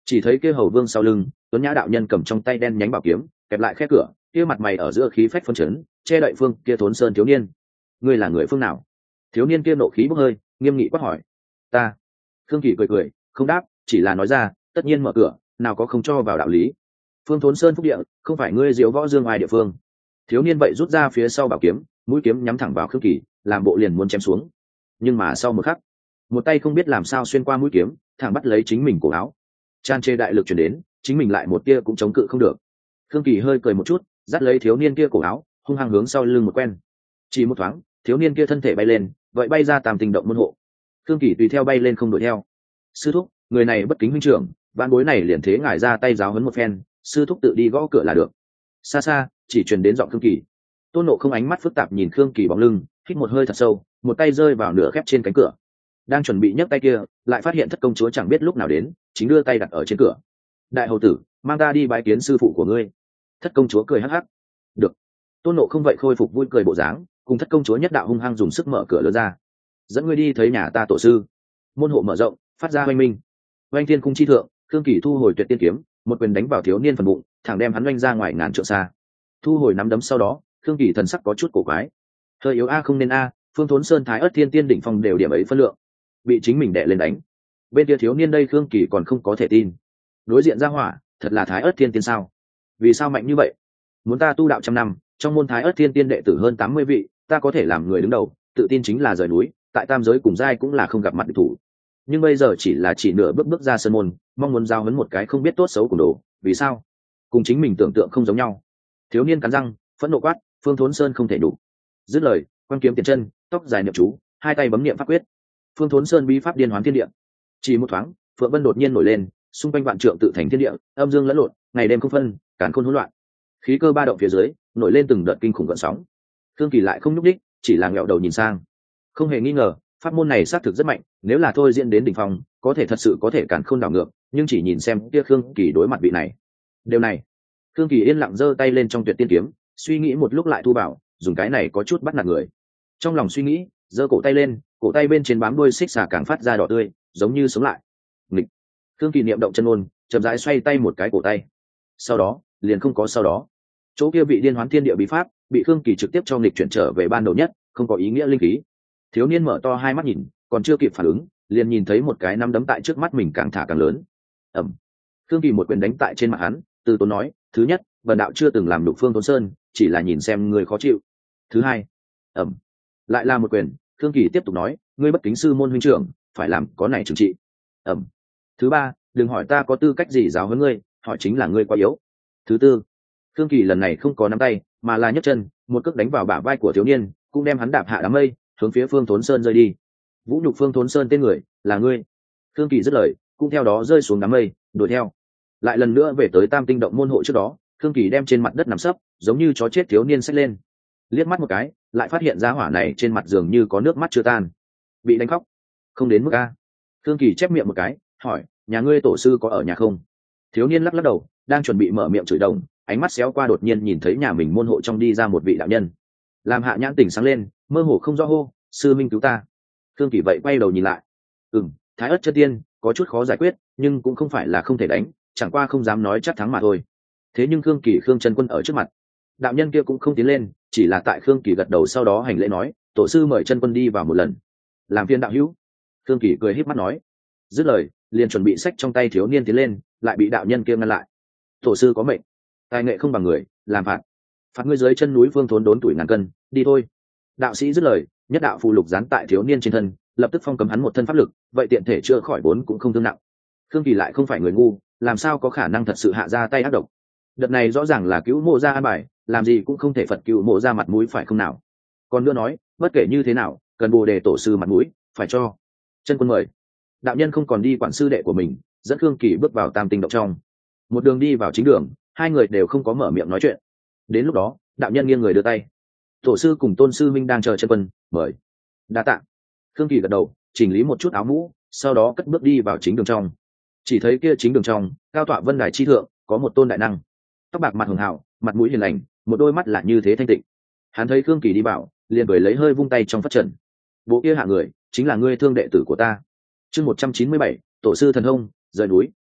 Chỉ thấy kia hầu vương sau lưng tuấn nhã đạo nhân cầm trong tay đen nhánh bảo kiếm kẹp lại khe cửa, kia mặt mày ở giữa khí phách phân chấn, che đậy phương kia Thốn Sơn thiếu niên. Ngươi là người phương nào? Thiếu niên kia nộ khí bốc hơi, nghiêm nghị quát hỏi. Ta. Khương Kỳ cười cười, không đáp, chỉ là nói ra, tất nhiên mở cửa, nào có không cho vào đạo lý. Phương Thốn Sơn phúc địa, không phải ngươi diếu võ dương ai địa phương. Thiếu niên vậy rút ra phía sau bảo kiếm, mũi kiếm nhắm thẳng vào Khương Kỳ, làm bộ liền muốn chém xuống. Nhưng mà sau một khắc, một tay không biết làm sao xuyên qua mũi kiếm, thẳng bắt lấy chính mình cổ áo. Tràn trề đại lực truyền đến, chính mình lại một tia cũng chống cự không được. Khương Kỳ hơi cười một chút, dắt lấy thiếu niên kia cổ áo, hung hăng hướng sau lưng một quen. Chỉ một thoáng, thiếu niên kia thân thể bay lên, vậy bay ra Tam Tinh động môn hộ. Khương Kỳ tùy theo bay lên không đuổi theo. Sư thúc, người này bất kính huynh trưởng, vạn bối này liền thế ngài ra tay giáo huấn một phen, sư thúc tự đi gõ cửa là được. Xa xa chỉ truyền đến giọng Khương Kỳ. Tôn Nộ không ánh mắt phức tạp nhìn Khương Kỳ bóng lưng, hít một hơi thật sâu, một tay rơi vào nửa khép trên cánh cửa. Đang chuẩn bị nhấc tay kia, lại phát hiện thất công chúa chẳng biết lúc nào đến, chính đưa tay đặt ở trên cửa. Đại hầu tử, mang ta đi bái kiến sư phụ của ngươi. Thất công chúa cười hắc hắc. Được. Tôn Nộ không vậy khôi phục vui cười bộ dáng, cùng thất công chúa nhất đạo hung hăng dùng sức mở cửa lớn ra. Dẫn ngươi đi thấy nhà ta tổ sư. Môn hộ mở rộng, phát ra oanh minh. Oanh thiên cung chi thượng, Khương Kỳ thu hồi tuyệt tiên kiếm, một quyền đánh vào thiếu niên phần bụng, thẳng đem hắn oanh ra ngoài ngàn trượng xa. Thu hồi nắm đấm sau đó, Khương Kỳ thần sắc có chút cổ quái. Hơi yếu a không nên a, Phương Thốn Sơn Thái Ức Thiên Tiên đỉnh phong đều điểm ấy phân lượng, bị chính mình đè lên đánh. Bên kia thiếu niên đây Khương Kỳ còn không có thể tin. Đối diện ra hỏa, thật là Thái Ức Thiên Tiên sao? Vì sao mạnh như vậy? Muốn ta tu đạo trăm năm, trong môn Thái Ức Thiên Tiên đệ tử hơn 80 vị, ta có thể làm người đứng đầu, tự tin chính là rời núi, tại tam giới cùng giai cũng là không gặp mặt địch thủ. Nhưng bây giờ chỉ nửa bước ra sân môn, mong muốn giao huấn một cái không biết tốt xấu cùng đồ, vì sao? Cùng chính mình tưởng tượng không giống nhau. Thiếu niên cắn răng, phẫn nộ quát, Phương Thốn Sơn không thể đủ. Dứt lời, quan kiếm tiền chân, tóc dài niệm chú, hai tay bấm niệm pháp quyết. Phương Thốn Sơn bí pháp điên hoán thiên địa. Chỉ một thoáng, phượng vân đột nhiên nổi lên, xung quanh vạn trượng tự thành thiên địa, âm dương lẫn lộn, ngày đêm không phân, càn khôn hỗn loạn. Khí cơ ba động phía dưới, nổi lên từng đợt kinh khủng gợn sóng. Thương Kỳ lại không nhúc đích, chỉ là ngẹo đầu nhìn sang. Không hề nghi ngờ, pháp môn này xác thực rất mạnh, nếu là thôi diễn đến đỉnh phong, có thể thật sự có thể càn khôn đảo ngược, nhưng chỉ nhìn xem kia Khương Kỳ đối mặt vị này. Điều này, Khương Kỳ yên lặng giơ tay lên trong tuyệt tiên kiếm, suy nghĩ một lúc lại thu bảo, dùng cái này có chút bắt nạt người. Trong lòng suy nghĩ, giơ cổ tay lên, cổ tay bên trên bám đuôi xích xà càng phát ra đỏ tươi, giống như sống lại. Nghịch. Khương Kỳ niệm động chân ôn, chậm rãi xoay tay một cái cổ tay. Sau đó, liền không có sau đó. Chỗ kia bị điên hoán thiên địa bí pháp, bị Khương Kỳ trực tiếp cho nghịch chuyển trở về ban đầu nhất, không có ý nghĩa linh khí. Thiếu niên mở to hai mắt nhìn, còn chưa kịp phản ứng, liền nhìn thấy một cái nắm đấm tại trước mắt mình càng thả càng lớn. Ầm. Khương Kỳ một quyền đánh tại trên mặt hắn, từ tốn nói, thứ nhất, vần đạo chưa từng làm đục Phương Thốn Sơn, chỉ là nhìn xem người khó chịu. Thứ hai. Ầm. Lại là một quyền, Khương Kỳ tiếp tục nói, ngươi bất kính sư môn huynh trưởng, phải làm có này trừng trị. Ầm. Thứ ba, đừng hỏi ta có tư cách gì giáo huấn ngươi, hỏi chính là ngươi quá yếu. Thứ tư. Khương Kỳ lần này không có nắm tay, mà là nhấc chân, một cước đánh vào bả vai của thiếu niên, cũng đem hắn đạp hạ đám mây, hướng phía Phương Thốn Sơn rơi đi. Vũ nhục Phương Thốn Sơn tên người, là ngươi. Khương Kỳ dứt lời, cũng theo đó rơi xuống đám mây, đuổi theo. Lại lần nữa về tới Tam Tinh động môn hộ trước đó, Khương Kỳ đem trên mặt đất nằm sấp, giống như chó chết thiếu niên xách lên. Liếc mắt một cái, lại phát hiện ra hỏa này trên mặt giường như có nước mắt chưa tan. Bị đánh khóc? Không đến mức a. Khương Kỳ chép miệng một cái, hỏi, nhà ngươi tổ sư có ở nhà không? Thiếu niên lắc lắc đầu, đang chuẩn bị mở miệng chửi đồng, ánh mắt xéo qua đột nhiên nhìn thấy nhà mình môn hộ trong đi ra một vị đạo nhân. Làm hạ nhãn tỉnh sáng lên, mơ hồ không rõ hô, sư minh cứu ta. Khương Kỳ vậy quay đầu nhìn lại. Thái Ức chân tiên có chút khó giải quyết, nhưng cũng không phải là không thể đánh, chẳng qua không dám nói chắc thắng mà thôi. Thế nhưng Khương Chân Quân ở trước mặt, đạo nhân kia cũng không tiến lên, chỉ là tại Khương Kỳ gật đầu sau đó hành lễ nói, tổ sư mời Chân Quân đi vào một lần. Làm phiền đạo hữu. Khương Kỳ cười híp mắt nói. Dứt lời, liền chuẩn bị xách trong tay thiếu niên tiến lên, lại bị đạo nhân kia ngăn lại. Tổ sư có mệnh, tài nghệ không bằng người, làm phạt ngươi dưới chân núi Phương Thốn đốn tuổi ngàn cân, đi thôi. Đạo sĩ dứt lời, nhất đạo phù lục dán tại thiếu niên trên thân, lập tức phong cấm hắn một thân pháp lực, vậy tiện thể chữa khỏi vốn cũng không thương nặng. Khương Kỳ lại không phải người ngu, làm sao có khả năng thật sự hạ ra tay ác độc. Đợt này rõ ràng là cứu mộ ra an bài, làm gì cũng không thể phật cứu mộ ra mặt mũi phải không nào. Còn nữa nói, bất kể như thế nào, cần bồ đề tổ sư mặt mũi, phải cho. Chân Quân mời. Đạo nhân không còn đi quản sư đệ của mình, dẫn Khương Kỳ bước vào Tam Tinh động trong. Một đường đi vào chính đường, hai người đều không có mở miệng nói chuyện. Đến lúc đó, đạo nhân nghiêng người đưa tay. Tổ sư cùng tôn sư minh đang chờ Chân Quân, mời. Đa tạ. Khương Kỳ gật đầu, chỉnh lý một chút áo mũ, sau đó cất bước đi vào chính đường trong. Chỉ thấy kia chính đường trong, cao tọa vân đài chi thượng, có một tôn đại năng, tóc bạc mặt hường hào, mặt mũi hiền lành, một đôi mắt là như thế thanh tịnh. Hắn thấy Khương Kỳ đi vào, liền cười lấy hơi vung tay trong phất trần. Bộ kia hạ người, chính là ngươi thương đệ tử của ta. Chương 197, tổ sư thần thông, rời núi,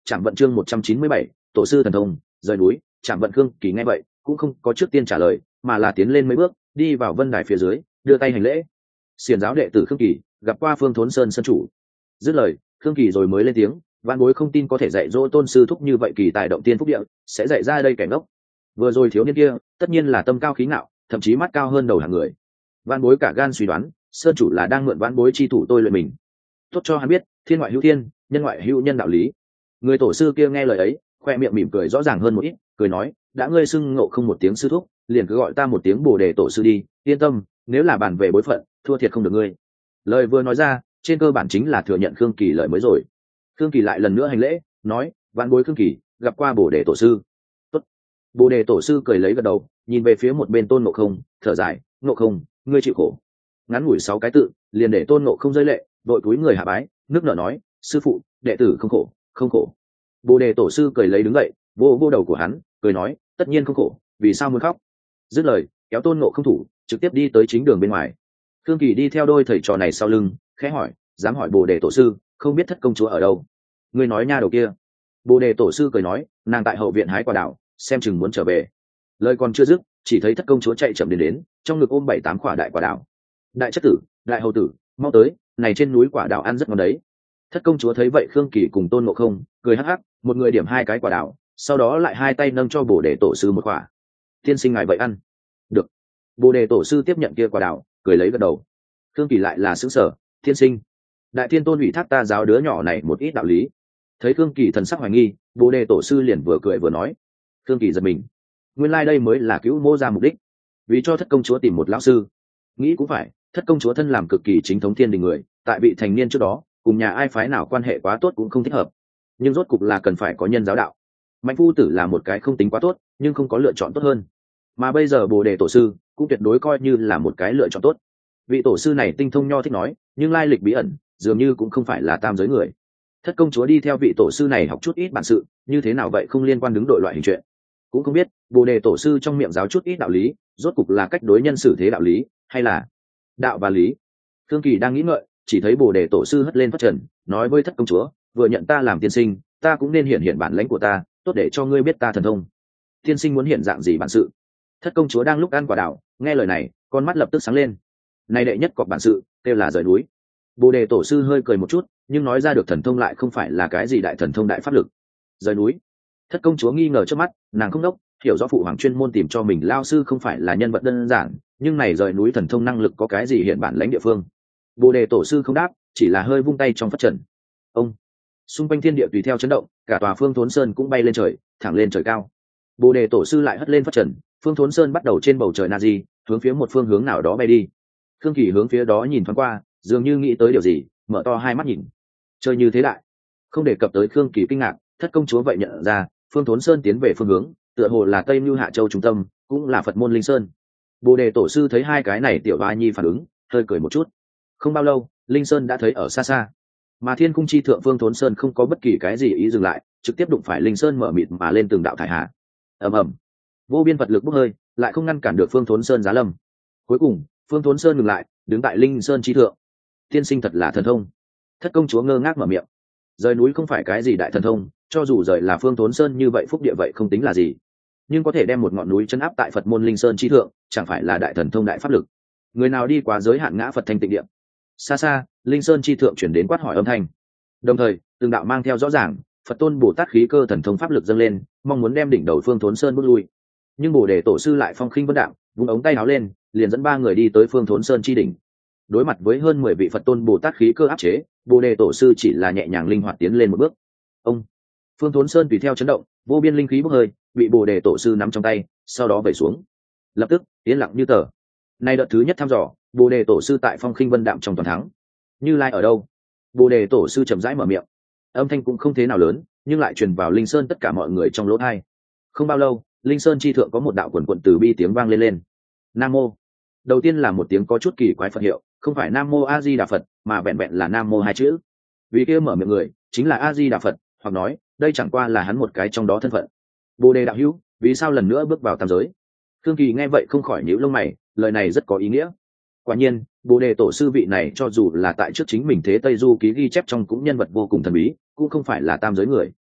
Trảm vận chương 197, tổ sư thần thông rời núi. Trảm vận Khương Kỳ nghe vậy cũng không có trước tiên trả lời, mà là tiến lên mấy bước đi vào vân đài phía dưới, đưa tay hành lễ. Xiển giáo đệ tử Khương Kỳ gặp qua Phương Thốn Sơn sơn chủ. Dứt lời, Khương Kỳ rồi mới lên tiếng, vạn bối không tin có thể dạy dỗ tôn sư thúc như vậy kỳ tài động tiên phúc địa, sẽ dạy ra đây kẻ ngốc. Vừa rồi thiếu niên kia tất nhiên là tâm cao khí ngạo, thậm chí mắt cao hơn đầu hàng người. Vạn bối cả gan suy đoán, sơn chủ là đang mượn vạn bối chi thủ tôi luyện mình. Tốt cho hắn biết thiên ngoại hữu thiên, nhân ngoại hữu nhân đạo lý. Người tổ sư kia nghe lời ấy, khoe miệng mỉm cười rõ ràng hơn một ít, cười nói, đã ngươi xưng Ngộ Không một tiếng sư thúc, liền cứ gọi ta một tiếng Bồ Đề tổ sư đi, yên tâm, nếu là bàn về bối phận, thua thiệt không được ngươi. Lời vừa nói ra, trên cơ bản chính là thừa nhận Khương Kỳ lời mới rồi. Khương Kỳ lại lần nữa hành lễ, nói, vạn bối Khương Kỳ gặp qua Bồ Đề tổ sư. Tốt. Bồ Đề tổ sư cười lấy gật đầu, nhìn về phía một bên Tôn Ngộ Không, thở dài, Ngộ Không, ngươi chịu khổ. Ngắn ngủi 6 cái tự, liền để Tôn Ngộ Không rơi lệ, đội túi người hạ bái, nước nở nói, sư phụ, đệ tử không khổ, không khổ. Bồ Đề tổ sư cười lấy đứng dậy, vô vô đầu của hắn, cười nói, tất nhiên không khổ, vì sao muốn khóc? Dứt lời, kéo Tôn Ngộ Không thủ, trực tiếp đi tới chính đường bên ngoài. Khương Kỳ đi theo đôi thầy trò này sau lưng, khẽ hỏi, dám hỏi Bồ Đề tổ sư, không biết thất công chúa ở đâu? Ngươi nói nha đầu kia. Bồ Đề tổ sư cười nói, nàng tại hậu viện hái quả đào, xem chừng muốn trở về. Lời còn chưa dứt, chỉ thấy thất công chúa chạy chậm đến, trong ngực ôm 7-8 quả đại quả đào. Đại chất tử, đại hầu tử, mau tới, này trên núi quả đào ăn rất ngon đấy. Thất công chúa thấy vậy Khương Kỳ cùng Tôn Ngộ Không cười hắc hắc, một người điểm 2 cái quả đào, sau đó lại hai tay nâng cho Bồ Đề tổ sư một quả. Tiên sinh ngài vậy ăn. Được. Bồ Đề tổ sư tiếp nhận kia quả đào, cười lấy gật đầu. Khương Kỳ lại là sững sờ, tiên sinh, đại thiên tôn ủy thác ta giáo đứa nhỏ này một ít đạo lý. Thấy Khương Kỳ thần sắc hoài nghi, Bồ Đề tổ sư liền vừa cười vừa nói. Khương Kỳ giật mình, nguyên lai đây mới là cứu mô ra mục đích, vì cho thất công chúa tìm một lão sư. Nghĩ cũng phải, thất công chúa thân làm cực kỳ chính thống thiên đình người, tại vị thành niên trước đó cùng nhà ai phái nào quan hệ quá tốt cũng không thích hợp, nhưng rốt cục là cần phải có nhân giáo đạo. Mạnh phu tử là một cái không tính quá tốt, nhưng không có lựa chọn tốt hơn, mà bây giờ Bồ Đề tổ sư cũng tuyệt đối coi như là một cái lựa chọn tốt. Vị tổ sư này tinh thông nho thích nói, nhưng lai lịch bí ẩn, dường như cũng không phải là tam giới người. Thất công chúa đi theo vị tổ sư này học chút ít bản sự, như thế nào vậy không liên quan đứng đội loại hình chuyện. Cũng không biết Bồ Đề tổ sư trong miệng giáo chút ít đạo lý, rốt cục là cách đối nhân xử thế đạo lý, hay là đạo và lý. Thương Kỳ đang nghĩ ngợi, chỉ thấy Bồ Đề tổ sư hất lên phất trần, nói với thất công chúa, vừa nhận ta làm tiên sinh, ta cũng nên hiện bản lãnh của ta, tốt để cho ngươi biết ta thần thông. Tiên sinh muốn hiện dạng gì bản sự? Thất công chúa đang lúc ăn quả đào, nghe lời này, con mắt lập tức sáng lên. Này đệ nhất cọp bản sự, kêu là rời núi. Bồ Đề tổ sư hơi cười một chút, nhưng nói ra được thần thông lại không phải là cái gì đại thần thông đại pháp lực. Rời núi. Thất công chúa nghi ngờ trước mắt, nàng không đốc, hiểu rõ phụ hoàng chuyên môn tìm cho mình lao sư không phải là nhân vật đơn giản, nhưng này rời núi thần thông năng lực có cái gì hiện bản lãnh địa phương. Bồ Đề tổ sư không đáp, chỉ là hơi vung tay trong phất trần. Ông. Xung quanh thiên địa tùy theo chấn động, cả tòa Phương Thốn Sơn cũng bay lên trời, thẳng lên trời cao. Bồ Đề tổ sư lại hất lên phất trần, Phương Thốn Sơn bắt đầu trên bầu trời na di, hướng phía một phương hướng nào đó bay đi. Khương Kỳ hướng phía đó nhìn thoáng qua, dường như nghĩ tới điều gì, mở to hai mắt nhìn. Chơi như thế đại, không đề cập tới Khương Kỳ kinh ngạc, thất công chúa vậy nhận ra, Phương Thốn Sơn tiến về phương hướng, tựa hồ là Tây Nưu Hạ Châu trung tâm, cũng là Phật môn Linh Sơn. Bồ Đề tổ sư thấy hai cái này tiểu ba nhi phản ứng, hơi cười một chút. Không bao lâu, Linh Sơn đã thấy ở xa xa, mà thiên cung chi thượng Phương Thốn Sơn không có bất kỳ cái gì ý dừng lại, trực tiếp đụng phải Linh Sơn mở mịt mà lên từng đạo thải hạ. Ầm ầm, vô biên vật lực bốc hơi, lại không ngăn cản được Phương Thốn Sơn giá lâm. Cuối cùng, Phương Thốn Sơn ngừng lại, đứng tại Linh Sơn chi thượng. Tiên sinh thật là thần thông. Thất công chúa ngơ ngác mở miệng. Rời núi không phải cái gì đại thần thông, cho dù rời là Phương Thốn Sơn như vậy phúc địa vậy không tính là gì, nhưng có thể đem một ngọn núi chấn áp tại Phật môn Linh Sơn chi thượng, chẳng phải là đại thần thông đại pháp lực. Người nào đi quá giới hạn ngã Phật thanh tịnh địa. Xa xa, Linh Sơn chi thượng chuyển đến quát hỏi âm thanh, đồng thời từng đạo mang theo rõ ràng Phật tôn Bồ Tát khí cơ thần thông pháp lực dâng lên, mong muốn đem đỉnh đầu Phương Thốn Sơn bước lui. Nhưng Bồ Đề tổ sư lại phong khinh vân đạm, vung ống tay áo lên, liền dẫn 3 người đi tới Phương Thốn Sơn chi đỉnh. Đối mặt với hơn 10 vị Phật tôn Bồ Tát khí cơ áp chế, Bồ Đề tổ sư chỉ là nhẹ nhàng linh hoạt tiến lên một bước. Ông. Phương Thốn Sơn tùy theo chấn động, vô biên linh khí bốc hơi, bị Bồ Đề tổ sư nắm trong tay, sau đó vẩy xuống. Lập tức yên lặng như tờ. Nay đợt thứ nhất thăm dò, Bồ Đề tổ sư tại phong khinh vân đạm trong toàn thắng. Như Lai ở đâu? Bồ Đề tổ sư chậm rãi mở miệng. Âm thanh cũng không thế nào lớn, nhưng lại truyền vào Linh Sơn tất cả mọi người trong lỗ tai. Không bao lâu, Linh Sơn chi thượng có một đạo quần quần từ bi tiếng vang lên. Nam mô. Đầu tiên là một tiếng có chút kỳ quái Phật hiệu, không phải Nam mô A Di Đà Phật, mà vẹn vẹn là Nam mô hai chữ. Vì kia mở miệng người chính là A Di Đà Phật, hoặc nói đây chẳng qua là hắn một cái trong đó thân phận. Bồ Đề đạo hữu, vì sao lần nữa bước vào tam giới? Khương Kỳ nghe vậy không khỏi nhíu lông mày, lời này rất có ý nghĩa. Quả nhiên, Bồ Đề tổ sư vị này cho dù là tại trước chính mình thế Tây Du ký ghi chép trong cũng nhân vật vô cùng thần bí, cũng không phải là tam giới người.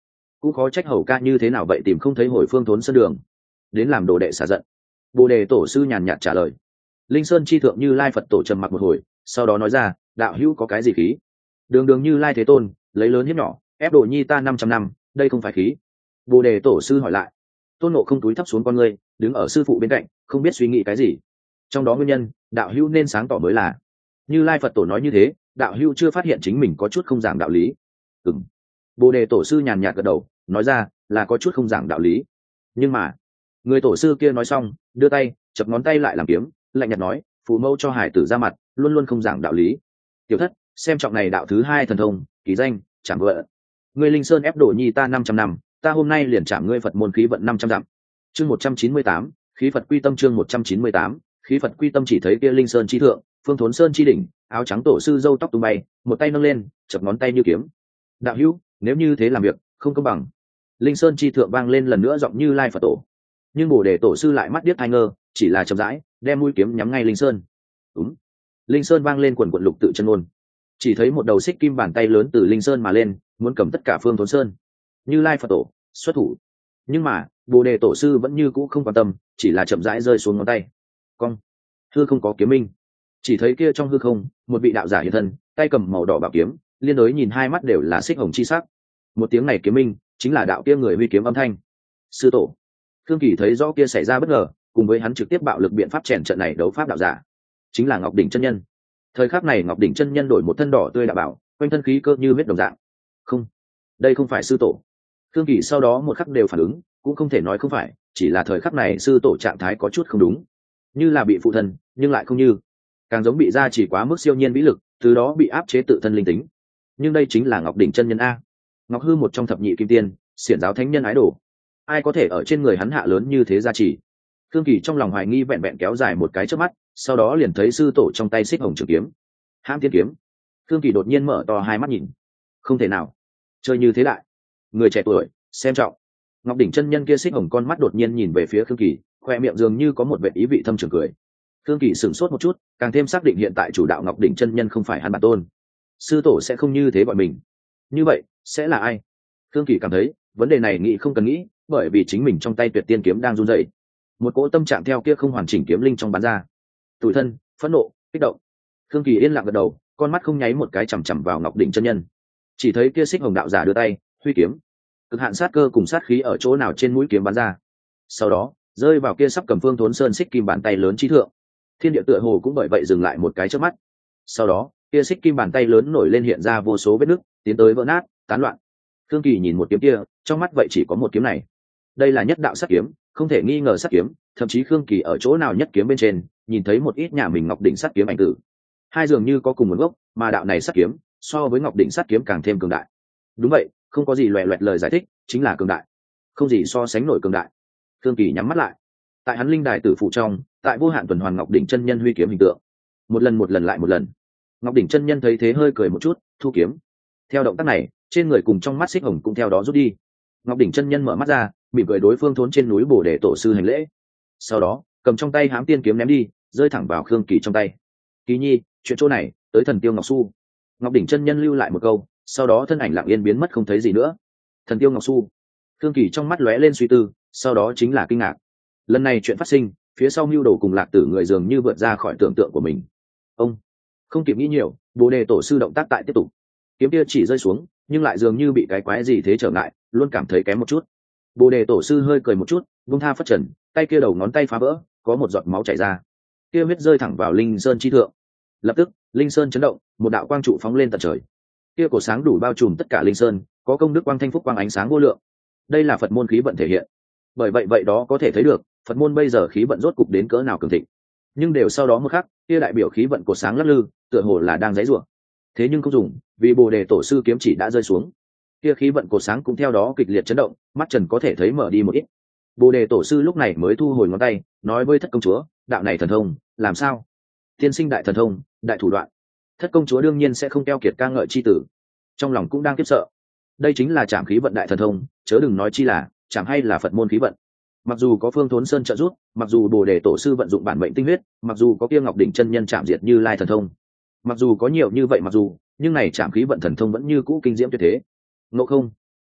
cũng khó trách hầu ca như thế nào vậy tìm không thấy hồi phương thốn sơn đường đến làm đồ đệ xả giận. Bồ đề tổ sư nhàn nhạt trả lời. Linh sơn chi thượng Như Lai Phật tổ trầm mặc một hồi, sau đó nói ra, đạo hữu có cái gì khí? Đường đường Như Lai Thế Tôn lấy lớn hiếp nhỏ, ép đồ nhi ta 500 năm, đây không phải khí. Bồ đề tổ sư hỏi lại. Tôn Ngộ không túi thấp xuống con ngươi, đứng ở sư phụ bên cạnh, không biết suy nghĩ cái gì. Trong đó nguyên nhân, đạo hữu nên sáng tỏ mới là. Như Lai Phật tổ nói như thế, đạo hữu chưa phát hiện chính mình có chút không giảng đạo lý. Ừm. Bồ đề tổ sư nhàn nhạt gật đầu, nói ra là có chút không giảng đạo lý. Nhưng mà, người tổ sư kia nói xong, đưa tay chập ngón tay lại làm kiếm, lạnh nhạt nói, phụ mẫu cho hải tử ra mặt, luôn luôn không giảng đạo lý. Tiểu thất, xem trọng này đạo thứ hai thần thông, ký danh chẳng vợ. Ngươi Linh Sơn ép đồ nhi ta 500 năm, ta hôm nay liền trả ngươi Phật môn khí vận 500 dặm. Chương 198, khí Phật quy tâm. Chương 198, khí Phật quy tâm. Chỉ thấy kia Linh Sơn chi thượng, phương thốn sơn chi đỉnh, áo trắng tổ sư râu tóc tung bay, một tay nâng lên, chập ngón tay như kiếm. Đạo hữu, nếu như thế làm việc không công bằng. Linh Sơn chi thượng vang lên lần nữa giọng Như Lai Phật tổ. Nhưng Bồ đề tổ sư lại mắt điếc tai ngơ, chỉ là chậm rãi đem mũi kiếm nhắm ngay Linh Sơn. Đúng. Linh Sơn vang lên quần quần lục tự chân ngôn. Chỉ thấy một đầu xích kim bàn tay lớn từ Linh Sơn mà lên, muốn cầm tất cả phương thốn sơn. Như Lai Phật tổ xuất thủ, nhưng mà Bồ đề tổ sư vẫn như cũ không quan tâm, chỉ là chậm rãi rơi xuống ngón tay. Cong. Hư không có kiếm minh. Chỉ thấy kia trong hư không, một vị đạo giả hiện thân, tay cầm màu đỏ bảo kiếm, liên đối nhìn hai mắt đều là xích hồng chi sắc. Một tiếng này kiếm minh, chính là đạo kia người huy kiếm âm thanh. Sư tổ. Khương Kỳ thấy rõ kia xảy ra bất ngờ, cùng với hắn trực tiếp bạo lực biện pháp chèn trận này đấu pháp đạo giả, chính là Ngọc Đỉnh chân nhân. Thời khắc này Ngọc Đỉnh chân nhân đổi một thân đỏ tươi đạo bảo, quanh thân khí cơ như huyết đồng dạng. Không, đây không phải sư tổ. Khương Kỳ sau đó một khắc đều phản ứng, cũng không thể nói không phải, chỉ là thời khắc này sư tổ trạng thái có chút không đúng, như là bị phụ thân, nhưng lại không như, càng giống bị gia chỉ quá mức siêu nhiên vĩ lực, từ đó bị áp chế tự thân linh tính. Nhưng đây chính là Ngọc Đỉnh chân nhân a. Ngọc Hư một trong thập nhị kim tiên, xiển giáo thánh nhân ái đồ, ai có thể ở trên người hắn hạ lớn như thế gia trì? Khương Kỳ trong lòng hoài nghi vẹn vẹn kéo dài một cái chớp mắt, sau đó liền thấy sư tổ trong tay xích hồng trường kiếm, hãm thiên kiếm. Khương Kỳ đột nhiên mở to hai mắt nhìn, không thể nào, chơi như thế lại, người trẻ tuổi xem trọng. Ngọc Đỉnh chân nhân kia xích hồng con mắt đột nhiên nhìn về phía Khương Kỳ, khoe miệng dường như có một vẻ ý vị thâm trường cười. Khương Kỳ sửng sốt một chút, càng thêm xác định hiện tại chủ đạo Ngọc Đỉnh chân nhân không phải hắn bản tôn, sư tổ sẽ không như thế gọi mình. Như vậy sẽ là ai? Khương Kỳ cảm thấy vấn đề này nghĩ không cần nghĩ, bởi vì chính mình trong tay tuyệt tiên kiếm đang run rẩy, một cỗ tâm trạng theo kia không hoàn chỉnh kiếm linh trong bắn ra, tủi thân, phẫn nộ, kích động. Khương Kỳ yên lặng gật đầu, con mắt không nháy một cái chằm chằm vào Ngọc Đỉnh chân nhân. Chỉ thấy kia xích hồng đạo giả đưa tay huy kiếm, cực hạn sát cơ cùng sát khí ở chỗ nào trên mũi kiếm bắn ra, sau đó rơi vào kia sắp cầm phương thốn sơn xích kim bàn tay lớn trí thượng. Thiên địa tựa hồ cũng bởi vậy dừng lại một cái chớp mắt, sau đó kia xích kim bàn tay lớn nổi lên hiện ra vô số vết nứt, tiến tới vỡ nát, tán loạn. Khương Kỳ nhìn một kiếm kia, trong mắt vậy chỉ có một kiếm này. Đây là nhất đạo sát kiếm, không thể nghi ngờ sát kiếm, thậm chí Khương Kỳ ở chỗ nào nhất kiếm bên trên, nhìn thấy một ít nhà mình Ngọc Đỉnh sát kiếm ảnh tử. Hai dường như có cùng nguồn gốc, mà đạo này sát kiếm, so với Ngọc Đỉnh sát kiếm càng thêm cường đại. Đúng vậy, không có gì loè loẹt lời giải thích, chính là cường đại. Không gì so sánh nổi cường đại. Khương Kỳ nhắm mắt lại. Tại hắn linh đài tử phụ trong, tại vô hạn tuần hoàn Ngọc Đỉnh chân nhân huy kiếm hình tượng. Một lần lại một lần. Ngọc Đỉnh chân nhân thấy thế hơi cười một chút, thu kiếm. Theo động tác này, trên người cùng trong mắt xích hồng cũng theo đó rút đi. Ngọc Đỉnh chân nhân mở mắt ra, mỉm cười đối phương thốn trên núi Bồ đề tổ sư hành lễ, sau đó cầm trong tay hám tiên kiếm ném đi, rơi thẳng vào Khương Kỳ trong tay. Kỳ nhi, chuyện chỗ này tới thần tiêu Ngọc Su. Ngọc Đỉnh chân nhân lưu lại một câu, sau đó thân ảnh lặng yên biến mất không thấy gì nữa. Thần tiêu Ngọc Su. Khương Kỳ trong mắt lóe lên suy tư, sau đó chính là kinh ngạc. Lần này chuyện phát sinh, phía sau mưu đồ cùng lạc tử người dường như vượt ra khỏi tưởng tượng của mình. Ông không kịp nghĩ nhiều, Bồ đề tổ sư động tác tại tiếp tục. Kiếm kia chỉ rơi xuống, nhưng lại dường như bị cái quái gì thế trở ngại, luôn cảm thấy kém một chút. Bồ đề tổ sư hơi cười một chút, vung tha phất trần, tay kia đầu ngón tay phá vỡ, có một giọt máu chảy ra. Kia huyết rơi thẳng vào Linh Sơn chi thượng. Lập tức, Linh Sơn chấn động, một đạo quang trụ phóng lên tận trời. Kia cổ sáng đủ bao trùm tất cả Linh Sơn, có công đức quang thanh phúc quang ánh sáng vô lượng. Đây là Phật môn khí vận thể hiện. Bởi vậy đó có thể thấy được, Phật môn bây giờ khí vận rốt cục đến cỡ nào cường thịnh. Nhưng đều sau đó một khắc, kia đại biểu khí vận cổ sáng lắc lư, tựa hồ là đang giãy giụa. Thế nhưng không dùng, vì Bồ đề tổ sư kiếm chỉ đã rơi xuống. Kia khí vận cột sáng cũng theo đó kịch liệt chấn động, mắt trần có thể thấy mở đi một ít. Bồ đề tổ sư lúc này mới thu hồi ngón tay, nói với thất công chúa, đạo này thần thông làm sao? Tiên sinh đại thần thông, đại thủ đoạn. Thất công chúa đương nhiên sẽ không keo kiệt ca ngợi chi tử, trong lòng cũng đang kiếp sợ. Đây chính là trảm khí vận đại thần thông, chớ đừng nói chi là chẳng hay là Phật môn khí vận. Mặc dù có phương thốn sơn trợ giúp, mặc dù Bồ đề tổ sư vận dụng bản mệnh tinh huyết, mặc dù có kia Ngọc Đỉnh chân nhân chạm diệt Như Lai thần thông, mặc dù có nhiều như vậy, mặc dù, nhưng này trảm khí vận thần thông vẫn như cũ kinh diễm tuyệt thế. Ngộ không,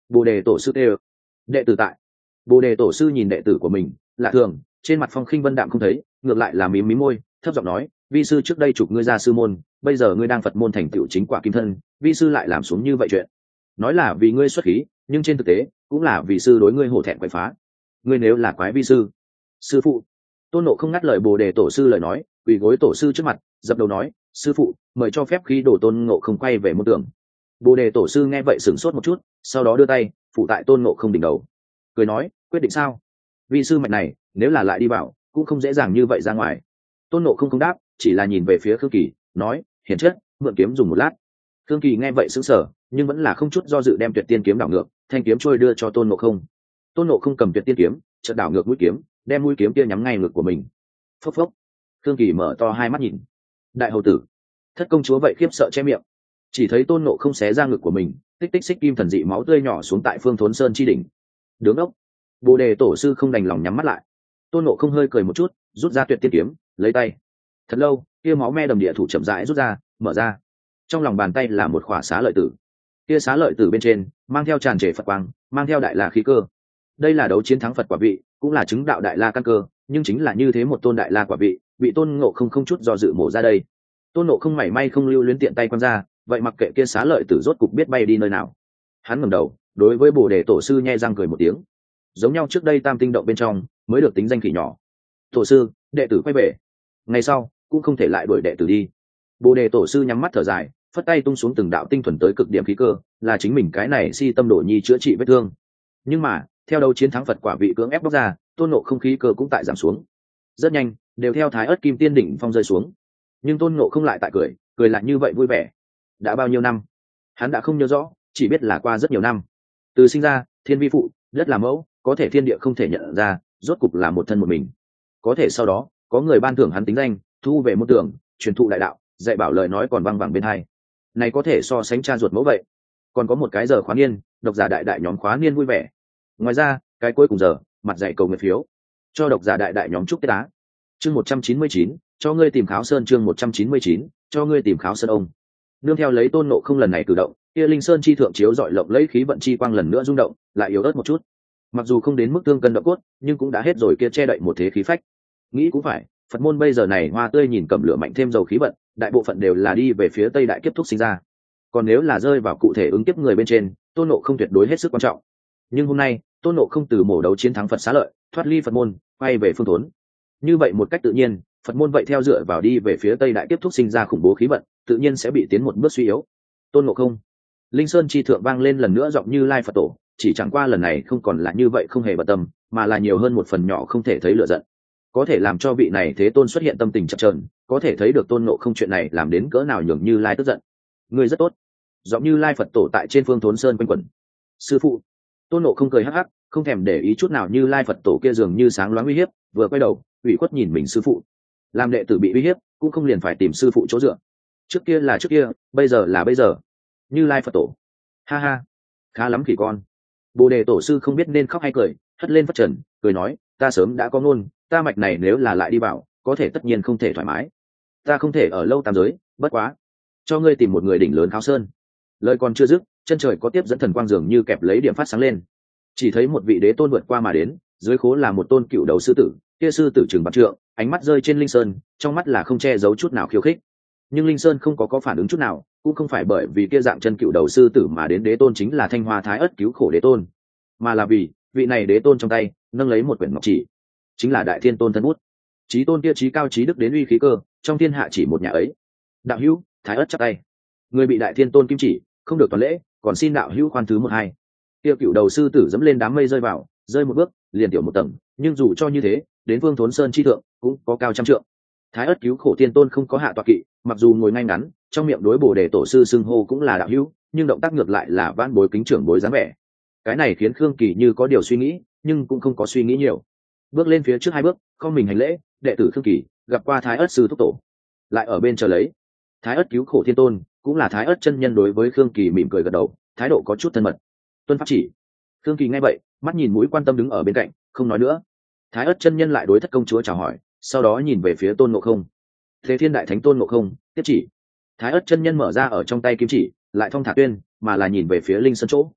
Bồ đề tổ sư kêu. Đệ tử tại. Bồ đề tổ sư nhìn đệ tử của mình lạ thường, trên mặt phong khinh vân đạm không thấy, ngược lại là mím mím môi thấp giọng nói, vi sư trước đây chụp ngươi ra sư môn, bây giờ ngươi đang Phật môn thành tựu chính quả kim thân, vi sư lại làm xuống như vậy chuyện, nói là vì ngươi xuất khí, nhưng trên thực tế cũng là vì sư đối ngươi hổ thẹn quậy phá. Ngươi nếu là quái vi sư. Sư phụ. Tôn Nộ không ngắt lời Bồ đề tổ sư lời nói, quỳ gối tổ sư trước mặt dập đầu nói, sư phụ mời cho phép khi đổ Tôn Ngộ không quay về môn tưởng. Bồ đề tổ sư nghe vậy sửng sốt một chút, sau đó đưa tay phụ tại Tôn Ngộ không đỉnh đầu, cười nói, quyết định sao? Vi sư mạch này nếu là lại đi vào cũng không dễ dàng như vậy ra ngoài. Tôn Ngộ không đáp, chỉ là nhìn về phía Khương Kỳ nói, hiển chất mượn kiếm dùng một lát. Khương Kỳ nghe vậy sững sờ, nhưng vẫn là không chút do dự đem tuyệt tiên kiếm đảo ngược, thanh kiếm trôi đưa cho Tôn Ngộ không. Tôn Ngộ không cầm tuyệt tiên kiếm chợt đảo ngược mũi kiếm, đem mũi kiếm kia nhắm ngay ngực của mình. Phốc phốc. Khương Kỳ mở to hai mắt nhìn. Đại hầu tử. Thất công chúa vậy khiếp sợ che miệng, chỉ thấy Tôn Ngộ không xé ra ngực của mình, tích tích xích kim thần dị máu tươi nhỏ xuống tại Phương Thốn Sơn chi đỉnh. Đứng ốc. Bồ đề tổ sư không đành lòng nhắm mắt lại. Tôn Ngộ không hơi cười một chút, rút ra tuyệt tiên kiếm lấy tay. Thật lâu, kia máu me đầm địa thủ chậm rãi rút ra, mở ra. Trong lòng bàn tay là một khỏa xá lợi tử. Kia xá lợi tử bên trên mang theo tràn trề Phật quang, mang theo đại la khí cơ. Đây là đấu chiến thắng Phật quả vị, cũng là chứng đạo đại la căn cơ, nhưng chính là như thế một tôn đại la quả vị, bị Tôn Ngộ không không chút do dự mổ ra đây. Tôn Ngộ không mảy may không lưu luyến tiện tay quăng ra, vậy mặc kệ kia xá lợi tử rốt cục biết bay đi nơi nào. Hắn ngẩng đầu, đối với Bồ đề tổ sư nhe răng cười một tiếng. Giống nhau trước đây Tam Tinh động bên trong mới được tính danh khỉ nhỏ. Tổ sư, đệ tử quay về. Ngày sau cũng không thể lại đuổi đệ tử đi. Bồ đề tổ sư nhắm mắt thở dài, phất tay tung xuống từng đạo tinh thuần tới cực điểm khí cơ, là chính mình cái này si tâm đổ nhi chữa trị vết thương. Nhưng mà theo đấu chiến thắng Phật quả vị cưỡng ép bóc ra, Tôn Ngộ không khí cơ cũng tại giảm xuống. Rất nhanh đều theo Thái Ức Kim Tiên đỉnh phong rơi xuống. Nhưng Tôn Ngộ không lại tại cười, cười lại như vậy vui vẻ. Đã bao nhiêu năm hắn đã không nhớ rõ, chỉ biết là qua rất nhiều năm. Từ sinh ra thiên vi phụ, đất là mẫu, có thể thiên địa không thể nhận ra, rốt cục là một thân một mình. Có thể sau đó có người ban thưởng hắn tính danh, thu về môn tưởng, truyền thụ đại đạo, dạy bảo lời nói còn văng vẳng bên hai. Này có thể so sánh cha ruột mẫu vậy. Còn có một cái giờ khóa niên, độc giả đại đại nhóm khóa niên vui vẻ. Ngoài ra cái cuối cùng giờ mặt dạy cầu nguyện phiếu cho độc giả đại đại nhóm chúc tết á. Chương 199, cho ngươi tìm kháo sơn. Chương 199, cho ngươi tìm kháo sơn. Ông nương theo lấy Tôn Ngộ không lần này cử động, kia linh sơn chi thượng chiếu dọi lộng lấy khí vận chi quang lần nữa rung động, lại yếu ớt một chút. Mặc dù không đến mức thương cân động cốt, nhưng cũng đã hết rồi kia che đậy một thế khí phách. Nghĩ cũng phải, Phật môn bây giờ này hoa tươi nhìn cầm lửa mạnh thêm dầu khí vận, đại bộ phận đều là đi về phía Tây đại kiếp thúc sinh ra. Còn nếu là rơi vào cụ thể ứng kiếp người bên trên, Tôn Ngộ không tuyệt đối hết sức quan trọng. Nhưng hôm nay Tôn Ngộ không từ mổ đấu chiến thắng Phật xá lợi, thoát ly Phật môn, quay về phương thốn. Như vậy một cách tự nhiên, Phật môn vậy theo dựa vào đi về phía Tây đại kiếp thúc sinh ra khủng bố khí vận, tự nhiên sẽ bị tiến một bước suy yếu. Tôn Ngộ không. Linh sơn chi thượng vang lên lần nữa giọng Như Lai Phật tổ, chỉ chẳng qua lần này không còn là như vậy không hề bận tâm, mà là nhiều hơn một phần nhỏ không thể thấy lửa giận. Có thể làm cho vị này thế tôn xuất hiện tâm tình chập chờn, có thể thấy được Tôn Ngộ không chuyện này làm đến cỡ nào nhường Như Lai tức giận. Người rất tốt. Giọng Như Lai Phật tổ tại trên phương thốn sơn quanh quẩn. Sư phụ. Tôn Ngộ không cười hắc hắc, không thèm để ý chút nào Như Lai Phật tổ kia dường như sáng loáng uy hiếp, vừa quay đầu ủy khuất nhìn mình sư phụ. Làm đệ tử bị uy hiếp cũng không liền phải tìm sư phụ chỗ dựa. Trước kia là trước kia, bây giờ là bây giờ. Như Lai Phật tổ. Ha ha, khá lắm khỉ con. Bồ đề tổ sư không biết nên khóc hay cười, hất lên phất trần cười nói, ta sớm đã có ngôn, ta mạch này nếu là lại đi vào, có thể tất nhiên không thể thoải mái. Ta không thể ở lâu tam giới, bất quá cho ngươi tìm một người đỉnh lớn kháo sơn. Lời còn chưa dứt, chân trời có tiếp dẫn thần quang dường như kẹp lấy điểm phát sáng lên. Chỉ thấy một vị đế tôn vượt qua mà đến, dưới khố là một tôn cựu đầu sư tử, kia sư tử trừng bạc trượng, ánh mắt rơi trên linh sơn, trong mắt là không che giấu chút nào khiêu khích. Nhưng linh sơn không có phản ứng chút nào, cũng không phải bởi vì kia dạng chân cựu đầu sư tử mà đến đế tôn chính là Thanh Hoa Thái Ất cứu khổ đế tôn, mà là vì vị này đế tôn trong tay nâng lấy một quyển ngọc chỉ, chính là Đại Thiên Tôn thân bút. Chí tôn kia chí cao chí đức đến uy khí cơ, trong thiên hạ chỉ một nhà ấy. Đạo hữu, Thái Ất chắp tay. Người bị Đại Thiên Tôn kim chỉ, không được toàn lễ, còn xin đạo hữu khoan thứ một hai. Kia cựu đầu sư tử dẫm lên đám mây rơi vào, rơi một bước liền tiểu một tầng, nhưng dù cho như thế, đến Vương Thốn Sơn chi thượng cũng có cao trăm trượng. Thái Ất cứu khổ Thiên Tôn không có hạ tọa kỵ, mặc dù ngồi ngay ngắn, trong miệng đối Bồ đề tổ sư xưng hô cũng là đạo hữu, nhưng động tác ngược lại là vãn bối kính trưởng bối dáng vẻ. Cái này khiến Khương Kỳ như có điều suy nghĩ, nhưng cũng không có suy nghĩ nhiều. Bước lên phía trước hai bước, không mình hành lễ, đệ tử Khương Kỳ gặp qua Thái Ất sư thúc tổ. Lại ở bên chờ lấy. Thái Ất cứu khổ Thiên Tôn cũng là Thái Ất chân nhân, đối với Khương Kỳ mỉm cười gật đầu, thái độ có chút thân mật. Tuân pháp chỉ. Khương Kỳ nghe vậy, mắt nhìn mũi quan tâm đứng ở bên cạnh, không nói nữa. Thái Ất chân nhân lại đối thất công chúa chào hỏi, sau đó nhìn về phía Tôn Ngộ không. Thế Thiên Đại Thánh Tôn Ngộ không tiếp chỉ. Thái Ất chân nhân mở ra ở trong tay kiếm chỉ, lại thong thả tuyên, mà là nhìn về phía linh sơn chỗ.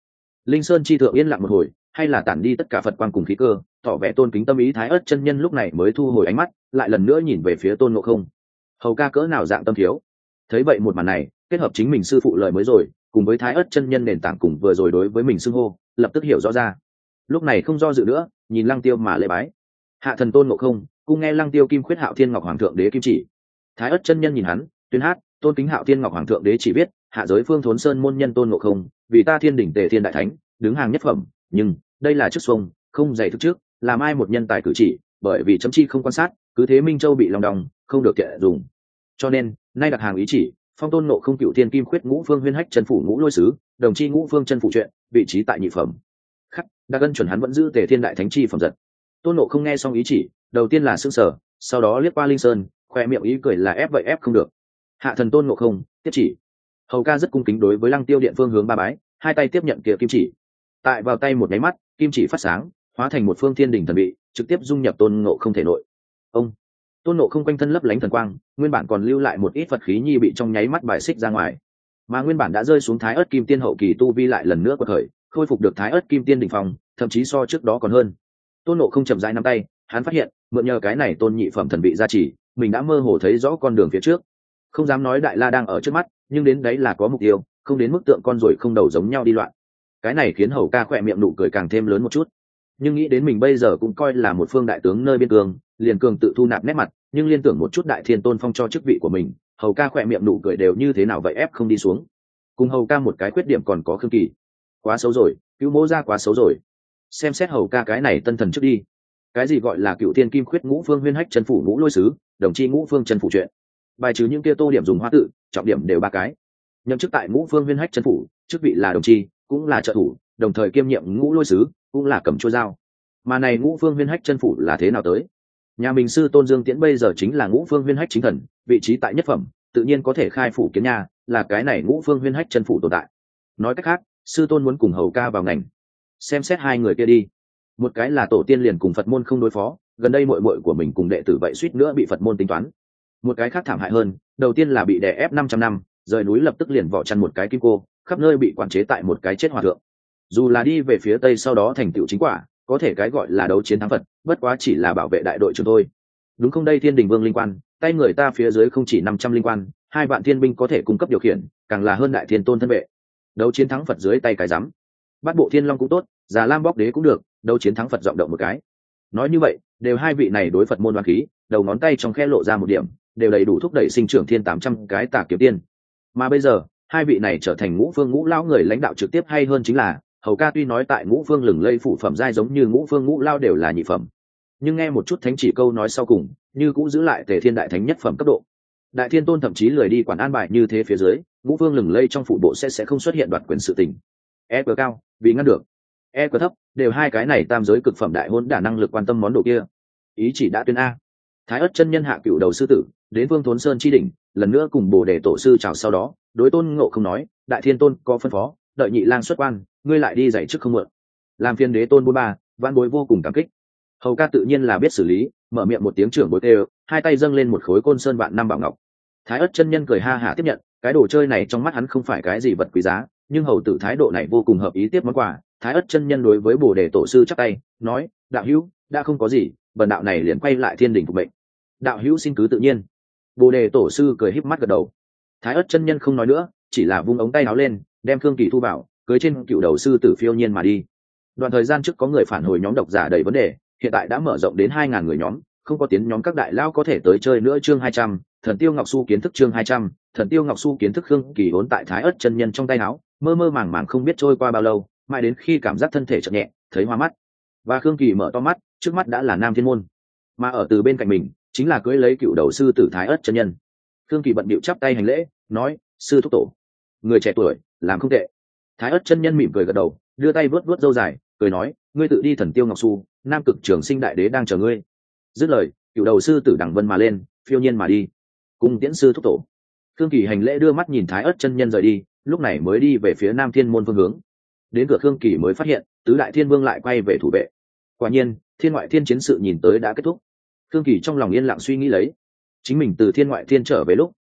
Linh sơn chi thượng yên lặng một hồi, hay là tản đi tất cả Phật quang cùng khí cơ, tỏ vẻ tôn kính tâm ý. Thái ất chân nhân lúc này mới thu hồi ánh mắt, lại lần nữa nhìn về phía Tôn Ngộ Không. Hầu ca cỡ nào dạng tâm thiếu. Thấy vậy một màn này, kết hợp chính mình sư phụ lời mới rồi, cùng với Thái ất chân nhân nền tảng cùng vừa rồi đối với mình xưng hô, lập tức hiểu rõ ra. Lúc này không do dự nữa, nhìn Lăng Tiêu mà lễ bái. Hạ thần Tôn Ngộ Không, cung nghe Lăng Tiêu Kim Khuyết Hạo Thiên Ngọc Hoàng thượng đế kim chỉ. Thái ất chân nhân nhìn hắn, tuyên hát, tôn kính Hạo Thiên Ngọc Hoàng thượng đế chỉ biết, hạ giới Phương Thốn Sơn môn nhân Tôn Ngộ Không, vì ta Thiên đỉnh Tề Thiên đại thánh, đứng hàng nhất phẩm, nhưng đây là chức xuông, không dày thức trước, làm ai một nhân tài cử chỉ, bởi vì chấm chi không quan sát, cứ thế Minh Châu bị lòng đong, không được tiện dùng. Cho nên, nay đặt hàng ý chỉ, phong Tôn Ngộ Không Cựu Thiên Kim Khuyết Ngũ Phương Huyên Hách chân phủ Ngũ Lôi sứ, đồng chi Ngũ Phương chân phủ chuyện, vị trí tại nhị phẩm. Khắc, đa cân chuẩn hắn vẫn giữ Tề Thiên đại thánh chi phẩm giật. Tôn Ngộ Không nghe xong ý chỉ, đầu tiên là sững sờ, sau đó liếc qua Linh Sơn, khoe miệng ý cười là ép vậy ép không được. Hạ thần Tôn Ngộ Không, tiếp chỉ. Hầu ca rất cung kính đối với Lăng Tiêu điện phương hướng ba bái, hai tay tiếp nhận kia kim chỉ. Tại vào tay một nháy mắt, kim chỉ phát sáng, hóa thành một phương thiên đỉnh thần bị, trực tiếp dung nhập Tôn Ngộ Không thể nội. Ông Tôn Ngộ Không quanh thân lấp lánh thần quang, nguyên bản còn lưu lại một ít Phật khí nhi bị trong nháy mắt bài xích ra ngoài, mà nguyên bản đã rơi xuống Thái ất kim tiên hậu kỳ tu vi lại lần nữa quật khởi, khôi phục được Thái ất kim tiên đỉnh phong, thậm chí so trước đó còn hơn. Tôn Ngộ Không chậm rãi nắm tay, hắn phát hiện, mượn nhờ cái này tôn nhị phẩm thần bị gia trì, mình đã mơ hồ thấy rõ con đường phía trước. Không dám nói Đại La đang ở trước mắt, nhưng đến đấy là có mục tiêu, không đến mức tượng con ruồi không đầu giống nhau đi loạn. Cái này khiến Hầu ca khỏe miệng nụ cười càng thêm lớn một chút. Nhưng nghĩ đến mình bây giờ cũng coi là một phương đại tướng nơi biên cương, liền cường tự thu nạp nét mặt, nhưng liên tưởng một chút Đại Thiên Tôn phong cho chức vị của mình, Hầu ca khỏe miệng nụ cười đều như thế nào vậy ép không đi xuống. Cùng Hầu ca một cái khuyết điểm còn có Khương Kỳ, quá xấu rồi, cứu mỗ ra quá xấu rồi. Xem xét Hầu ca cái này tân thần trước đi. Cái gì gọi là Cựu Thiên Kim Khuyết Ngũ Phương Huyên Hách chân phủ Ngũ Lôi sứ, đồng chi Ngũ Phương chân phủ chuyện. Bài trừ những kia tô điểm dùng hoa tự, trọng điểm đều ba cái. Nhậm chức tại Ngũ Phương Huyên Hách chân phủ, chức vị là đồng chi, cũng là trợ thủ, đồng thời kiêm nhiệm Ngũ Lôi sứ, cũng là cầm chuôi dao. Mà này Ngũ Phương Huyên Hách chân phủ là thế nào tới? Nhà mình sư Tôn Dương Tiễn bây giờ chính là Ngũ Phương Huyên Hách chính thần, vị trí tại nhất phẩm, tự nhiên có thể khai phủ kiến nhà, là cái này Ngũ Phương Huyên Hách chân phủ tồn tại. Nói cách khác, sư Tôn muốn cùng Hầu ca vào ngành. Xem xét hai người kia đi. Một cái là tổ tiên liền cùng Phật môn không đối phó, gần đây muội muội của mình cùng đệ tử vậy suýt nữa bị Phật môn tính toán. Một cái khác thảm hại hơn, đầu tiên là bị đè ép 500 năm, rời núi lập tức liền vỏ chăn một cái kim cô, khắp nơi bị quản chế tại một cái chết hòa thượng. Dù là đi về phía tây sau đó thành tựu chính quả, có thể cái gọi là đấu chiến thắng Phật, bất quá chỉ là bảo vệ đại đội trường thôi. Đúng không đây Thiên Đình Vương linh quan, tay người ta phía dưới không chỉ 500 linh quan, 2 vạn thiên binh có thể cung cấp điều khiển, càng là hơn Đại Thiên Tôn thân vệ. Đấu chiến thắng Phật dưới tay cái rắm. Bát bộ Thiên Long cũng tốt, Già Lam Bóc Đế cũng được, đấu chiến thắng Phật giọng động một cái. Nói như vậy, đều hai vị này đối Phật môn đoán khí, đầu ngón tay trong khe lộ ra một điểm, đều đầy đủ thúc đẩy sinh trưởng thiên 800 cái Tà Kiếm Tiên. Mà bây giờ, hai vị này trở thành Ngũ Phương Ngũ lão người lãnh đạo trực tiếp, hay hơn chính là, Hầu ca tuy nói tại Ngũ Phương lừng lây phụ phẩm giai giống như Ngũ Phương Ngũ lão đều là nhị phẩm, nhưng nghe một chút thánh chỉ câu nói sau cùng, như cũng giữ lại Tề Thiên đại thánh nhất phẩm cấp độ. Đại Thiên Tôn thậm chí lười đi quản an bài như thế phía dưới, Ngũ Phương lừng lây trong phụ bộ sẽ không xuất hiện đoạt quyền sự tình. E cờ cao, vì ngăn được. E cờ thấp, đều hai cái này tam giới cực phẩm đại hôn đả năng lực quan tâm món đồ kia. Ý chỉ đã tuyên a. Thái ất chân nhân hạ cựu đầu sư tử, đến Vương Thốn Sơn chi đỉnh, lần nữa cùng Bồ Đề tổ sư chào sau đó, đối Tôn Ngộ Không nói, Đại Thiên Tôn có phân phó, đợi nhị lang xuất quan, ngươi lại đi dạy chức không mượn. Làm phiên đế tôn 43, vạn bối vô cùng cảm kích. Hầu ca tự nhiên là biết xử lý, mở miệng một tiếng trưởng bối tê, hai tay dâng lên một khối Côn Sơn vạn năm bảo ngọc. Thái ất chân nhân cười ha hả tiếp nhận, cái đồ chơi này trong mắt hắn không phải cái gì vật quý giá, nhưng hầu tử thái độ này vô cùng hợp ý tiếp món quà. Thái ất chân nhân đối với Bồ Đề tổ sư chắp tay, nói, đạo hữu, đã không có gì, bần đạo này liền quay lại thiên đình phục mệnh. Đạo hữu xin cứ tự nhiên. Bồ Đề tổ sư cười híp mắt gật đầu. Thái ất chân nhân không nói nữa, chỉ là vung ống tay áo lên, đem Khương Kỳ thu vào, cưới trên cựu đầu sư tử phiêu nhiên mà đi. Đoạn thời gian trước có người phản hồi nhóm độc giả đầy vấn đề, hiện tại đã mở rộng đến 2000 người nhóm, không có tiến nhóm các đại lao có thể tới chơi nữa. Chương 200, Thần Tiêu Ngọc Su kiến thức. Chương 200, Thần Tiêu Ngọc Su kiến thức. Khương Kỳ vốn tại Thái ất chân nhân trong tay áo, mơ mơ màng màng không biết trôi qua bao lâu, mãi đến khi cảm giác thân thể chợt nhẹ, thấy hoa mắt, và Khương Kỳ mở to mắt, trước mắt đã là Nam Thiên môn, mà ở từ bên cạnh mình chính là cưới lấy cựu đầu sư tử Thái ất chân nhân. Khương Kỳ bận bịu chắp tay hành lễ, nói, sư thúc tổ, người trẻ tuổi làm không tệ. Thái ất chân nhân mỉm cười gật đầu, đưa tay vuốt vuốt râu dài, cười nói, ngươi tự đi Thần Tiêu Ngọc Su, Nam Cực Trường Sinh đại đế đang chờ ngươi. Dứt lời, cựu đầu sư tử đằng vân mà lên, phiêu nhiên mà đi. Cùng tiễn sư thúc tổ. Khương Kỳ hành lễ đưa mắt nhìn Thái ất chân nhân rời đi, lúc này mới đi về phía Nam Thiên môn phương hướng. Đến cửa Khương Kỳ mới phát hiện tứ đại thiên vương lại quay về thủ vệ. Quả nhiên, thiên ngoại thiên chiến sự nhìn tới đã kết thúc. Khương Kỳ trong lòng yên lặng suy nghĩ lấy, chính mình từ thiên ngoại thiên trở về lúc,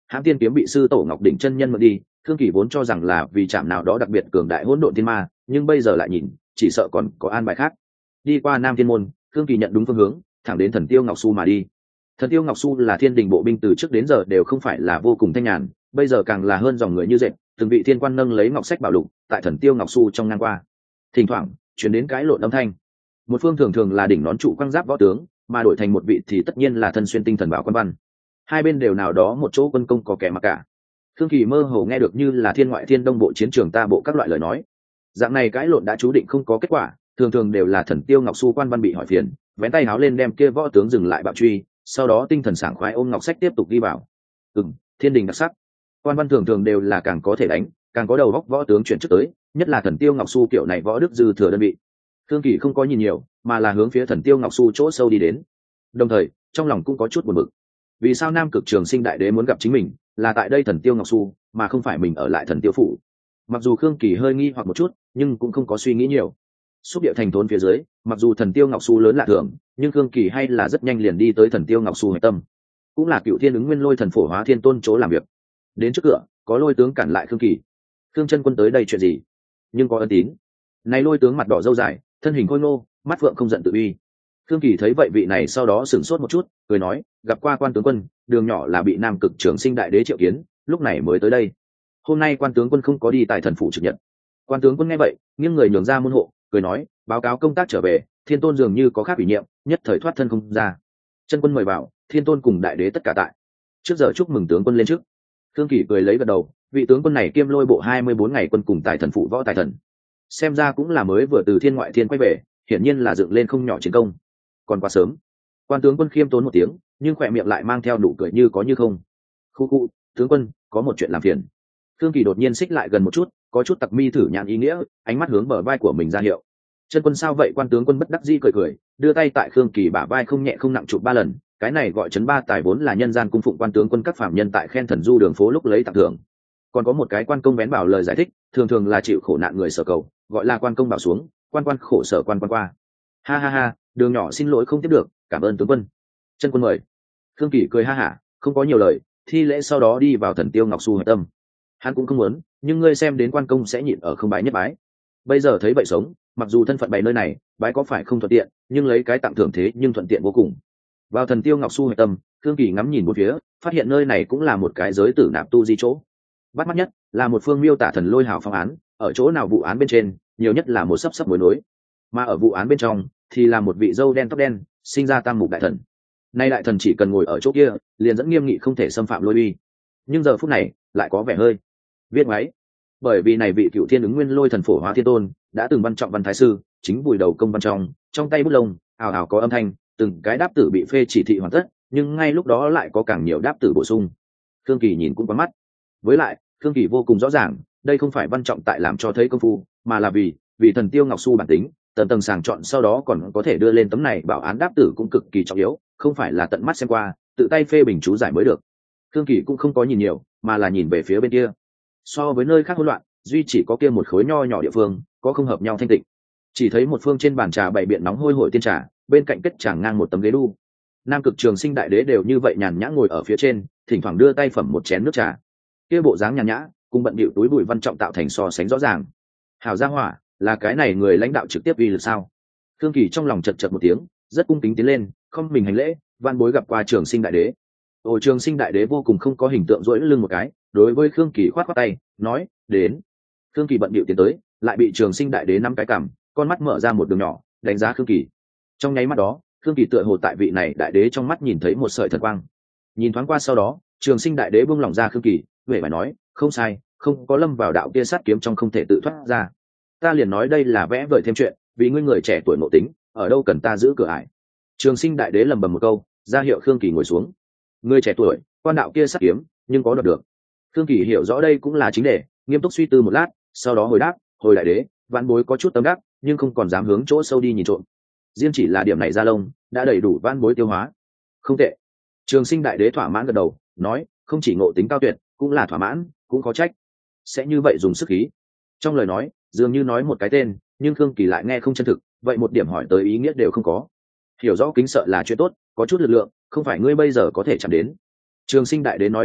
hãm tiên kiếm bị sư tổ Ngọc Đỉnh chân nhân mượn đi, Khương Kỳ vốn cho rằng là vì chạm nào đó đặc biệt cường đại hỗn độn thiên ma, nhưng bây giờ lại nhìn, chỉ sợ còn có an bài khác. Đi qua Nam Thiên môn, Khương Kỳ nhận đúng phương hướng, thẳng đến Thần Tiêu Ngọc Su mà đi. Thần Tiêu Ngọc Su là thiên đình bộ binh từ trước đến giờ đều không phải là vô cùng thanh nhàn, bây giờ càng là hơn dòng người như dệt, từng vị thiên quan nâng lấy ngọc sách bảo lục tại Thần Tiêu Ngọc Su trong ngang qua. Thỉnh thoảng chuyển đến cái lộn âm thanh. Một phương thường thường là đỉnh nón trụ quang giáp võ tướng, mà đổi thành một vị thì tất nhiên là thân xuyên tinh thần bảo quan văn. Hai bên đều nào đó một chỗ quân công có kẻ mặc cả. Khương Kỳ mơ hồ nghe được như là thiên ngoại thiên đông bộ chiến trường ta bộ các loại lời nói. Dạng này cãi lộn đã chú định không có kết quả, thường thường đều là Thần Tiêu Ngọc Su quan văn bị hỏi phiền, vén tay háo lên đem kia võ tướng dừng lại bạo truy, sau đó tinh thần sảng khoái ôm ngọc sách tiếp tục đi vào. Thiên đình đặc sắc. Quan văn thường thường đều là càng có thể đánh, càng có đầu góc võ tướng chuyển trước tới, nhất là Thần Tiêu Ngọc Su kiểu này võ đức dư thừa đơn vị. Khương Kỳ không có nhìn nhiều, mà là hướng phía Thần Tiêu Ngọc Su chỗ sâu đi đến. Đồng thời, trong lòng cũng có chút buồn bực. Vì sao Nam Cực Trường Sinh đại đế muốn gặp chính mình, là tại đây Thần Tiêu Ngọc Su, mà không phải mình ở lại Thần Tiêu phủ? Mặc dù Khương Kỳ hơi nghi hoặc một chút, nhưng cũng không có suy nghĩ nhiều. Xúc địa thành thốn phía dưới, mặc dù Thần Tiêu Ngọc Su lớn lạ thường, nhưng Khương Kỳ hay là rất nhanh liền đi tới Thần Tiêu Ngọc Su hạch tâm, cũng là Cựu Thiên Ứng Nguyên Lôi Thần Phổ Hóa Thiên Tôn chỗ làm việc. Đến trước cửa, có Lôi tướng cản lại Khương Kỳ. Khương chân quân tới đây chuyện gì? Nhưng có ân tín. Này Lôi tướng mặt đỏ râu dài, thân hình khôi ngô, mắt phượng không giận tự uy. Khương Kỳ thấy vậy vị này sau đó sửng sốt một chút, cười nói, gặp qua quan tướng quân, đường nhỏ là bị Nam Cực Trường Sinh đại đế triệu kiến, lúc này mới tới đây. Hôm nay quan tướng quân không có đi tại thần phủ trực nhật. Quan tướng quân nghe vậy, nghiêng người nhường ra môn hộ, cười nói, báo cáo công tác trở về, Thiên Tôn dường như có khác ủy nhiệm, nhất thời thoát thân không ra. Chân quân mời vào, Thiên Tôn cùng đại đế tất cả tại. Trước giờ chúc mừng tướng quân lên trước. Khương Kỳ cười lấy gật đầu, vị tướng quân này kiêm Lôi bộ 24 ngày quân cùng tại thần phụ võ tài thần, xem ra cũng là mới vừa từ thiên ngoại thiên quay về, hiển nhiên là dựng lên không nhỏ chiến công. Còn quá sớm. Quan tướng quân khiêm tốn một tiếng, nhưng khỏe miệng lại mang theo nụ cười như có như không. Khu khu, tướng quân, có một chuyện làm phiền. Khương Kỳ đột nhiên xích lại gần một chút, có chút tặc mi thử nhãn ý nghĩa, ánh mắt hướng bờ vai của mình ra hiệu. Chân quân sao vậy? Quan tướng quân bất đắc dĩ cười cười, đưa tay tại Khương Kỳ bả vai không nhẹ không nặng chụp 3 lần. Cái này gọi trấn ba tài vốn là nhân gian cung phụng quan tướng quân các phạm nhân tại khen thần du đường phố lúc lấy tặng thưởng. Còn có một cái quan công bén bảo lời giải thích, thường thường là chịu khổ nạn người sở cầu, gọi là quan công bảo xuống, quan quan khổ sở quan quan qua. Ha ha ha, đường nhỏ xin lỗi không tiếp được, cảm ơn tướng quân. Chân quân mời. Khương Kỳ cười ha hả, không có nhiều lời, thi lễ sau đó đi vào Thần Tiêu Ngọc Su hạch tâm. Hắn cũng không muốn, nhưng ngươi xem đến quan công sẽ nhịn ở không bái nhất bái. Bây giờ thấy vậy sống, mặc dù thân phận bày nơi này, bái có phải không thuận tiện, nhưng lấy cái tặng thưởng thế nhưng thuận tiện vô cùng. Vào Thần Tiêu Ngọc Su hạch tâm, Khương Kỳ ngắm nhìn một phía, phát hiện nơi này cũng là một cái giới tử nạp tu di chỗ. Bắt mắt nhất là một phương miêu tả thần lôi hào phong án, ở chỗ nào vụ án bên trên, nhiều nhất là một sấp mối nối, mà ở vụ án bên trong thì là một vị dâu đen tóc đen, sinh ra tam mục đại thần. Nay đại thần chỉ cần ngồi ở chỗ kia, liền dẫn nghiêm nghị không thể xâm phạm lôi uy. Nhưng giờ phút này lại có vẻ hơi viết ngoáy, bởi vì này vị Cựu Thiên Ứng Nguyên Lôi Thần Phổ Hóa Thiên Tôn đã từng văn trọng văn thái sư, chính vùi đầu công văn trong tay bút lông ào ào có âm thanh, từng cái đáp tử bị phê chỉ thị hoàn tất, nhưng ngay lúc đó lại có càng nhiều đáp tử bổ sung. Khương Kỳ nhìn cũng quá mắt. Với lại Khương Kỳ vô cùng rõ ràng, đây không phải văn trọng tại làm cho thấy công phu, mà là vì Thần Tiêu Ngọc Su bản tính, tầng tầng sàng chọn sau đó còn có thể đưa lên tấm này bảo án đáp tử cũng cực kỳ trọng yếu, không phải là tận mắt xem qua, tự tay phê bình chú giải mới được. Khương Kỳ cũng không có nhìn nhiều, mà là nhìn về phía bên kia. So với nơi khác hỗn loạn, duy chỉ có kia một khối nho nhỏ địa phương có không hợp nhau thanh tịnh. Chỉ thấy một phương trên bàn trà bày biện nóng hôi hổi tiên trà, bên cạnh kết tràng ngang một tấm ghế đu. Nam Cực Trường Sinh đại đế đều như vậy nhàn nhã ngồi ở phía trên, thỉnh thoảng đưa tay phẩm một chén nước trà. Kia bộ dáng nhàn nhã, cùng bận bịu túi bụi văn trọng tạo thành so sánh rõ ràng. Hảo gia hỏa, là cái này người lãnh đạo trực tiếp uy lực sao? Khương Kỳ trong lòng chật chật một tiếng, rất cung kính tiến lên, không mình hành lễ, van bối gặp qua Trường Sinh đại đế. Trường Sinh đại đế vô cùng không có hình tượng duỗi lưng một cái, đối với Khương Kỳ khoát khoát tay, nói, đến. Khương Kỳ bận bịu tiến tới, lại bị Trường Sinh đại đế nắm cái cằm, con mắt mở ra một đường nhỏ, đánh giá Khương Kỳ. Trong nháy mắt đó, Khương Kỳ tựa hồ tại vị này đại đế trong mắt nhìn thấy một sợi thần quang. Nhìn thoáng qua sau đó, Trường Sinh đại đế buông lỏng ra Khương Kỳ, vẻ phải nói, không sai, không có lâm vào đạo kia sát kiếm trong không thể tự thoát ra. Ta liền nói đây là vẽ vời thêm chuyện, vì ngươi người trẻ tuổi ngộ tính, ở đâu cần ta giữ cửa ải. Trường Sinh đại đế lầm bầm một câu, ra hiệu Khương Kỳ ngồi xuống. Ngươi trẻ tuổi, quan đạo kia sát kiếm, nhưng có đoạt được. Khương Kỳ hiểu rõ đây cũng là chính đề, nghiêm túc suy tư một lát, sau đó hồi đáp, hồi đại đế, vãn bối có chút tâm đắc, nhưng không còn dám hướng chỗ sâu đi nhìn trộm. Riêng chỉ là điểm này ra lông, đã đầy đủ vãn bối tiêu hóa. Không tệ. Trường Sinh đại đế thỏa mãn gật đầu, nói, không chỉ ngộ tính cao tuyệt, cũng là thỏa mãn, cũng có trách. Sẽ như vậy dùng sức khí. Trong lời nói, dường như nói một cái tên, nhưng Khương Kỳ lại nghe không chân thực, vậy một điểm hỏi tới ý nghĩa đều không có. Hiểu rõ kính sợ là chuyện tốt, có chút lực lượng, không phải ngươi bây giờ có thể chạm đến. Trường Sinh đại đế nói đến đây,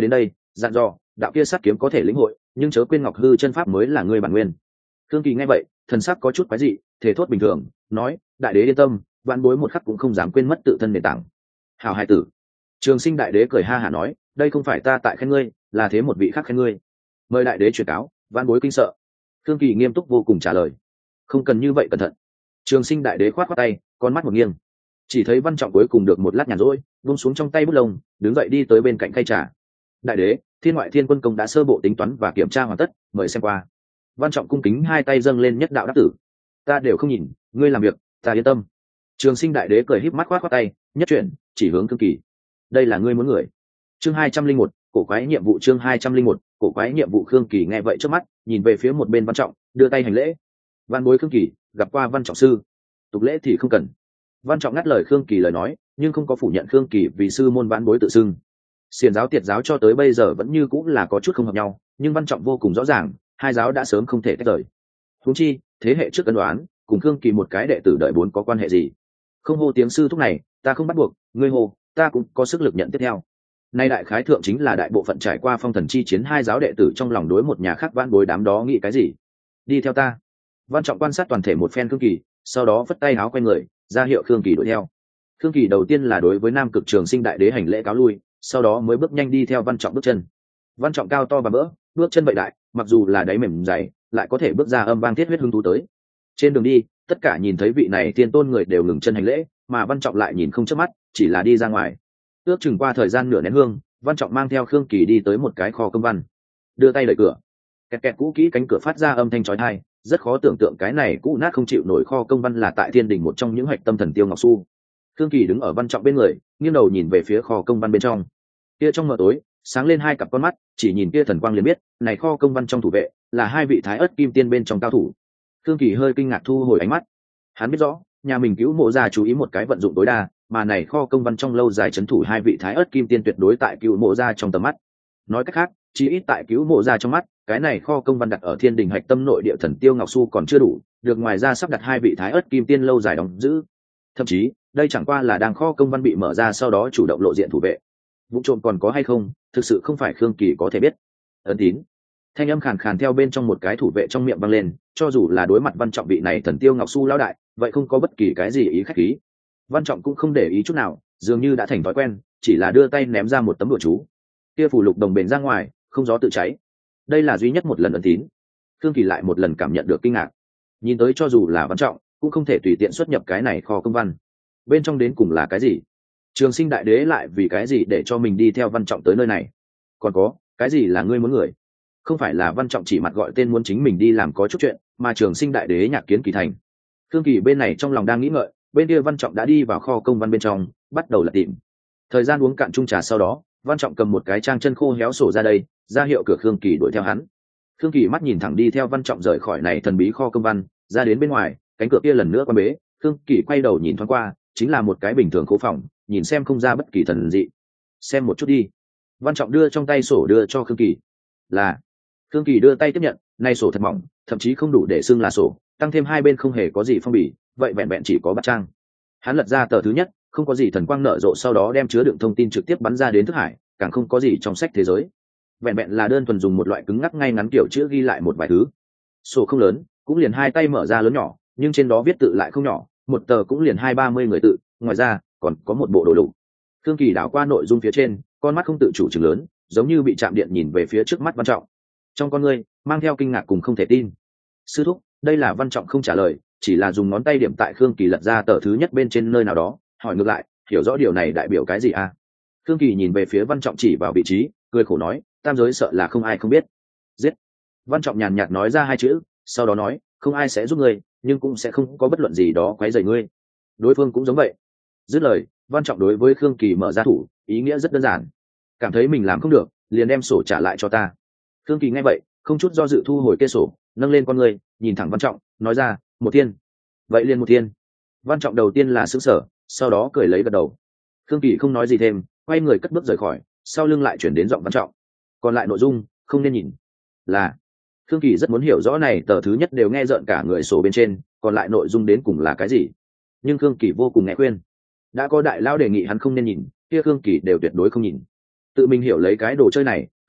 dặn dò đạo kia sát kiếm có thể lĩnh hội, nhưng chớ quên ngọc hư chân pháp mới là ngươi bản nguyên. Khương Kỳ nghe vậy thần sắc có chút quái dị, thể thốt bình thường nói, đại đế yên tâm, vạn bối một khắc cũng không dám quên mất tự thân nền tảng. Hào hai tử. Trường Sinh đại đế cười ha hả nói, đây không phải ta tại khen ngươi, là thế một vị khác khen ngươi, mời đại đế truyền cáo. Vạn bối kinh sợ. Khương Kỳ nghiêm túc vô cùng trả lời, không cần như vậy cẩn thận. Trường Sinh đại đế khoát khoát tay, con mắt một nghiêng, chỉ thấy Văn Trọng cuối cùng được một lát nhàn rỗi, buông xuống trong tay bút lông, đứng dậy đi tới bên cạnh khay trà. Đại đế, Thiên Ngoại Thiên Quân Công đã sơ bộ tính toán và kiểm tra hoàn tất, mời xem qua. Văn Trọng cung kính hai tay dâng lên nhất đạo đáp tử. Ta đều không nhìn, ngươi làm việc ta yên tâm. Trường Sinh đại đế cười híp mắt khoát khoát tay, nhất chuyển chỉ hướng Khương Kỳ, đây là ngươi muốn người. Chương 201, cổ quái nhiệm vụ. Chương 201, cổ quái nhiệm vụ. Khương Kỳ nghe vậy trước mắt nhìn về phía một bên Văn Trọng, đưa tay hành lễ. Văn bối Khương Kỳ gặp qua Văn Trọng sư. Tục lễ thì không cần. Văn Trọng ngắt lời Khương Kỳ lời nói, nhưng không có phủ nhận Khương Kỳ vì sư môn vãn bối tự xưng. Xiển giáo Tiệt giáo cho tới bây giờ vẫn như cũng là có chút không hợp nhau, nhưng Văn Trọng vô cùng rõ ràng, hai giáo đã sớm không thể tách rời. Huống chi thế hệ trước ân đoán cùng Khương Kỳ một cái đệ tử đợi bốn có quan hệ gì? Không hô tiếng sư thúc này, ta không bắt buộc, ngươi hô, ta cũng có sức lực nhận tiếp theo. Nay đại khái thượng chính là đại bộ phận trải qua phong thần chi chiến hai giáo đệ tử trong lòng đối một nhà khác vãn bối đám đó nghĩ cái gì. Đi theo ta. Văn Trọng quan sát toàn thể một phen Khương Kỳ, sau đó vất tay áo quay người ra hiệu Khương Kỳ đuổi theo. Khương Kỳ đầu tiên là đối với Nam Cực Trường Sinh đại đế hành lễ cáo lui, sau đó mới bước nhanh đi theo Văn Trọng bước chân. Văn Trọng cao to và bỡ, bước chân vậy đại, mặc dù là đáy mềm dày, lại có thể bước ra âm vang thiết huyết hứng thú tới. Trên đường đi, tất cả nhìn thấy vị này tiên tôn người đều ngừng chân hành lễ, mà Văn Trọng lại nhìn không chớp mắt, chỉ là đi ra ngoài. Ước chừng qua thời gian nửa nén hương, Văn Trọng mang theo Khương Kỳ đi tới một cái kho công văn, đưa tay đẩy cửa, kẹt kẹt cũ kỹ cánh cửa phát ra âm thanh chói tai, rất khó tưởng tượng cái này cũ nát không chịu nổi kho công văn là tại Thiên Đình một trong những hạch tâm thần tiêu ngọc su. Khương Kỳ đứng ở Văn Trọng bên người, nghiêng đầu nhìn về phía kho công văn bên trong. Kia trong mờ tối, sáng lên hai cặp con mắt, chỉ nhìn kia thần quang liền biết, này kho công văn trong thủ vệ là hai vị Thái Ức Kim Tiên bên trong cao thủ. Khương Kỳ hơi kinh ngạc thu hồi ánh mắt. Hắn biết rõ, nhà mình cứu mộ gia chú ý một cái vận dụng tối đa, mà này kho công văn trong lâu dài trấn thủ hai vị Thái Ức Kim Tiên tuyệt đối tại cứu mộ gia trong tầm mắt. Nói cách khác, chỉ ít tại cứu mộ gia trong mắt, cái này kho công văn đặt ở Thiên Đình hạch tâm nội địa thần tiêu ngọc su còn chưa đủ, được ngoài ra sắp đặt hai vị Thái Ức Kim Tiên lâu dài đóng giữ. Thậm chí, đây chẳng qua là đang kho công văn bị mở ra sau đó chủ động lộ diện thủ vệ. Vụ trộm còn có hay không, thực sự không phải Khương Kỳ có thể biết. Ấn tín. Thanh âm khàn khàn theo bên trong một cái thủ vệ trong miệng vang lên, cho dù là đối mặt Văn Trọng vị này thần tiêu ngọc su lão đại, vậy không có bất kỳ cái gì ý khách khí. Văn Trọng cũng không để ý chút nào, dường như đã thành thói quen, chỉ là đưa tay ném ra một tấm đùa chú. Kia phù lục đồng bền ra ngoài, không gió tự cháy. Đây là duy nhất một lần ấn tín. Khương Kỳ lại một lần cảm nhận được kinh ngạc. Nhìn tới cho dù là Văn Trọng, cũng không thể tùy tiện xuất nhập cái này kho công văn. Bên trong đến cùng là cái gì? Trường Sinh đại đế lại vì cái gì để cho mình đi theo Văn Trọng tới nơi này? Còn có, cái gì là ngươi muốn người? Không phải là Văn Trọng chỉ mặt gọi tên muốn chính mình đi làm có chút chuyện, mà Trường Sinh đại đế nhạc kiến kỳ thành. Khương Kỳ bên này trong lòng đang nghĩ ngợi, bên kia Văn Trọng đã đi vào kho công văn bên trong, bắt đầu lật tìm. Thời gian uống cạn chung trà sau đó, Văn Trọng cầm một cái trang chân khô héo sổ ra đây, ra hiệu cửa Khương Kỳ đuổi theo hắn. Khương Kỳ mắt nhìn thẳng đi theo Văn Trọng rời khỏi này thần bí kho công văn, ra đến bên ngoài, cánh cửa kia lần nữa quan bế. Khương Kỳ quay đầu nhìn thoáng qua, chính là một cái bình thường khố phòng, nhìn xem không ra bất kỳ thần dị. Xem một chút đi. Văn Trọng đưa trong tay sổ đưa cho Khương Kỳ. Là. Khương Kỳ đưa tay tiếp nhận, nay sổ thật mỏng, thậm chí không đủ để xưng là sổ, tăng thêm hai bên không hề có gì phong bì, vậy vẹn vẹn chỉ có bát trang. Hắn lật ra tờ thứ nhất, không có gì thần quang nở rộ, sau đó đem chứa đựng thông tin trực tiếp bắn ra đến thức hải, càng không có gì trong sách thế giới. Vẹn vẹn là đơn thuần dùng một loại cứng ngắc ngay ngắn kiểu chữ ghi lại một vài thứ. Sổ không lớn, cũng liền hai tay mở ra lớn nhỏ, nhưng trên đó viết tự lại không nhỏ, một tờ cũng liền 20-30 người tự, ngoài ra còn có một bộ đồ lục. Khương Kỳ đảo qua nội dung phía trên, con mắt không tự chủ chừng lớn, giống như bị chạm điện nhìn về phía trước mắt Văn Trọng. Trong con ngươi mang theo kinh ngạc cùng không thể tin. Sư thúc, đây là Văn Trọng không trả lời, chỉ là dùng ngón tay điểm tại Khương Kỳ lật ra tờ thứ nhất bên trên nơi nào đó, hỏi ngược lại, hiểu rõ điều này đại biểu cái gì à? Khương Kỳ nhìn về phía Văn Trọng chỉ vào vị trí, cười khổ nói, tam giới sợ là không ai không biết. Giết. Văn Trọng nhàn nhạt nói ra hai chữ, sau đó nói, không ai sẽ giúp ngươi, nhưng cũng sẽ không có bất luận gì đó quấy rầy ngươi. Đối phương cũng giống vậy. Dứt lời, Văn Trọng đối với Khương Kỳ mở ra thủ, ý nghĩa rất đơn giản. Cảm thấy mình làm không được, liền đem sổ trả lại cho ta. Khương Kỳ nghe vậy, không chút do dự thu hồi kê sổ, nâng lên con người, nhìn thẳng Văn Trọng, nói ra, một thiên. Vậy liền một thiên. Văn Trọng đầu tiên là sững sờ, sau đó cười lấy gật đầu. Khương Kỳ không nói gì thêm, quay người cất bước rời khỏi, sau lưng lại chuyển đến giọng Văn Trọng. Còn lại nội dung, không nên nhìn. Là. Khương Kỳ rất muốn hiểu rõ này tờ thứ nhất đều nghe rợn cả người sổ bên trên, còn lại nội dung đến cùng là cái gì. Nhưng Khương Kỳ vô cùng nghe khuyên. Đã có đại lao đề nghị hắn không nên nhìn, kia Khương Kỳ đều tuyệt đối không nhìn. Tự mình hiểu lấy cái đồ chơi này,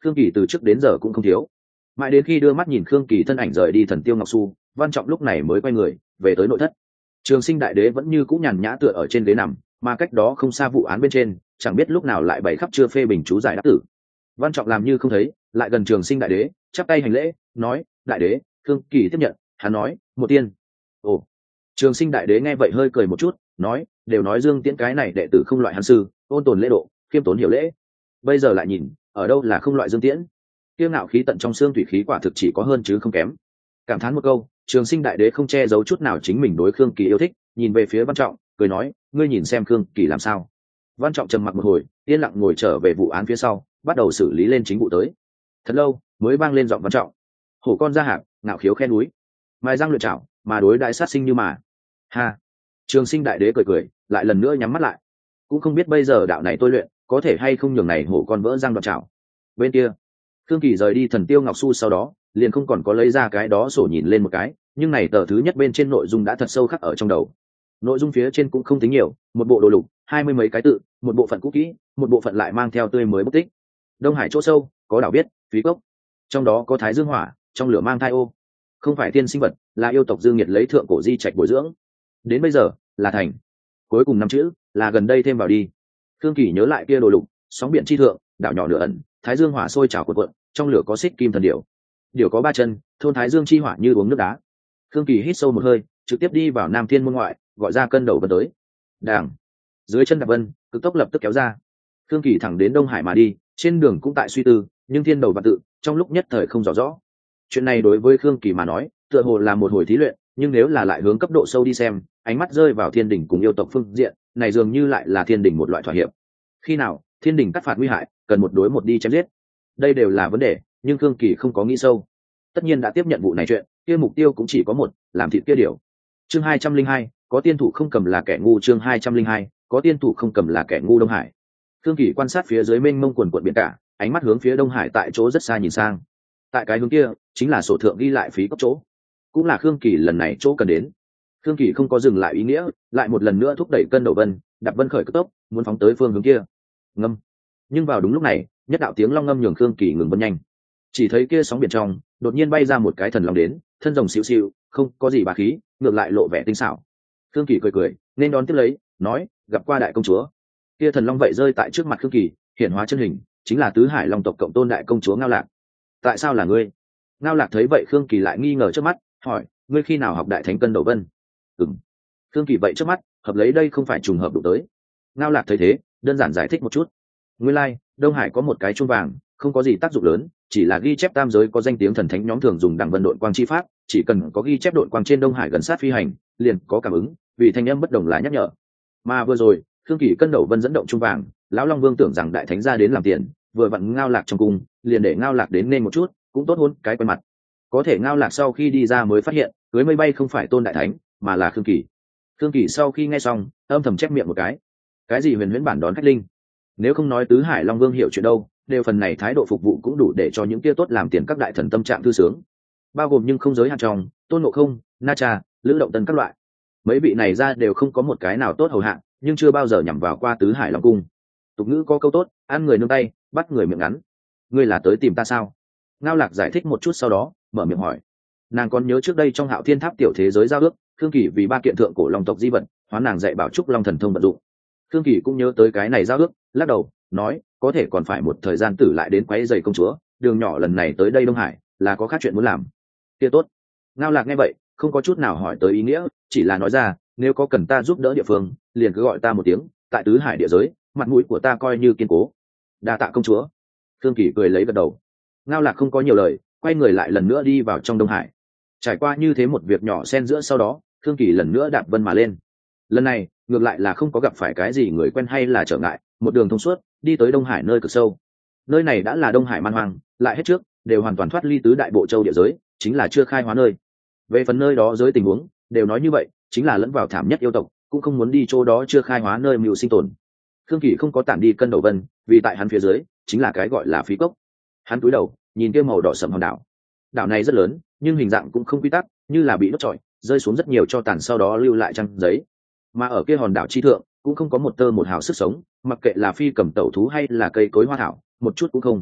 Khương Kỳ từ trước đến giờ cũng không thiếu, mãi đến khi đưa mắt nhìn Khương Kỳ thân ảnh rời đi Thần Tiêu Ngọc Su, Văn Trọng lúc này mới quay người về tới nội thất. Trường Sinh đại đế vẫn như cũ nhàn nhã tựa ở trên ghế nằm, mà cách đó không xa vụ án bên trên chẳng biết lúc nào lại bày khắp chưa phê bình chú giải đáp tử. Văn Trọng làm như không thấy, lại gần Trường Sinh đại đế, chắp tay hành lễ, nói: đại đế, Khương Kỳ tiếp nhận. Hắn nói: một tiên. Ồ. Trường Sinh đại đế nghe vậy hơi cười một chút, nói: đều nói Dương Tiễn cái này đệ tử không loại hắn sư, ôn tồn lễ độ, khiêm tốn hiểu lễ, bây giờ lại nhìn ở đâu là không loại Dương Tiễn. Kiêu ngạo khí tận trong xương thủy khí quả thực chỉ có hơn chứ không kém. Cảm thán một câu, Trường Sinh đại đế không che giấu chút nào chính mình đối Khương Kỳ yêu thích, nhìn về phía Văn Trọng, cười nói: ngươi nhìn xem Khương Kỳ làm sao. Văn Trọng trầm mặc một hồi, yên lặng ngồi trở về vụ án phía sau, bắt đầu xử lý lên chính vụ tới. Thật lâu mới vang lên giọng Văn Trọng: hổ con ra hạc, ngạo khiếu khe núi, mai răng luyện chảo, mà đối đại sát sinh như mà. Ha. Trường Sinh đại đế cười cười, lại lần nữa nhắm mắt lại. Cũng không biết bây giờ đạo này tôi luyện có thể hay không nhường này hổ con vỡ răng đoạt chảo. Bên kia Khương Kỳ rời đi Thần Tiêu Ngọc Su sau đó liền không còn có lấy ra cái đó sổ nhìn lên một cái, nhưng này tờ thứ nhất bên trên nội dung đã thật sâu khắc ở trong đầu. Nội dung phía trên cũng không tính nhiều, một bộ đồ lục, 20 mấy cái tự, một bộ phận cũ kỹ, một bộ phận lại mang theo tươi mới bất tích. Đông Hải chỗ sâu có đảo biết, Thúy Cốc, trong đó có Thái Dương Hỏa, trong lửa mang thai ô, không phải tiên sinh vật, là yêu tộc Dương Nhiệt lấy thượng cổ di trạch bồi dưỡng. Đến bây giờ là thành, cuối cùng năm chữ là gần đây thêm vào đi. Khương Kỳ nhớ lại kia đồ lục, sóng biển chi thượng, đảo nhỏ nửa ẩn, Thái Dương Hỏa sôi trào cuộn cuộn, trong lửa có xích kim thần điểu, điểu có 3 chân, thôn Thái Dương chi hỏa như uống nước đá. Khương Kỳ hít sâu một hơi, trực tiếp đi vào Nam Thiên môn ngoại, gọi ra cân đầu vân tới. Đàng, dưới chân đạp vân, cực tốc lập tức kéo ra. Khương Kỳ thẳng đến Đông Hải mà đi, trên đường cũng tại suy tư, nhưng thiên đầu và tự trong lúc nhất thời không rõ rõ. Chuyện này đối với Khương Kỳ mà nói, tựa hồ là một hồi thí luyện, nhưng nếu là lại hướng cấp độ sâu đi xem, ánh mắt rơi vào thiên đỉnh cùng yêu tộc phương diện, này dường như lại là thiên đỉnh một loại thỏa hiệp. Khi nào thiên đỉnh cắt phạt nguy hại, cần một đối một đi chém giết, đây đều là vấn đề, nhưng Khương Kỳ không có nghĩ sâu. Tất nhiên đã tiếp nhận vụ này chuyện, kia mục tiêu cũng chỉ có một, làm thịt kia điều. Chương 202, có tiên thủ không cầm là kẻ ngu. Chương 202, có tiên thủ không cầm là kẻ ngu. Đông Hải. Khương Kỳ quan sát phía dưới mênh mông quần quận biển cả, ánh mắt hướng phía Đông Hải tại chỗ rất xa nhìn sang. Tại cái hướng kia, chính là sổ thượng ghi lại phí cốc chỗ, cũng là Khương Kỳ lần này chỗ cần đến. Khương Kỳ không có dừng lại ý nghĩa, lại một lần nữa thúc đẩy cân đầu vân, đạp vân khởi cấp tốc, muốn phóng tới phương hướng kia. Ngâm. Nhưng vào đúng lúc này, nhất đạo tiếng long ngâm nhường Khương Kỳ ngừng vân nhanh. Chỉ thấy kia sóng biển trong, đột nhiên bay ra một cái thần long đến, thân rồng xịu xịu, không có gì bá khí, ngược lại lộ vẻ tinh xảo. Khương Kỳ cười cười, nên đón tiếp lấy, nói: gặp qua đại công chúa. Kia thần long vậy rơi tại trước mặt Khương Kỳ, hiển hóa chân hình, chính là tứ hải long tộc cộng tôn đại công chúa Ngao Lạc. Tại sao là ngươi? Ngao Lạc thấy vậy Khương Kỳ lại nghi ngờ trước mắt, hỏi: ngươi khi nào học đại thánh cân đầu vân? Ừm. Khương Kỳ vậy trước mắt, hợp lấy đây không phải trùng hợp đụng tới. Ngao Lạc thấy thế, đơn giản giải thích một chút. Nguyên lai, Đông Hải có một cái chuông vàng, không có gì tác dụng lớn, chỉ là ghi chép tam giới có danh tiếng thần thánh nhóm thường dùng đằng vân độn quang chi pháp, chỉ cần có ghi chép độn quang trên Đông Hải gần sát phi hành, liền có cảm ứng, vì thanh âm bất đồng là nhắc nhở. Mà vừa rồi, Khương Kỳ cân đầu vân dẫn động chuông vàng, lão Long Vương tưởng rằng đại thánh ra đến làm tiền, vừa vặn Ngao Lạc trong cung, liền để Ngao Lạc đến nên một chút, cũng tốt hôn cái quen mặt. Có thể Ngao Lạc sau khi đi ra mới phát hiện, cưới mây bay không phải tôn đại thánh, mà là Khương Kỳ. Khương Kỳ sau khi nghe xong, âm thầm chép miệng một cái gì huyền huyễn bản đón khách linh. Nếu không nói tứ hải Long Vương hiểu chuyện đâu, đều phần này thái độ phục vụ cũng đủ để cho những kia tốt làm tiền các đại thần tâm trạng thư sướng, bao gồm nhưng không giới hạn trong Tôn Ngộ Không, Na Cha, Lữ Động Tân các loại. Mấy vị này ra đều không có một cái nào tốt hầu hạ, nhưng chưa bao giờ nhằm vào qua tứ hải Long cung. Tục ngữ có câu tốt, ăn người nương tay, bắt người miệng ngắn. Ngươi là tới tìm ta sao? Ngao Lạc giải thích một chút sau đó mở miệng hỏi. Nàng còn nhớ trước đây trong Hạo Thiên Tháp tiểu thế giới giao ước, Khương Kỳ vì 3 kiện thượng cổ long tộc di vật, hoán nàng dạy bảo trúc long thần thông vận dụng. Khương Kỳ cũng nhớ tới cái này giao ước, lắc đầu nói: có thể còn phải một thời gian tử lại đến quấy rầy công chúa, đường nhỏ lần này tới đây Đông Hải là có khác chuyện muốn làm. Kia tốt. Ngao Lạc nghe vậy không có chút nào hỏi tới ý nghĩa, chỉ là nói ra: nếu có cần ta giúp đỡ địa phương, liền cứ gọi ta một tiếng, tại tứ hải địa giới, mặt mũi của ta coi như kiên cố. Đa tạ công chúa. Khương Kỳ cười lấy gật đầu. Ngao Lạc không có nhiều lời, quay người lại lần nữa đi vào trong Đông Hải. Trải qua như thế một việc nhỏ xen giữa sau đó, Khương Kỳ lần nữa đạp vân mà lên. Lần này ngược lại là không có gặp phải cái gì người quen hay là trở ngại, một đường thông suốt đi tới Đông Hải nơi cực sâu. Nơi này đã là Đông Hải man hoang, lại hết trước đều hoàn toàn thoát ly tứ đại bộ châu địa giới, chính là chưa khai hóa nơi. Về phần nơi đó giới tình huống đều nói như vậy, chính là lẫn vào thảm nhất yêu tộc, cũng không muốn đi chỗ đó chưa khai hóa nơi mưu sinh tồn. Khương Kỳ không có tản đi cân đầu vân, vì tại hắn phía dưới chính là cái gọi là phí cốc. Hắn cúi đầu nhìn kia màu đỏ sẫm hòn đảo. Đảo này rất lớn, nhưng hình dạng cũng không quy tắc, như là bị đốt trọi, rơi xuống rất nhiều cho tàn sau đó lưu lại trang giấy. Mà ở kia hòn đảo chi thượng cũng không có một tơ một hào sức sống, mặc kệ là phi cầm tẩu thú hay là cây cối hoa thảo, một chút cũng không.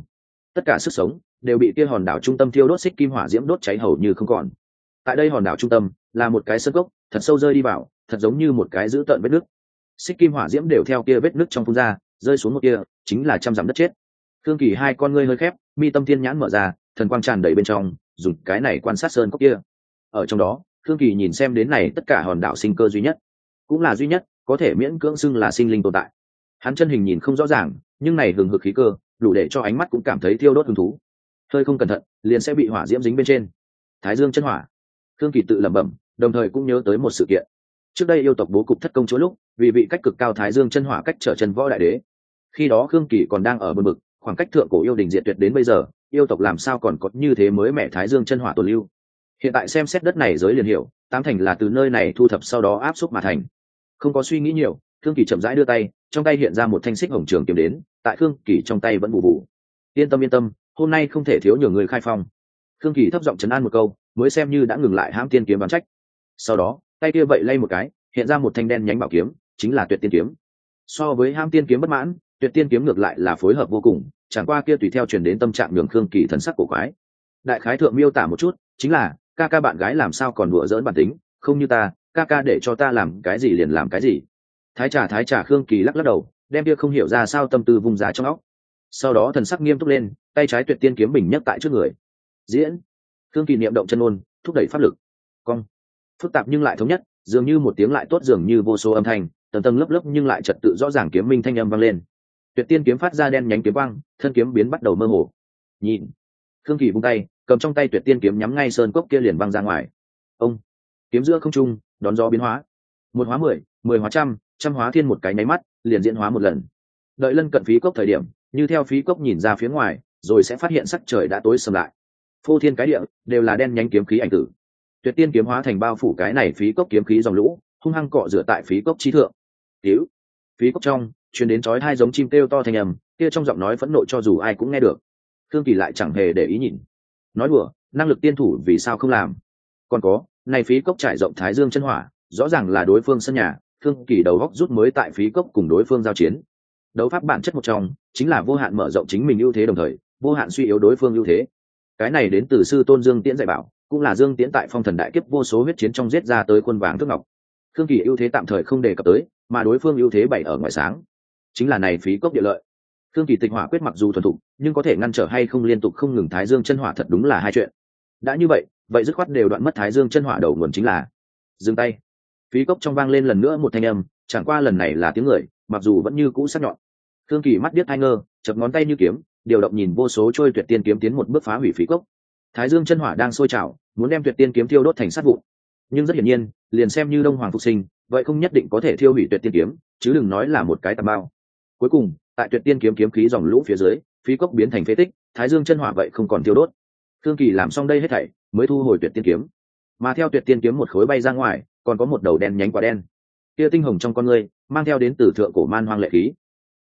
tất cả sức sống đều bị kia hòn đảo trung tâm thiêu đốt xích kim hỏa diễm đốt cháy hầu như không còn. Tại đây hòn đảo trung tâm là một cái sơn cốc thật sâu rơi đi vào, thật giống như một cái dữ tợn vết nứt. Xích kim hỏa diễm đều theo kia vết nứt trong phun ra, rơi xuống một kia chính là trăm dặm đất chết. Thương Kỳ hai con ngươi hơi khép, mi tâm thiên nhãn mở ra, thần quang tràn đầy bên trong, dùng cái này quan sát sơn cốc kia. Ở trong đó, Thương Kỳ nhìn xem đến này tất cả hòn đảo sinh cơ duy nhất, cũng là duy nhất có thể miễn cưỡng xưng là sinh linh tồn tại. Hắn chân hình nhìn không rõ ràng, nhưng này hừng hực khí cơ đủ để cho ánh mắt cũng cảm thấy thiêu đốt hứng thú. Hơi không cẩn thận liền sẽ bị hỏa diễm dính bên trên. Thái Dương chân hỏa. Thương Kỳ tự lẩm bẩm, đồng thời cũng nhớ tới một sự kiện. Trước đây yêu tộc bố cục thất công chỗ lúc, vì vị cách cực cao Thái Dương chân hỏa cách trở chân võ đại đế. Khi đó Khương Kỳ còn đang ở bờ vực, khoảng cách thượng cổ yêu đình diệt tuyệt đến bây giờ, yêu tộc làm sao còn có như thế mới mẹ Thái Dương chân hỏa tồn lưu. Hiện tại xem xét đất này giới liền hiểu, tám thành là từ nơi này thu thập sau đó áp xúc mà thành. Không có suy nghĩ nhiều, Khương Kỳ chậm rãi đưa tay, trong tay hiện ra một thanh xích hồng trường kiếm đến, tại Khương Kỳ trong tay vẫn bù bù. Yên tâm, hôm nay không thể thiếu nhiều người khai phong. Khương Kỳ thấp giọng trấn an một câu, mới xem như đã ngừng lại hãm tiên kiếm đoán trách. Sau đó, tay kia vậy lay một cái, hiện ra một thanh đen nhánh bảo kiếm, chính là Tuyệt Tiên kiếm. So với hãm tiên kiếm bất mãn, Tuyệt Tiên kiếm ngược lại là phối hợp vô cùng, chẳng qua kia tùy theo truyền đến tâm trạng nhường Khương Kỳ thần sắc cổ quái. Đại khái thượng miêu tả một chút, chính là ca bạn gái làm sao còn đùa giỡn bản tính, không như ta, ca để cho ta làm cái gì liền làm cái gì. Thái trà Khương Kỳ lắc đầu, đem kia không hiểu ra sao tâm tư vung ra trong óc. Sau đó thần sắc nghiêm túc lên, tay trái Tuyệt Tiên kiếm bình nhấc tại trước người. Diễn. Khương Kỳ niệm động chân ngôn, thúc đẩy pháp lực. Cong. Phức tạp nhưng lại thống nhất, dường như một tiếng lại tốt, dường như vô số âm thanh, tầng tầng lớp lớp nhưng lại trật tự rõ ràng kiếm minh thanh âm vang lên. Tuyệt Tiên kiếm phát ra đen nhánh kiếm quang, thân kiếm biến bắt đầu mơ hồ. Nhìn. Khương Kỳ vung tay, cầm trong tay Tuyệt Tiên kiếm nhắm ngay sơn cốc kia liền văng ra ngoài. Ông. Kiếm giữa không trung, đón gió biến hóa. Một hóa 10, 10 hóa trăm, trăm hóa thiên, một cái nháy mắt, liền diễn hóa một lần. Đợi lân cận phí cốc thời điểm, như theo phí cốc nhìn ra phía ngoài, rồi sẽ phát hiện sắc trời đã tối sầm lại. Phô thiên cái địa đều là đen nhánh kiếm khí ảnh tử. Tuyệt Tiên kiếm hóa thành bao phủ cái này phí cốc kiếm khí dòng lũ, hung hăng cọ rửa tại phí cốc chi thượng. Cứu! Phí cốc trong truyền đến chói tai giống chim kêu to thành ầm, kia trong giọng nói phẫn nộ cho dù ai cũng nghe được. Thương Kỳ lại chẳng hề để ý nhìn. Nói đùa, năng lực tiên thủ vì sao không làm? Còn có, này phí cốc trải rộng Thái Dương chân hỏa, rõ ràng là đối phương sân nhà, Thương Kỳ đầu góc rút mới tại phí cốc cùng đối phương giao chiến. Đấu pháp bản chất một trong chính là vô hạn mở rộng chính mình ưu thế, đồng thời vô hạn suy yếu đối phương ưu thế. Cái này đến từ sư tôn Dương Tiễn dạy bảo, cũng là Dương Tiễn tại phong thần đại kiếp vô số huyết chiến trong giết ra tới quân vàng thước ngọc. Khương Kỳ ưu thế tạm thời không đề cập tới, mà đối phương ưu thế bày ở ngoài sáng, chính là này phí cốc địa lợi. Khương Kỳ tịch hỏa quyết mặc dù thuần thục, nhưng có thể ngăn trở hay không liên tục không ngừng Thái Dương chân hỏa thật đúng là hai chuyện. Đã như vậy dứt khoát đều đoạn mất Thái Dương chân hỏa đầu nguồn, chính là dừng tay. Phí cốc trong vang lên lần nữa một thanh âm, chẳng qua lần này là tiếng người, mặc dù vẫn như cũ sắc nhọn. Khương Kỳ mắt điếc hai ngơ, chập ngón tay như kiếm, điều động nhìn vô số trôi Tuyệt Tiên kiếm tiến một bước phá hủy phí cốc. Thái Dương chân hỏa đang sôi trào, muốn đem Tuyệt Tiên kiếm thiêu đốt thành sát vụn. Nhưng rất hiển nhiên, liền xem như Đông Hoàng phục sinh, vậy không nhất định có thể thiêu hủy Tuyệt Tiên kiếm, chứ đừng nói là một cái tà bao. Cuối cùng, tại Tuyệt Tiên kiếm kiếm khí dòng lũ phía dưới, phí cốc biến thành phế tích, Thái Dương chân hỏa vậy không còn thiêu đốt. Khương Kỳ làm xong đây hết thảy, mới thu hồi Tuyệt Tiên kiếm. Mà theo Tuyệt Tiên kiếm một khối bay ra ngoài, còn có một đầu đen nhánh quả đen. Kia tinh hồng trong con ngươi, mang theo đến từ thượng cổ man hoang lệ khí.